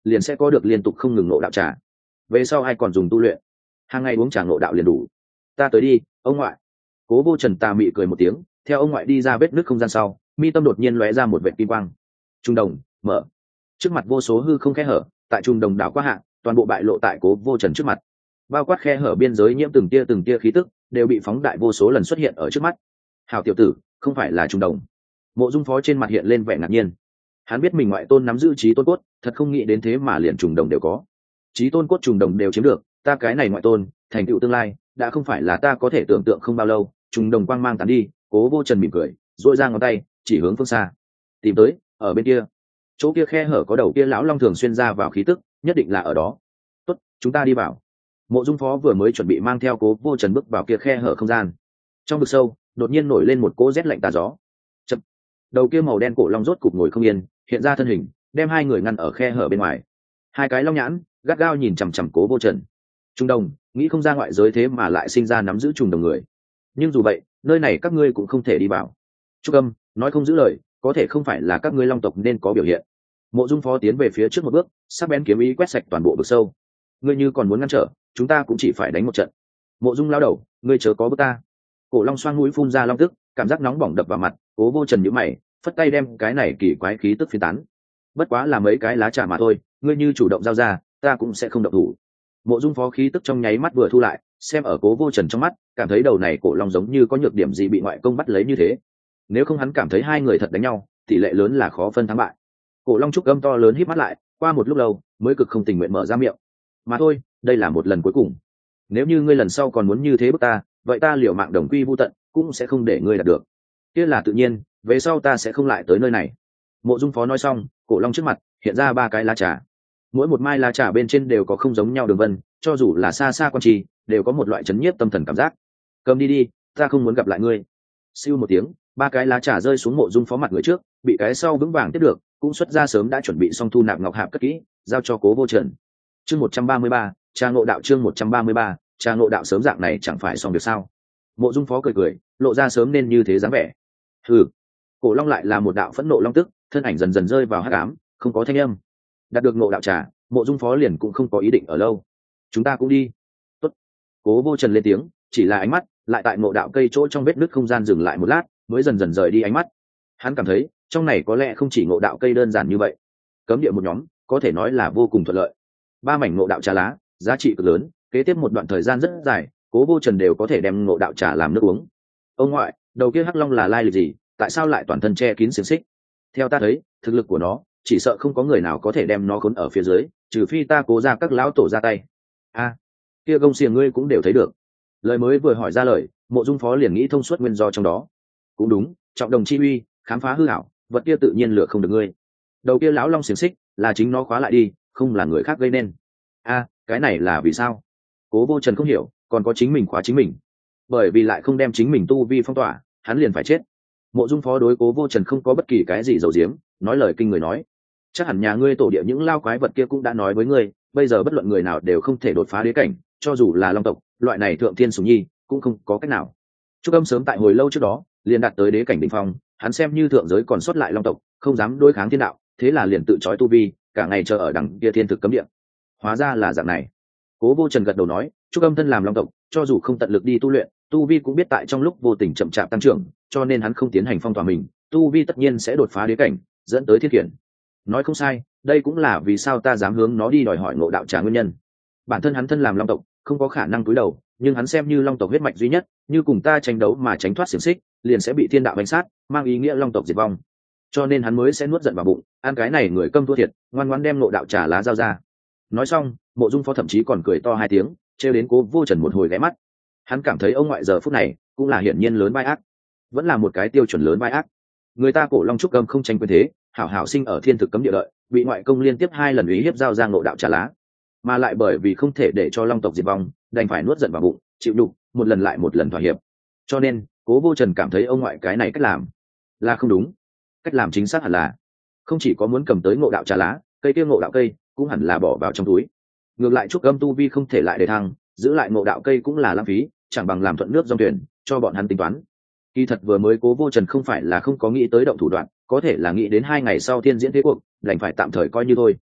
liền sẽ có được liên tục không ngừng ngộ đạo trà. Về sau ai còn dùng tu luyện, hàng ngày uống trà ngộ đạo liền đủ. Ta tới đi, ông ngoại. Cố Vô Trần tà mị cười một tiếng, theo ông ngoại đi ra vết nứt không gian sau, mi tâm đột nhiên lóe ra một vệt kim quang. Trung đồng mở. Trước mặt vô số hư không khe hở, tại trung đồng đảo qua hạ, toàn bộ bại lộ tại Cố Vô Trần trước mặt. Bao quát khe hở biên giới nhiễm từng tia từng tia khí tức, đều bị phóng đại vô số lần xuất hiện ở trước mắt. Hảo tiểu tử, không phải là trung đồng. Mộ Dung Phó trên mặt hiện lên vẻ ngạc nhiên. Hắn biết mình ngoại tôn nắm giữ trí tôn cốt, thật không nghĩ đến thế mà liền trùng đồng đều có. Trí tôn cốt trùng đồng đều chiếm được, ta cái này ngoại tôn, thành tựu tương lai, đã không phải là ta có thể tưởng tượng không bao lâu. Trùng đồng quang mang tàn đi, Cố Vô Trần mỉm cười, duỗi ra ngón tay, chỉ hướng phương xa. Tìm tới, ở bên kia. Chỗ kia khe hở có đầu kia lão long thường xuyên ra vào khí tức, nhất định là ở đó. Tốt, chúng ta đi vào. Mộ Dung Phó vừa mới chuẩn bị mang theo Cố Vô Trần bước vào kia khe hở không gian. Trong vực sâu, đột nhiên nổi lên một cỗ rét lạnh tà gió. Chậm. Đầu kia màu đen cổ long rốt cục ngồi không yên, hiện ra thân hình, đem hai người ngăn ở khe hở bên ngoài. Hai cái long nhãn gắt gao nhìn chằm chằm Cố Vô Trần. Trung đồng, nghĩ không ra ngoại giới thế mà lại sinh ra nắm giữ trùng đồng người. Nhưng dù vậy, nơi này các ngươi cũng không thể đi vào. Trúc Âm nói không giữ lời, có thể không phải là các ngươi long tộc nên có biểu hiện. Mộ Dung Phó tiến về phía trước một bước, sắc bén kiếm ý quét sạch toàn bộ vực sâu. Ngươi như còn muốn ngăn trở, chúng ta cũng chỉ phải đánh một trận. Mộ Dung lao đầu, ngươi chớ có bước ta. Cổ long xoang mũi phun ra long tức, cảm giác nóng bỏng đập vào mặt. Cố Vô Trần nhíu mày, phất tay đem cái này kỳ quái khí tức phiến tán. Bất quá là mấy cái lá trà mà thôi, ngươi như chủ động giao ra, ta cũng sẽ không động thủ. Mộ Dung Phó khí tức trong nháy mắt vừa thu lại, xem ở Cố Vô Trần trong mắt, cảm thấy đầu này cổ long giống như có nhược điểm gì bị ngoại công bắt lấy như thế. Nếu không hắn cảm thấy hai người thật đánh nhau, tỷ lệ lớn là khó phân thắng bại. Cổ long trúc gâm to lớn híp mắt lại, qua một lúc lâu mới cực không tình nguyện mở ra miệng. Mà thôi, đây là một lần cuối cùng. Nếu như ngươi lần sau còn muốn như thế bức ta, vậy ta liều mạng đồng quy vu tận, cũng sẽ không để ngươi đạt được. Kia là tự nhiên, về sau ta sẽ không lại tới nơi này. Mộ Dung Phó nói xong, cổ long trước mặt hiện ra ba cái lá trà. Mỗi một mai lá trà bên trên đều có không giống nhau đường vân, cho dù là xa xa quan trì, đều có một loại chấn nhiếp tâm thần cảm giác. Cầm đi đi, ta không muốn gặp lại ngươi. Siêu một tiếng, ba cái lá trà rơi xuống Mộ Dung Phó mặt người trước, bị cái sau vững vàng tiếp được, cũng xuất ra sớm đã chuẩn bị xong thu nạp ngọc hạp cất kỹ, giao cho Cố Vô Trần. Chương một trăm ba mươi ba, Trà Ngộ Đạo chương một trăm ba mươi ba, Trà Ngộ Đạo sớm dạng này chẳng phải xong được sao? Mộ Dung Phó cười cười, lộ ra sớm nên như thế dáng vẻ. Hừ. Cổ long lại là một đạo phẫn nộ long tức, thân ảnh dần dần rơi vào hắc ám, không có thanh âm. Đạt được ngộ đạo trà, Mộ Dung Phó liền cũng không có ý định ở lâu. Chúng ta cũng đi. Tốt. Cố Vô Trần lên tiếng, chỉ là ánh mắt lại tại ngộ đạo cây chỗ trong vết nứt không gian dừng lại một lát, mới dần dần rời đi ánh mắt. Hắn cảm thấy, trong này có lẽ không chỉ ngộ đạo cây đơn giản như vậy. Cấm địa một nhóm, có thể nói là vô cùng thuận lợi. Ba mảnh ngộ đạo trà lá, giá trị cực lớn, kế tiếp một đoạn thời gian rất dài, Cố Vô Trần đều có thể đem ngộ đạo trà làm nước uống. Ông ngoại, đầu kia hắc long là lai lịch gì, tại sao lại toàn thân che kín xiềng xích? Theo ta thấy, thực lực của nó, chỉ sợ không có người nào có thể đem nó khốn ở phía dưới, trừ phi ta Cố ra các lão tổ ra tay. A, kia gông xiềng ngươi cũng đều thấy được. Lời mới vừa hỏi ra lời, Mộ Dung Phó liền nghĩ thông suốt nguyên do trong đó. Cũng đúng, trọng đồng chi uy, khám phá hư ảo, vật kia tự nhiên lựa không được ngươi. Đầu kia lão long xiềng xích là chính nó khóa lại đi, không là người khác gây nên. A, cái này là vì sao? Cố Vô Trần không hiểu, còn có chính mình khóa chính mình, bởi vì lại không đem chính mình tu vi phong tỏa, hắn liền phải chết. Mộ Dung Phó đối Cố Vô Trần không có bất kỳ cái gì giấu giếm, nói lời kinh người nói: chắc hẳn nhà ngươi tổ địa những lao quái vật kia cũng đã nói với ngươi, bây giờ bất luận người nào đều không thể đột phá đế cảnh, cho dù là long tộc, loại này thượng thiên sủng nhi, cũng không có cách nào. Trúc Âm sớm tại hồi lâu trước đó liền đạt tới đế cảnh đỉnh phong, hắn xem như thượng giới còn sót lại long tộc, không dám đối kháng thiên đạo, thế là liền tự trói tu vi, cả ngày chờ ở đằng kia thiên thực cấm địa. Hóa ra là dạng này. Cố Vô Trần gật đầu nói, Trúc Âm thân làm long tộc, cho dù không tận lực đi tu luyện, tu vi cũng biết tại trong lúc vô tình chậm chạp tăng trưởng, cho nên hắn không tiến hành phong tỏa mình, tu vi tất nhiên sẽ đột phá đế cảnh, dẫn tới thiên khiển. Nói không sai, đây cũng là vì sao ta dám hướng nó đi đòi hỏi ngộ đạo trà nguyên nhân. Bản thân hắn thân làm long tộc, không có khả năng cúi đầu, nhưng hắn xem như long tộc huyết mạch duy nhất, như cùng ta tranh đấu mà tránh thoát xiềng xích, liền sẽ bị thiên đạo đánh sát, mang ý nghĩa long tộc diệt vong. Cho nên hắn mới sẽ nuốt giận vào bụng, ăn cái này người câm thua thiệt, ngoan ngoãn đem ngộ đạo trà lá giao ra. Nói xong, Mộ Dung Phó thậm chí còn cười to hai tiếng, trêu đến Cố Vô Trần một hồi ghé mắt. Hắn cảm thấy ông ngoại giờ phút này cũng là hiển nhiên lớn vai ác, vẫn là một cái tiêu chuẩn lớn vai ác. Người ta Cổ Long trúc câm không tranh quyền thế, hảo hảo sinh ở thiên thực cấm địa lợi, bị ngoại công liên tiếp hai lần ý hiếp giao ra ngộ đạo trà lá, mà lại bởi vì không thể để cho long tộc diệt vong, đành phải nuốt giận vào bụng, chịu đục, một lần lại một lần thỏa hiệp. Cho nên, Cố Vô Trần cảm thấy ông ngoại cái này cách làm là không đúng. Cách làm chính xác hẳn là không chỉ có muốn cầm tới ngộ đạo trà lá, cây kia ngộ đạo cây cũng hẳn là bỏ vào trong túi. Ngược lại trúc âm tu vi không thể lại để thăng, giữ lại ngộ đạo cây cũng là lãng phí, chẳng bằng làm thuận nước dòng thuyền, cho bọn hắn tính toán. Kỳ thật vừa mới Cố Vô Trần không phải là không có nghĩ tới động thủ đoạn, có thể là nghĩ đến hai ngày sau thiên diễn thế cuộc, đành phải tạm thời coi như thôi.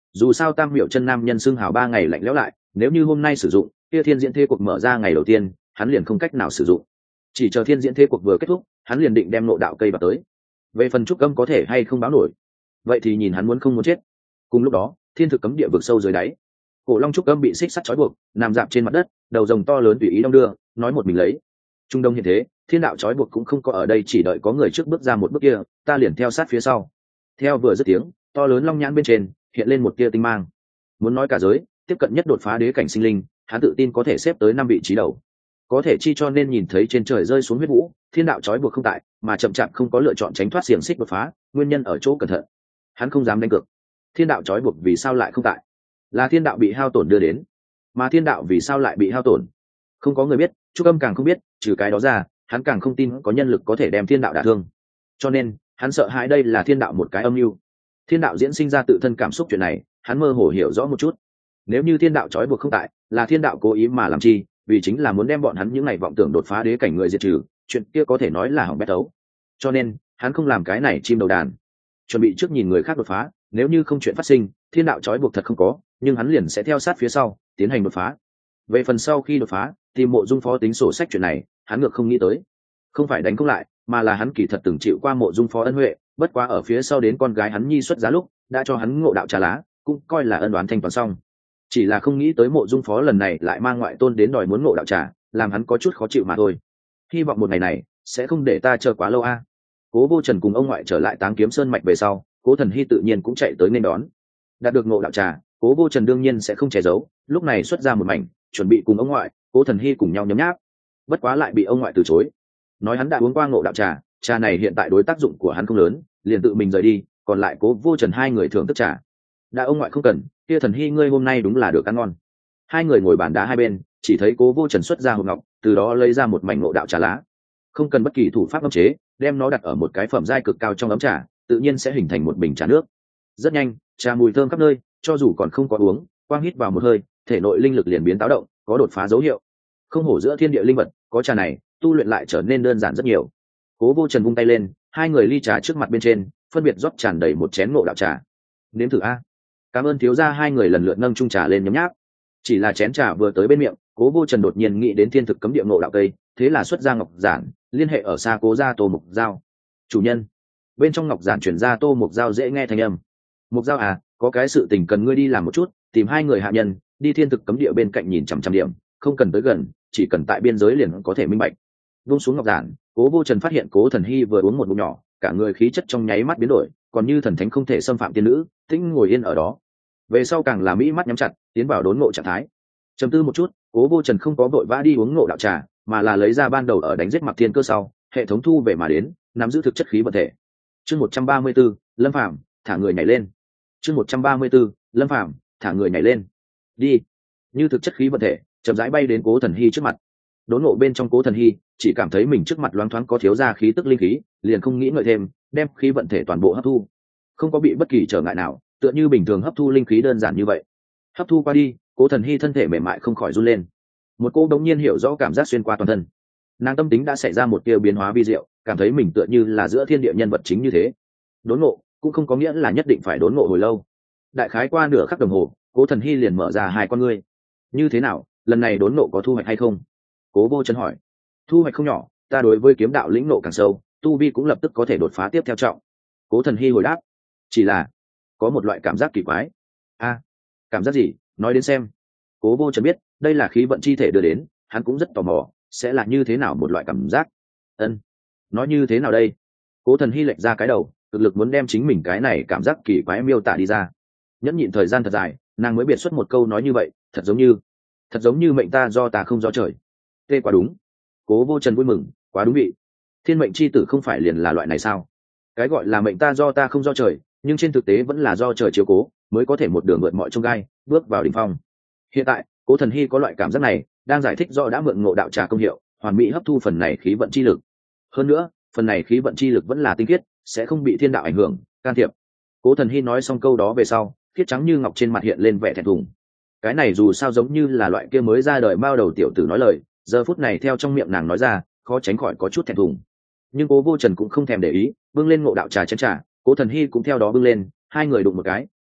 dù sao tam miệu chân nam nhân xưng hào ba ngày lạnh lẽo lại, nếu như hôm nay sử dụng kia thiên diễn thế cuộc mở ra ngày đầu tiên hắn liền không cách nào sử dụng, chỉ chờ thiên diễn thế cuộc vừa kết thúc hắn liền định đem nộ đạo cây bạc tới. Về phần trúc âm có thể hay không báo nổi, vậy thì nhìn hắn muốn không muốn chết. Cùng lúc đó thiên thực cấm địa vực sâu dưới đáy, cổ long trúc âm bị xích sắt trói buộc nằm dạp trên mặt đất, đầu rồng to lớn tùy ý đong đưa nói một mình lấy. Trung đông hiện thế, thiên đạo trói buộc cũng không có ở đây, chỉ đợi có người trước bước ra một bước kia ta liền theo sát phía sau. Theo vừa dứt tiếng, to lớn long nhãn bên trên hiện lên một tia tinh mang. Muốn nói cả giới tiếp cận nhất đột phá đế cảnh sinh linh, hắn tự tin có thể xếp tới năm vị trí đầu. Có thể chi cho nên nhìn thấy trên trời rơi xuống huyết vũ, thiên đạo trói buộc không tại mà chậm chạp không có lựa chọn tránh thoát xiềng xích đột phá, nguyên nhân ở chỗ cẩn thận. Hắn không dám đánh cược. Thiên đạo trói buộc vì sao lại không tại? Là thiên đạo bị hao tổn đưa đến. Mà thiên đạo vì sao lại bị hao tổn? Không có người biết, Trúc Âm càng không biết, trừ cái đó ra hắn càng không tin có nhân lực có thể đem thiên đạo đả thương. Cho nên hắn sợ hãi đây là thiên đạo một cái âm mưu. Thiên đạo diễn sinh ra tự thân cảm xúc chuyện này hắn mơ hồ hiểu rõ một chút. Nếu như thiên đạo trói buộc không tại, là thiên đạo cố ý mà làm chi, vì chính là muốn đem bọn hắn những ngày vọng tưởng đột phá đế cảnh người diệt trừ, chuyện kia có thể nói là hỏng bét tấu. Cho nên hắn không làm cái này chim đầu đàn, chuẩn bị trước nhìn người khác đột phá, nếu như không chuyện phát sinh, thiên đạo trói buộc thật không có, nhưng hắn liền sẽ theo sát phía sau tiến hành đột phá. Về phần sau khi đột phá tìm Mộ Dung Phó tính sổ sách chuyện này hắn ngược không nghĩ tới. Không phải đánh không lại, mà là hắn kỳ thật từng chịu qua Mộ Dung Phó ân huệ, bất quá ở phía sau đến con gái hắn nhi xuất giá lúc đã cho hắn ngộ đạo trà lá, cũng coi là ân đoán thanh toán xong. Chỉ là không nghĩ tới Mộ Dung Phó lần này lại mang ngoại tôn đến đòi muốn ngộ đạo trà, làm hắn có chút khó chịu mà thôi. Hy vọng một ngày này sẽ không để ta chờ quá lâu a. Cố Vô Trần cùng ông ngoại trở lại Táng Kiếm Sơn mạch về sau, Cố Thần Hy tự nhiên cũng chạy tới nên đón. Đạt được ngộ đạo trà, Cố Vô Trần đương nhiên sẽ không che giấu, lúc này xuất ra một mảnh chuẩn bị cùng ông ngoại Cố Thần Hy cùng nhau nhấm nháp. Bất quá lại bị ông ngoại từ chối, nói hắn đã uống qua ngộ đạo trà, trà này hiện tại đối tác dụng của hắn không lớn, liền tự mình rời đi, còn lại Cố Vô Trần hai người thưởng thức trà. Đã ông ngoại không cần, kia Thần Hy ngươi hôm nay đúng là được ăn ngon. Hai người ngồi bàn đá hai bên, chỉ thấy Cố Vô Trần xuất ra hộp ngọc, từ đó lấy ra một mảnh ngộ đạo trà lá, không cần bất kỳ thủ pháp ấm chế, đem nó đặt ở một cái phẩm giai cực cao trong ấm trà, tự nhiên sẽ hình thành một bình trà nước. Rất nhanh, trà mùi thơm khắp nơi, cho dù còn không có uống, quang hít vào một hơi, thể nội linh lực liền biến táo động, có đột phá dấu hiệu. Không hổ giữa thiên địa linh vật, có trà này, tu luyện lại trở nên đơn giản rất nhiều. Cố Vô Trần vung tay lên, hai người ly trà trước mặt bên trên, phân biệt rót tràn đầy một chén ngộ đạo trà. Nếm thử a. Cảm ơn thiếu gia. Hai người lần lượt nâng chung trà lên nhấm nháp. Chỉ là chén trà vừa tới bên miệng, Cố Vô Trần đột nhiên nghĩ đến thiên thực cấm địa ngộ đạo cây, thế là xuất ra ngọc giản, liên hệ ở xa Cố gia Tô Mục Giao. Chủ nhân. Bên trong ngọc giản truyền ra Tô Mục Giao dễ nghe thanh âm. Mục Giao à, có cái sự tình cần ngươi đi làm một chút, tìm hai người hạ nhân, đi thiên thực cấm địa bên cạnh nhìn chằm chằm điểm, không cần tới gần, chỉ cần tại biên giới liền có thể minh bạch. Vung xuống ngọc giản, Cố Vô Trần phát hiện Cố Thần Hy vừa uống một ngụm nhỏ, cả người khí chất trong nháy mắt biến đổi, còn như thần thánh không thể xâm phạm tiên nữ, tĩnh ngồi yên ở đó. Về sau càng là mỹ mắt nhắm chặt, tiến vào đốn ngộ trạng thái. Trầm tư một chút, Cố Vô Trần không có vội vã đi uống ngộ đạo trà, mà là lấy ra ban đầu ở đánh giết Mặc Thiên Cơ sau, hệ thống thu về mà đến, nắm giữ thực chất khí vận thể. Chương một trăm ba mươi 134, Lâm Phàm, thả người nhảy lên. Chương một trăm ba mươi 134, Lâm Phàm, thả người nhảy lên. Đi. Như thực chất khí vận thể, chậm rãi bay đến Cố Thần Hy trước mặt. Đốn ngộ bên trong Cố Thần Hy, chỉ cảm thấy mình trước mặt loáng thoáng có thiếu ra khí tức linh khí, liền không nghĩ ngợi thêm, đem khí vận thể toàn bộ hấp thu. Không có bị bất kỳ trở ngại nào, tựa như bình thường hấp thu linh khí đơn giản như vậy. Hấp thu qua đi, Cố Thần Hy thân thể mềm mại không khỏi run lên. Một cô đống nhiên hiểu rõ cảm giác xuyên qua toàn thân. Nàng tâm tính đã xảy ra một tia biến hóa vi diệu, cảm thấy mình tựa như là giữa thiên địa nhân vật chính như thế. Đốn ngộ cũng không có nghĩa là nhất định phải đốn ngộ hồi lâu. Đại khái qua nửa khắc đồng hồ, Cố Thần Hy liền mở ra hai con ngươi. Như thế nào, lần này đốn ngộ có thu hoạch hay không? Cố Vô Trần hỏi. Thu hoạch không nhỏ, ta đối với kiếm đạo lĩnh ngộ càng sâu, tu vi cũng lập tức có thể đột phá tiếp theo trọng. Cố Thần Hy hồi đáp. Chỉ là có một loại cảm giác kỳ quái. A, cảm giác gì? Nói đến xem. Cố Vô Trần biết đây là khí vận chi thể đưa đến, hắn cũng rất tò mò, sẽ là như thế nào một loại cảm giác. Ân, nói như thế nào đây? Cố Thần Hy lệch ra cái đầu, cực lực muốn đem chính mình cái này cảm giác kỳ quái miêu tả đi ra. Nhẫn nhịn thời gian thật dài, nàng mới biệt xuất một câu nói như vậy, thật giống như, thật giống như mệnh ta do ta không do trời. Tê quá đúng. Cố Vô Trần vui mừng, quá đúng vị. Thiên mệnh chi tử không phải liền là loại này sao? Cái gọi là mệnh ta do ta không do trời, nhưng trên thực tế vẫn là do trời chiếu cố, mới có thể một đường vượt mọi chông gai, bước vào đỉnh phong. Hiện tại, Cố Thần Hy có loại cảm giác này, đang giải thích do đã mượn ngộ đạo trà công hiệu, hoàn mỹ hấp thu phần này khí vận chi lực. Hơn nữa, phần này khí vận chi lực vẫn là tinh khiết, sẽ không bị thiên đạo ảnh hưởng, can thiệp. Cố Thần Hy nói xong câu đó về sau, khiết trắng như ngọc trên mặt hiện lên vẻ thẹn thùng. Cái này dù sao giống như là loại kia mới ra đời bao đầu tiểu tử nói lời, giờ phút này theo trong miệng nàng nói ra, khó tránh khỏi có chút thẹn thùng. Nhưng Cố Vô Trần cũng không thèm để ý, bưng lên ngộ đạo trà chén trà, Cố Thần Hy cũng theo đó bưng lên, hai người đụng một cái,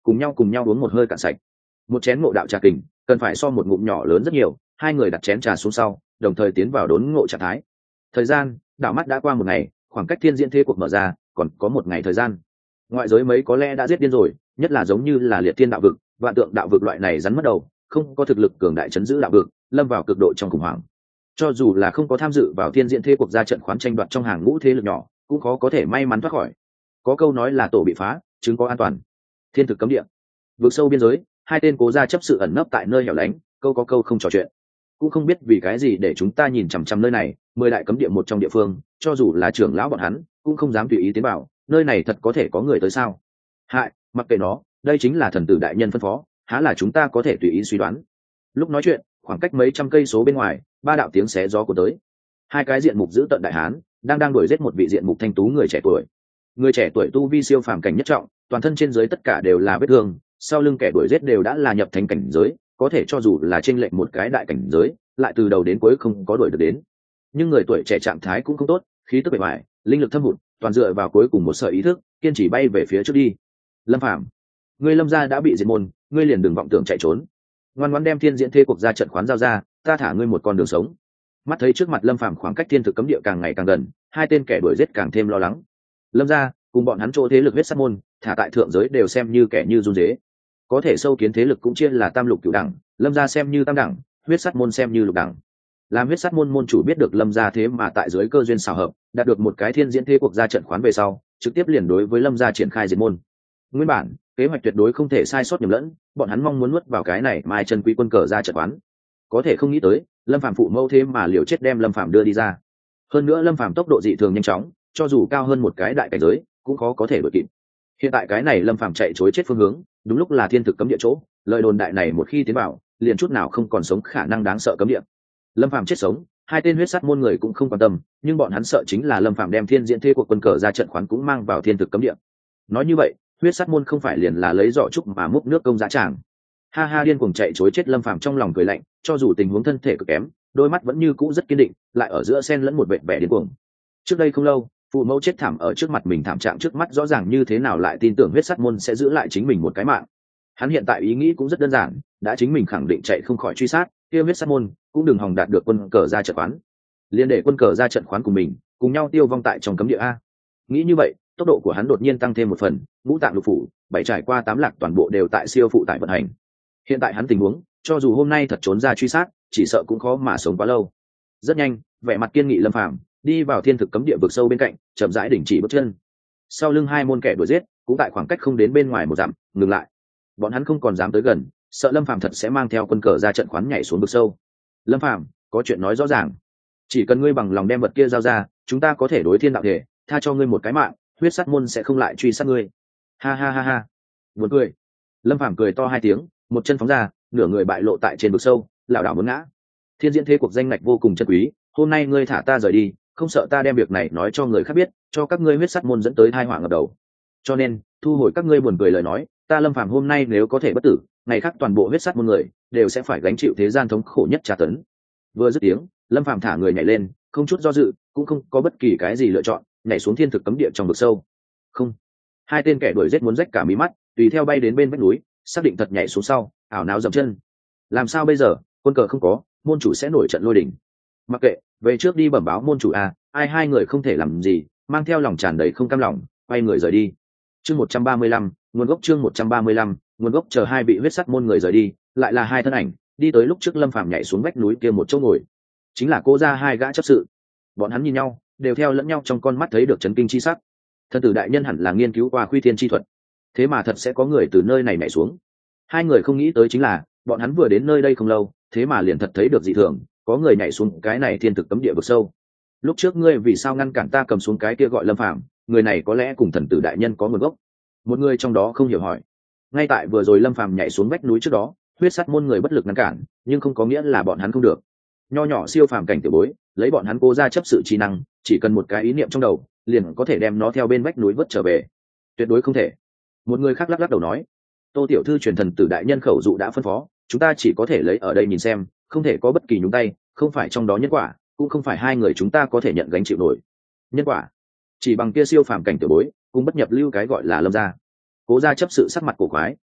cùng nhau cùng nhau uống một hơi cạn sạch. Một chén ngộ đạo trà kình cần phải so một ngụm nhỏ lớn rất nhiều, hai người đặt chén trà xuống sau đồng thời tiến vào đốn ngộ trạng thái. Thời gian đảo mắt đã qua một ngày, khoảng cách thiên diễn thế cuộc mở ra còn có một ngày thời gian. Ngoại giới mấy có lẽ đã giết điên rồi, nhất là giống như là liệt thiên đạo vực, vạn tượng đạo vực loại này rắn mất đầu, không có thực lực cường đại chấn giữ đạo vực, lâm vào cực độ trong khủng hoảng. Cho dù là không có tham dự vào thiên diễn thế cuộc ra trận khoán tranh đoạt trong hàng ngũ thế lực nhỏ, cũng khó có thể may mắn thoát khỏi. Có câu nói là tổ bị phá, chứng có an toàn. Thiên thực cấm địa, vực sâu biên giới, hai tên cố gia chấp sự ẩn nấp tại nơi hẻo lánh, câu có câu không trò chuyện. Cũng không biết vì cái gì để chúng ta nhìn chằm chằm nơi này, mười đại cấm địa một trong địa phương, cho dù là trưởng lão bọn hắn cũng không dám tùy ý tiến vào, nơi này thật có thể có người tới sao? Hại, mặc kệ nó, đây chính là thần tử đại nhân phân phó, há là chúng ta có thể tùy ý suy đoán. Lúc nói chuyện, khoảng cách mấy trăm cây số bên ngoài, ba đạo tiếng xé gió của tới. Hai cái diện mục giữ tận đại hán đang đang đuổi giết một vị diện mục thanh tú người trẻ tuổi. Người trẻ tuổi tu vi siêu phàm cảnh nhất trọng, toàn thân trên dưới tất cả đều là vết thương, sau lưng kẻ đuổi giết đều đã là nhập thành cảnh giới, có thể cho dù là chênh lệch một cái đại cảnh giới, lại từ đầu đến cuối không có đuổi được đến. Nhưng người tuổi trẻ trạng thái cũng không tốt, khí tức bề ngoài, linh lực thâm hụt, toàn dựa vào cuối cùng một sợi ý thức, kiên trì bay về phía trước đi. Lâm Phàm, ngươi Lâm gia đã bị diệt môn, ngươi liền đừng vọng tưởng chạy trốn. Ngoan ngoãn đem thiên diễn thế cuộc ra trận khoán giao ra, ta thả ngươi một con đường sống. Mắt thấy trước mặt Lâm Phàm khoảng cách thiên thực cấm địa càng ngày càng gần, hai tên kẻ đuổi giết càng thêm lo lắng. Lâm gia cùng bọn hắn chỗ thế lực huyết sát môn, thả tại thượng giới đều xem như kẻ như run rế. Có thể sâu kiến thế lực cũng chia là tam lục cửu đẳng, Lâm gia xem như tam đẳng, huyết sát môn xem như lục đẳng. Làm huyết sát môn môn chủ biết được Lâm gia thế mà tại dưới cơ duyên xảo hợp đạt được một cái thiên diễn thế cuộc ra trận khoán về sau, trực tiếp liền đối với Lâm gia triển khai diệt môn. Nguyên bản kế hoạch tuyệt đối không thể sai sót nhầm lẫn, bọn hắn mong muốn nuốt vào cái này mai chân quý quân cờ ra trận khoán. Có thể không nghĩ tới Lâm Phàm phụ mẫu thế mà liều chết đem Lâm Phàm đưa đi ra. Hơn nữa Lâm Phàm tốc độ dị thường nhanh chóng, cho dù cao hơn một cái đại cảnh giới cũng khó có thể đuổi kịp. Hiện tại cái này Lâm Phàm chạy chối chết phương hướng, đúng lúc là thiên thực cấm địa chỗ, lời đồn đại này một khi tiến vào, liền chút nào không còn sống khả năng đáng sợ cấm địa. Lâm Phàm chết sống, hai tên huyết sát môn người cũng không quan tâm, nhưng bọn hắn sợ chính là Lâm Phàm đem thiên diễn thế của quân cờ ra trận khoán cũng mang vào thiên thực cấm địa. Nói như vậy, huyết sát môn không phải liền là lấy giỏ trúc mà múc nước công giá tràng. Ha ha, điên cuồng chạy chối chết Lâm Phàm trong lòng cười lạnh, cho dù tình huống thân thể cực kém, đôi mắt vẫn như cũ rất kiên định, lại ở giữa xen lẫn một vẻ vẻ điên cuồng. Trước đây không lâu, phụ mẫu chết thảm ở trước mặt mình, thảm trạng trước mắt rõ ràng như thế nào lại tin tưởng huyết sát môn sẽ giữ lại chính mình một cái mạng. Hắn hiện tại ý nghĩ cũng rất đơn giản, đã chính mình khẳng định chạy không khỏi truy sát, kia huyết sát môn cũng đừng hòng đạt được quân cờ ra trận khoán, liên để quân cờ ra trận khoán của mình cùng nhau tiêu vong tại trong cấm địa a. Nghĩ như vậy, tốc độ của hắn đột nhiên tăng thêm một phần, ngũ tạng lục phủ bảy trải qua tám lạc toàn bộ đều tại siêu phụ tải vận hành. Hiện tại hắn tình huống, cho dù hôm nay thật trốn ra truy sát, chỉ sợ cũng khó mà sống quá lâu. Rất nhanh, vẻ mặt kiên nghị Lâm Phàm đi vào thiên thực cấm địa vực sâu bên cạnh, chậm rãi đình chỉ bước chân. Sau lưng hai môn kẻ đuổi giết cũng tại khoảng cách không đến bên ngoài một dặm ngừng lại. Bọn hắn không còn dám tới gần, sợ Lâm Phàm thật sẽ mang theo quân cờ ra trận khoán nhảy xuống vực sâu. Lâm Phàm, có chuyện nói rõ ràng, chỉ cần ngươi bằng lòng đem vật kia giao ra, chúng ta có thể đối thiên đạo thể, tha cho ngươi một cái mạng, huyết sát môn sẽ không lại truy sát ngươi. Ha ha ha ha, buồn cười. Lâm Phàm cười to hai tiếng, một chân phóng ra, nửa người bại lộ tại trên vực sâu, lảo đảo muốn ngã. Thiên diễn thế cuộc danh ngạch vô cùng chân quý, hôm nay ngươi thả ta rời đi, không sợ ta đem việc này nói cho người khác biết, cho các ngươi huyết sát môn dẫn tới tai họa ngập đầu. Cho nên, thu hồi các ngươi buồn cười lời nói, ta Lâm Phàm hôm nay nếu có thể bất tử, ngày khác toàn bộ huyết sát môn người đều sẽ phải gánh chịu thế gian thống khổ nhất tra tấn. Vừa dứt tiếng, Lâm Phàm thả người nhảy lên, không chút do dự, cũng không có bất kỳ cái gì lựa chọn, nhảy xuống thiên thực cấm địa trong vực sâu. Không, hai tên kẻ đuổi giết muốn rách cả mí mắt, tùy theo bay đến bên vách núi, xác định thật nhảy xuống sau, ảo não dậm chân. Làm sao bây giờ, quân cờ không có, môn chủ sẽ nổi trận lôi đình. Mặc kệ, về trước đi bẩm báo môn chủ a, ai hai người không thể làm gì, mang theo lòng tràn đầy không cam lòng, quay người rời đi. Chương một trăm ba mươi lăm, nguồn gốc chương một trăm ba mươi lăm, nguồn gốc chờ hai vị huyết sắt môn người rời đi, lại là hai thân ảnh, đi tới lúc trước Lâm Phàm nhảy xuống vách núi kia một chỗ ngồi. Chính là cô ra hai gã chấp sự. Bọn hắn nhìn nhau, đều theo lẫn nhau trong con mắt thấy được chấn kinh chi sắc. Thần tử đại nhân hẳn là nghiên cứu qua Khuy Thiên chi thuật, thế mà thật sẽ có người từ nơi này nhảy xuống. Hai người không nghĩ tới chính là, bọn hắn vừa đến nơi đây không lâu, thế mà liền thật thấy được dị thường, có người nhảy xuống cái này thiên thực cấm địa vực sâu. Lúc trước ngươi vì sao ngăn cản ta cầm xuống cái kia gọi Lâm Phàm, người này có lẽ cùng thần tử đại nhân có nguồn gốc. Một người trong đó không hiểu hỏi. Ngay tại vừa rồi Lâm Phàm nhảy xuống vách núi trước đó, huyết sắt môn người bất lực ngăn cản, nhưng không có nghĩa là bọn hắn không được. Nho nhỏ siêu phàm cảnh tiểu bối, lấy bọn hắn cố ra chấp sự trí năng, chỉ cần một cái ý niệm trong đầu, liền có thể đem nó theo bên vách núi vớt trở về. Tuyệt đối không thể. Một người khác lắc lắc đầu nói. Tô tiểu thư truyền thần tử đại nhân khẩu dụ đã phân phó, chúng ta chỉ có thể lấy ở đây nhìn xem, không thể có bất kỳ nhúng tay, không phải trong đó nhân quả, cũng không phải hai người chúng ta có thể nhận gánh chịu nổi. Nhân quả? Chỉ bằng kia siêu phàm cảnh tiểu bối, cũng bất nhập lưu cái gọi là Lâm gia. Cố gia chấp sự sắc mặt cổ quái,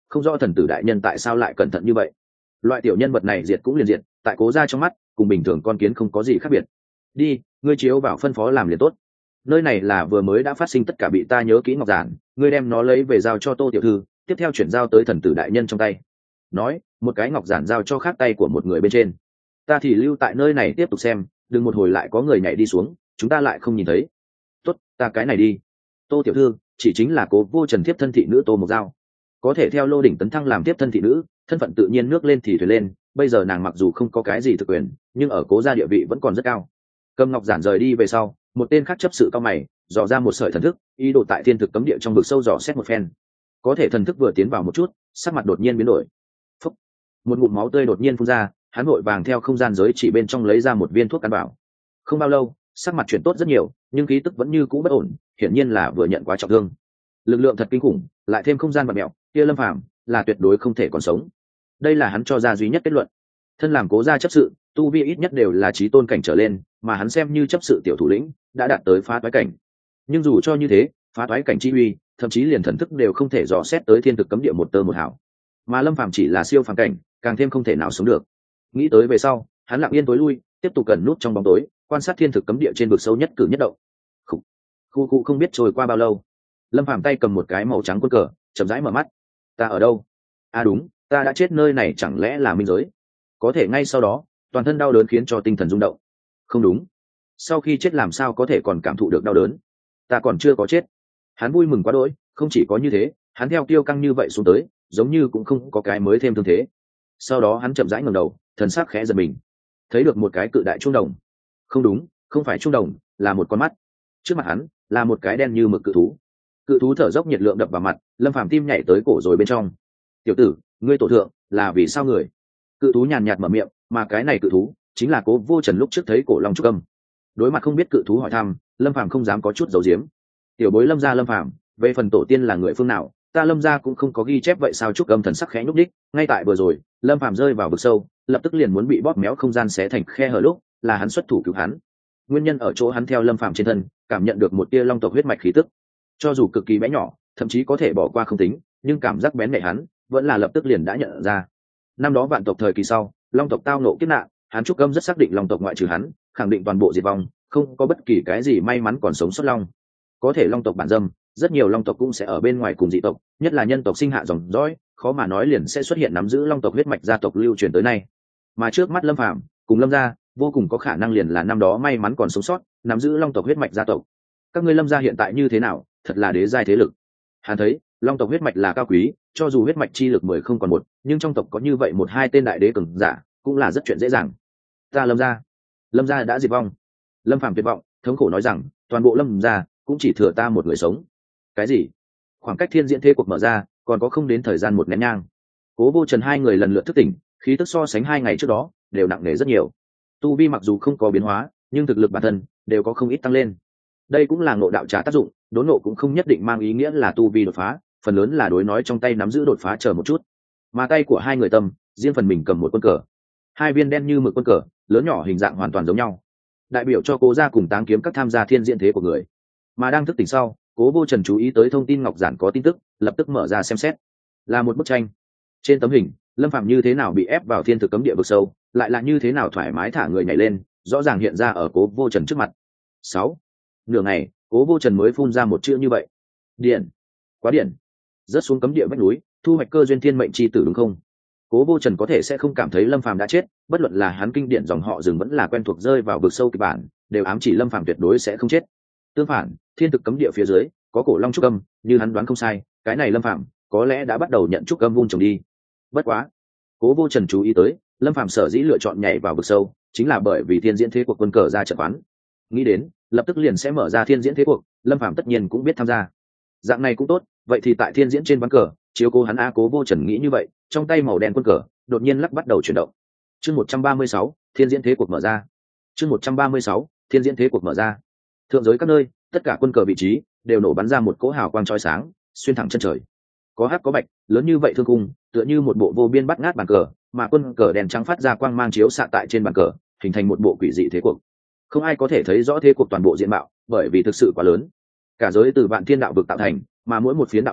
không rõ thần tử đại nhân tại sao lại cẩn thận như vậy. Loại tiểu nhân vật này diệt cũng liền diệt, tại Cố gia trong mắt cùng bình thường con kiến không có gì khác biệt. Đi, ngươi chiếu vào phân phó làm liền tốt. Nơi này là vừa mới đã phát sinh tất cả bị ta nhớ kỹ ngọc giản, ngươi đem nó lấy về giao cho Tô tiểu thư, tiếp theo chuyển giao tới thần tử đại nhân trong tay. Nói, một cái ngọc giản giao cho khác tay của một người bên trên. Ta thì lưu tại nơi này tiếp tục xem, đừng một hồi lại có người nhảy đi xuống, chúng ta lại không nhìn thấy. Tốt, ta cái này đi. Tô tiểu thư chỉ chính là Cố Vô Trần tiếp thân thị nữ Tô Mộc Giao, có thể theo Lô Đỉnh tấn thăng làm tiếp thân thị nữ, thân phận tự nhiên nước lên thì thuyền lên. Bây giờ nàng mặc dù không có cái gì thực quyền, nhưng ở Cố gia địa vị vẫn còn rất cao. Cầm ngọc giản rời đi về sau, một tên khác chấp sự cao mày, dò ra một sợi thần thức, ý đồ tại thiên thực cấm địa trong vực sâu dò xét một phen. Có thể thần thức vừa tiến vào một chút, sắc mặt đột nhiên biến đổi. Phúc. Một ngụm máu tươi đột nhiên phun ra, hắn vội vàng theo không gian giới chỉ bên trong lấy ra một viên thuốc căn bảo. Không bao lâu, sắc mặt chuyển tốt rất nhiều, nhưng khí tức vẫn như cũ bất ổn, hiển nhiên là vừa nhận quá trọng thương. Lực lượng thật kinh khủng, lại thêm không gian bạt mẹo, kia Lâm Phàm là tuyệt đối không thể còn sống. Đây là hắn cho ra duy nhất kết luận. Thân làm Cố gia chấp sự, tu vi ít nhất đều là chí tôn cảnh trở lên, mà hắn xem như chấp sự tiểu thủ lĩnh, đã đạt tới phá toái cảnh. Nhưng dù cho như thế, phá toái cảnh chi uy, thậm chí liền thần thức đều không thể dò xét tới thiên thực cấm địa một tơ một hào. Mà Lâm Phàm chỉ là siêu phàm cảnh, càng thêm không thể nào sống được. Nghĩ tới về sau, hắn lặng yên tối lui, tiếp tục gần nút trong bóng tối, quan sát thiên thực cấm địa trên vực sâu nhất cử nhất động. Khu khu, khu không biết trôi qua bao lâu, Lâm Phàm tay cầm một cái màu trắng quân cờ, chậm rãi mở mắt. Ta ở đâu? À đúng, ta đã chết nơi này, chẳng lẽ là minh giới? Có thể ngay sau đó, toàn thân đau đớn khiến cho tinh thần rung động. Không đúng, sau khi chết làm sao có thể còn cảm thụ được đau đớn? Ta còn chưa có chết. Hắn vui mừng quá đỗi, không chỉ có như thế, hắn theo tiêu căng như vậy xuống tới, giống như cũng không có cái mới thêm thương thế. Sau đó hắn chậm rãi ngẩng đầu, thần sắc khẽ giật mình, thấy được một cái cự đại trung đồng. Không đúng, không phải trung đồng, là một con mắt. Trước mặt hắn là một cái đen như mực cự thú. Cự thú thở dốc nhiệt lượng đập vào mặt, Lâm Phàm tim nhảy tới cổ rồi bên trong. Tiểu tử, ngươi tổ thượng là vì sao người? Cự thú nhàn nhạt mở miệng, mà cái này cự thú chính là Cố Vô Trần lúc trước thấy cổ long trúc âm. Đối mặt không biết cự thú hỏi thăm, Lâm Phàm không dám có chút giấu giếm. Tiểu bối Lâm gia Lâm Phàm, về phần tổ tiên là người phương nào, ta Lâm gia cũng không có ghi chép, vậy sao? Trúc âm thần sắc khẽ nhúc đích, ngay tại vừa rồi, Lâm Phàm rơi vào vực sâu, lập tức liền muốn bị bóp méo không gian xé thành khe hở lúc, là hắn xuất thủ cứu hắn. Nguyên nhân ở chỗ hắn theo Lâm Phàm trên thân, cảm nhận được một tia long tộc huyết mạch khí tức. Cho dù cực kỳ bé nhỏ, thậm chí có thể bỏ qua không tính, nhưng cảm giác bén nhạy hắn, vẫn là lập tức liền đã nhận ra. Năm đó vạn tộc thời kỳ sau, long tộc tao nộ kiếp nạn, hắn Trúc âm rất xác định long tộc ngoại trừ hắn, khẳng định toàn bộ diệt vong, không có bất kỳ cái gì may mắn còn sống sót long. Có thể long tộc bản dâm, rất nhiều long tộc cũng sẽ ở bên ngoài cùng dị tộc, nhất là nhân tộc sinh hạ dòng dõi, khó mà nói liền sẽ xuất hiện nắm giữ long tộc huyết mạch gia tộc lưu truyền tới nay. Mà trước mắt Lâm Phàm cùng Lâm gia, vô cùng có khả năng liền là năm đó may mắn còn sống sót, nắm giữ long tộc huyết mạch gia tộc. Các ngươi Lâm gia hiện tại như thế nào? Thật là đế giai thế lực. Hắn thấy, long tộc huyết mạch là cao quý, cho dù huyết mạch chi lực mười không còn một, nhưng trong tộc có như vậy một hai tên đại đế cường giả, cũng là rất chuyện dễ dàng. Ta Lâm gia, Lâm gia đã diệt vong. Lâm Phàm tuyệt vọng, thống khổ nói rằng, toàn bộ Lâm gia cũng chỉ thừa ta một người sống. Cái gì? Khoảng cách thiên diễn thế cuộc mở ra, còn có không đến thời gian một nén nhang. Cố Vô Trần hai người lần lượt thức tỉnh, khí tức so sánh hai ngày trước đó đều nặng nề rất nhiều. Tu vi mặc dù không có biến hóa, nhưng thực lực bản thân đều có không ít tăng lên. Đây cũng là ngộ đạo trà tác dụng, đốn ngộ cũng không nhất định mang ý nghĩa là tu vi đột phá, phần lớn là đối nói trong tay nắm giữ đột phá chờ một chút. Mà tay của hai người tâm, riêng phần mình cầm một quân cờ, hai viên đen như mực quân cờ, lớn nhỏ hình dạng hoàn toàn giống nhau, đại biểu cho Cố gia cùng Táng kiếm các tham gia thiên diễn thế của người. Mà đang thức tỉnh sau, Cố Vô Trần chú ý tới thông tin ngọc giản có tin tức, lập tức mở ra xem xét. Là một bức tranh. Trên tấm hình, Lâm Phàm như thế nào bị ép vào thiên thực cấm địa vực sâu, lại là như thế nào thoải mái thả người nhảy lên, rõ ràng hiện ra ở Cố Vô Trần trước mặt. Sáu. Nửa ngày, Cố Vô Trần mới phun ra một chữ như vậy. Điện. Quá điện. Rớt xuống cấm địa vách núi, thu hoạch cơ duyên thiên mệnh chi tử đúng không? Cố Vô Trần có thể sẽ không cảm thấy Lâm Phàm đã chết, bất luận là hắn kinh điển dòng họ rừng vẫn là quen thuộc rơi vào vực sâu kịch bản, đều ám chỉ Lâm Phàm tuyệt đối sẽ không chết. Tương phản, thiên thực cấm địa phía dưới có cổ long trúc âm, như hắn đoán không sai, cái này Lâm Phàm có lẽ đã bắt đầu nhận trúc âm vung trồng đi. Bất quá, Cố Vô Trần chú ý tới, Lâm Phàm sở dĩ lựa chọn nhảy vào vực sâu, chính là bởi vì thiên diễn thế cuộc quân cờ ra trận quán. Nghĩ đến, lập tức liền sẽ mở ra thiên diễn thế cuộc, Lâm Phàm tất nhiên cũng biết tham gia. Dạng này cũng tốt, vậy thì tại thiên diễn trên ván cờ, chiếu cố hắn a. Cố Vô Trần nghĩ như vậy, trong tay màu đen quân cờ đột nhiên lắc bắt đầu chuyển động. Chương một trăm ba mươi sáu, thiên diễn thế cuộc mở ra. Chương một trăm ba mươi sáu, thiên diễn thế cuộc mở ra. Thượng giới các nơi, tất cả quân cờ vị trí đều nổ bắn ra một cỗ hào quang chói sáng, xuyên thẳng chân trời. Có hắc có bạch, lớn như vậy thương cung, tựa như một bộ vô biên bắt ngát bàn cờ, mà quân cờ đèn trắng phát ra quang mang chiếu xạ tại trên bàn cờ, hình thành một bộ quỷ dị thế cuộc. Không ai có thể thấy rõ thế cuộc toàn bộ diện mạo, bởi vì thực sự quá lớn. Cả giới từ vạn thiên đạo vực tạo thành, mà mỗi một phiến đạo vực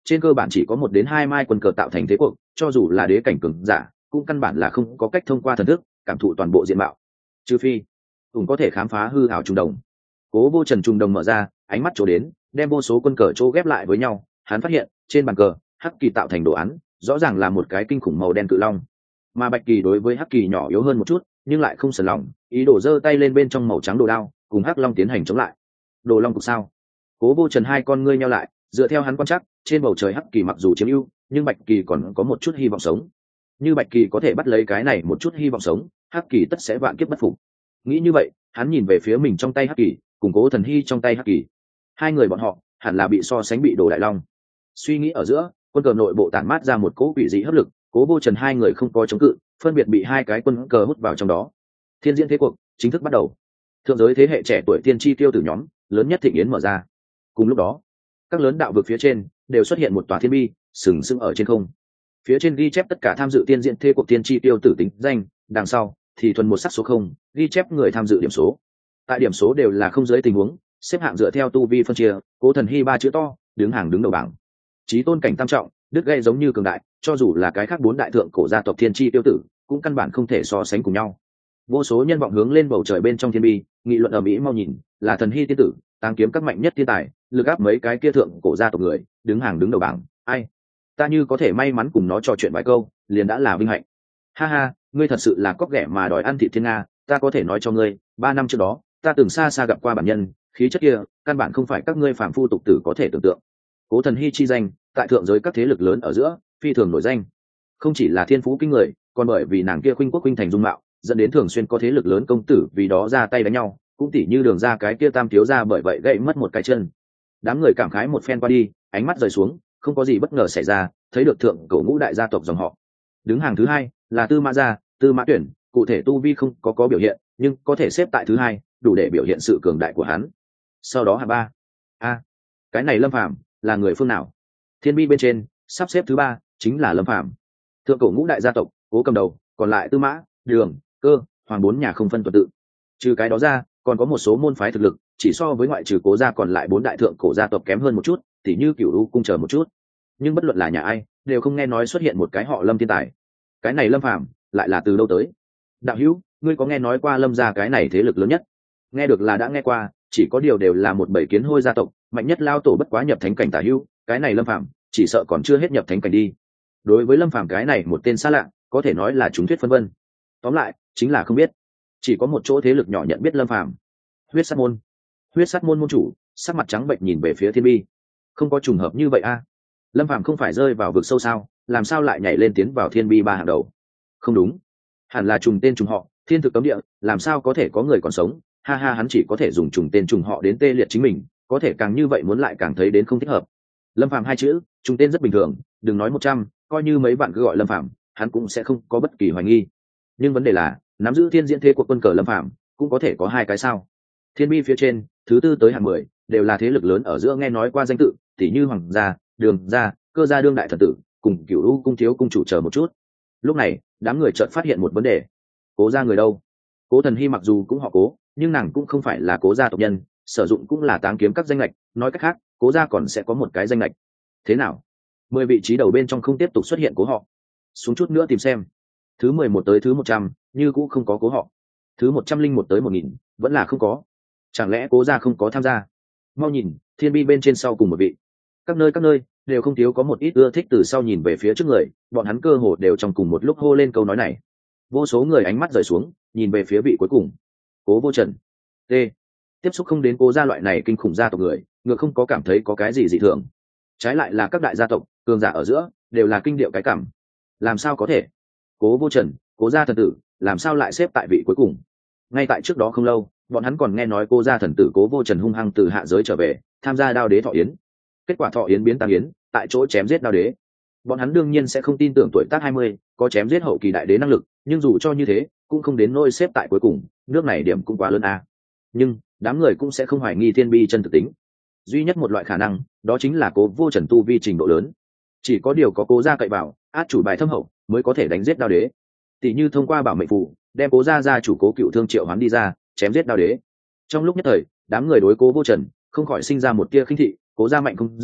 trên cơ bản chỉ có một đến hai mai quân cờ tạo thành thế cuộc, cho dù là đế cảnh cường giả cũng căn bản là không có cách thông qua thần thức cảm thụ toàn bộ diện mạo, trừ phi ủng có thể khám phá hư ảo trùng đồng. Cố Vô Trần trùng đồng mở ra, ánh mắt chỗ đến đem vô số quân cờ chỗ ghép lại với nhau, hắn phát hiện trên bàn cờ hắc kỳ tạo thành đồ án rõ ràng là một cái kinh khủng màu đen cự long, mà bạch kỳ đối với hắc kỳ nhỏ yếu hơn một chút nhưng lại không sờn lòng, ý đồ giơ tay lên bên trong màu trắng đồ đao cùng hắc long tiến hành chống lại. Đồ long cục sao? Cố Vô Trần hai con ngươi nheo lại, dựa theo hắn quan chắc trên bầu trời hắc kỳ mặc dù chiếm ưu nhưng bạch kỳ còn có một chút hy vọng sống, như bạch kỳ có thể bắt lấy cái này một chút hy vọng sống, hắc kỳ tất sẽ vạn kiếp bất phục. Nghĩ như vậy, hắn nhìn về phía mình trong tay hắc kỳ cùng Cố Thần Hy trong tay hắc kỳ, hai người bọn họ hẳn là bị so sánh bị đồ đại long. Suy nghĩ ở giữa, quân cờ nội bộ tản mát ra một cỗ quỷ dị hấp lực, Cố Vô Trần hai người không có chống cự, phân biệt bị hai cái quân cờ hút vào trong đó. Thiên diễn thế cuộc chính thức bắt đầu. Thượng giới thế hệ trẻ tuổi tiên tri tiêu tử nhóm lớn nhất thịnh yến mở ra. Cùng lúc đó, các lớn đạo vực phía trên đều xuất hiện một tòa thiên bi sừng sững ở trên không, phía trên ghi chép tất cả tham dự tiên diễn thế cuộc tiên tri tiêu tử tính danh, đằng sau thì thuần một sắc số không ghi chép người tham dự điểm số. Tại điểm số đều là không dưới tình huống xếp hạng dựa theo tu vi phân chia, Cố Thần Hy ba chữ to đứng hàng đứng đầu bảng, chí tôn cảnh tam trọng, đứt gây giống như cường đại, cho dù là cái khác bốn đại thượng cổ gia tộc thiên tri tiêu tử cũng căn bản không thể so sánh cùng nhau. Vô số nhân vọng hướng lên bầu trời bên trong thiên bi nghị luận ở mỹ, mau nhìn là Thần Hy tiên tử táng kiếm các mạnh nhất thiên tài, lực áp mấy cái kia thượng cổ gia tộc người đứng hàng đứng đầu bảng. Ai, ta như có thể may mắn cùng nó trò chuyện vài câu liền đã là vinh hạnh. Ha ha, ngươi thật sự là cóc ghẻ mà đòi ăn thịt thiên nga, ta có thể nói cho ngươi, ba năm trước đó ta từng xa xa gặp qua bản nhân, khí chất kia căn bản không phải các ngươi phàm phu tục tử có thể tưởng tượng. Cố Thần Hy chi danh tại thượng giới các thế lực lớn ở giữa phi thường nổi danh, không chỉ là thiên phú kinh người, còn bởi vì nàng kia khuynh quốc khuynh thành dung mạo dẫn đến thường xuyên có thế lực lớn công tử vì đó ra tay đánh nhau, cũng tỉ như Đường ra cái kia tam thiếu ra bởi vậy gãy mất một cái chân. Đám người cảm khái một phen qua đi, ánh mắt rời xuống, không có gì bất ngờ xảy ra, thấy được thượng cổ ngũ đại gia tộc dòng họ. Đứng hàng thứ hai là Tư Mã gia, Tư Mã Tuyển, cụ thể tu vi không có có biểu hiện, nhưng có thể xếp tại thứ hai, đủ để biểu hiện sự cường đại của hắn. Sau đó hạng ba, a, cái này Lâm Phàm là người phương nào? Thiên bi bên trên sắp xếp thứ ba chính là Lâm Phàm. Thượng cổ ngũ đại gia tộc, Cố cầm đầu, còn lại Tư Mã, Đường, Cơ, Hoàng bốn nhà không phân tuần tự. Trừ cái đó ra, còn có một số môn phái thực lực chỉ so với ngoại trừ Cố gia còn lại bốn đại thượng cổ gia tộc kém hơn một chút, tỉ như Cửu U cung chờ một chút. Nhưng bất luận là nhà ai, đều không nghe nói xuất hiện một cái họ Lâm thiên tài. Cái này Lâm Phàm lại là từ đâu tới? Đạo hữu, ngươi có nghe nói qua Lâm gia cái này thế lực lớn nhất? Nghe được là đã nghe qua, chỉ có điều đều là một bầy kiến hôi gia tộc, mạnh nhất lao tổ bất quá nhập thánh cảnh tả hữu, cái này Lâm Phàm chỉ sợ còn chưa hết nhập thánh cảnh đi. Đối với Lâm Phàm cái này một tên xa lạ, có thể nói là chúng thuyết phân vân. Tóm lại chính là không biết, chỉ có một chỗ thế lực nhỏ nhận biết Lâm Phàm. Huyết Sát môn. Huyết Sát môn môn chủ sắc mặt trắng bệnh nhìn về phía thiên bi. Không có trùng hợp như vậy a? Lâm Phàm không phải rơi vào vực sâu sao, làm sao lại nhảy lên tiến vào thiên bi ba hàng đầu? Không đúng, hẳn là trùng tên trùng họ, thiên thực cấm địa, làm sao có thể có người còn sống? Ha ha, hắn chỉ có thể dùng trùng tên trùng họ đến tê liệt chính mình, có thể càng như vậy muốn lại càng thấy đến không thích hợp. Lâm Phàm hai chữ, trùng tên rất bình thường, đừng nói một trăm, coi như mấy bạn cứ gọi Lâm Phàm, hắn cũng sẽ không có bất kỳ hoài nghi. Nhưng vấn đề là, nắm giữ thiên diễn thế của quân cờ Lâm Phàm cũng có thể có hai cái sao? Thiên bi phía trên, thứ tư tới hạng mười đều là thế lực lớn ở giữa nghe nói qua danh tự, tỉ như Hoàng gia, Đường gia, Cơ gia đương đại thần tử, cùng Cửu U cung thiếu cung chủ chờ một chút. Lúc này, đám người chợt phát hiện một vấn đề. Cố gia người đâu? Cố Thần Hy mặc dù cũng họ Cố, nhưng nàng cũng không phải là Cố gia tộc nhân, sử dụng cũng là táng kiếm các danh lệch, nói cách khác, Cố gia còn sẽ có một cái danh lệch. Thế nào? Mười vị trí đầu bên trong không tiếp tục xuất hiện Cố họ. Xuống chút nữa tìm xem. Thứ mười một tới thứ một trăm, như cũng không có Cố họ. Thứ một trăm linh một tới một nghìn, vẫn là không có. Chẳng lẽ Cố gia không có tham gia? Mau nhìn, thiên bi bên trên sau cùng một vị. Các nơi các nơi đều không thiếu có một ít ưa thích từ sau nhìn về phía trước người, bọn hắn cơ hồ đều trong cùng một lúc hô lên câu nói này. Vô số người ánh mắt rời xuống, nhìn về phía vị cuối cùng. Cố Vô Trần. T. Tiếp xúc không đến Cố gia loại này kinh khủng gia tộc người, ngược không có cảm thấy có cái gì dị thường. Trái lại là các đại gia tộc, cường giả ở giữa, đều là kinh điệu cái cảm. Làm sao có thể? Cố Vô Trần, Cố gia thần tử, làm sao lại xếp tại vị cuối cùng? Ngay tại trước đó không lâu, bọn hắn còn nghe nói Cố gia thần tử Cố Vô Trần hung hăng từ hạ giới trở về, tham gia đao đế thọ yến. Kết quả thọ yến biến tăng yến, tại chỗ chém giết đao đế. Bọn hắn đương nhiên sẽ không tin tưởng tuổi tác hai mươi có chém giết hậu kỳ đại đế năng lực, nhưng dù cho như thế cũng không đến nôi xếp tại cuối cùng, nước này điểm cũng quá lớn a. Nhưng đám người cũng sẽ không hoài nghi thiên bi chân thực tính. Duy nhất một loại khả năng, đó chính là Cố Vô Trần tu vi trình độ lớn, chỉ có điều có Cố gia cậy vào, át chủ bài thâm hậu mới có thể đánh giết đao đế. Tỷ như thông qua bảo mệnh phù đem Cố gia gia chủ Cố Cựu Thương triệu hoán đi ra, chém giết đao đế. Trong lúc nhất thời, đám người đối Cố Vô Trần không khỏi sinh ra một tia khinh thị. Cố gia mạnh không giả,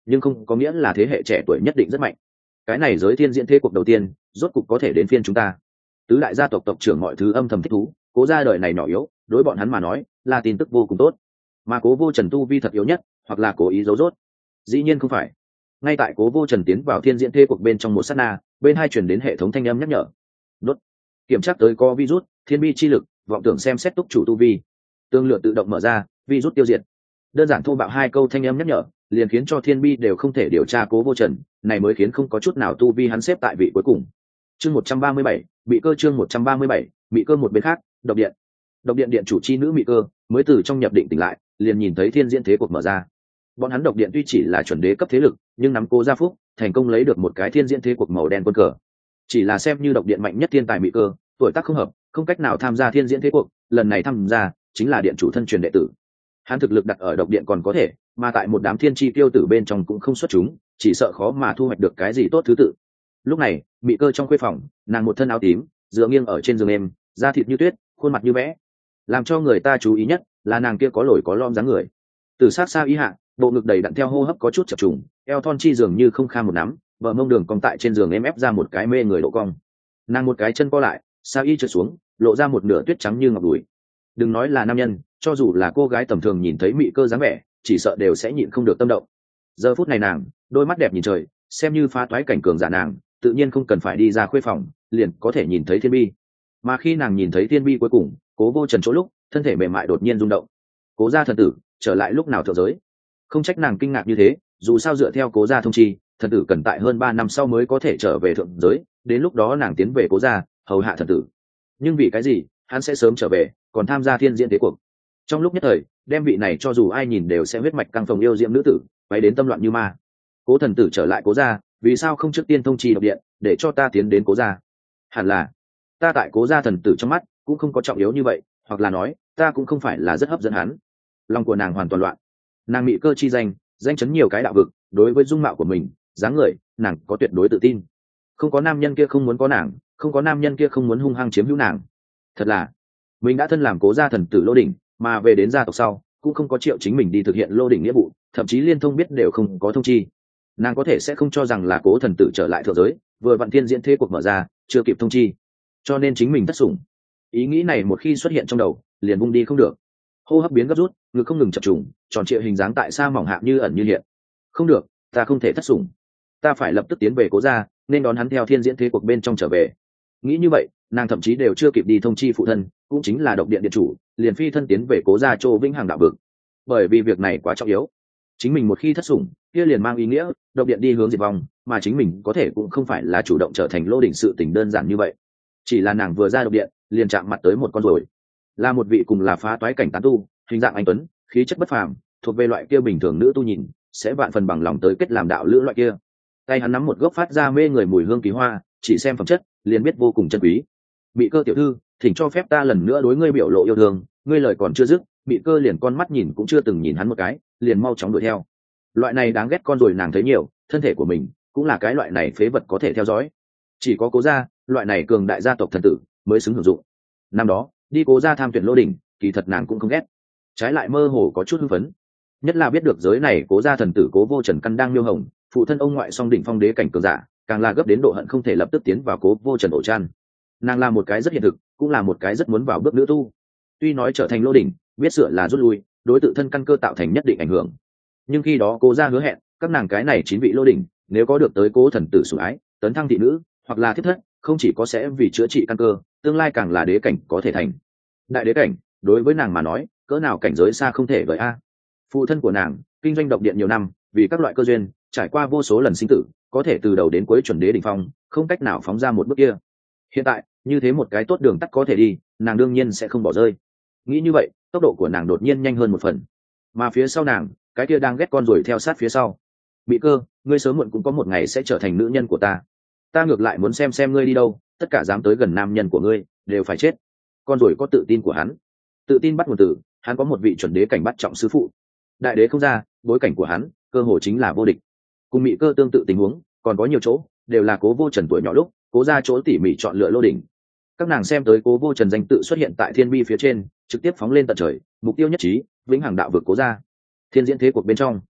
nhưng không có nghĩa là thế hệ trẻ tuổi nhất định rất mạnh. Cái này giới thiên diễn thế cuộc đầu tiên rốt cục có thể đến phiên chúng ta. Tứ đại gia tộc tộc trưởng mọi thứ âm thầm thích thú, Cố gia đời này nhỏ yếu, đối bọn hắn mà nói là tin tức vô cùng tốt. Mà Cố Vô Trần tu vi thật yếu nhất, hoặc là cố ý giấu rốt? Dĩ nhiên không phải. Ngay tại Cố Vô Trần tiến vào thiên diễn thế cuộc bên trong một sát na, bên hai truyền đến hệ thống thanh âm nhắc nhở. Đốt. Kiểm tra tới có virus, thiên bi chi lực, vọng tưởng xem xét túc chủ tu vi. Tương lượng tự động mở ra, virus tiêu diệt. Đơn giản thô bạo hai câu thanh âm nhắc nhở, liền khiến cho thiên bi đều không thể điều tra Cố Vô Trần, này mới khiến không có chút nào tu vi hắn xếp tại vị cuối cùng. Chương một trăm ba mươi bảy, bị cơ chương một trăm ba mươi bảy, bị cơ một bên khác, độc điện. Độc điện điện chủ chi nữ Mị Cơ mới từ trong nhập định tỉnh lại, liền nhìn thấy thiên diễn thế cuộc mở ra. Bọn hắn độc điện tuy chỉ là chuẩn đế cấp thế lực, nhưng nắm Cố gia phúc, thành công lấy được một cái thiên diễn thế cuộc màu đen quân cờ. Chỉ là xem như độc điện mạnh nhất thiên tài Mị Cơ, tuổi tác không hợp, không cách nào tham gia thiên diễn thế cuộc, lần này tham gia chính là điện chủ thân truyền đệ tử. Hắn thực lực đặt ở độc điện còn có thể, mà tại một đám thiên chi tiêu tử bên trong cũng không xuất chúng, chỉ sợ khó mà thu hoạch được cái gì tốt thứ tự. Lúc này, Mị Cơ trong khuê phòng, nàng một thân áo tím, dựa nghiêng ở trên giường em, da thịt như tuyết, khuôn mặt như vẽ. Làm cho người ta chú ý nhất là nàng kia có lồi có lõm dáng người. Từ sát xa ý hạ, bộ ngực đầy đặn theo hô hấp có chút chập trùng, eo thon chi dường như không kha một nắm, vợ mông đường cong tại trên giường em ép ra một cái mê người độ cong. Nàng một cái chân co lại, sa y trượt xuống, lộ ra một nửa tuyết trắng như ngọc đùi. Đừng nói là nam nhân, cho dù là cô gái tầm thường nhìn thấy Mị Cơ dáng vẻ, chỉ sợ đều sẽ nhịn không được tâm động. Giờ phút này nàng, đôi mắt đẹp nhìn trời, xem như phá toái cảnh cường giả nàng, tự nhiên không cần phải đi ra khuê phòng, liền có thể nhìn thấy thiên bi. Mà khi nàng nhìn thấy thiên bi cuối cùng, Cố Vô Trần chỗ lúc, thân thể mềm mại đột nhiên rung động. Cố gia thần tử trở lại lúc nào thượng giới? Không trách nàng kinh ngạc như thế, dù sao dựa theo Cố gia thông chi, thần tử cần tại hơn ba năm sau mới có thể trở về thượng giới, đến lúc đó nàng tiến về Cố gia, hầu hạ thần tử. Nhưng vì cái gì, hắn sẽ sớm trở về, còn tham gia thiên diễn thế cuộc? Trong lúc nhất thời, đem vị này cho dù ai nhìn đều sẽ huyết mạch căng phồng yêu diệm nữ tử, bay đến tâm loạn như ma. Cố thần tử trở lại Cố gia, vì sao không trước tiên thông chi độc điện, để cho ta tiến đến Cố gia? Hẳn là ta tại Cố gia thần tử trong mắt cũng không có trọng yếu như vậy, hoặc là nói ta cũng không phải là rất hấp dẫn hắn. Lòng của nàng hoàn toàn loạn. Nàng Mị Cơ chi danh, danh chấn nhiều cái đạo vực, đối với dung mạo của mình, dáng người, nàng có tuyệt đối tự tin. Không có nam nhân kia không muốn có nàng, không có nam nhân kia không muốn hung hăng chiếm hữu nàng. Thật là mình đã thân làm Cố gia thần tử Lô Đỉnh, mà về đến gia tộc sau cũng không có triệu chính mình đi thực hiện Lô Đỉnh nghĩa vụ, thậm chí liên thông biết đều không có thông chi. Nàng có thể sẽ không cho rằng là Cố thần tử trở lại thượng giới, vừa vặn thiên diễn thế cuộc mở ra, chưa kịp thông chi, cho nên chính mình thất sủng. Ý nghĩ này một khi xuất hiện trong đầu, liền bung đi không được. Hô hấp biến gấp rút, ngực không ngừng chập trùng, tròn trịa hình dáng tại sao mỏng hạ như ẩn như hiện. Không được, ta không thể thất sủng, ta phải lập tức tiến về Cố gia, nên đón hắn theo thiên diễn thế cuộc bên trong trở về. Nghĩ như vậy, nàng thậm chí đều chưa kịp đi thông chi phụ thân, cũng chính là độc điện điện chủ, liền phi thân tiến về Cố gia Châu Vĩnh Hằng đạo vực. Bởi vì việc này quá trọng yếu, chính mình một khi thất sủng, kia liền mang ý nghĩa độc điện đi hướng diệt vong, mà chính mình có thể cũng không phải là chủ động trở thành Lô Đỉnh sự tình đơn giản như vậy. Chỉ là nàng vừa ra độc điện, liền chạm mặt tới một con rồi, là một vị cùng là phá toái cảnh tán tu, hình dạng anh tuấn, khí chất bất phàm, thuộc về loại kia bình thường nữ tu nhìn sẽ vạn phần bằng lòng tới kết làm đạo lữ loại kia. Tay hắn nắm một gốc phát ra mê người mùi hương kỳ hoa, chỉ xem phẩm chất liền biết vô cùng chân quý. Mị Cơ tiểu thư, thỉnh cho phép ta lần nữa đối ngươi biểu lộ yêu thương. Ngươi lời còn chưa dứt, Mị Cơ liền con mắt nhìn cũng chưa từng nhìn hắn một cái, liền mau chóng đuổi theo. Loại này đáng ghét con rồi nàng thấy nhiều, thân thể của mình cũng là cái loại này phế vật có thể theo dõi. Chỉ có Cố gia, loại này cường đại gia tộc thần tử mới xứng hưởng dụng. Năm đó đi Cố gia tham tuyển Lô Đỉnh, kỳ thật nàng cũng không ghét, trái lại mơ hồ có chút hưng phấn. Nhất là biết được giới này Cố gia thần tử Cố Vô Trần căn đang miêu hồng, phụ thân ông ngoại song đỉnh phong đế cảnh cường giả, càng là gấp đến độ hận không thể lập tức tiến vào Cố Vô Trần ổ chan. Nàng là một cái rất hiện thực, cũng là một cái rất muốn vào bước nữ tu. Tuy nói trở thành Lô Đỉnh, biết sửa là rút lui, đối tự thân căn cơ tạo thành nhất định ảnh hưởng, nhưng khi đó Cố gia hứa hẹn các nàng cái này chín vị Lô Đỉnh, nếu có được tới Cố thần tử sủng ái, tấn thăng thị nữ hoặc là thiết thất, không chỉ có sẽ vì chữa trị căn cơ, tương lai càng là đế cảnh có thể thành. Đại đế cảnh đối với nàng mà nói, cỡ nào cảnh giới xa không thể vời a. Phụ thân của nàng kinh doanh độc điện nhiều năm, vì các loại cơ duyên trải qua vô số lần sinh tử, có thể từ đầu đến cuối chuẩn đế đỉnh phong, không cách nào phóng ra một bước kia. Hiện tại như thế một cái tốt đường tắt có thể đi, nàng đương nhiên sẽ không bỏ rơi. Nghĩ như vậy, tốc độ của nàng đột nhiên nhanh hơn một phần, mà phía sau nàng cái kia đang ghét con rồi theo sát phía sau. Mị Cơ, ngươi sớm muộn cũng có một ngày sẽ trở thành nữ nhân của ta, ta ngược lại muốn xem xem ngươi đi đâu, tất cả dám tới gần nam nhân của ngươi đều phải chết. Con rồi có tự tin của hắn, tự tin bắt nguồn từ hắn có một vị chuẩn đế cảnh bắt trọng sư phụ, đại đế không ra, bối cảnh của hắn cơ hồ chính là vô địch. Cùng Mị Cơ tương tự tình huống còn có nhiều chỗ, đều là Cố Vô Trần tuổi nhỏ lúc Cố gia chỗ tỉ mỉ chọn lựa Lô Đỉnh. Các nàng xem tới Cố Vô Trần danh tự xuất hiện tại thiên bi phía trên, trực tiếp phóng lên tận trời, mục tiêu nhất trí, vĩnh hằng đạo vực Cố gia. Thiên diễn thế cuộc bên trong,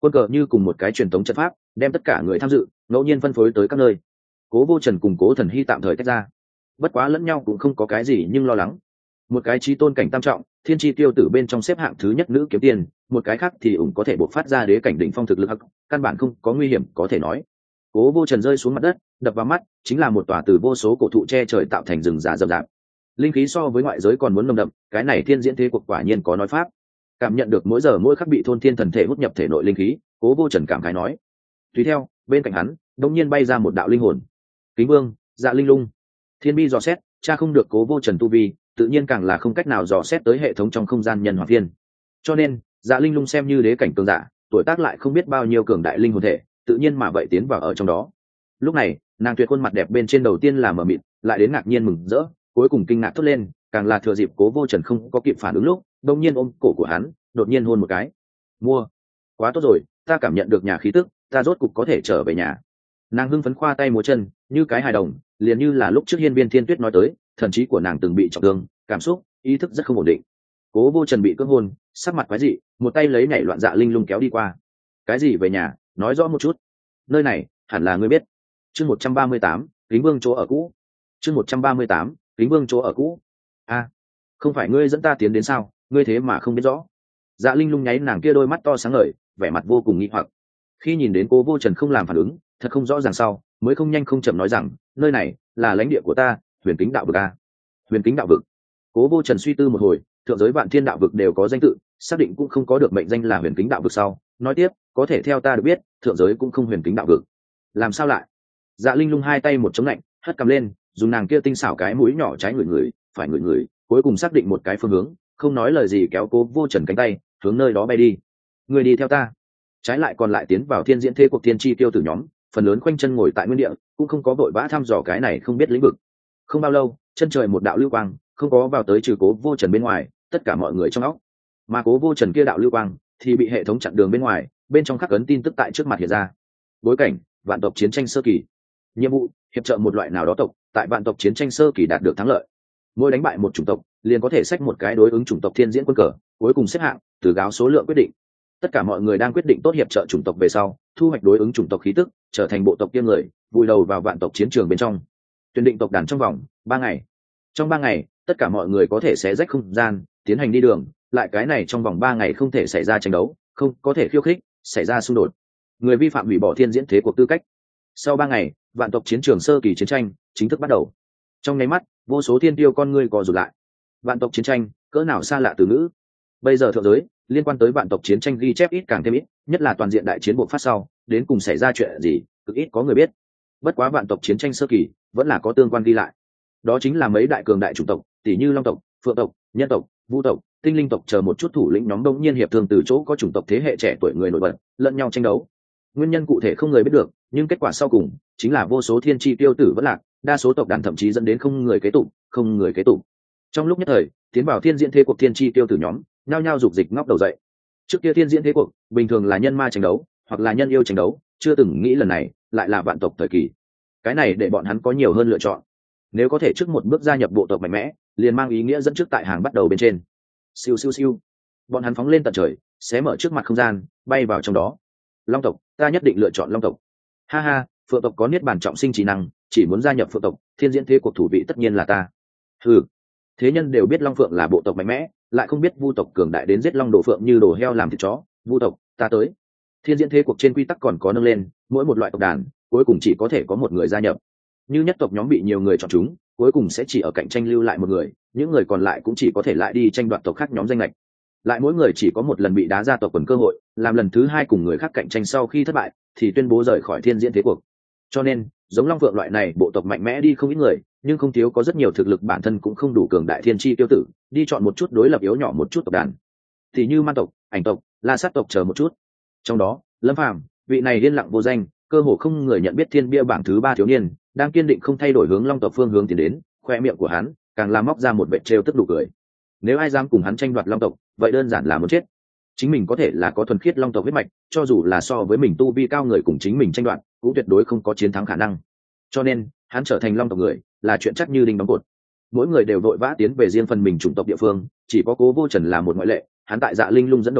Quân cờ như cùng một cái truyền thống trận pháp, đem tất cả người tham dự ngẫu nhiên phân phối tới các nơi. Cố Vô Trần cùng Cố Thần Hy tạm thời tách ra, bất quá lẫn nhau cũng không có cái gì nhưng lo lắng. Một cái chí tôn cảnh tam trọng, thiên chi tiêu tử bên trong xếp hạng thứ nhất nữ kiếm tiền, một cái khác thì ủng có thể bộc phát ra đế cảnh đỉnh phong thực lực, căn bản không có nguy hiểm có thể nói. Cố Vô Trần rơi xuống mặt đất, đập vào mắt chính là một tòa từ vô số cổ thụ che trời tạo thành rừng già rậm rạp. Linh khí so với ngoại giới còn muốn nồng đậm, cái này thiên diễn thế cuộc quả nhiên có nói pháp. Cảm nhận được mỗi giờ mỗi khắc bị thôn thiên thần thể hút nhập thể nội linh khí, Cố Vô Trần cảm khái nói. Tùy theo, bên cạnh hắn, đột nhiên bay ra một đạo linh hồn. Kính Vương, Dạ Linh Lung. Thiên bi dò xét, cha không được Cố Vô Trần tu vi, tự nhiên càng là không cách nào dò xét tới hệ thống trong không gian nhân hoàng viên. Cho nên, Dạ Linh Lung xem như đế cảnh cường giả, tuổi tác lại không biết bao nhiêu cường đại linh hồn thể, tự nhiên mà vậy tiến vào ở trong đó. Lúc này, nàng tuyệt khuôn mặt đẹp bên trên đầu tiên là mờ mịt, lại đến ngạc nhiên mừng rỡ, cuối cùng kinh ngạc thốt lên, càng là thừa dịp Cố Vô Trần không có kịp phản ứng lúc, đột nhiên ôm cổ của hắn, đột nhiên hôn một cái. Mua, quá tốt rồi, ta cảm nhận được nhà khí tức, ta rốt cục có thể trở về nhà. Nàng hưng phấn khoa tay múa chân, như cái hài đồng, liền như là lúc trước Hiên Viên Thiên Tuyết nói tới, thần trí của nàng từng bị trọng thương, cảm xúc, ý thức rất không ổn định. Cố Vô Trần bị cưỡng hôn, sắc mặt quái dị, một tay lấy nhảy loạn Dạ Linh Lung kéo đi qua. Cái gì về nhà, nói rõ một chút. Nơi này, hẳn là ngươi biết. Chương một trăm ba mươi tám, Kính Vương chỗ ở cũ. Chương một trăm ba mươi tám, Kính Vương chỗ ở cũ. A, không phải ngươi dẫn ta tiến đến sao, ngươi thế mà không biết rõ. Dạ Linh Lung nháy nàng kia đôi mắt to sáng ngời, vẻ mặt vô cùng nghi hoặc. Khi nhìn đến Cố Vô Trần không làm phản ứng, thật không rõ ràng sau, mới không nhanh không chậm nói rằng, nơi này là lãnh địa của ta, Huyền Kính đạo vực a. Huyền Kính đạo vực. Cố Vô Trần suy tư một hồi, thượng giới vạn thiên đạo vực đều có danh tự, xác định cũng không có được mệnh danh là Huyền Kính đạo vực sau, nói tiếp, có thể theo ta được biết, thượng giới cũng không Huyền Kính đạo vực. Làm sao lại? Dạ Linh Lung hai tay một chống lạnh, hất cầm lên, dùng nàng kia tinh xảo cái mũi nhỏ trái người người, phải người người, cuối cùng xác định một cái phương hướng, không nói lời gì kéo Cố Vô Trần cánh tay, hướng nơi đó bay đi. Người đi theo ta. Trái lại còn lại tiến vào thiên diễn thế cuộc thiên chi tiêu tử nhóm, phần lớn khoanh chân ngồi tại nguyên địa, cũng không có vội vã thăm dò cái này không biết lĩnh vực. Không bao lâu, chân trời một đạo lưu quang, không có vào tới trừ Cố Vô Trần bên ngoài, tất cả mọi người trong óc. Mà Cố Vô Trần kia đạo lưu quang thì bị hệ thống chặn đường bên ngoài, bên trong khắc ấn tin tức tại trước mặt hiện ra. Bối cảnh, vạn tộc chiến tranh sơ kỳ. Nhiệm vụ, hiệp trợ một loại nào đó tộc, tại vạn tộc chiến tranh sơ kỳ đạt được thắng lợi. Mỗi đánh bại một chủng tộc, liền có thể xách một cái đối ứng chủng tộc thiên diễn quân cờ, cuối cùng xếp hạng, từ gáo số lượng quyết định. Tất cả mọi người đang quyết định tốt hiệp trợ chủng tộc về sau, thu hoạch đối ứng chủng tộc khí tức, trở thành bộ tộc kia người, vùi đầu vào vạn tộc chiến trường bên trong. Tuyển định tộc đàn trong vòng ba ngày. Trong ba ngày, tất cả mọi người có thể xé rách không gian, tiến hành đi đường, lại cái này trong vòng ba ngày không thể xảy ra tranh đấu, không có thể khiêu khích, xảy ra xung đột. Người vi phạm hủy bỏ thiên diễn thế cuộc tư cách. Sau ba ngày, vạn tộc chiến trường sơ kỳ chiến tranh chính thức bắt đầu. Trong nháy mắt, vô số thiên tiêu con ngươi co rụt lại. Vạn tộc chiến tranh, cỡ nào xa lạ từ ngữ. Bây giờ thượng giới, liên quan tới vạn tộc chiến tranh ghi chép ít càng thêm ít, nhất là toàn diện đại chiến bộc phát sau, đến cùng xảy ra chuyện gì, cực ít có người biết. Bất quá vạn tộc chiến tranh sơ kỳ, vẫn là có tương quan ghi lại. Đó chính là mấy đại cường đại chủng tộc, tỷ như Long tộc, Phượng tộc, Nhân tộc, Vu tộc, Tinh Linh tộc chờ một chút thủ lĩnh nhóm đông nhiên hiệp thương từ chỗ có chủng tộc thế hệ trẻ tuổi người nổi bật, lẫn nhau tranh đấu. Nguyên nhân cụ thể không người biết được, nhưng kết quả sau cùng chính là vô số thiên chi tiêu tử vẫn lạc, đa số tộc đàn thậm chí dẫn đến không người kế tục, không người kế tục. Trong lúc nhất thời, tiến vào thiên diễn thế cuộc thiên chi tiêu tử nhóm, nhao nhao dục dịch ngóc đầu dậy. Trước kia thiên diễn thế cuộc, bình thường là nhân ma tranh đấu, hoặc là nhân yêu tranh đấu, chưa từng nghĩ lần này lại là vạn tộc thời kỳ. Cái này để bọn hắn có nhiều hơn lựa chọn. Nếu có thể trước một bước gia nhập bộ tộc mạnh mẽ, liền mang ý nghĩa dẫn trước tại hàng bắt đầu bên trên. Siêu siêu siêu, bọn hắn phóng lên tận trời, xé mở trước mặt không gian, bay vào trong đó. Long tộc, ta nhất định lựa chọn Long tộc. Ha ha, Phượng tộc có niết bàn trọng sinh trí năng, chỉ muốn gia nhập Phượng tộc, thiên diễn thế cuộc thủ vị tất nhiên là ta. Ừ, thế nhân đều biết Long Phượng là bộ tộc mạnh mẽ, lại không biết Vu tộc cường đại đến giết Long Đồ Phượng như đồ heo làm thịt chó. Vu tộc, ta tới. Thiên diễn thế cuộc trên quy tắc còn có nâng lên, mỗi một loại tộc đàn cuối cùng chỉ có thể có một người gia nhập. Như nhất tộc nhóm bị nhiều người chọn chúng, cuối cùng sẽ chỉ ở cạnh tranh lưu lại một người, những người còn lại cũng chỉ có thể lại đi tranh đoạt tộc khác nhóm danh lệch. Lại mỗi người chỉ có một lần bị đá ra tộc quần cơ hội, làm lần thứ hai cùng người khác cạnh tranh sau khi thất bại thì tuyên bố rời khỏi thiên diễn thế cuộc. Cho nên giống Long Phượng loại này bộ tộc mạnh mẽ đi không ít người, nhưng không thiếu có rất nhiều thực lực bản thân cũng không đủ cường đại thiên chi tiêu tử, đi chọn một chút đối lập yếu nhỏ một chút tộc đàn, thì như Man tộc, Ảnh tộc, La Sát tộc chờ một chút. Trong đó Lâm Phàm, vị này liên lặng vô danh, cơ hồ không người nhận biết thiên bia bảng thứ ba thiếu niên, đang kiên định không thay đổi hướng Long tộc phương hướng tiến đến, khoe miệng của hắn càng làm móc ra một vệt trêu tức đủ cười. Nếu ai dám cùng hắn tranh đoạt Long tộc, vậy đơn giản là muốn chết. Chính mình có thể là có thuần khiết Long tộc huyết mạch, cho dù là so với mình tu vi cao người cùng chính mình tranh đoạt, cũng tuyệt đối không có chiến thắng khả năng. Cho nên hắn trở thành Long tộc người là chuyện chắc như đinh đóng cột. Mỗi người đều vội vã tiến về riêng phần mình chủng tộc địa phương, chỉ có Cố Vô Trần là một ngoại lệ. Hắn tại Dạ Linh Lung dẫn đầu hạng,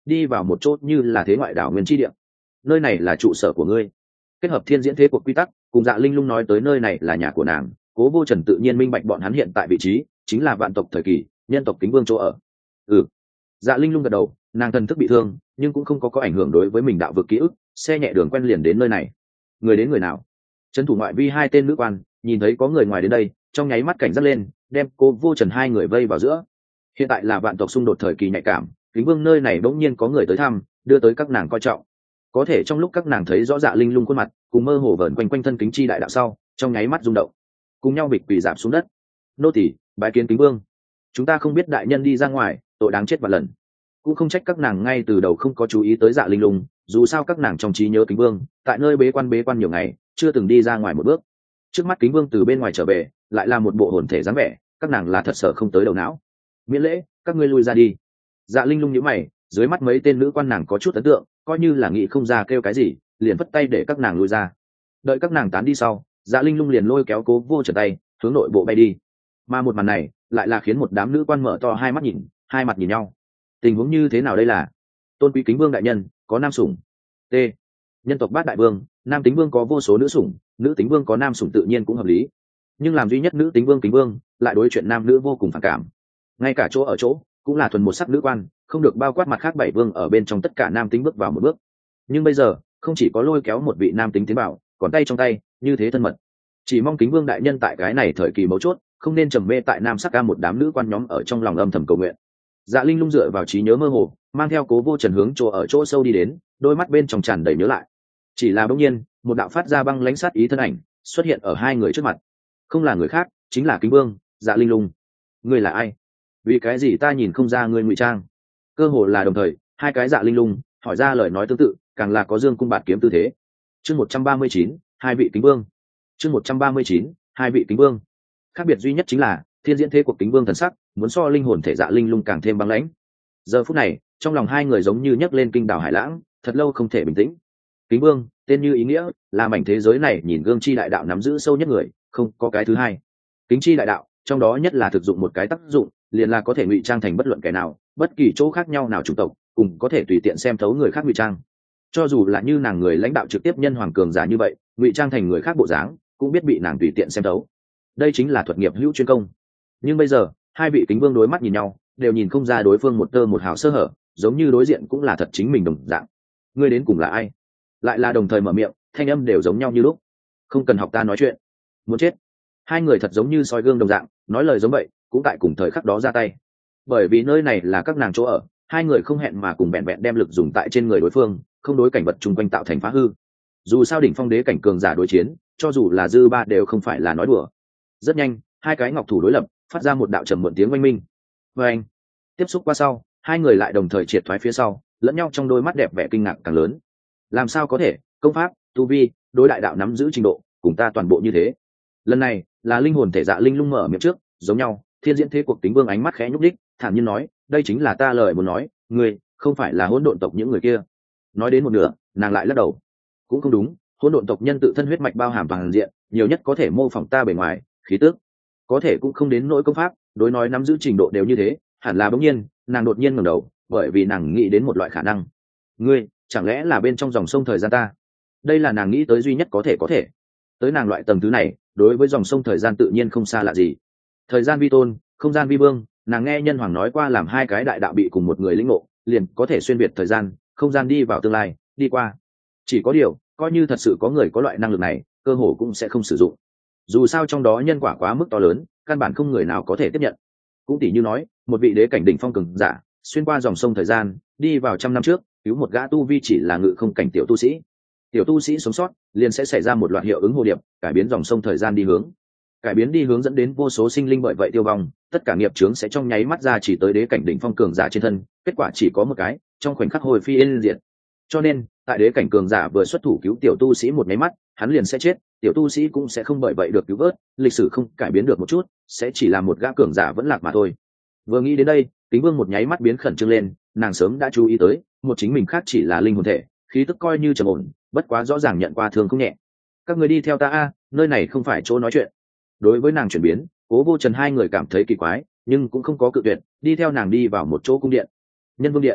đi vào một chỗ như là thế ngoại đảo nguyên tri địa. Nơi này là trụ sở của ngươi. Kết hợp thiên diễn thế cuộc quy tắc cùng Dạ Linh Lung nói tới nơi này là nhà của nàng, Cố Vô Trần tự nhiên minh bạch bọn hắn hiện tại vị trí chính là vạn tộc thời kỳ nhân tộc Kính Vương chỗ ở. Ừ. Dạ Linh Lung gật đầu, nàng thần thức bị thương nhưng cũng không có có ảnh hưởng đối với mình đạo vực ký ức, xe nhẹ đường quen liền đến nơi này. Người đến người nào? Trấn thủ ngoại vi hai tên nữ quan nhìn thấy có người ngoài đến đây, trong nháy mắt cảnh giác lên, đem Cố Vô Trần hai người vây vào giữa. Hiện tại là vạn tộc xung đột thời kỳ nhạy cảm, Kính Vương nơi này bỗng nhiên có người tới thăm, đưa tới các nàng coi trọng. Có thể trong lúc các nàng thấy rõ Dạ Linh Lung khuôn mặt cùng mơ hồ vờn quanh quanh thân kính chi đại đạo sau, trong nháy mắt rung động, cùng nhau bịch quỳ dạp xuống đất. Nô tỳ bái kiến Kính Vương. Chúng ta không biết đại nhân đi ra ngoài, tội đáng chết vạn lần. Cũng không trách các nàng ngay từ đầu không có chú ý tới Dạ Linh Lung, dù sao các nàng trong trí nhớ Kính Vương tại nơi bế quan bế quan nhiều ngày, chưa từng đi ra ngoài một bước. Trước mắt Kính Vương từ bên ngoài trở về, lại là một bộ hồn thể dáng vẻ, các nàng là thật sợ không tới đầu não. Miễn lễ, các ngươi lui ra đi. Dạ Linh Lung nhíu mày, dưới mắt mấy tên nữ quan nàng có chút ấn tượng, coi như là nghĩ không ra kêu cái gì, liền vất tay để các nàng lui ra. Đợi các nàng tán đi sau, Dạ Linh Lung liền lôi kéo Cố Vô Trần tay hướng nội bộ bay đi. Mà một màn này lại là khiến một đám nữ quan mở to hai mắt nhìn, hai mặt nhìn nhau. Tình huống như thế nào đây là? Tôn quý Kính Vương đại nhân có nam sủng. T. Nhân tộc Bát Đại Vương, nam tính vương có vô số nữ sủng, nữ tính vương có nam sủng tự nhiên cũng hợp lý. Nhưng làm duy nhất nữ tính vương Kính Vương lại đối chuyện nam nữ vô cùng phản cảm. Ngay cả chỗ ở chỗ cũng là thuần một sắc nữ quan, không được bao quát mặt khác bảy vương ở bên trong tất cả nam tính bước vào một bước. Nhưng bây giờ không chỉ có lôi kéo một vị nam tính tiến bảo, còn tay trong tay như thế thân mật. Chỉ mong Kính Vương đại nhân tại cái này thời kỳ mấu chốt không nên trầm mê tại nam sắc ca một đám nữ quan nhóm ở trong lòng âm thầm cầu nguyện. Dạ Linh Lung dựa vào trí nhớ mơ hồ, mang theo Cố Vô Trần hướng chỗ ở chỗ sâu đi đến, đôi mắt bên trong tràn đầy nhớ lại. Chỉ là bỗng nhiên một đạo phát ra băng lãnh sát ý thân ảnh xuất hiện ở hai người trước mặt. Không là người khác, chính là Kính Vương. Dạ Linh Lung, ngươi là ai? Vì cái gì ta nhìn không ra ngươi ngụy trang? Cơ hồ là đồng thời, hai cái Dạ Linh Lung hỏi ra lời nói tương tự, càng là có dương cung bạt kiếm tư thế. Chương một trăm ba mươi chín, hai vị Kính Vương. Chương một trăm ba mươi chín, hai vị Kính Vương. Khác biệt duy nhất chính là thiên diễn thế của Kính Vương thần sắc muốn so linh hồn thể Dạ Linh Lung càng thêm băng lãnh. Giờ phút này trong lòng hai người giống như nhấc lên kinh đảo hải lãng, thật lâu không thể bình tĩnh. Kính Vương tên như ý nghĩa, là mảnh thế giới này nhìn gương chi đại đạo nắm giữ sâu nhất người, không có cái thứ hai. Kính chi đại đạo trong đó nhất là thực dụng một cái tác dụng, liền là có thể ngụy trang thành bất luận kẻ nào, bất kỳ chỗ khác nhau nào chủng tộc, cùng có thể tùy tiện xem thấu người khác ngụy trang. Cho dù là như nàng người lãnh đạo trực tiếp nhân hoàng cường giả như vậy, ngụy trang thành người khác bộ dáng cũng biết bị nàng tùy tiện xem thấu. Đây chính là thuật nghiệp hữu chuyên công. Nhưng bây giờ hai vị Kính Vương đối mắt nhìn nhau, đều nhìn không ra đối phương một tơ một hào sơ hở, giống như đối diện cũng là thật chính mình đồng dạng. Ngươi đến cùng là ai? Lại là đồng thời mở miệng, thanh âm đều giống nhau như lúc. Không cần học ta nói chuyện. Muốn chết. Hai người thật giống như soi gương đồng dạng, nói lời giống vậy, cũng tại cùng thời khắc đó ra tay. Bởi vì nơi này là các nàng chỗ ở, hai người không hẹn mà cùng bèn bèn đem lực dùng tại trên người đối phương, không đối cảnh vật chung quanh tạo thành phá hư. Dù sao đỉnh phong đế cảnh cường giả đối chiến, cho dù là dư ba đều không phải là nói đùa. Rất nhanh, hai cái ngọc thủ đối lập, phát ra một đạo trầm muộn tiếng oanh minh. Và anh, tiếp xúc qua sau, hai người lại đồng thời triệt thoái phía sau, lẫn nhau trong đôi mắt đẹp vẻ kinh ngạc càng lớn. Làm sao có thể, công pháp, tu vi, đối đại đạo nắm giữ trình độ, cùng ta toàn bộ như thế. Lần này là linh hồn thể Dạ Linh Lung mở miệng trước, giống nhau. Thiên diễn thế cuộc Kính Vương ánh mắt khẽ nhúc đích, thản nhiên nói, đây chính là ta lời muốn nói, ngươi không phải là hỗn độn tộc những người kia. Nói đến một nửa, nàng lại lắc đầu, cũng không đúng, hỗn độn tộc nhân tự thân huyết mạch bao hàm toàn diện, nhiều nhất có thể mô phỏng ta bề ngoài khí tức, có thể cũng không đến nỗi công pháp, đối nói nắm giữ trình độ đều như thế. Hẳn là bỗng nhiên nàng đột nhiên ngẩng đầu, bởi vì nàng nghĩ đến một loại khả năng. Ngươi chẳng lẽ là bên trong dòng sông thời gian ta? Đây là nàng nghĩ tới duy nhất có thể có thể tới nàng loại tầng thứ này, đối với dòng sông thời gian tự nhiên không xa lạ gì. Thời gian vi tôn, không gian vi vương, nàng nghe nhân hoàng nói qua, làm hai cái đại đạo bị cùng một người lĩnh ngộ, liền có thể xuyên việt thời gian không gian đi vào tương lai, đi qua. Chỉ có điều coi như thật sự có người có loại năng lực này, cơ hồ cũng sẽ không sử dụng. Dù sao trong đó nhân quả quá mức to lớn, căn bản không người nào có thể tiếp nhận. Cũng tỷ như nói, một vị đế cảnh đỉnh phong cường giả xuyên qua dòng sông thời gian, đi vào trăm năm trước, cứu một gã tu vi chỉ là ngự không cảnh tiểu tu sĩ. Tiểu tu sĩ sống sót, liền sẽ xảy ra một loạt hiệu ứng hồ điệp, cải biến dòng sông thời gian đi hướng. Cải biến đi hướng dẫn đến vô số sinh linh bởi vậy tiêu vong, tất cả nghiệp chướng sẽ trong nháy mắt ra chỉ tới đế cảnh đỉnh phong cường giả trên thân, kết quả chỉ có một cái, trong khoảnh khắc hồi phi yên diệt. Cho nên, tại đế cảnh cường giả vừa xuất thủ cứu tiểu tu sĩ một máy mắt, hắn liền sẽ chết, tiểu tu sĩ cũng sẽ không bởi vậy được cứu vớt, lịch sử không cải biến được một chút, sẽ chỉ là một gã cường giả vẫn lạc mà thôi. Vừa nghĩ đến đây, Kính Vương một nháy mắt biến khẩn trương lên, nàng sớm đã chú ý tới, một chính mình khác chỉ là linh hồn thể, khí tức coi như trầm ổn, bất quá rõ ràng nhận qua thương không nhẹ. Các người đi theo ta a, nơi này không phải chỗ nói chuyện. Đối với nàng chuyển biến, Cố Vô Trần hai người cảm thấy kỳ quái, nhưng cũng không có cự tuyệt, đi theo nàng đi vào một chỗ cung điện. Nhân Vương điện.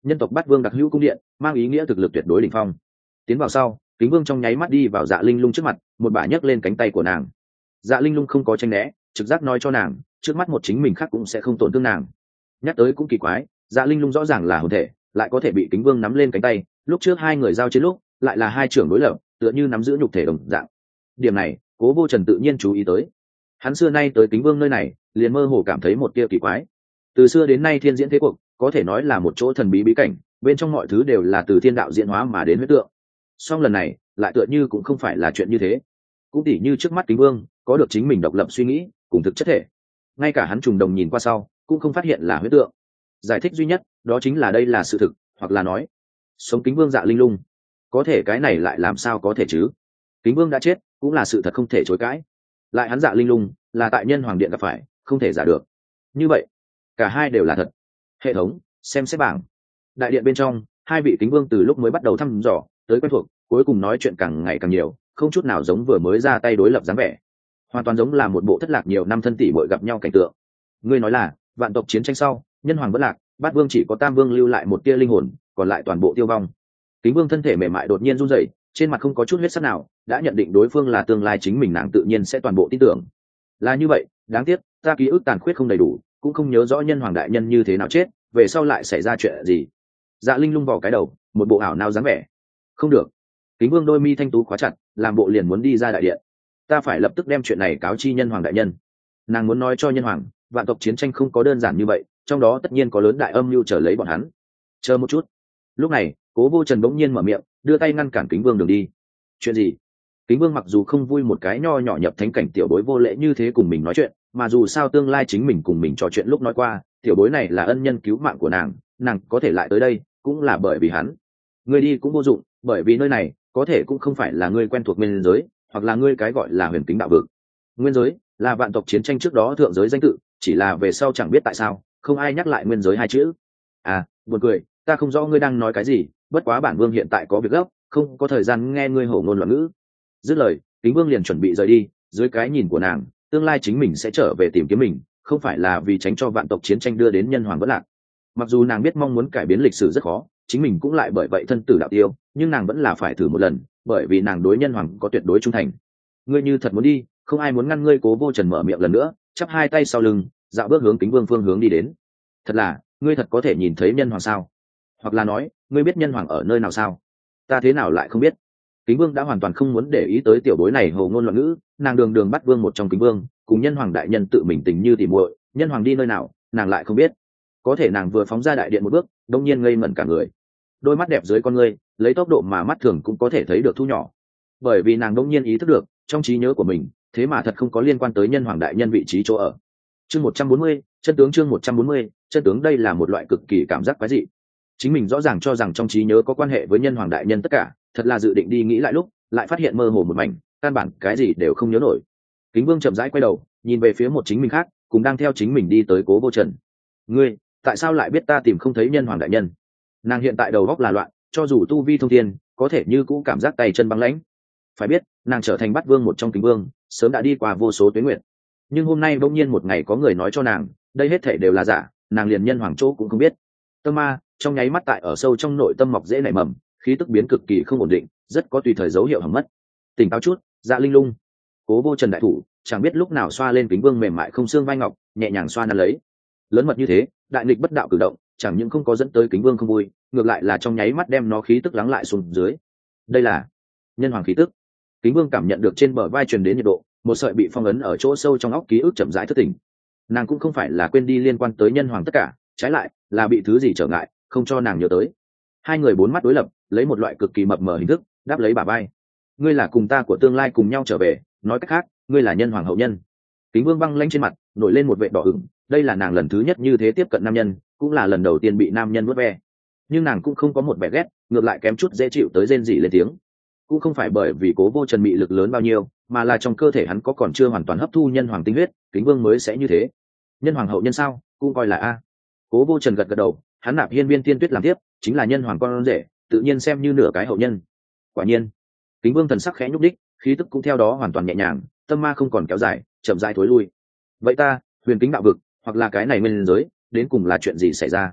nhân tộc bát vương đặc hữu cung điện, mang ý nghĩa thực lực tuyệt đối đỉnh phong. Tiến vào sau, kính vương trong nháy mắt đi vào Dạ Linh Lung trước mặt, một bà nhấc lên cánh tay của nàng. Dạ Linh Lung không có tranh né, trực giác nói cho nàng, trước mắt một chính mình khác cũng sẽ không tổn thương nàng. Nhắc tới cũng kỳ quái, Dạ Linh Lung rõ ràng là hồn thể, lại có thể bị kính vương nắm lên cánh tay, lúc trước hai người giao chiến lúc lại là hai trưởng đối lập, tựa như nắm giữ nhục thể đồng dạng. Điểm này Cố Vô Trần tự nhiên chú ý tới. Hắn xưa nay tới kính vương nơi này liền mơ hồ cảm thấy một tia kỳ quái. Từ xưa đến nay thiên diễn thế cuộc có thể nói là một chỗ thần bí bí cảnh, bên trong mọi thứ đều là từ thiên đạo diễn hóa mà đến huyết tượng. Song lần này lại tựa như cũng không phải là chuyện như thế. Cũng tỉ như trước mắt kính vương có được chính mình độc lập suy nghĩ cùng thực chất thể, ngay cả hắn trùng đồng nhìn qua sau cũng không phát hiện là huyết tượng. Giải thích duy nhất đó chính là đây là sự thực, hoặc là nói sống kính vương Dạ Linh Lung. Có thể cái này lại làm sao có thể chứ? Kính vương đã chết cũng là sự thật không thể chối cãi, lại hắn Dạ Linh Lung là tại Nhân Hoàng Điện gặp phải, không thể giả được. Như vậy cả hai đều là thật. Hệ thống xem xét bảng. Đại điện bên trong, hai vị kính vương từ lúc mới bắt đầu thăm dò tới quen thuộc, cuối cùng nói chuyện càng ngày càng nhiều, không chút nào giống vừa mới ra tay đối lập dáng vẻ, hoàn toàn giống là một bộ thất lạc nhiều năm thân tỷ muội gặp nhau cảnh tượng. Ngươi nói là vạn tộc chiến tranh sau, Nhân Hoàng vẫn lạc, bát vương chỉ có tam vương lưu lại một tia linh hồn, còn lại toàn bộ tiêu vong. Kính vương thân thể mềm mại đột nhiên run rẩy, trên mặt không có chút huyết sắc nào, đã nhận định đối phương là tương lai chính mình, nàng tự nhiên sẽ toàn bộ tin tưởng. Là như vậy, đáng tiếc ta ký ức tàn khuyết không đầy đủ, cũng không nhớ rõ Nhân Hoàng đại nhân như thế nào chết, về sau lại xảy ra chuyện gì. Dạ Linh Lung vò cái đầu, một bộ ảo não dáng vẻ. Không được. Kính vương đôi mi thanh tú khóa chặt, làm bộ liền muốn đi ra đại điện. Ta phải lập tức đem chuyện này cáo chi Nhân Hoàng đại nhân. Nàng muốn nói cho Nhân Hoàng, vạn tộc chiến tranh không có đơn giản như vậy, trong đó tất nhiên có lớn đại âm mưu chờ lấy bọn hắn. Chờ một chút. Lúc này Cố Vô Trần bỗng nhiên mở miệng, đưa tay ngăn cản kính vương đường đi. Chuyện gì? Kính vương mặc dù không vui một cái nho nhỏ nhập thánh cảnh tiểu bối vô lễ như thế cùng mình nói chuyện, mà dù sao tương lai chính mình cùng mình trò chuyện lúc nói qua, tiểu bối này là ân nhân cứu mạng của nàng, nàng có thể lại tới đây cũng là bởi vì hắn. Ngươi đi cũng vô dụng, bởi vì nơi này có thể cũng không phải là ngươi quen thuộc nguyên giới, hoặc là ngươi cái gọi là huyền kính đạo vực. Nguyên giới là vạn tộc chiến tranh trước đó thượng giới danh tự, chỉ là về sau chẳng biết tại sao không ai nhắc lại nguyên giới hai chữ. À, buồn cười, ta không rõ ngươi đang nói cái gì, bất quá bản vương hiện tại có việc gấp, không có thời gian nghe ngươi hổ ngôn loạn ngữ. Dứt lời, kính vương liền chuẩn bị rời đi. Dưới cái nhìn của nàng, tương lai chính mình sẽ trở về tìm kiếm mình, không phải là vì tránh cho vạn tộc chiến tranh đưa đến Nhân Hoàng vẫn lạc. Mặc dù nàng biết mong muốn cải biến lịch sử rất khó, chính mình cũng lại bởi vậy thân tử đạo tiêu, nhưng nàng vẫn là phải thử một lần, bởi vì nàng đối Nhân Hoàng có tuyệt đối trung thành. Ngươi như thật muốn đi, không ai muốn ngăn ngươi. Cố Vô Trần mở miệng lần nữa, chắp hai tay sau lưng, dạo bước hướng kính vương phương hướng đi đến. Thật là, ngươi thật có thể nhìn thấy Nhân Hoàng sao? Hoặc là nói, ngươi biết Nhân Hoàng ở nơi nào sao? Ta thế nào lại không biết? Kính vương đã hoàn toàn không muốn để ý tới tiểu bối này hồ ngôn loạn ngữ, nàng đường đường bắt vương một trong kính vương, cùng Nhân Hoàng đại nhân tự mình tình như tỉ muội, Nhân Hoàng đi nơi nào, nàng lại không biết. Có thể nàng vừa phóng ra đại điện một bước, đông nhiên ngây ngẩn cả người. Đôi mắt đẹp dưới con ngươi, lấy tốc độ mà mắt thường cũng có thể thấy được thu nhỏ, bởi vì nàng đông nhiên ý thức được, trong trí nhớ của mình, thế mà thật không có liên quan tới Nhân Hoàng đại nhân vị trí chỗ ở. Chương một trăm bốn mươi, chân tướng. Chương một trăm bốn mươi, chân tướng. Đây là một loại cực kỳ cảm giác quái dị. Chính mình rõ ràng cho rằng trong trí nhớ có quan hệ với Nhân Hoàng đại nhân tất cả, thật là dự định đi nghĩ lại lúc, lại phát hiện mơ hồ một mảnh, căn bản cái gì đều không nhớ nổi. Kính vương chậm rãi quay đầu, nhìn về phía một chính mình khác, cùng đang theo chính mình đi tới Cố Vô Trần. Ngươi, tại sao lại biết ta tìm không thấy Nhân Hoàng đại nhân? Nàng hiện tại đầu óc là loạn, cho dù tu vi thông thiên, có thể như cũ cảm giác tay chân băng lãnh. Phải biết, nàng trở thành bát vương một trong kính vương, sớm đã đi qua vô số tuế nguyệt. Nhưng hôm nay bỗng nhiên một ngày có người nói cho nàng, đây hết thảy đều là giả, nàng liền Nhân Hoàng chỗ cũng không biết. Tâm ma trong nháy mắt tại ở sâu trong nội tâm mọc dễ nảy mầm, khí tức biến cực kỳ không ổn định, rất có tùy thời dấu hiệu hỏng mất. Tỉnh táo chút, Dạ Linh Lung. Cố Vô Trần đại thủ chẳng biết lúc nào xoa lên kính vương mềm mại không xương vai ngọc, nhẹ nhàng xoa nắn lấy. Lớn mật như thế, đại nghịch bất đạo cử động, chẳng những không có dẫn tới kính vương không vui, ngược lại là trong nháy mắt đem nó khí tức lắng lại xuống dưới. Đây là Nhân Hoàng khí tức. Kính vương cảm nhận được trên bờ vai truyền đến nhiệt độ, một sợi bị phong ấn ở chỗ sâu trong óc ký ức chậm rãi thức tỉnh. Nàng cũng không phải là quên đi liên quan tới Nhân Hoàng tất cả, trái lại là bị thứ gì trở ngại, không cho nàng nhớ tới. Hai người bốn mắt đối lập, lấy một loại cực kỳ mập mờ hình thức đáp lấy bả vai. Ngươi là cùng ta của tương lai cùng nhau trở về, nói cách khác, ngươi là Nhân Hoàng hậu nhân. Kính vương băng lãnh trên mặt nổi lên một vệt đỏ ửng, đây là nàng lần thứ nhất như thế tiếp cận nam nhân, cũng là lần đầu tiên bị nam nhân vuốt ve. Nhưng nàng cũng không có một vẻ ghét, ngược lại kém chút dễ chịu tới rên rỉ lên tiếng. Cũng không phải bởi vì Cố Vô Trần mị lực lớn bao nhiêu, mà là trong cơ thể hắn có còn chưa hoàn toàn hấp thu Nhân Hoàng tinh huyết, kính vương mới sẽ như thế. Nhân Hoàng hậu nhân sao? Cũng coi là a. Cố Vô Trần gật gật đầu, hắn nạp hiên viên tiên tuyết làm tiếp, chính là Nhân Hoàng con rể, tự nhiên xem như nửa cái hậu nhân. Quả nhiên, kính vương thần sắc khẽ nhúc đích, khí tức cũng theo đó hoàn toàn nhẹ nhàng, tâm ma không còn kéo dài, chậm rãi thối lui. Vậy ta, huyền kính đạo vực, hoặc là cái này nguyên giới, đến cùng là chuyện gì xảy ra?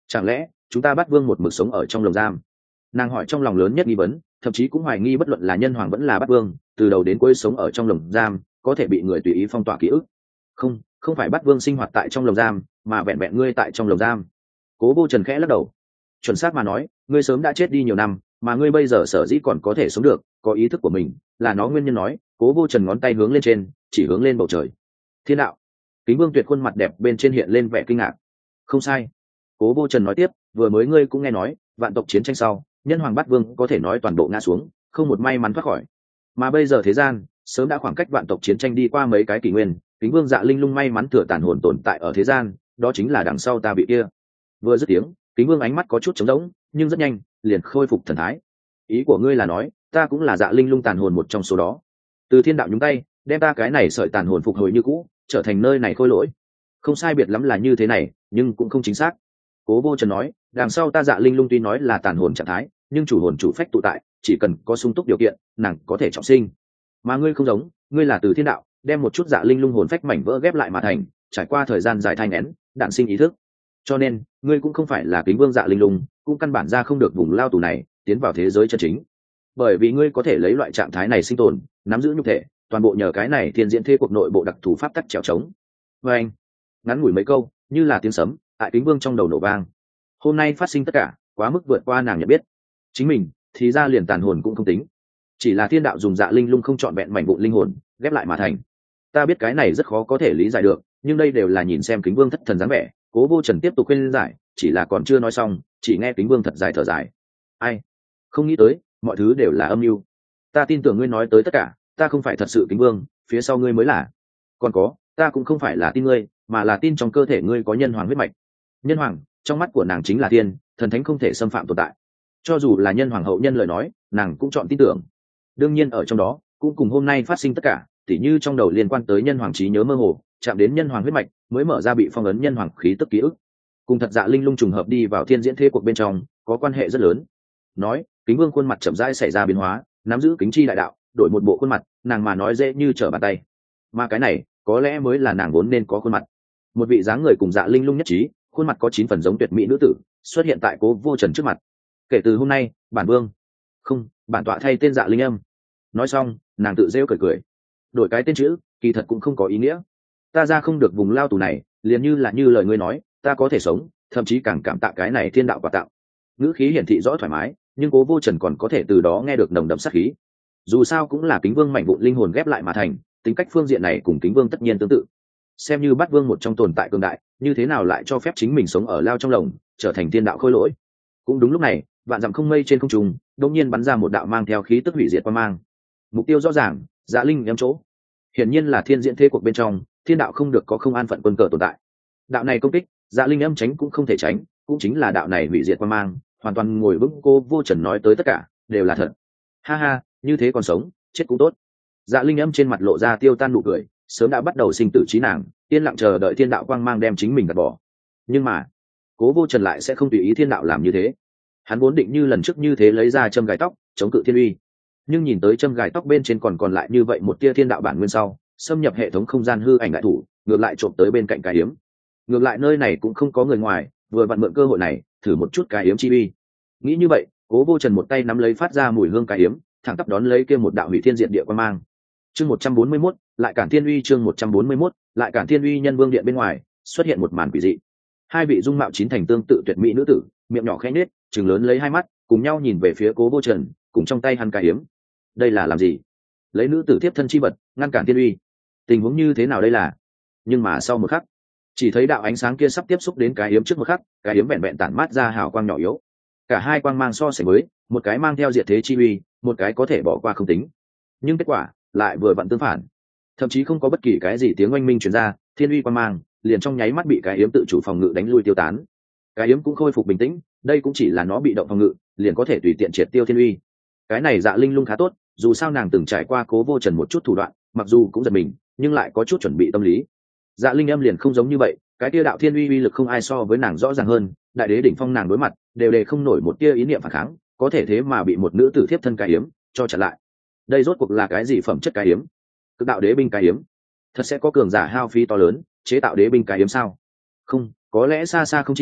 chẳng lẽ chúng ta bắt vương một mực sống ở trong lồng giam? Nàng hỏi trong lòng lớn nhất nghi vấn, thậm chí cũng hoài nghi bất luận là nhân hoàng vẫn là bắt vương, từ đầu đến cuối sống ở trong lồng giam, có thể bị người tùy ý phong tỏa ký ức. Không, không phải bắt vương sinh hoạt tại trong lồng giam, mà vẹn vẹn ngươi tại trong lồng giam. Cố Vô Trần khẽ lắc đầu. Chuẩn xác mà nói, ngươi sớm đã chết đi nhiều năm, mà ngươi bây giờ sở dĩ còn có thể sống được, có ý thức của mình, là nó nguyên nhân nói. Cố Vô Trần ngón tay hướng lên trên, chỉ hướng lên bầu trời. Thiên đạo. Kính Vương Tuyệt khuôn mặt đẹp bên trên hiện lên vẻ kinh ngạc. Không sai. Cố Vô Trần nói tiếp, vừa mới ngươi cũng nghe nói, vạn tộc chiến tranh sau, nhân hoàng bát vương có thể nói toàn bộ ngã xuống, không một may mắn thoát khỏi. Mà bây giờ thế gian sớm đã khoảng cách vạn tộc chiến tranh đi qua mấy cái kỷ nguyên, Kính Vương Dạ Linh Lung may mắn thừa tàn hồn tồn tại ở thế gian, đó chính là đằng sau ta bị kia. Vừa dứt tiếng, Kính Vương ánh mắt có chút trống rỗng, nhưng rất nhanh liền khôi phục thần thái. Ý của ngươi là nói, ta cũng là Dạ Linh Lung tàn hồn một trong số đó. Từ thiên đạo nhúng tay, đem ta cái này sợi tàn hồn phục hồi như cũ, trở thành nơi này khôi lỗi. Không sai biệt lắm là như thế này, nhưng cũng không chính xác. Cố Vô Trần nói, đằng sau ta Dạ Linh Lung tuy nói là tàn hồn trạng thái, nhưng chủ hồn chủ phách tụ tại, chỉ cần có sung túc điều kiện, nàng có thể trọng sinh. Mà ngươi không giống, ngươi là từ thiên đạo, đem một chút Dạ Linh Lung hồn phách mảnh vỡ ghép lại mà thành, trải qua thời gian dài thai nghén, đạn sinh ý thức. Cho nên, ngươi cũng không phải là Kính Vương Dạ Linh Lung, cũng căn bản ra không được vùng lao tù này, tiến vào thế giới chân chính. Bởi vì ngươi có thể lấy loại trạng thái này sinh tồn, nắm giữ nhục thể, toàn bộ nhờ cái này thiên diễn thế cuộc nội bộ đặc thù pháp tắc trèo trống. Và anh, ngắn ngủi mấy câu, như là tiếng sấm, tại Kính Vương trong đầu nổ vang. Hôm nay phát sinh tất cả, quá mức vượt qua nàng nhận biết. Chính mình, thì ra liền tàn hồn cũng không tính, chỉ là thiên đạo dùng Dạ Linh Lung không trọn vẹn mảnh vụn linh hồn ghép lại mà thành. Ta biết cái này rất khó có thể lý giải được, nhưng đây đều là nhìn xem Kính Vương thất thần dáng vẻ. Cố Vô Trần tiếp tục khuyên giải, chỉ là còn chưa nói xong, chỉ nghe Kính Vương thật dài thở dài. Ai, không nghĩ tới, mọi thứ đều là âm mưu. Ta tin tưởng ngươi nói tới tất cả, ta không phải thật sự Kính Vương, phía sau ngươi mới là. Còn có, ta cũng không phải là tin ngươi, mà là tin trong cơ thể ngươi có nhân hoàng huyết mạch. Nhân hoàng, trong mắt của nàng chính là thiên, thần thánh không thể xâm phạm tồn tại. Cho dù là nhân hoàng hậu nhân lời nói, nàng cũng chọn tin tưởng. Đương nhiên ở trong đó, cũng cùng hôm nay phát sinh tất cả, tỉ như trong đầu liên quan tới nhân hoàng trí nhớ mơ hồ, chạm đến nhân hoàng huyết mạch, mới mở ra bị phong ấn nhân hoàng khí tức ký ức. Cùng thật Dạ Linh Lung trùng hợp đi vào thiên diễn thế cuộc bên trong, có quan hệ rất lớn. Nói, Kính Vương khuôn mặt chậm rãi xảy ra biến hóa, nắm giữ kính chi đại đạo, đổi một bộ khuôn mặt, nàng mà nói dễ như trở bàn tay. Mà cái này, có lẽ mới là nàng vốn nên có khuôn mặt. Một vị dáng người cùng Dạ Linh Lung nhất trí, khuôn mặt có chín phần giống tuyệt mỹ nữ tử, xuất hiện tại Cố Vô Trần trước mặt. Kể từ hôm nay, bản vương, không, bản tọa thay tên Dạ Linh Âm. Nói xong, nàng tự rêu cười cười. Đổi cái tên chữ, kỳ thật cũng không có ý nghĩa. Ta ra không được vùng lao tù này, liền như là như lời ngươi nói, ta có thể sống, thậm chí càng cảm tạ cái này thiên đạo quà tặng. Ngữ khí hiển thị rõ thoải mái, nhưng Cố Vô Trần còn có thể từ đó nghe được nồng đậm sát khí. Dù sao cũng là Kính Vương mảnh vụn linh hồn ghép lại mà thành, tính cách phương diện này cùng Kính Vương tất nhiên tương tự. Xem như bắt vương một trong tồn tại cường đại, như thế nào lại cho phép chính mình sống ở lao trong lồng, trở thành thiên đạo khôi lỗi. Cũng đúng lúc này, vạn dặm không mây trên không trung đột nhiên bắn ra một đạo mang theo khí tức hủy diệt quang mang. Mục tiêu rõ ràng, Dạ Linh em chỗ. Hiển nhiên là thiên diễn thế cuộc bên trong, thiên đạo không được có không an phận quân cờ tồn tại. Đạo này công kích, Dạ Linh âm tránh cũng không thể tránh, cũng chính là đạo này hủy diệt quang mang, hoàn toàn ngồi vững. Cô Vô Trần nói tới tất cả đều là thật. Ha ha, như thế còn sống, chết cũng tốt. Dạ Linh âm trên mặt lộ ra tiêu tan nụ cười, sớm đã bắt đầu sinh tử trí nàng, yên lặng chờ đợi thiên đạo quang mang đem chính mình gạt bỏ. Nhưng mà, Cố Vô Trần lại sẽ không tùy ý thiên đạo làm như thế. Hắn vốn định như lần trước như thế lấy ra châm gài tóc chống cự thiên uy, nhưng nhìn tới châm gài tóc bên trên còn còn lại như vậy một tia thiên đạo bản nguyên sau, xâm nhập hệ thống không gian hư ảnh đại thủ, ngược lại trộm tới bên cạnh cái hiếm. Ngược lại nơi này cũng không có người ngoài, vừa vặn mượn cơ hội này thử một chút cái hiếm chi uy. Nghĩ như vậy, Cố Vô Trần một tay nắm lấy phát ra mùi hương cái hiếm, thẳng tắp đón lấy kia một đạo hủy thiên diệt địa quan mang. Chương một trăm bốn mươi mốt, lại cản thiên uy. Chương một trăm bốn mươi mốt, lại cản thiên uy. Nhân vương điện bên ngoài xuất hiện một màn quỷ dị. Hai vị dung mạo chín thành tương tự tuyệt mỹ nữ tử, miệng nhỏ khẽ nhếch, trừng lớn lấy hai mắt, cùng nhau nhìn về phía Cố Vô Trần, cùng trong tay hắn cái hiếm. Đây là làm gì? Lấy nữ tử tiếp thân chi vật, ngăn cản thiên uy. Tình huống như thế nào đây là? Nhưng mà sau một khắc, chỉ thấy đạo ánh sáng kia sắp tiếp xúc đến cái hiếm trước một khắc, cái hiếm vẹn vẹn tản mát ra hào quang nhỏ yếu. Cả hai quang mang so sánh với, một cái mang theo diệt thế chi uy, một cái có thể bỏ qua không tính. Nhưng kết quả lại vừa vặn tương phản. Thậm chí không có bất kỳ cái gì tiếng oanh minh truyền ra, thiên uy quang mang liền trong nháy mắt bị cái hiếm tự chủ phòng ngự đánh lui tiêu tán. Cái hiếm cũng khôi phục bình tĩnh, đây cũng chỉ là nó bị động phòng ngự, liền có thể tùy tiện triệt tiêu thiên uy. Cái này Dạ Linh Lung khá tốt, dù sao nàng từng trải qua Cố Vô Trần một chút thủ đoạn, mặc dù cũng giật mình, nhưng lại có chút chuẩn bị tâm lý. Dạ Linh âm liền không giống như vậy, cái tia đạo thiên uy uy lực không ai so với nàng rõ ràng hơn, đại đế đỉnh phong nàng đối mặt, đều đề không nổi một tia ý niệm phản kháng, có thể thế mà bị một nữ tử thiếp thân cái hiếm cho chặn lại. Đây rốt cuộc là cái gì phẩm chất cái hiếm? Cực đạo đế binh cái hiếm? Thật sẽ có cường giả hao phí to lớn chế tạo đế binh cái hiếm sao? Không, có lẽ xa xa không chỉ,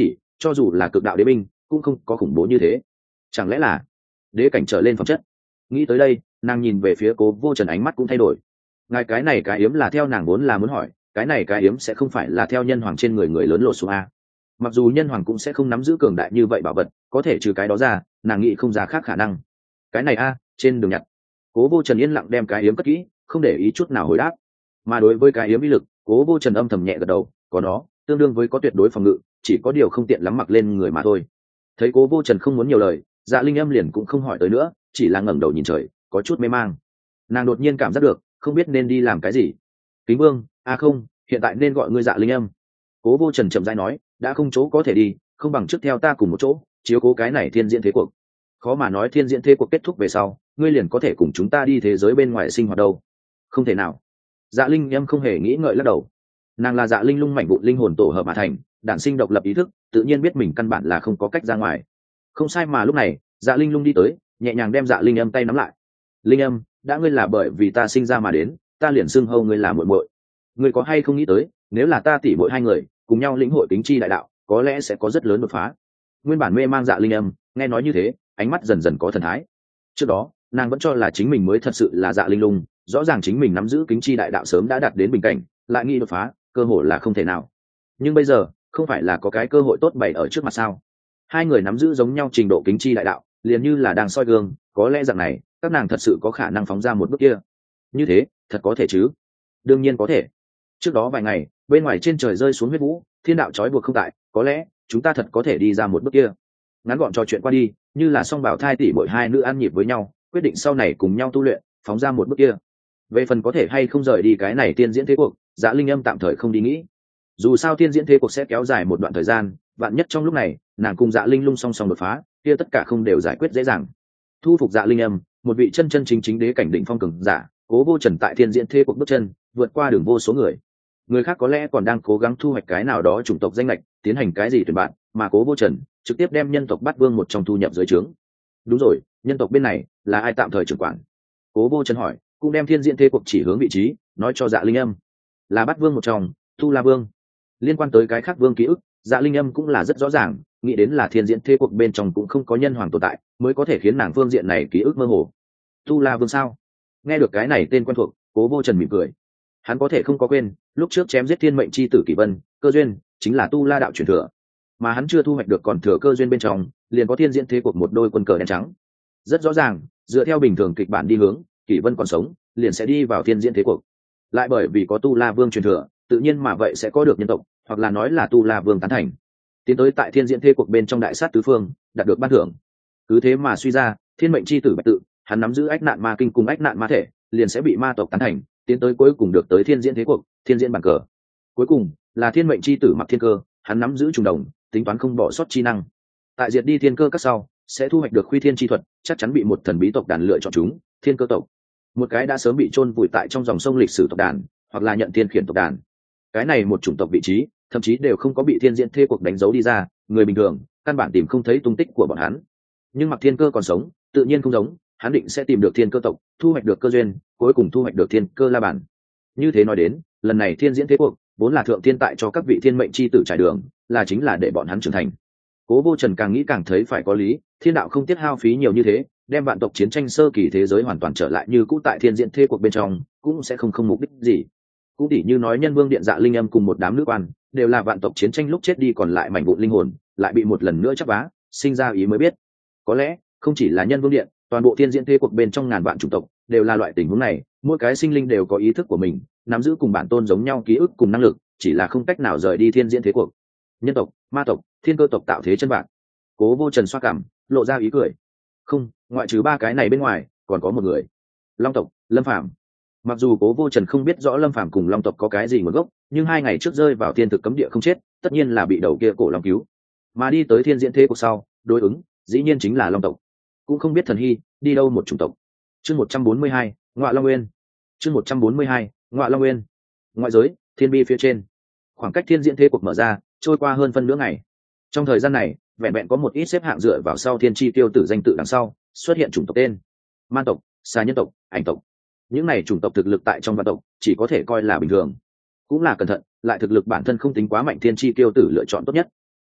cho dù là cực đạo đế binh cũng không có khủng bố như thế. Chẳng lẽ là đế cảnh trở lên phẩm chất? Nghĩ tới đây, nàng nhìn về phía Cố Vô Trần, ánh mắt cũng thay đổi. Ngài cái này cái yếm là theo nàng vốn là muốn hỏi, cái này cái yếm sẽ không phải là theo nhân hoàng trên người người lớn lột xuống a? Mặc dù nhân hoàng cũng sẽ không nắm giữ cường đại như vậy bảo vật, có thể trừ cái đó ra, nàng nghĩ không ra khác khả năng. Cái này a, trên đường nhặt. Cố Vô Trần yên lặng đem cái yếm cất kỹ, không để ý chút nào hồi đáp. Mà đối với cái yếm uy lực, Cố Vô Trần âm thầm nhẹ gật đầu, có nó, tương đương với có tuyệt đối phòng ngự, chỉ có điều không tiện lắm mặc lên người mà thôi. Thấy Cố Vô Trần không muốn nhiều lời, Dạ Linh Âm liền cũng không hỏi tới nữa, chỉ là ngẩng đầu nhìn trời, có chút mê mang. Nàng đột nhiên cảm giác được, không biết nên đi làm cái gì. Kính Vương, a không, hiện tại nên gọi ngươi Dạ Linh Âm. Cố Vô Trần chậm rãi nói, đã không chỗ có thể đi, không bằng trước theo ta cùng một chỗ, chiếu cố cái này thiên diễn thế cuộc. Khó mà nói thiên diễn thế cuộc kết thúc về sau, ngươi liền có thể cùng chúng ta đi thế giới bên ngoài sinh hoạt đâu. Không thể nào. Dạ Linh Âm không hề nghĩ ngợi lắc đầu. Nàng là Dạ Linh Lung mảnh vụn linh hồn tổ hợp mà thành, đản sinh độc lập ý thức, tự nhiên biết mình căn bản là không có cách ra ngoài. Không sai, mà lúc này Dạ Linh Lung đi tới, nhẹ nhàng đem Dạ Linh Âm tay nắm lại. Linh Âm, đã ngươi là bởi vì ta sinh ra mà đến, ta liền xưng hô ngươi là muội muội. Ngươi có hay không nghĩ tới, nếu là ta tỷ muội hai người cùng nhau lĩnh hội kính chi đại đạo, có lẽ sẽ có rất lớn đột phá. Nguyên bản mê mang Dạ Linh Âm nghe nói như thế, ánh mắt dần dần có thần thái. Trước đó nàng vẫn cho là chính mình mới thật sự là Dạ Linh Lung, rõ ràng chính mình nắm giữ kính chi đại đạo sớm đã đạt đến bình cảnh, lại nghĩ đột phá cơ hội là không thể nào. Nhưng bây giờ không phải là có cái cơ hội tốt bày ở trước mặt sao? Hai người nắm giữ giống nhau trình độ kính chi đại đạo, liền như là đang soi gương, có lẽ rằng này các nàng thật sự có khả năng phóng ra một bước kia. Như thế thật có thể chứ? Đương nhiên có thể. Trước đó vài ngày bên ngoài trên trời rơi xuống huyết vũ, thiên đạo trói buộc không tại, có lẽ chúng ta thật có thể đi ra một bước kia. Ngắn gọn trò chuyện qua đi, như là song bảo thai tỷ mỗi hai nữ ăn nhịp với nhau, quyết định sau này cùng nhau tu luyện, phóng ra một bước kia. Về phần có thể hay không rời đi cái này tiên diễn thế cuộc, Dạ Linh Âm tạm thời không đi nghĩ. Dù sao tiên diễn thế cuộc sẽ kéo dài một đoạn thời gian, vạn nhất trong lúc này nàng cùng Dạ Linh Lung song song đột phá, kia tất cả không đều giải quyết dễ dàng. Thu phục Dạ Linh Âm, một vị chân chân chính chính đế cảnh đỉnh phong cường giả, Cố Vô Trần tại tiên diễn thế cuộc bước chân, vượt qua đường vô số người. Người khác có lẽ còn đang cố gắng thu hoạch cái nào đó chủng tộc danh lệch, tiến hành cái gì tuyển bạn, mà Cố Vô Trần trực tiếp đem nhân tộc Bát Vương một trong thu nhập dưới trướng. Đúng rồi, nhân tộc bên này là ai tạm thời trưởng quản? Cố Vô Trần hỏi, cũng đem thiên diễn thế cuộc chỉ hướng vị trí, nói cho Dạ Linh Âm. Là Bát Vương một trong, Tu La Vương. Liên quan tới cái khác vương ký ức, Dạ Linh Âm cũng là rất rõ ràng, nghĩ đến là thiên diễn thế cuộc bên trong cũng không có nhân hoàng tồn tại, mới có thể khiến nàng phương diện này ký ức mơ hồ. Tu La Vương sao? Nghe được cái này tên quen thuộc, Cố Vô Trần mỉm cười. Hắn có thể không có quên, lúc trước chém giết thiên mệnh chi tử Kỷ Vân, cơ duyên chính là Tu La đạo truyền thừa, mà hắn chưa thu hoạch được còn thừa cơ duyên bên trong, liền có thiên diễn thế cuộc một đôi quân cờ đen trắng. Rất rõ ràng, dựa theo bình thường kịch bản đi hướng, Kỷ Vân còn sống, liền sẽ đi vào thiên diễn thế cuộc. Lại bởi vì có Tu La Vương truyền thừa, tự nhiên mà vậy sẽ có được nhân tộc, hoặc là nói là Tu La Vương tán thành, tiến tới tại thiên diễn thế cuộc bên trong đại sát tứ phương, đạt được ban thưởng. Cứ thế mà suy ra, thiên mệnh chi tử Bạch Tự, hắn nắm giữ ách nạn ma kinh cùng ách nạn ma thể, liền sẽ bị ma tộc tán thành, tiến tới cuối cùng được tới thiên diễn thế cuộc, thiên diễn bàn cờ. Cuối cùng là thiên mệnh chi tử Mặc Thiên Cơ, hắn nắm giữ trùng đồng, tính toán không bỏ sót chi năng. Tại diệt đi thiên cơ các sau, sẽ thu hoạch được Khuy Thiên chi thuật, chắc chắn bị một thần bí tộc đàn lựa chọn chúng, Thiên Cơ tộc. Một cái đã sớm bị chôn vùi tại trong dòng sông lịch sử tộc đàn, hoặc là nhận thiên khiển tộc đàn. Cái này một chủng tộc vị trí, thậm chí đều không có bị thiên diễn thế cuộc đánh dấu đi ra, người bình thường căn bản tìm không thấy tung tích của bọn hắn. Nhưng Mặc Thiên Cơ còn sống, tự nhiên không giống, hắn định sẽ tìm được Thiên Cơ tộc, thu hoạch được cơ duyên, cuối cùng thu hoạch được Thiên Cơ La Bản. Như thế nói đến, lần này thiên diễn thế cuộc vốn là thượng thiên tại cho các vị thiên mệnh chi tử trải đường, là chính là để bọn hắn trưởng thành. Cố Vô Trần càng nghĩ càng thấy phải có lý, thiên đạo không tiếc hao phí nhiều như thế, đem vạn tộc chiến tranh sơ kỳ thế giới hoàn toàn trở lại như cũ tại thiên diễn thế cuộc bên trong, cũng sẽ không không mục đích gì. Cũng tỉ như nói Nhân Vương điện Dạ Linh Âm cùng một đám nữ quan, đều là vạn tộc chiến tranh lúc chết đi còn lại mảnh vụn linh hồn, lại bị một lần nữa chắp vá, sinh ra ý mới biết. Có lẽ không chỉ là Nhân Vương điện, toàn bộ thiên diễn thế cuộc bên trong ngàn vạn chủng tộc đều là loại tình huống này, mỗi cái sinh linh đều có ý thức của mình, nắm giữ cùng bản tôn giống nhau ký ức cùng năng lực, chỉ là không cách nào rời đi thiên diễn thế cuộc. Nhân tộc, ma tộc, thiên cơ tộc tạo thế chân vạn. Cố Vô Trần xoa cảm, lộ ra ý cười. Không, ngoại trừ ba cái này bên ngoài, còn có một người. Long tộc, Lâm Phàm. Mặc dù Cố Vô Trần không biết rõ Lâm Phàm cùng Long tộc có cái gì nguồn gốc, nhưng hai ngày trước rơi vào thiên thực cấm địa không chết, tất nhiên là bị đầu kia cổ long cứu. Mà đi tới thiên diễn thế cuộc sau, đối ứng, dĩ nhiên chính là Long tộc. Cũng không biết thần hy đi đâu một chủng tộc. Chương một trăm bốn mươi hai, Ngọa Long Nguyên. Chương một trăm bốn mươi hai, Ngọa Long Nguyên. Ngoại giới, thiên bi phía trên. Khoảng cách thiên diễn thế cuộc mở ra, trôi qua hơn phân nửa ngày. Trong thời gian này, vẹn vẹn có một ít xếp hạng dựa vào sau thiên chi tiêu tử danh tự đằng sau, xuất hiện chủng tộc tên: Man tộc, Xà Nhân tộc, Ảnh tộc. Những này chủng tộc thực lực tại trong vạn tộc chỉ có thể coi là bình thường, cũng là cẩn thận, lại thực lực bản thân không tính quá mạnh thiên chi tiêu tử lựa chọn tốt nhất.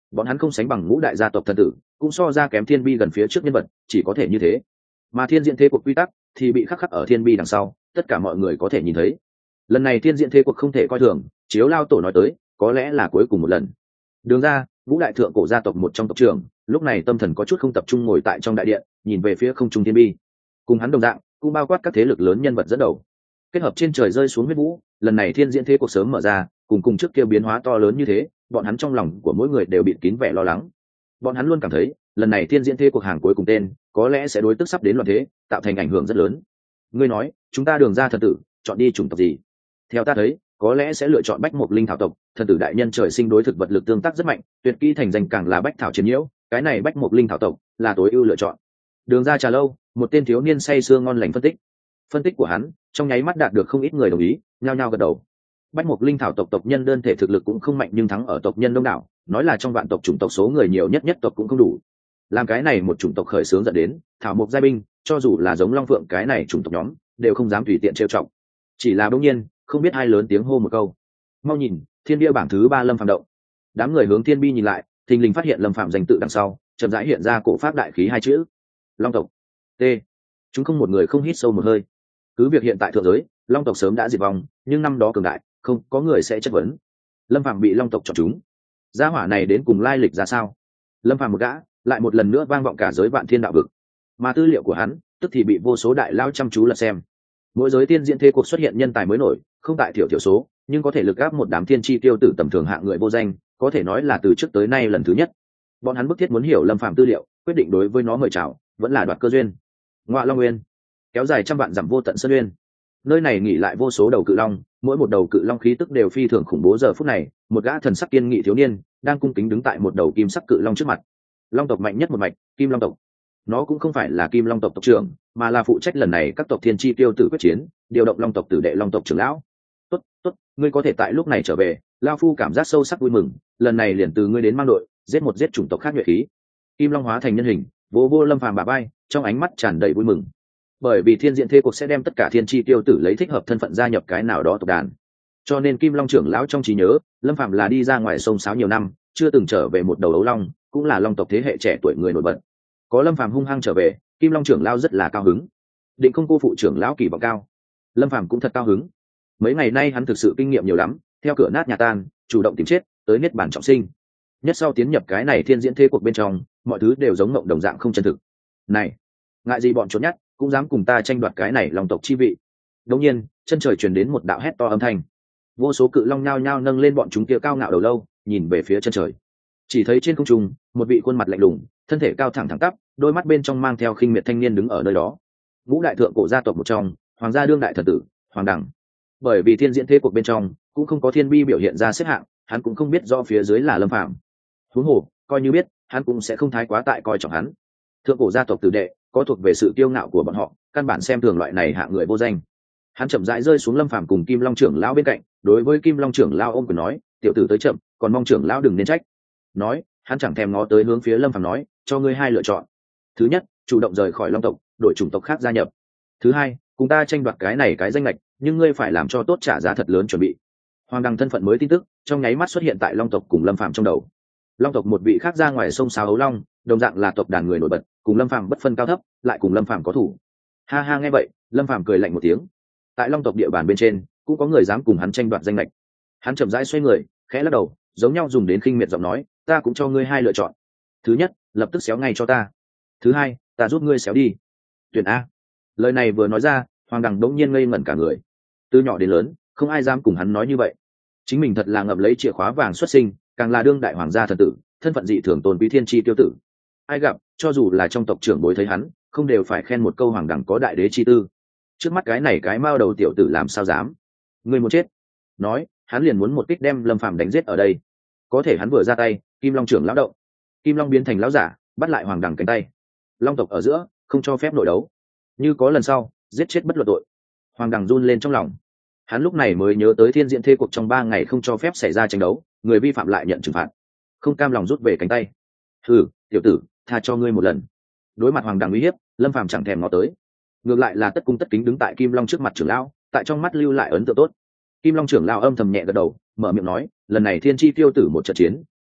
bọn hắn không sánh bằng ngũ đại gia tộc thần tử, cũng so ra kém thiên bi gần phía trước nhân vật, chỉ có thể như thế. Mà thiên diễn thế cuộc quy tắc thì bị khắc khắc ở thiên bi đằng sau, tất cả mọi người có thể nhìn thấy. Lần này thiên diễn thế cuộc không thể coi thường, chiếu lao tổ nói tới, có lẽ là cuối cùng một lần. Đường ra, ngũ đại thượng cổ gia tộc một trong tộc trưởng, lúc này tâm thần có chút không tập trung ngồi tại trong đại điện, nhìn về phía không trung thiên bi. Cùng hắn đồng dạng, cũng bao quát các thế lực lớn nhân vật dẫn đầu. Kết hợp trên trời rơi xuống huyết vũ, lần này thiên diễn thế cuộc sớm mở ra, cùng cùng trước kia biến hóa to lớn như thế, bọn hắn trong lòng của mỗi người đều bị kín vẻ lo lắng. Bọn hắn luôn cảm thấy, lần này thiên diễn thế cuộc hàng cuối cùng tên, có lẽ sẽ đối tức sắp đến loạn thế, tạo thành ảnh hưởng rất lớn. Ngươi nói, chúng ta đường ra thần tử, chọn đi chủng tộc gì? Theo ta thấy, có lẽ sẽ lựa chọn bách mục linh thảo tộc. Thần tử đại nhân trời sinh đối thực vật lực tương tác rất mạnh, tuyệt kỹ thành danh càng là bách thảo chiến nhiễu, cái này bách mục linh thảo tộc là tối ưu lựa chọn. Đường ra trà lâu, một tên thiếu niên say sưa ngon lành phân tích. Phân tích của hắn, trong nháy mắt đạt được không ít người đồng ý, nhao nhao gật đầu. Bách mục linh thảo tộc tộc nhân đơn thể thực lực cũng không mạnh nhưng thắng ở tộc nhân đông đảo, nói là trong vạn tộc chủng tộc số người nhiều nhất nhất tộc cũng không đủ. Làm cái này một chủng tộc khởi xướng dẫn đến, thảo mục giai binh, cho dù là giống long phượng cái này chủng tộc nhóm, đều không dám tùy tiện trêu chọc. Chỉ là đương nhiên, không biết ai lớn tiếng hô một câu. Mau nhìn, thiên bia bảng thứ ba Lâm Phàm động. Đám người hướng thiên bi nhìn lại, thình lình phát hiện Lâm Phàm danh tự đằng sau, chậm rãi hiện ra cổ pháp đại khí hai chữ. Long tộc. T. Chúng không một người không hít sâu một hơi. Cứ việc hiện tại thượng giới, long tộc sớm đã diệt vong, nhưng năm đó cường đại, không có người sẽ chất vấn. Lâm Phàm bị long tộc chọn chúng, gia hỏa này đến cùng lai lịch ra sao? Lâm Phàm một gã, lại một lần nữa vang vọng cả giới vạn thiên đạo vực, mà tư liệu của hắn tức thì bị vô số đại lao chăm chú lật xem. Mỗi giới tiên diễn thế cuộc xuất hiện nhân tài mới nổi, không tại thiểu thiểu số, nhưng có thể lực áp một đám thiên chi tiêu tử tầm thường hạng người vô danh, có thể nói là từ trước tới nay lần thứ nhất. Bọn hắn bức thiết muốn hiểu Lâm Phàm tư liệu, quyết định đối với nó mời chào, vẫn là đoạt cơ duyên. Ngọa Long Nguyên, kéo dài trăm vạn dặm vô tận sơn nguyên, nơi này nghỉ lại vô số đầu cự long, mỗi một đầu cự long khí tức đều phi thường khủng bố. Giờ phút này, một gã thần sắc kiên nghị thiếu niên đang cung kính đứng tại một đầu kim sắc cự long trước mặt. Long tộc mạnh nhất một mạch, Kim Long tộc. Nó cũng không phải là Kim Long tộc tộc trưởng, mà là phụ trách lần này các tộc thiên chi tiêu tử quyết chiến, điều động long tộc tử đệ long tộc trưởng lão. Tốt, tốt, ngươi có thể tại lúc này trở về, lão phu cảm giác sâu sắc vui mừng, lần này liền từ ngươi đến mang đội, giết một giết chủng tộc khác nhuệ khí. Kim Long hóa thành nhân hình, vô vô Lâm Phàm bả vai, trong ánh mắt tràn đầy vui mừng. Bởi vì thiên diện thế cuộc sẽ đem tất cả thiên chi tiêu tử lấy thích hợp thân phận gia nhập cái nào đó tộc đàn, cho nên Kim Long trưởng lão trong trí nhớ, Lâm Phàm là đi ra ngoài sông sáo nhiều năm, chưa từng trở về một đầu ấu long, cũng là long tộc thế hệ trẻ tuổi người nổi bật. Có Lâm Phàm hung hăng trở về, Kim Long trưởng lão rất là cao hứng, định không cô phụ trưởng lão kỳ vọng cao. Lâm Phàm cũng thật cao hứng. Mấy ngày nay hắn thực sự kinh nghiệm nhiều lắm, theo cửa nát nhà tan, chủ động tìm chết, tới niết bàn trọng sinh. Nhất sau tiến nhập cái này thiên diễn thế cuộc bên trong, mọi thứ đều giống mộng đồng dạng không chân thực. Này, ngại gì bọn trốn nhát, cũng dám cùng ta tranh đoạt cái này long tộc chi vị. Đột nhiên, chân trời truyền đến một đạo hét to âm thanh. Vô số cự long nhao nhao nâng lên bọn chúng kia cao ngạo đầu lâu, nhìn về phía chân trời. Chỉ thấy trên không trung, một vị khuôn mặt lạnh lùng, thân thể cao thẳng thẳng tắp, đôi mắt bên trong mang theo khinh miệt thanh niên đứng ở nơi đó. Ngũ đại thượng cổ gia tộc một trong, hoàng gia đương đại thần tử, Hoàng Đẳng. Bởi vì thiên diễn thế cuộc bên trong cũng không có thiên bi biểu hiện ra xếp hạng, hắn cũng không biết do phía dưới là Lâm Phàm. Huống hồ, coi như biết, hắn cũng sẽ không thái quá tại coi trọng hắn. Thượng cổ gia tộc tử đệ, có thuộc về sự kiêu ngạo của bọn họ, căn bản xem thường loại này hạng người vô danh. Hắn chậm rãi rơi xuống Lâm Phàm cùng Kim Long trưởng lão bên cạnh, đối với Kim Long trưởng lão ôm quyền nói, tiểu tử tới chậm, còn mong trưởng lão đừng nên trách. Nói, hắn chẳng thèm ngó tới hướng phía Lâm Phàm nói, cho ngươi hai lựa chọn. Thứ nhất, chủ động rời khỏi long tộc, đổi chủng tộc khác gia nhập. Thứ hai, cùng ta tranh đoạt cái này cái danh lệch, nhưng ngươi phải làm cho tốt, trả giá thật lớn chuẩn bị. Hoàng Đăng thân phận mới tin tức trong nháy mắt xuất hiện tại long tộc cùng Lâm Phàm trong đầu. Long tộc một vị khác ra ngoài sông sáo ấu long, đồng dạng là tộc đàn người nổi bật, cùng Lâm Phàm bất phân cao thấp, lại cùng Lâm Phàm có thủ. Ha ha, nghe vậy, Lâm Phàm cười lạnh một tiếng. Tại long tộc địa bàn bên trên, cũng có người dám cùng hắn tranh đoạt danh lệch. Hắn chậm rãi xoay người, khẽ lắc đầu, giống nhau dùng đến khinh miệt giọng nói, ta cũng cho ngươi hai lựa chọn. Thứ nhất, lập tức xéo ngay cho ta. Thứ hai, ta giúp ngươi xéo đi. Tuyển a. Lời này vừa nói ra, Hoàng Đằng đống nhiên ngây ngẩn cả người. Từ nhỏ đến lớn, không ai dám cùng hắn nói như vậy. Chính mình thật là ngậm lấy chìa khóa vàng xuất sinh, càng là đương đại hoàng gia thần tử, thân phận dị thường tôn quý thiên chi tiêu tử. Ai gặp, cho dù là trong tộc trưởng bối thấy hắn, không đều phải khen một câu Hoàng Đằng có đại đế chi tư. Trước mắt cái này cái mao đầu tiểu tử làm sao dám? Ngươi muốn chết? Nói, hắn liền muốn một kích đem Lâm Phàm đánh giết ở đây. Có thể hắn vừa ra tay, Kim Long trưởng lão động. Kim Long biến thành lão giả, bắt lại Hoàng Đằng cánh tay. Long tộc ở giữa, không cho phép nội đấu. Như có lần sau, giết chết bất luận tội. Hoàng Đằng run lên trong lòng. Hắn lúc này mới nhớ tới thiên diện thế cuộc trong ba ngày không cho phép xảy ra tranh đấu, người vi phạm lại nhận trừng phạt. Không cam lòng rút về cánh tay. Hừ, tiểu tử, tha cho ngươi một lần. Đối mặt Hoàng Đằng uy hiếp, Lâm Phàm chẳng thèm ngó tới. Ngược lại là tất cung tất kính đứng tại Kim Long trước mặt trưởng lão, tại trong mắt lưu lại ấn tượng tốt. Kim Long trưởng lão âm thầm nhẹ gật đầu, mở miệng nói, lần này thiên chi tiêu tử một trận chiến,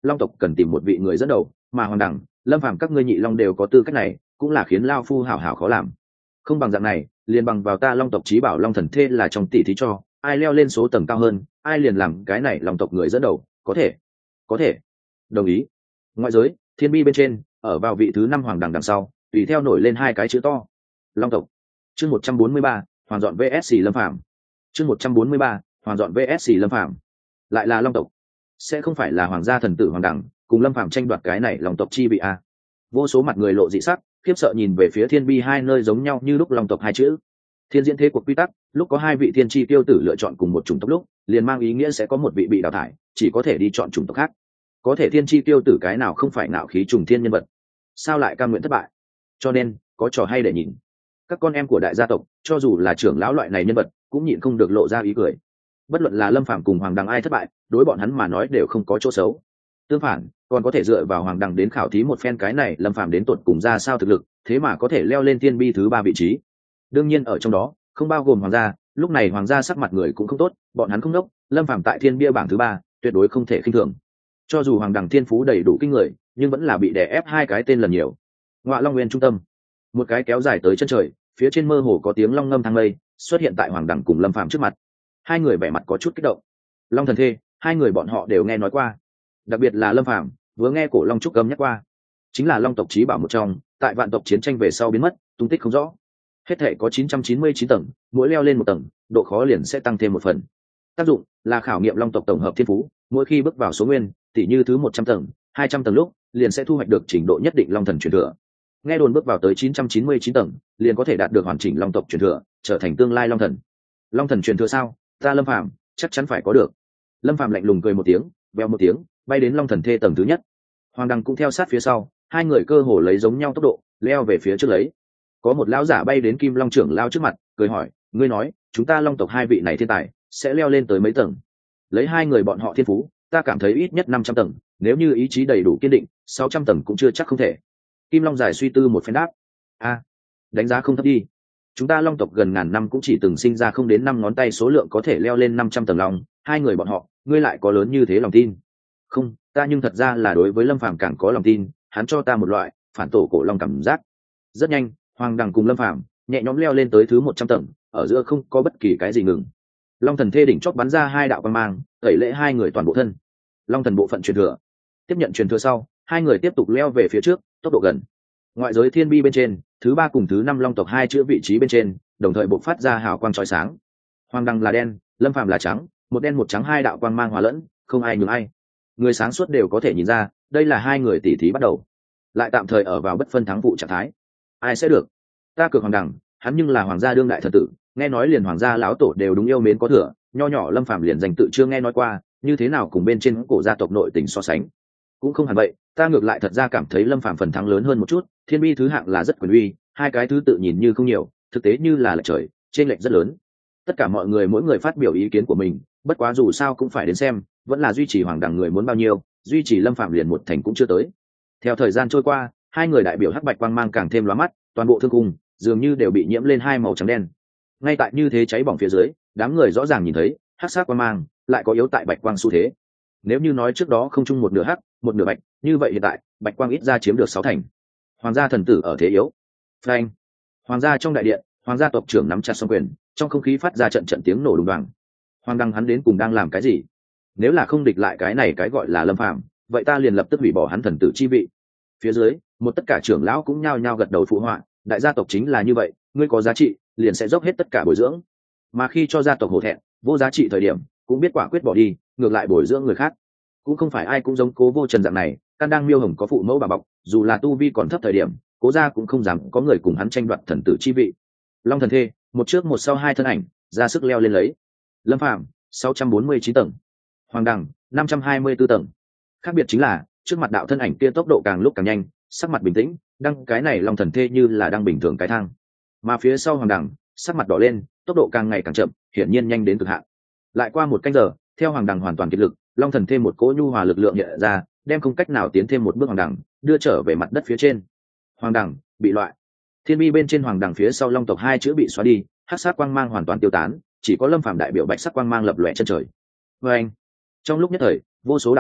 long tộc cần tìm một vị người dẫn đầu, mà hoàng đẳng, lâm phàm các ngươi nhị long đều có tư cách này, cũng là khiến lao phu hảo hảo khó làm. Không bằng dạng này, liền bằng vào ta long tộc chí bảo long thần thê là trong tỷ thí cho, ai leo lên số tầng cao hơn, ai liền làm cái này long tộc người dẫn đầu. Có thể? Có thể. Đồng ý. Ngoại giới, thiên bi bên trên, ở vào vị thứ năm hoàng đẳng đằng sau, tùy theo nổi lên hai cái chữ to: long tộc. Chương một trăm bốn mươi ba, hoàng dọn vs lâm phàm. Chương một trăm bốn mươi ba, hoàng dọn vs lâm phàm. Lại là long tộc. Sẽ không phải là hoàng gia thần tử hoàng đẳng cùng lâm phàm tranh đoạt cái này long tộc chi vị a? Vô số mặt người lộ dị sắc, khiếp sợ nhìn về phía thiên bi hai nơi giống nhau như lúc long tộc hai chữ. Thiên diễn thế cuộc quy tắc, lúc có hai vị thiên chi tiêu tử lựa chọn cùng một chủng tộc lúc, liền mang ý nghĩa sẽ có một vị bị đào thải, chỉ có thể đi chọn chủng tộc khác. Có thể thiên chi tiêu tử cái nào không phải nạo khí trùng thiên nhân vật, sao lại cam nguyện thất bại? Cho nên có trò hay để nhìn. Các con em của đại gia tộc, cho dù là trưởng lão loại này nhân vật, cũng nhịn không được lộ ra ý cười. Bất luận là lâm phàm cùng hoàng đằng ai thất bại, đối bọn hắn mà nói đều không có chỗ xấu. Tương phản, còn có thể dựa vào hoàng đằng đến khảo thí một phen cái này lâm phàm đến tột cùng ra sao thực lực, thế mà có thể leo lên thiên bi thứ ba vị trí. Đương nhiên ở trong đó không bao gồm hoàng gia, lúc này hoàng gia sắc mặt người cũng không tốt, bọn hắn không đốc, lâm phàm tại thiên bia bảng thứ ba tuyệt đối không thể khinh thường. Cho dù hoàng đằng thiên phú đầy đủ kinh người, nhưng vẫn là bị đè ép hai cái tên lần nhiều. Ngọa long nguyên trung tâm, một cái kéo dài tới chân trời, phía trên mơ hồ có tiếng long ngâm thang lây xuất hiện tại hoàng đằng cùng lâm phàm trước mặt. Hai người vẻ mặt có chút kích động. Long thần thê, hai người bọn họ đều nghe nói qua, đặc biệt là lâm phàm vừa nghe cổ long trúc gầm nhắc qua, chính là long tộc chí bảo một trong, tại vạn tộc chiến tranh về sau biến mất, tung tích không rõ. Hết thể có chín trăm chín mươi chín tầng, mỗi leo lên một tầng, độ khó liền sẽ tăng thêm một phần. Tác dụng là khảo nghiệm long tộc tổng hợp thiên phú, mỗi khi bước vào số nguyên, tỷ như thứ một trăm tầng, hai trăm tầng lúc, liền sẽ thu hoạch được trình độ nhất định long thần truyền thừa. Nghe đồn bước vào tới chín trăm chín mươi chín tầng, liền có thể đạt được hoàn chỉnh long tộc truyền thừa, trở thành tương lai long thần. Long thần truyền thừa sao? Ta lâm phàm chắc chắn phải có được. Lâm phàm lạnh lùng cười một tiếng, vèo một tiếng, bay đến long thần thê tầng thứ nhất. Hoàng đằng cũng theo sát phía sau, hai người cơ hồ lấy giống nhau tốc độ leo về phía trước lấy. Có một lão giả bay đến kim long trưởng lao trước mặt, cười hỏi: ngươi nói chúng ta long tộc hai vị này thiên tài sẽ leo lên tới mấy tầng? Lấy hai người bọn họ thiên phú, ta cảm thấy ít nhất năm trăm tầng, nếu như ý chí đầy đủ kiên định, sáu trăm tầng cũng chưa chắc không thể. Kim long dài suy tư một phen đáp: a, đánh giá không thấp đi. Chúng ta long tộc gần ngàn năm cũng chỉ từng sinh ra không đến năm ngón tay số lượng có thể leo lên năm trăm tầng long, hai người bọn họ, ngươi lại có lớn như thế lòng tin? Không, ta nhưng thật ra là đối với lâm phàm càng có lòng tin, hắn cho ta một loại phản tổ cổ long cảm giác. Rất nhanh, hoàng đằng cùng lâm phàm nhẹ nhõm leo lên tới thứ một trăm tầng, ở giữa không có bất kỳ cái gì ngừng. Long thần thê đỉnh chót bắn ra hai đạo quang mang, tẩy lễ hai người toàn bộ thân. Long thần bộ phận truyền thừa. Tiếp nhận truyền thừa sau, hai người tiếp tục leo về phía trước, tốc độ gần. Ngoại giới thiên bi bên trên, thứ ba cùng thứ năm long tộc hai chữ vị trí bên trên, đồng thời bộc phát ra hào quang chói sáng. Hoàng đằng là đen, lâm phàm là trắng, một đen một trắng hai đạo quang mang hòa lẫn, không ai nhường ai. Người sáng suốt đều có thể nhìn ra, đây là hai người tỷ thí bắt đầu, lại tạm thời ở vào bất phân thắng phụ trạng thái. Ai sẽ được? Ta cược hoàng đằng, hắn nhưng là hoàng gia đương đại thần tử, nghe nói liền hoàng gia lão tổ đều đúng yêu mến có thừa, nho nhỏ lâm phàm liền danh tự chưa nghe nói qua, như thế nào cùng bên trên cổ gia tộc nội tình so sánh? Cũng không hẳn vậy, ta ngược lại thật ra cảm thấy lâm phàm phần thắng lớn hơn một chút. Thiên bi thứ hạng là rất quyền uy, hai cái thứ tự nhìn như không nhiều, thực tế như là lệch trời, trên lệch rất lớn. Tất cả mọi người mỗi người phát biểu ý kiến của mình, bất quá dù sao cũng phải đến xem, vẫn là duy trì hoàng đằng người muốn bao nhiêu, duy trì lâm phàm liền một thành cũng chưa tới. Theo thời gian trôi qua, hai người đại biểu hắc bạch quang mang càng thêm lóa mắt, toàn bộ thương cung dường như đều bị nhiễm lên hai màu trắng đen. Ngay tại như thế cháy bỏng phía dưới, đám người rõ ràng nhìn thấy hắc sắc quang mang lại có yếu tại bạch quang xu thế. Nếu như nói trước đó không chung một nửa hắc một nửa bạch, như vậy hiện tại bạch quang ít ra chiếm được sáu thành. Hoàng gia thần tử ở thế yếu. Phanh. Hoàng gia trong đại điện, hoàng gia tộc trưởng nắm chặt song quyền, trong không khí phát ra trận trận tiếng nổ đùng đoàng. Hoàng đăng hắn đến cùng đang làm cái gì? Nếu là không địch lại cái này cái gọi là lâm phàm, vậy ta liền lập tức hủy bỏ hắn thần tử chi vị. Phía dưới, một tất cả trưởng lão cũng nhao nhao gật đầu phụ họa, đại gia tộc chính là như vậy, ngươi có giá trị, liền sẽ dốc hết tất cả bồi dưỡng. Mà khi cho gia tộc hổ thẹn, vô giá trị thời điểm, cũng biết quả quyết bỏ đi, ngược lại bồi dưỡng người khác. Cũng không phải ai cũng giống Cố Vô Trần dạng này, căn đang miêu hồng có phụ mẫu bà bọc, dù là tu vi còn thấp thời điểm, Cố gia cũng không dám có người cùng hắn tranh đoạt thần tử chi vị. Long thần thê, một trước một sau hai thân ảnh, ra sức leo lên lấy. Lâm Phàm, sáu trăm bốn mươi chín tầng. Hoàng đằng, năm trăm hai mươi tư tầng. Khác biệt chính là, trước mặt đạo thân ảnh kia tốc độ càng lúc càng nhanh, sắc mặt bình tĩnh, đăng cái này long thần thê như là đang bình thường cái thang. Mà phía sau hoàng đằng, sắc mặt đỏ lên, tốc độ càng ngày càng chậm, hiển nhiên nhanh đến cực hạn. Lại qua một canh giờ, theo hoàng đằng hoàn toàn kiệt lực, long thần thêm một cỗ nhu hòa lực lượng hiện ra, đem không cách nào tiến thêm một bước hoàng đằng đưa trở về mặt đất phía trên. Hoàng đằng bị loại. Thiên bi bên trên hoàng đằng phía sau long tộc hai chữ bị xóa đi, hắc sắc quang mang hoàn toàn tiêu tán, chỉ có lâm phàm đại biểu bạch sắc quang mang lập lòe chân trời. Vê anh. Trong lúc nhất thời, vô số đạo vực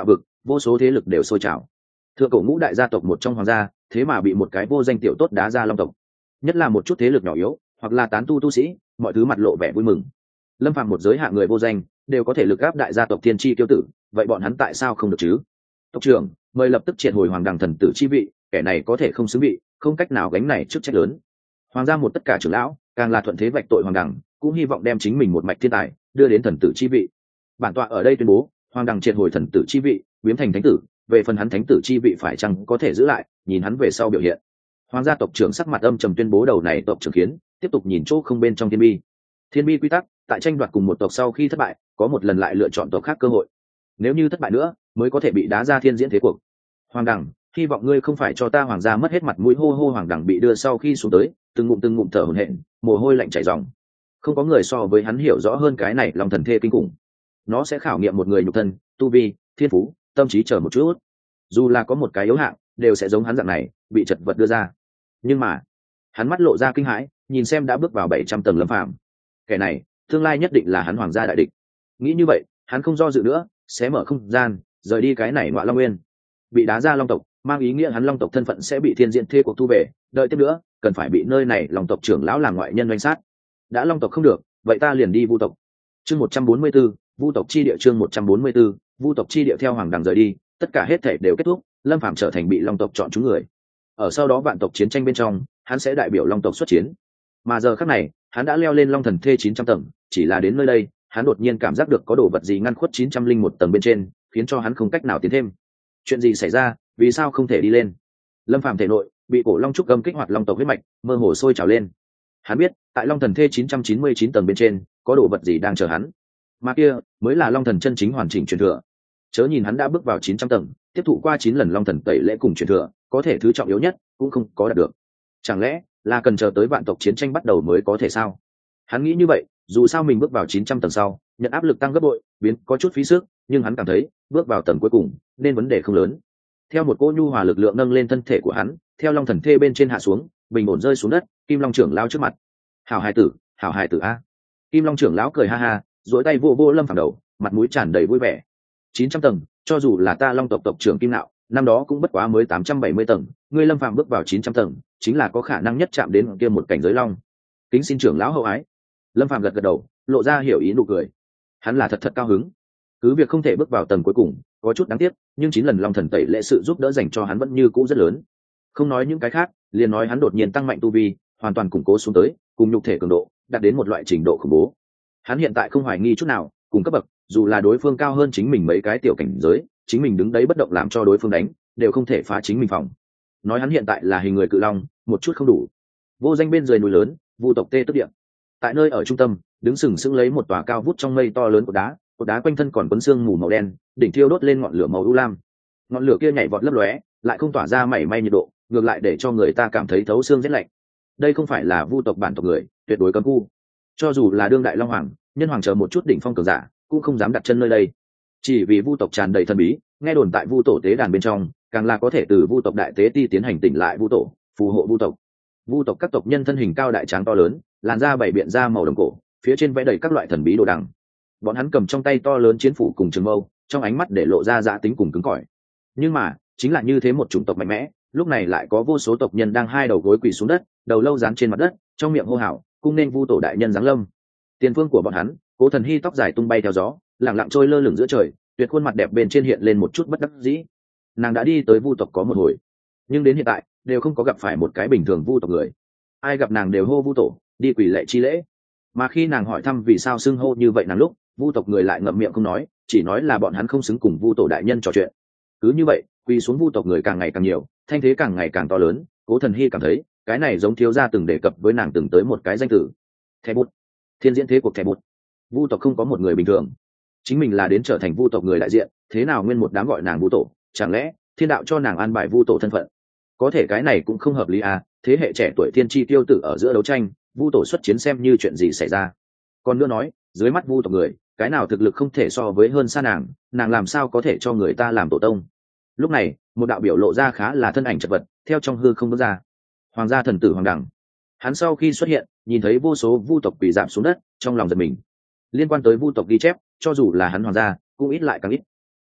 vô số thế lực đều sôi trào. Thượng cổ ngũ đại gia tộc một trong hoàng gia thế mà bị một cái vô danh tiểu tốt đá ra long tộc, nhất là một chút thế lực nhỏ yếu hoặc là tán tu tu sĩ, mọi thứ mặt lộ vẻ vui mừng. Lâm Phàm một giới hạ người vô danh đều có thể lực áp đại gia tộc thiên chi tiêu tử, vậy bọn hắn tại sao không được chứ? Tộc trưởng mời lập tức triệt hồi hoàng đằng thần tử chi vị, kẻ này có thể không xứng vị, không cách nào gánh này chức trách lớn. Hoàng gia một tất cả trưởng lão càng là thuận thế vạch tội hoàng đằng, cũng hy vọng đem chính mình một mạch thiên tài đưa đến thần tử chi vị. Bản tọa ở đây tuyên bố hoàng đằng triệt hồi thần tử chi vị, biến thành thánh tử. Về phần hắn thánh tử chi vị phải chăng có thể giữ lại, nhìn hắn về sau biểu hiện. Hoàng gia tộc trưởng sắc mặt âm trầm tuyên bố đầu này tộc trưởng khiến tiếp tục nhìn chỗ không bên trong thiên bi. Thiên bi quy tắc, tại tranh đoạt cùng một tộc sau khi thất bại, có một lần lại lựa chọn tộc khác cơ hội. Nếu như thất bại nữa, mới có thể bị đá ra thiên diễn thế cuộc. Hoàng đằng, hy vọng ngươi không phải cho ta hoàng gia mất hết mặt mũi. Hô hô. Hoàng đằng bị đưa sau khi xuống tới, từng ngụm từng ngụm thở hổn hển, mồ hôi lạnh chảy ròng. Không có người so với hắn hiểu rõ hơn cái này lòng thần thê kinh khủng. Nó sẽ khảo nghiệm một người nhục thân, tu vi, thiên phú, tâm trí chờ một chút. Dù là có một cái yếu hạng, đều sẽ giống hắn dạng này, bị chật vật đưa ra. Nhưng mà, hắn mắt lộ ra kinh hãi, nhìn xem đã bước vào bảy trăm tầng Lâm Phàm. Kẻ này, tương lai nhất định là hắn hoàng gia đại địch. Nghĩ như vậy, hắn không do dự nữa, xé mở không gian, rời đi cái này Ngọa Long Nguyên. Bị đá ra long tộc, mang ý nghĩa hắn long tộc thân phận sẽ bị thiên diện thê cuộc thu về, đợi tiếp nữa, cần phải bị nơi này long tộc trưởng lão làm ngoại nhân doanh sát. Đã long tộc không được, vậy ta liền đi vu tộc. Chương một trăm bốn mươi 144, vu tộc chi địa. Chương một trăm bốn mươi 144, vu tộc chi địa. Theo hoàng đằng rời đi, tất cả hết thể đều kết thúc, Lâm Phàm trở thành bị long tộc chọn chúng người. Ở sau đó vạn tộc chiến tranh bên trong, hắn sẽ đại biểu long tộc xuất chiến. Mà giờ khắc này, hắn đã leo lên long thần thê chín trăm tầng, chỉ là đến nơi đây, hắn đột nhiên cảm giác được có đồ vật gì ngăn khuất chín trăm linh một tầng bên trên, khiến cho hắn không cách nào tiến thêm. Chuyện gì xảy ra, vì sao không thể đi lên? Lâm Phàm thể nội bị cổ long trúc âm kích hoạt long tộc huyết mạch, mơ hồ sôi trào lên. Hắn biết, tại long thần thê chín trăm chín mươi chín tầng bên trên, có đồ vật gì đang chờ hắn. Mà kia mới là long thần chân chính hoàn chỉnh truyền thừa. Chớ nhìn hắn đã bước vào chín trăm tầng, tiếp thụ qua chín lần long thần tẩy lễ cùng truyền thừa, có thể thứ trọng yếu nhất cũng không có đạt được. Chẳng lẽ là cần chờ tới vạn tộc chiến tranh bắt đầu mới có thể sao? Hắn nghĩ như vậy, dù sao mình bước vào chín trăm tầng sau, nhận áp lực tăng gấp bội, biến có chút phí sức, nhưng hắn cảm thấy, bước vào tầng cuối cùng, nên vấn đề không lớn. Theo một cỗ nhu hòa lực lượng nâng lên thân thể của hắn, theo long thần thê bên trên hạ xuống, bình ổn rơi xuống đất, Kim Long trưởng lão trước mặt. "Hảo hài tử, hảo hài tử a." Kim Long trưởng lão cười ha ha, duỗi tay vô vô Lâm Phàm đầu, mặt mũi tràn đầy vui vẻ. chín trăm tầng, cho dù là ta long tộc tộc trưởng Kim Nạo, năm đó cũng bất quá mới tám trăm bảy mươi tầng, ngươi Lâm Phàm bước vào chín trăm tầng, chính là có khả năng nhất chạm đến kia một cảnh giới long. Kính xin trưởng lão hậu ái. Lâm Phàm gật gật đầu, lộ ra hiểu ý nụ cười. Hắn là thật thật cao hứng. Cứ việc không thể bước vào tầng cuối cùng, có chút đáng tiếc, nhưng chín lần long thần tẩy lễ sự giúp đỡ dành cho hắn vẫn như cũ rất lớn. Không nói những cái khác, liền nói hắn đột nhiên tăng mạnh tu vi, hoàn toàn củng cố xuống tới, cùng nhục thể cường độ, đạt đến một loại trình độ khủng bố. Hắn hiện tại không hoài nghi chút nào, cùng cấp bậc, dù là đối phương cao hơn chính mình mấy cái tiểu cảnh giới, chính mình đứng đấy bất động làm cho đối phương đánh, đều không thể phá chính mình phòng. Nói hắn hiện tại là hình người cự long, một chút không đủ. Vô danh bên dưới núi lớn, vu tộc tê tức điện. Tại nơi ở trung tâm, đứng sừng sững lấy một tòa cao vút trong mây to lớn của đá, cột đá quanh thân còn quấn xương mù màu đen, đỉnh thiêu đốt lên ngọn lửa màu u lam. Ngọn lửa kia nhảy vọt lấp lóe, lại không tỏa ra mảy may nhiệt độ, ngược lại để cho người ta cảm thấy thấu xương rét lạnh. Đây không phải là vu tộc bản tộc người, tuyệt đối cấm khu. Cho dù là đương đại long hoàng, nhân hoàng chờ một chút đỉnh phong cường giả, cũng không dám đặt chân nơi đây. Chỉ vì vu tộc tràn đầy thần bí, nghe đồn tại vu tổ tế đàn bên trong, càng là có thể từ vu tộc đại tế ti tiến hành tỉnh lại vu tổ, phù hộ vu tộc. Vu tộc các tộc nhân thân hình cao đại tráng to lớn, làn da bảy biện da màu đồng cổ, phía trên vẽ đầy các loại thần bí đồ đằng. Bọn hắn cầm trong tay to lớn chiến phủ cùng trường mâu, trong ánh mắt để lộ ra dã tính cùng cứng cỏi. Nhưng mà, chính là như thế một chủng tộc mạnh mẽ, lúc này lại có vô số tộc nhân đang hai đầu gối quỳ xuống đất, đầu lâu dán trên mặt đất, trong miệng hô hào, cung nên vu tổ đại nhân giáng lâm. Tiền phương của bọn hắn, Cố Thần Hy tóc dài tung bay theo gió, lặng lặng trôi lơ lửng giữa trời, tuyệt khuôn mặt đẹp bên trên hiện lên một chút bất đắc dĩ. Nàng đã đi tới vu tộc có một hồi, nhưng đến hiện tại đều không có gặp phải một cái bình thường vu tộc người. Ai gặp nàng đều hô vu tổ, đi quỳ lệ chi lễ. Mà khi nàng hỏi thăm vì sao xưng hô như vậy nàng lúc, vu tộc người lại ngậm miệng không nói, chỉ nói là bọn hắn không xứng cùng vu tổ đại nhân trò chuyện. Cứ như vậy, quỳ xuống vu tộc người càng ngày càng nhiều, thanh thế càng ngày càng to lớn. Cố Thần Hy cảm thấy cái này giống thiếu gia từng đề cập với nàng từng tới một cái danh tử, thẻ bút, thiên diễn thế cuộc thẻ bút. Vu tộc không có một người bình thường, chính mình là đến trở thành vu tộc người đại diện, thế nào nguyên một đám gọi nàng vu tổ, chẳng lẽ thiên đạo cho nàng an bài vu tổ thân phận? Có thể cái này cũng không hợp lý à, thế hệ trẻ tuổi thiên chi tiêu tử ở giữa đấu tranh, vu tổ xuất chiến xem như chuyện gì xảy ra. Còn nữa nói, dưới mắt vu tộc người, cái nào thực lực không thể so với hơn xa nàng, nàng làm sao có thể cho người ta làm tổ tông? Lúc này, một đạo biểu lộ ra khá là thân ảnh chật vật, theo trong hư không bước ra. Hoàng gia thần tử Hoàng Đằng. Hắn sau khi xuất hiện, nhìn thấy vô số vu tộc quỳ rạp xuống đất, trong lòng giật mình. Liên quan tới vu tộc ghi chép, cho dù là hắn hoàng gia, cũng ít lại càng ít.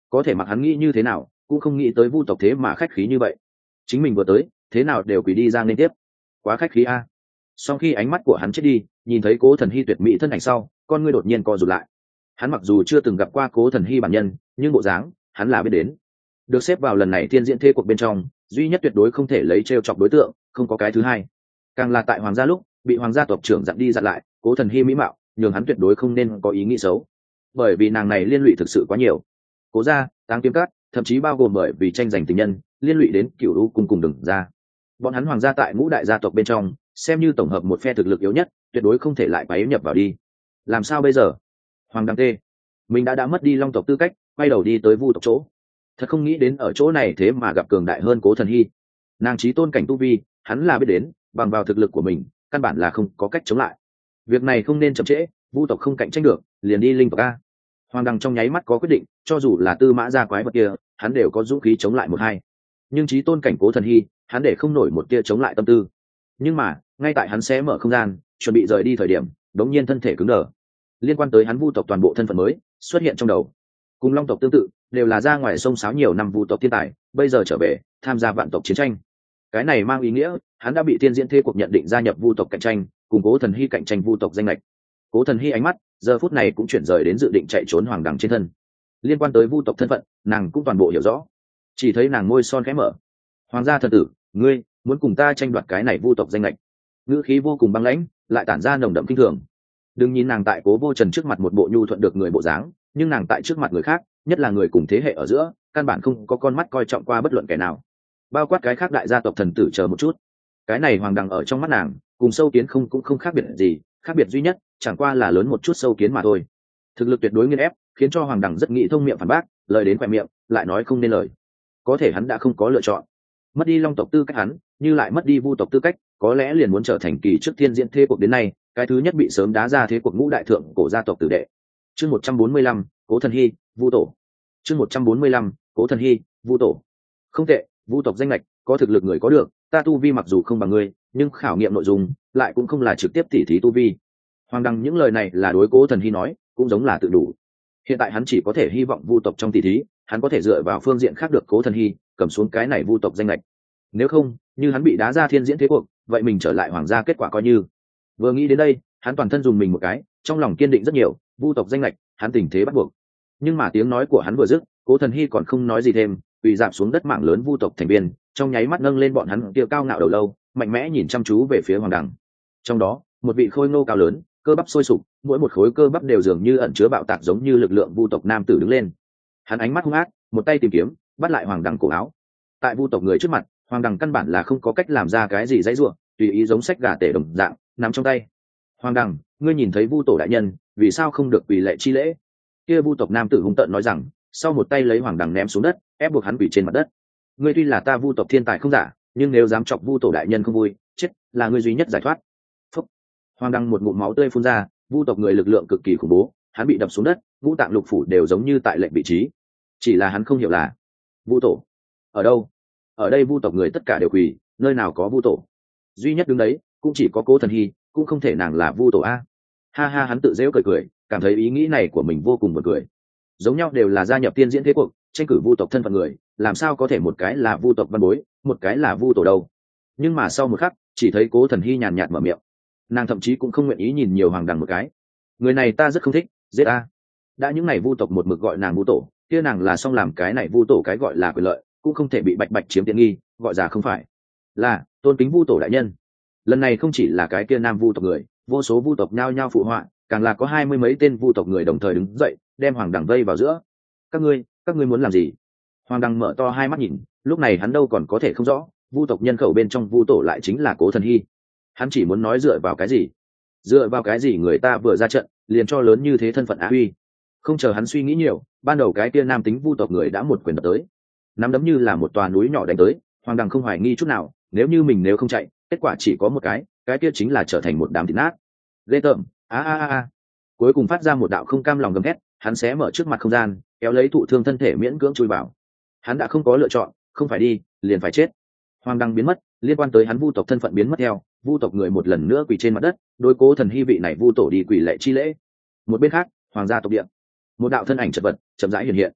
có thể mặc hắn nghĩ như thế nào cũng không nghĩ tới vu tộc thế mà khách khí như vậy. Chính mình vừa tới thế nào đều quỳ đi ra nên tiếp, quá khách khí a. Sau khi ánh mắt của hắn chết đi, nhìn thấy Cố Thần Hy tuyệt mỹ thân ảnh sau, con ngươi đột nhiên co rụt lại. Hắn mặc dù chưa từng gặp qua Cố Thần Hy bản nhân, nhưng bộ dáng hắn là biết đến. Được xếp vào lần này thiên diễn thế cuộc bên trong, duy nhất tuyệt đối không thể lấy trêu chọc đối tượng, không có cái thứ hai. Càng là tại hoàng gia lúc, bị hoàng gia tộc trưởng dặn đi dặn lại, Cố Thần Hy mỹ mạo, nhường hắn tuyệt đối không nên có ý nghĩ xấu. Bởi vì nàng này liên lụy thực sự quá nhiều. Cố gia, Táng Kiếm Các, thậm chí bao gồm bởi vì tranh giành tình nhân, liên lụy đến Cửu Lũ cùng cùng đừng ra. Bọn hắn hoàng gia tại ngũ đại gia tộc bên trong, xem như tổng hợp một phe thực lực yếu nhất, tuyệt đối không thể lại quấy nhập vào đi. Làm sao bây giờ? Hoàng Đăng Tê, mình đã đã mất đi long tộc tư cách, quay đầu đi tới vu tộc chỗ. Thật không nghĩ đến ở chỗ này thế mà gặp cường đại hơn Cố Thần Hy. Nàng chí tôn cảnh tu vi, hắn là biết đến, bằng vào thực lực của mình, căn bản là không có cách chống lại. Việc này không nên chậm trễ, vu tộc không cạnh tranh được, liền đi linh tộc a. Hoàng Đăng trong nháy mắt có quyết định, cho dù là Tư Mã gia quái vật kia, hắn đều có dũng khí chống lại một hai. Nhưng chí tôn cảnh Cố Thần Hy, hắn để không nổi một tia chống lại tâm tư. Nhưng mà ngay tại hắn sẽ mở không gian chuẩn bị rời đi thời điểm, đống nhiên thân thể cứng đờ. Liên quan tới hắn vu tộc toàn bộ thân phận mới xuất hiện trong đầu, cùng long tộc tương tự, đều là ra ngoài sông sáo nhiều năm vu tộc thiên tài, bây giờ trở về tham gia vạn tộc chiến tranh. Cái này mang ý nghĩa hắn đã bị thiên diễn thế cuộc nhận định gia nhập vu tộc cạnh tranh, cùng Cố Thần Hy cạnh tranh vu tộc danh lệch. Cố Thần Hy ánh mắt giờ phút này cũng chuyển rời đến dự định chạy trốn Hoàng Đằng trên thân. Liên quan tới vu tộc thân phận, nàng cũng toàn bộ hiểu rõ. Chỉ thấy nàng môi son khẽ mở. Hoàng gia thần tử, ngươi muốn cùng ta tranh đoạt cái này vu tộc danh lệch? Ngữ khí vô cùng băng lãnh, lại tản ra nồng đậm kinh thường. Đừng nhìn nàng tại Cố Vô Trần trước mặt một bộ nhu thuận được người bộ dáng, nhưng nàng tại trước mặt người khác, nhất là người cùng thế hệ ở giữa, căn bản không có con mắt coi trọng qua bất luận kẻ nào, bao quát cái khác đại gia tộc thần tử chờ một chút. Cái này Hoàng Đằng ở trong mắt nàng, cùng sâu kiến không cũng không khác biệt gì, khác biệt duy nhất chẳng qua là lớn một chút sâu kiến mà thôi. Thực lực tuyệt đối nghiền ép, khiến cho Hoàng Đằng rất nghĩ thông miệng phản bác, lời đến khỏe miệng lại nói không nên lời. Có thể hắn đã không có lựa chọn. Mất đi long tộc tư cách hắn, như lại mất đi vu tộc tư cách, có lẽ liền muốn trở thành kỳ trước thiên diễn thế cuộc đến nay cái thứ nhất bị sớm đá ra thế cuộc ngũ đại thượng cổ gia tộc tử đệ. Chương một trăm bốn mươi lăm, Cố Thần Hy, vu tổ. Chương một trăm bốn mươi lăm, Cố Thần Hy, vu tổ. Không tệ, vu tộc danh lệch, có thực lực người có được, ta tu vi mặc dù không bằng ngươi, nhưng khảo nghiệm nội dung lại cũng không là trực tiếp tỉ thí tu vi. Hoàng Đăng những lời này là đối Cố Thần Hy nói, cũng giống là tự đủ. Hiện tại hắn chỉ có thể hy vọng vu tộc trong tỉ thí, hắn có thể dựa vào phương diện khác được Cố Thần Hy cầm xuống cái này vu tộc danh lệch. Nếu không, như hắn bị đá ra thiên diễn thế cuộc, vậy mình trở lại hoàng gia kết quả coi như. Vừa nghĩ đến đây, hắn toàn thân dùng mình một cái, trong lòng kiên định rất nhiều, vu tộc danh lệch, hắn tình thế bắt buộc. Nhưng mà tiếng nói của hắn vừa dứt, Cố Thần Hy còn không nói gì thêm, quỳ dạp xuống đất mạng lớn vu tộc thành viên, trong nháy mắt nâng lên bọn hắn tiêu cao ngạo đầu lâu, mạnh mẽ nhìn chăm chú về phía Hoàng Đằng. Trong đó, một vị khôi ngô cao lớn, cơ bắp sôi sục, mỗi một khối cơ bắp đều dường như ẩn chứa bạo tạc giống như lực lượng vu tộc nam tử đứng lên. Hắn ánh mắt hung ác, một tay tìm kiếm, bắt lại Hoàng Đằng cổ áo. Tại vu tộc người trước mặt, Hoàng Đằng căn bản là không có cách làm ra cái gì dãy ruộng, tùy ý giống sách gà tể đồng dạng nắm trong tay. Hoàng Đằng, ngươi nhìn thấy vu tổ đại nhân, vì sao không được quỳ lệ chi lễ? Kia vu tộc nam tử hung tợn nói rằng, sau một tay lấy Hoàng Đằng ném xuống đất, ép buộc hắn quỳ trên mặt đất. Ngươi tuy là ta vu tộc thiên tài không giả, nhưng nếu dám chọc vu tổ đại nhân không vui, chết là ngươi duy nhất giải thoát. Phúc. Hoàng Đằng một ngụm máu tươi phun ra, vu tộc người lực lượng cực kỳ khủng bố, hắn bị đập xuống đất, ngũ tạng lục phủ đều giống như tại lệnh vị trí. Chỉ là hắn không hiểu là vu tổ ở đâu. Ở đây vu tộc người tất cả đều quỳ, nơi nào có vu tổ? Duy nhất đứng đấy cũng chỉ có Cố Thần Hy, cũng không thể nàng là vu tổ a. Ha ha, hắn tự giễu cười cười, cảm thấy ý nghĩ này của mình vô cùng buồn cười. Giống nhau đều là gia nhập tiên diễn thế cuộc, tranh cử vu tộc thân phận người, làm sao có thể một cái là vu tộc văn bối, một cái là vu tổ đâu? Nhưng mà sau một khắc, chỉ thấy Cố Thần Hy nhàn nhạt mở miệng, nàng thậm chí cũng không nguyện ý nhìn nhiều Hoàng Đằng một cái. Người này ta rất không thích, giết a. Đã những này vu tộc một mực gọi nàng vu tổ, kia nàng là xong làm cái này vu tổ cái gọi là quyền lợi, cũng không thể bị bạch bạch chiếm tiện nghi, gọi ra không phải là tôn kính vu tổ đại nhân. Lần này không chỉ là cái kia nam vu tộc người, vô số vu tộc nhao nhao phụ họa, càng là có hai mươi mấy tên vu tộc người đồng thời đứng dậy, đem Hoàng Đằng vây vào giữa. Các ngươi, các ngươi muốn làm gì? Hoàng Đằng mở to hai mắt nhìn, lúc này hắn đâu còn có thể không rõ, vu tộc nhân khẩu bên trong vu tổ lại chính là Cố Thần Hy. Hắn chỉ muốn nói dựa vào cái gì? Dựa vào cái gì người ta vừa ra trận, liền cho lớn như thế thân phận á uy? Không chờ hắn suy nghĩ nhiều, ban đầu cái kia nam tính vu tộc người đã một quyền đập tới, nắm đấm như là một tòa núi nhỏ đánh tới. Hoàng Đằng không hoài nghi chút nào, nếu như mình nếu không chạy, kết quả chỉ có một cái, cái kia chính là trở thành một đám thịt nát. Ghê tởm, a a a a. Cuối cùng phát ra một đạo không cam lòng gầm thét, hắn xé mở trước mặt không gian, kéo lấy thụ thương thân thể miễn cưỡng chui vào. Hắn đã không có lựa chọn, không phải đi, liền phải chết. Hoàng Đằng biến mất, liên quan tới hắn vu tộc thân phận biến mất theo, vu tộc người một lần nữa quỳ trên mặt đất, đối Cố Thần Hy vị này vu tổ đi quỳ lệ chi lễ. Một bên khác, hoàng gia tộc địa, một đạo thân ảnh chật vật chậm rãi hiện hiện.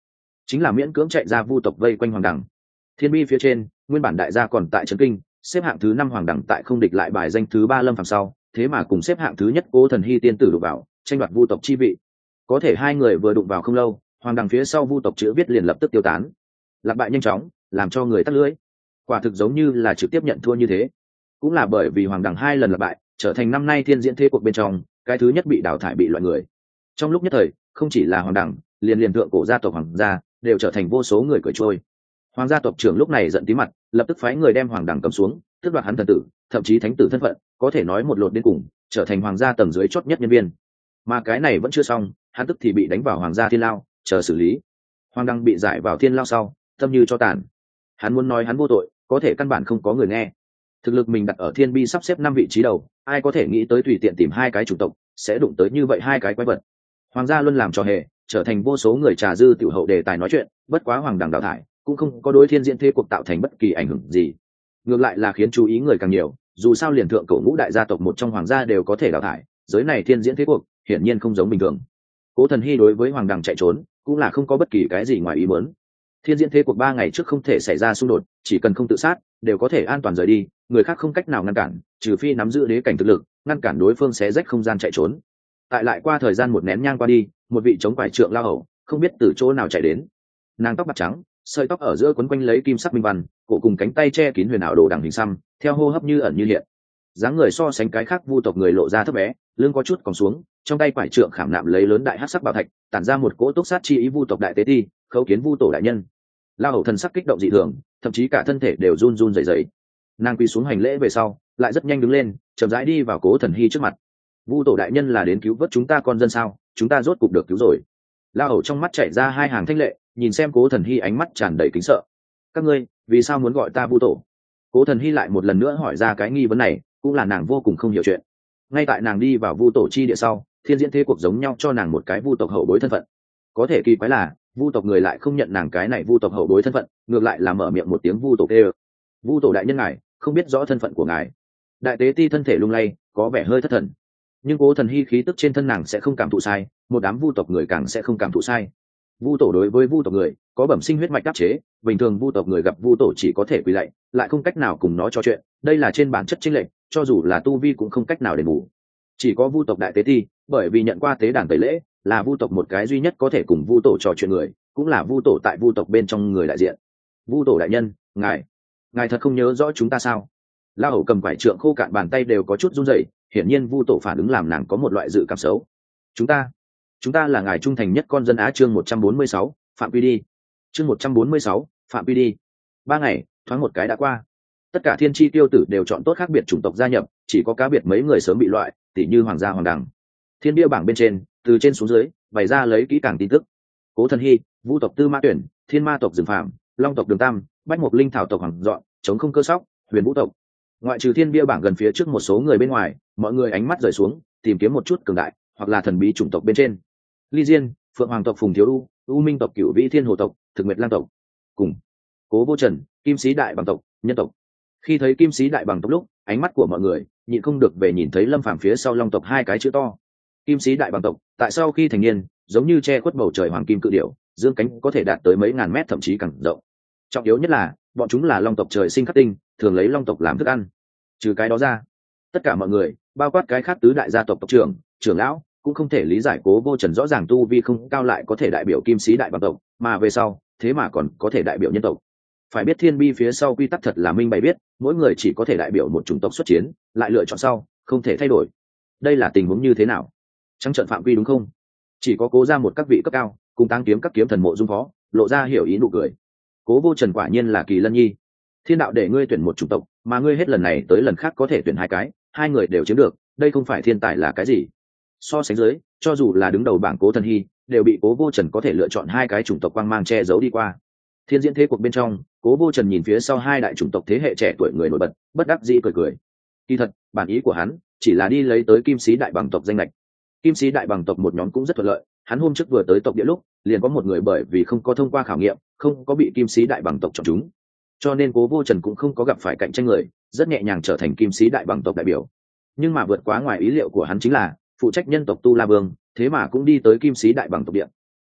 chính là miễn cưỡng chạy ra vu tộc vây quanh hoàng đẳng. Thiên bi phía trên, nguyên bản đại gia còn tại trấn kinh, xếp hạng thứ năm hoàng đẳng tại không địch lại bài danh thứ ba lâm phàm sau, thế mà cùng xếp hạng thứ nhất Cố Thần Hy tiên tử đụng vào, tranh đoạt vu tộc chi vị. Có thể hai người vừa đụng vào không lâu, hoàng đẳng phía sau vu tộc chữ viết liền lập tức tiêu tán. Lạc bại nhanh chóng, làm cho người tắt lưỡi. Quả thực giống như là trực tiếp nhận thua như thế. Cũng là bởi vì hoàng đẳng hai lần lạc bại, trở thành năm nay thiên diễn thế cuộc bên trong, cái thứ nhất bị đào thải bị loại người. Trong lúc nhất thời, không chỉ là hoàng đẳng, liền liền thượng cổ gia tộc hoàng gia đều trở thành vô số người cười trôi. Hoàng gia tộc trưởng lúc này giận tí mặt, lập tức phái người đem hoàng đẳng cầm xuống, tước đoạt hắn thần tử, thậm chí thánh tử thân phận, có thể nói một lột đến cùng, trở thành hoàng gia tầng dưới chót nhất nhân viên. Mà cái này vẫn chưa xong, hắn tức thì bị đánh vào hoàng gia thiên lao, chờ xử lý. Hoàng đẳng bị giải vào thiên lao sau, tâm như cho tàn. Hắn muốn nói hắn vô tội, có thể căn bản không có người nghe. Thực lực mình đặt ở thiên bi sắp xếp năm vị trí đầu, ai có thể nghĩ tới tùy tiện tìm hai cái chủng tộc sẽ đụng tới như vậy hai cái quái vật. Hoàng gia luôn làm trò hề, trở thành vô số người trà dư tiểu hậu đề tài nói chuyện, bất quá hoàng đẳng đào thải cũng không có đối thiên diễn thế cuộc tạo thành bất kỳ ảnh hưởng gì, ngược lại là khiến chú ý người càng nhiều. Dù sao liền thượng cổ ngũ đại gia tộc một trong hoàng gia đều có thể đào thải, giới này thiên diễn thế cuộc hiển nhiên không giống bình thường. Cố Thần Hy đối với hoàng đẳng chạy trốn cũng là không có bất kỳ cái gì ngoài ý muốn. Thiên diễn thế cuộc ba ngày trước không thể xảy ra xung đột, chỉ cần không tự sát đều có thể an toàn rời đi, người khác không cách nào ngăn cản, trừ phi nắm giữ đế cảnh thực lực ngăn cản đối phương xé rách không gian chạy trốn. Tại lại qua thời gian một nén nhang qua đi, một vị chống quải trượng lao hầu không biết từ chỗ nào chạy đến. Nàng tóc bạc trắng, sợi tóc ở giữa quấn quanh lấy kim sắc minh văn, cổ cùng cánh tay che kín huyền ảo đồ đằng hình xăm, theo hô hấp như ẩn như hiện. Dáng người so sánh cái khác vu tộc người lộ ra thấp bé, lưng có chút còn xuống, trong tay quải trượng khảm nạm lấy lớn đại hắc sắc bảo thạch, tản ra một cỗ túc sát chi ý vu tộc đại tế ti, khấu kiến vu tổ đại nhân. Lao hầu thần sắc kích động dị thường, thậm chí cả thân thể đều run run rẩy rẩy. Nàng quỳ xuống hành lễ về sau, lại rất nhanh đứng lên, chậm rãi đi vào Cố Thần Hy trước mặt. Vu tổ đại nhân là đến cứu vớt chúng ta con dân sao? Chúng ta rốt cục được cứu rồi. Lao hầu trong mắt chảy ra hai hàng thanh lệ, nhìn xem Cố Thần Hy ánh mắt tràn đầy kính sợ. Các ngươi vì sao muốn gọi ta Vu tổ? Cố Thần Hy lại một lần nữa hỏi ra cái nghi vấn này, cũng là nàng vô cùng không hiểu chuyện. Ngay tại nàng đi vào vu tổ chi địa sau, thiên diễn thế cuộc giống nhau cho nàng một cái vu tộc hậu bối thân phận. Có thể kỳ quái là vu tộc người lại không nhận nàng cái này vu tộc hậu bối thân phận, ngược lại là mở miệng một tiếng vu tổ kêu. Vu tổ đại nhân ngài không biết rõ thân phận của ngài. Đại tế ti thân thể lung lay, có vẻ hơi thất thần. Nhưng Cố Thần Hy khí tức trên thân nàng sẽ không cảm thụ sai, một đám vu tộc người càng sẽ không cảm thụ sai. Vu tổ đối với vu tộc người có bẩm sinh huyết mạch đáp chế, bình thường vu tộc người gặp vu tổ chỉ có thể quỳ lạy, lại không cách nào cùng nó trò chuyện, đây là trên bản chất chênh lệch, cho dù là tu vi cũng không cách nào đền bù. Chỉ có vu tộc đại tế ti, bởi vì nhận qua tế đàn tẩy lễ, là vu tộc một cái duy nhất có thể cùng vu tổ trò chuyện người, cũng là vu tổ tại vu tộc bên trong người đại diện. Vu tổ đại nhân, ngài ngài thật không nhớ rõ chúng ta sao? La hầu cầm quải trượng khô cạn bàn tay đều có chút run rẩy, hiển nhiên vu tổ phản ứng làm nàng có một loại dự cảm xấu. Chúng ta, chúng ta là ngài trung thành nhất con dân Á. Chương một trăm bốn mươi sáu, phạm quy đi. Chương một trăm bốn mươi sáu, phạm quy đi. Ba ngày, thoáng một cái đã qua. Tất cả thiên chi tiêu tử đều chọn tốt khác biệt chủng tộc gia nhập, chỉ có cá biệt mấy người sớm bị loại, tỉ như hoàng gia hoàng đẳng. Thiên bia bảng bên trên, từ trên xuống dưới, bày ra lấy kỹ càng tin tức. Cố Thần Hy, vu tộc Tư Ma Tuyển, thiên ma tộc Dừng Phạm, long tộc Đường Tam, bách mục linh thảo tộc Hoàng Dọn, chống không cơ sóc, huyền vũ tộc. Ngoại trừ thiên bia bảng gần phía trước một số người bên ngoài, mọi người ánh mắt rời xuống, tìm kiếm một chút cường đại hoặc là thần bí chủng tộc bên trên. Ly Diên, Phượng Hoàng tộc Phùng Thiếu U, U Minh tộc Cửu Vĩ Thiên Hồ tộc, Thực Nguyệt Lang tộc, cùng Cố Vô Trần, Kim Sĩ Đại Bằng tộc, Nhân tộc. Khi thấy Kim Sĩ Đại Bằng tộc lúc, ánh mắt của mọi người nhịn không được về nhìn thấy Lâm Phàm phía sau Long tộc hai cái chữ to. Kim Sĩ Đại Bằng tộc, tại sau khi thành niên, giống như che khuất bầu trời hoàng kim cự điểu, dương cánh có thể đạt tới mấy ngàn mét thậm chí càng rộng. Trọng yếu nhất là, bọn chúng là long tộc trời sinh khắc tinh, thường lấy long tộc làm thức ăn. Trừ cái đó ra, tất cả mọi người, bao quát cái khác tứ đại gia tộc tộc trưởng, trưởng lão, cũng không thể lý giải Cố Vô Trần rõ ràng tu vi không cao lại có thể đại biểu Kim Sĩ Đại Bằng tộc, mà về sau, thế mà còn có thể đại biểu nhân tộc. Phải biết thiên bi phía sau quy tắc thật là minh bày biết, mỗi người chỉ có thể đại biểu một chủng tộc xuất chiến, lại lựa chọn sau, không thể thay đổi. Đây là tình huống như thế nào? Trắng trận phạm quy đúng không? Chỉ có Cố ra một các vị cấp cao, cùng tăng kiếm các kiếm thần mộ dung phó, lộ ra hiểu ý nụ cười. Cố Vô Trần quả nhiên là kỳ lân nhi. Thiên đạo để ngươi tuyển một chủng tộc, mà ngươi hết lần này tới lần khác có thể tuyển hai cái, hai người đều chiếm được, đây không phải thiên tài là cái gì? So sánh dưới, cho dù là đứng đầu bảng Cố Thần Hy, đều bị Cố Vô Trần có thể lựa chọn hai cái chủng tộc quang mang che giấu đi qua. Thiên diễn thế cuộc bên trong, Cố Vô Trần nhìn phía sau hai đại chủng tộc thế hệ trẻ tuổi người nổi bật, bất đắc dĩ cười cười. Kỳ thật, bản ý của hắn chỉ là đi lấy tới Kim Sĩ Đại Bằng tộc danh lệch. Kim Sĩ Đại Bằng tộc một nhóm cũng rất thuận lợi, hắn hôm trước vừa tới tộc địa lúc, liền có một người bởi vì không có thông qua khảo nghiệm, không có bị Kim Sĩ Đại Bằng tộc chọn chúng. Cho nên Cố Vô Trần cũng không có gặp phải cạnh tranh người, rất nhẹ nhàng trở thành Kim Sĩ Đại Bằng tộc đại biểu. Nhưng mà vượt quá ngoài ý liệu của hắn chính là, phụ trách nhân tộc Tu La Vương, thế mà cũng đi tới Kim Sĩ Đại Bằng tộc địa.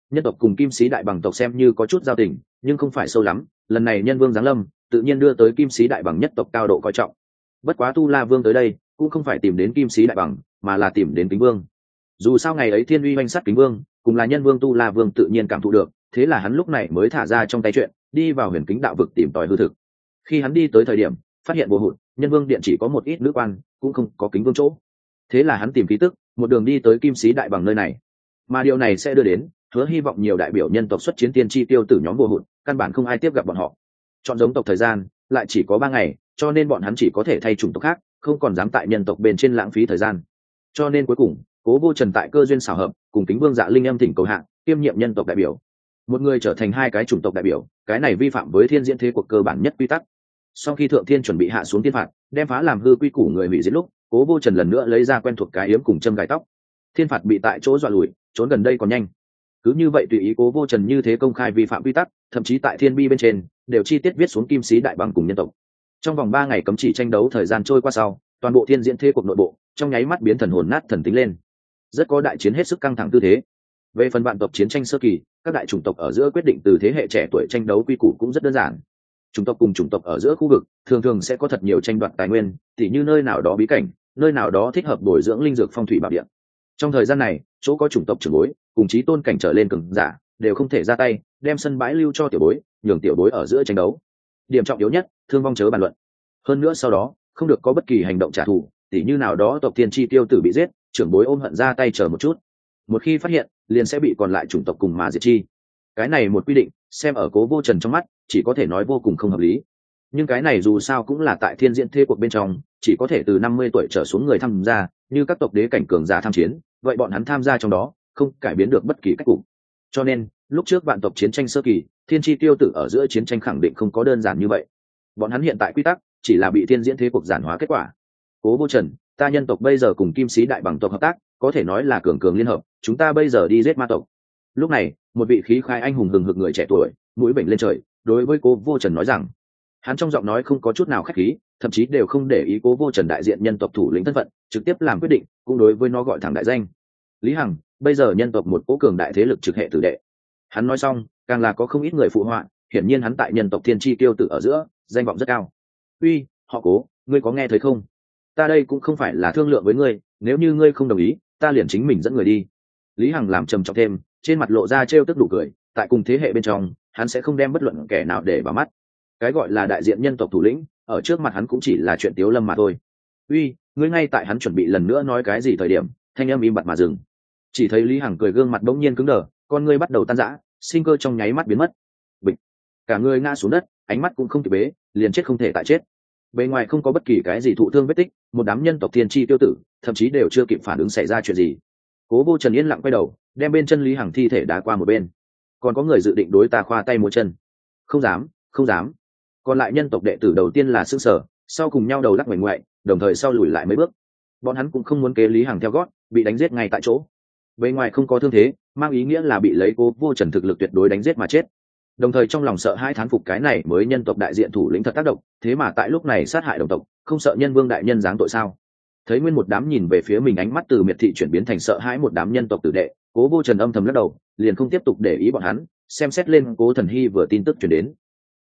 Nhân tộc cùng Kim Sĩ Đại Bằng tộc xem như có chút giao tình, nhưng không phải sâu lắm. Lần này Nhân Vương giáng lâm, tự nhiên đưa tới Kim Sĩ Đại Bằng nhất tộc cao độ coi trọng. Bất quá Tu La Vương tới đây, cũng không phải tìm đến Kim Sĩ Đại Bằng, mà là tìm đến Kính Vương. Dù sao ngày ấy Thiên Uy oanh sát Kính Vương, cùng là Nhân Vương Tu La Vương tự nhiên cảm thụ được, thế là hắn lúc này mới thả ra trong tay chuyện, đi vào Huyền Kính đạo vực tìm tòi hư thực. Khi hắn đi tới thời điểm, phát hiện vô hụt, Nhân Vương điện chỉ có một ít nữ quan, cũng không có Kính Vương chỗ. Thế là hắn tìm khí tức, một đường đi tới Kim Sĩ Đại Bằng nơi này. Mà điều này sẽ đưa đến hứa hy vọng nhiều đại biểu nhân tộc xuất chiến tiên tri tiêu tử nhóm vô hụt, căn bản không ai tiếp gặp bọn họ. Chọn giống tộc thời gian lại chỉ có ba ngày, cho nên bọn hắn chỉ có thể thay chủng tộc khác, không còn dám tại nhân tộc bên trên lãng phí thời gian. Cho nên cuối cùng Cố Vô Trần tại cơ duyên xảo hợp cùng Kính Vương Dạ Linh âm thỉnh cầu hạng kiêm nhiệm nhân tộc đại biểu, một người trở thành hai cái chủng tộc đại biểu, cái này vi phạm với thiên diễn thế cuộc cơ bản nhất quy tắc. Sau khi thượng thiên chuẩn bị hạ xuống thiên phạt, đem phá làm hư quy củ người hủy diệt lúc, Cố Vô Trần lần nữa lấy ra quen thuộc cái yếm cùng châm gài tóc. Thiên phạt bị tại chỗ dọa lùi, trốn gần đây còn nhanh. Cứ như vậy tùy ý Cố Vô Trần như thế công khai vi phạm quy tắc, thậm chí tại thiên bi bên trên đều chi tiết viết xuống Kim Sĩ Đại Bằng cùng nhân tộc. Trong vòng ba ngày cấm chỉ tranh đấu thời gian trôi qua sau, toàn bộ thiên diễn thế cuộc nội bộ trong nháy mắt biến thần hồn nát thần tính lên, rất có đại chiến hết sức căng thẳng tư thế. Về phần vạn tộc chiến tranh sơ kỳ, các đại chủng tộc ở giữa quyết định từ thế hệ trẻ tuổi tranh đấu quy củ cũng rất đơn giản. Chủng tộc cùng chủng tộc ở giữa khu vực thường thường sẽ có thật nhiều tranh đoạt tài nguyên, tỉ như nơi nào đó bí cảnh, nơi nào đó thích hợp bồi dưỡng linh dược phong thủy bảo địa. Trong thời gian này, chỗ có chủng tộc trưởng bối cùng chí tôn cảnh trở lên cường giả đều không thể ra tay, đem sân bãi lưu cho tiểu bối, nhường tiểu bối ở giữa tranh đấu. Điểm trọng yếu nhất, thương vong chớ bàn luận. Hơn nữa sau đó không được có bất kỳ hành động trả thù, tỉ như nào đó tộc tiên tri tiêu tử bị giết, trưởng bối ôm hận ra tay chờ một chút, một khi phát hiện liền sẽ bị còn lại chủng tộc cùng mà diệt chi. Cái này một quy định xem ở Cố Vô Trần trong mắt chỉ có thể nói vô cùng không hợp lý, nhưng cái này dù sao cũng là tại thiên diễn thế cuộc bên trong, chỉ có thể từ năm mươi tuổi trở xuống người tham gia, như các tộc đế cảnh cường giả tham chiến, vậy bọn hắn tham gia trong đó không cải biến được bất kỳ cách cục. Cho nên lúc trước vạn tộc chiến tranh sơ kỳ, thiên tri tiêu tử ở giữa chiến tranh khẳng định không có đơn giản như vậy. Bọn hắn hiện tại quy tắc chỉ là bị thiên diễn thế cuộc giản hóa kết quả. Cố Vô Trần, ta nhân tộc bây giờ cùng Kim Sĩ Đại Bằng tộc hợp tác, có thể nói là cường cường liên hợp, chúng ta bây giờ đi giết ma tộc. Lúc này một vị khí khai anh hùng hừng hực người trẻ tuổi mũi bệnh lên trời, đối với Cố Vô Trần nói rằng, hắn trong giọng nói không có chút nào khách khí, thậm chí đều không để ý Cố Vô Trần đại diện nhân tộc thủ lĩnh thân phận, trực tiếp làm quyết định, cũng đối với nó gọi thẳng đại danh. Lý Hằng, bây giờ nhân tộc một cố cường đại thế lực trực hệ tử đệ. Hắn nói xong, càng là có không ít người phụ họa, hiển nhiên hắn tại nhân tộc thiên chi tiêu tử ở giữa danh vọng rất cao. Uy, họ Cố, ngươi có nghe thấy không? Ta đây cũng không phải là thương lượng với ngươi, nếu như ngươi không đồng ý, ta liền chính mình dẫn người đi. Lý Hằng làm trầm trọng thêm, trên mặt lộ ra trêu tức đủ cười, tại cùng thế hệ bên trong, hắn sẽ không đem bất luận kẻ nào để vào mắt. Cái gọi là đại diện nhân tộc thủ lĩnh, ở trước mặt hắn cũng chỉ là chuyện tiếu lâm mà thôi. Uy, ngươi ngay tại hắn chuẩn bị lần nữa nói cái gì thời điểm, thanh âm im bặt mà dừng. Chỉ thấy Lý Hằng cười gương mặt bỗng nhiên cứng đờ, con ngươi bắt đầu tan rã, sinh cơ trong nháy mắt biến mất. Bịch, cả người ngã xuống đất, ánh mắt cũng không kịp bế, liền chết không thể tại chết. Bên ngoài không có bất kỳ cái gì thụ thương vết tích, một đám nhân tộc thiên chi tiêu tử thậm chí đều chưa kịp phản ứng xảy ra chuyện gì. Cố Vô Trần yên lặng quay đầu, đem bên chân Lý Hằng thi thể đá qua một bên. Còn có người dự định đối ta khoa tay múa chân? Không dám, không dám. Còn lại nhân tộc đệ tử đầu tiên là sững sờ, sau cùng nhau đầu lắc ngoảnh ngoại, đồng thời sau lùi lại mấy bước. Bọn hắn cũng không muốn kế Lý Hằng theo gót, bị đánh giết ngay tại chỗ. Bên ngoài không có thương thế, mang ý nghĩa là bị lấy Cố Vô Trần thực lực tuyệt đối đánh giết mà chết. Đồng thời trong lòng sợ hai thán phục cái này mới nhân tộc đại diện thủ lĩnh thật tác động, thế mà tại lúc này sát hại đồng tộc, không sợ nhân vương đại nhân giáng tội sao? Thấy nguyên một đám nhìn về phía mình ánh mắt từ miệt thị chuyển biến thành sợ hãi một đám nhân tộc tử đệ, Cố Vô Trần âm thầm lắc đầu, liền không tiếp tục để ý bọn hắn, xem xét lên Cố Thần Hy vừa tin tức truyền đến.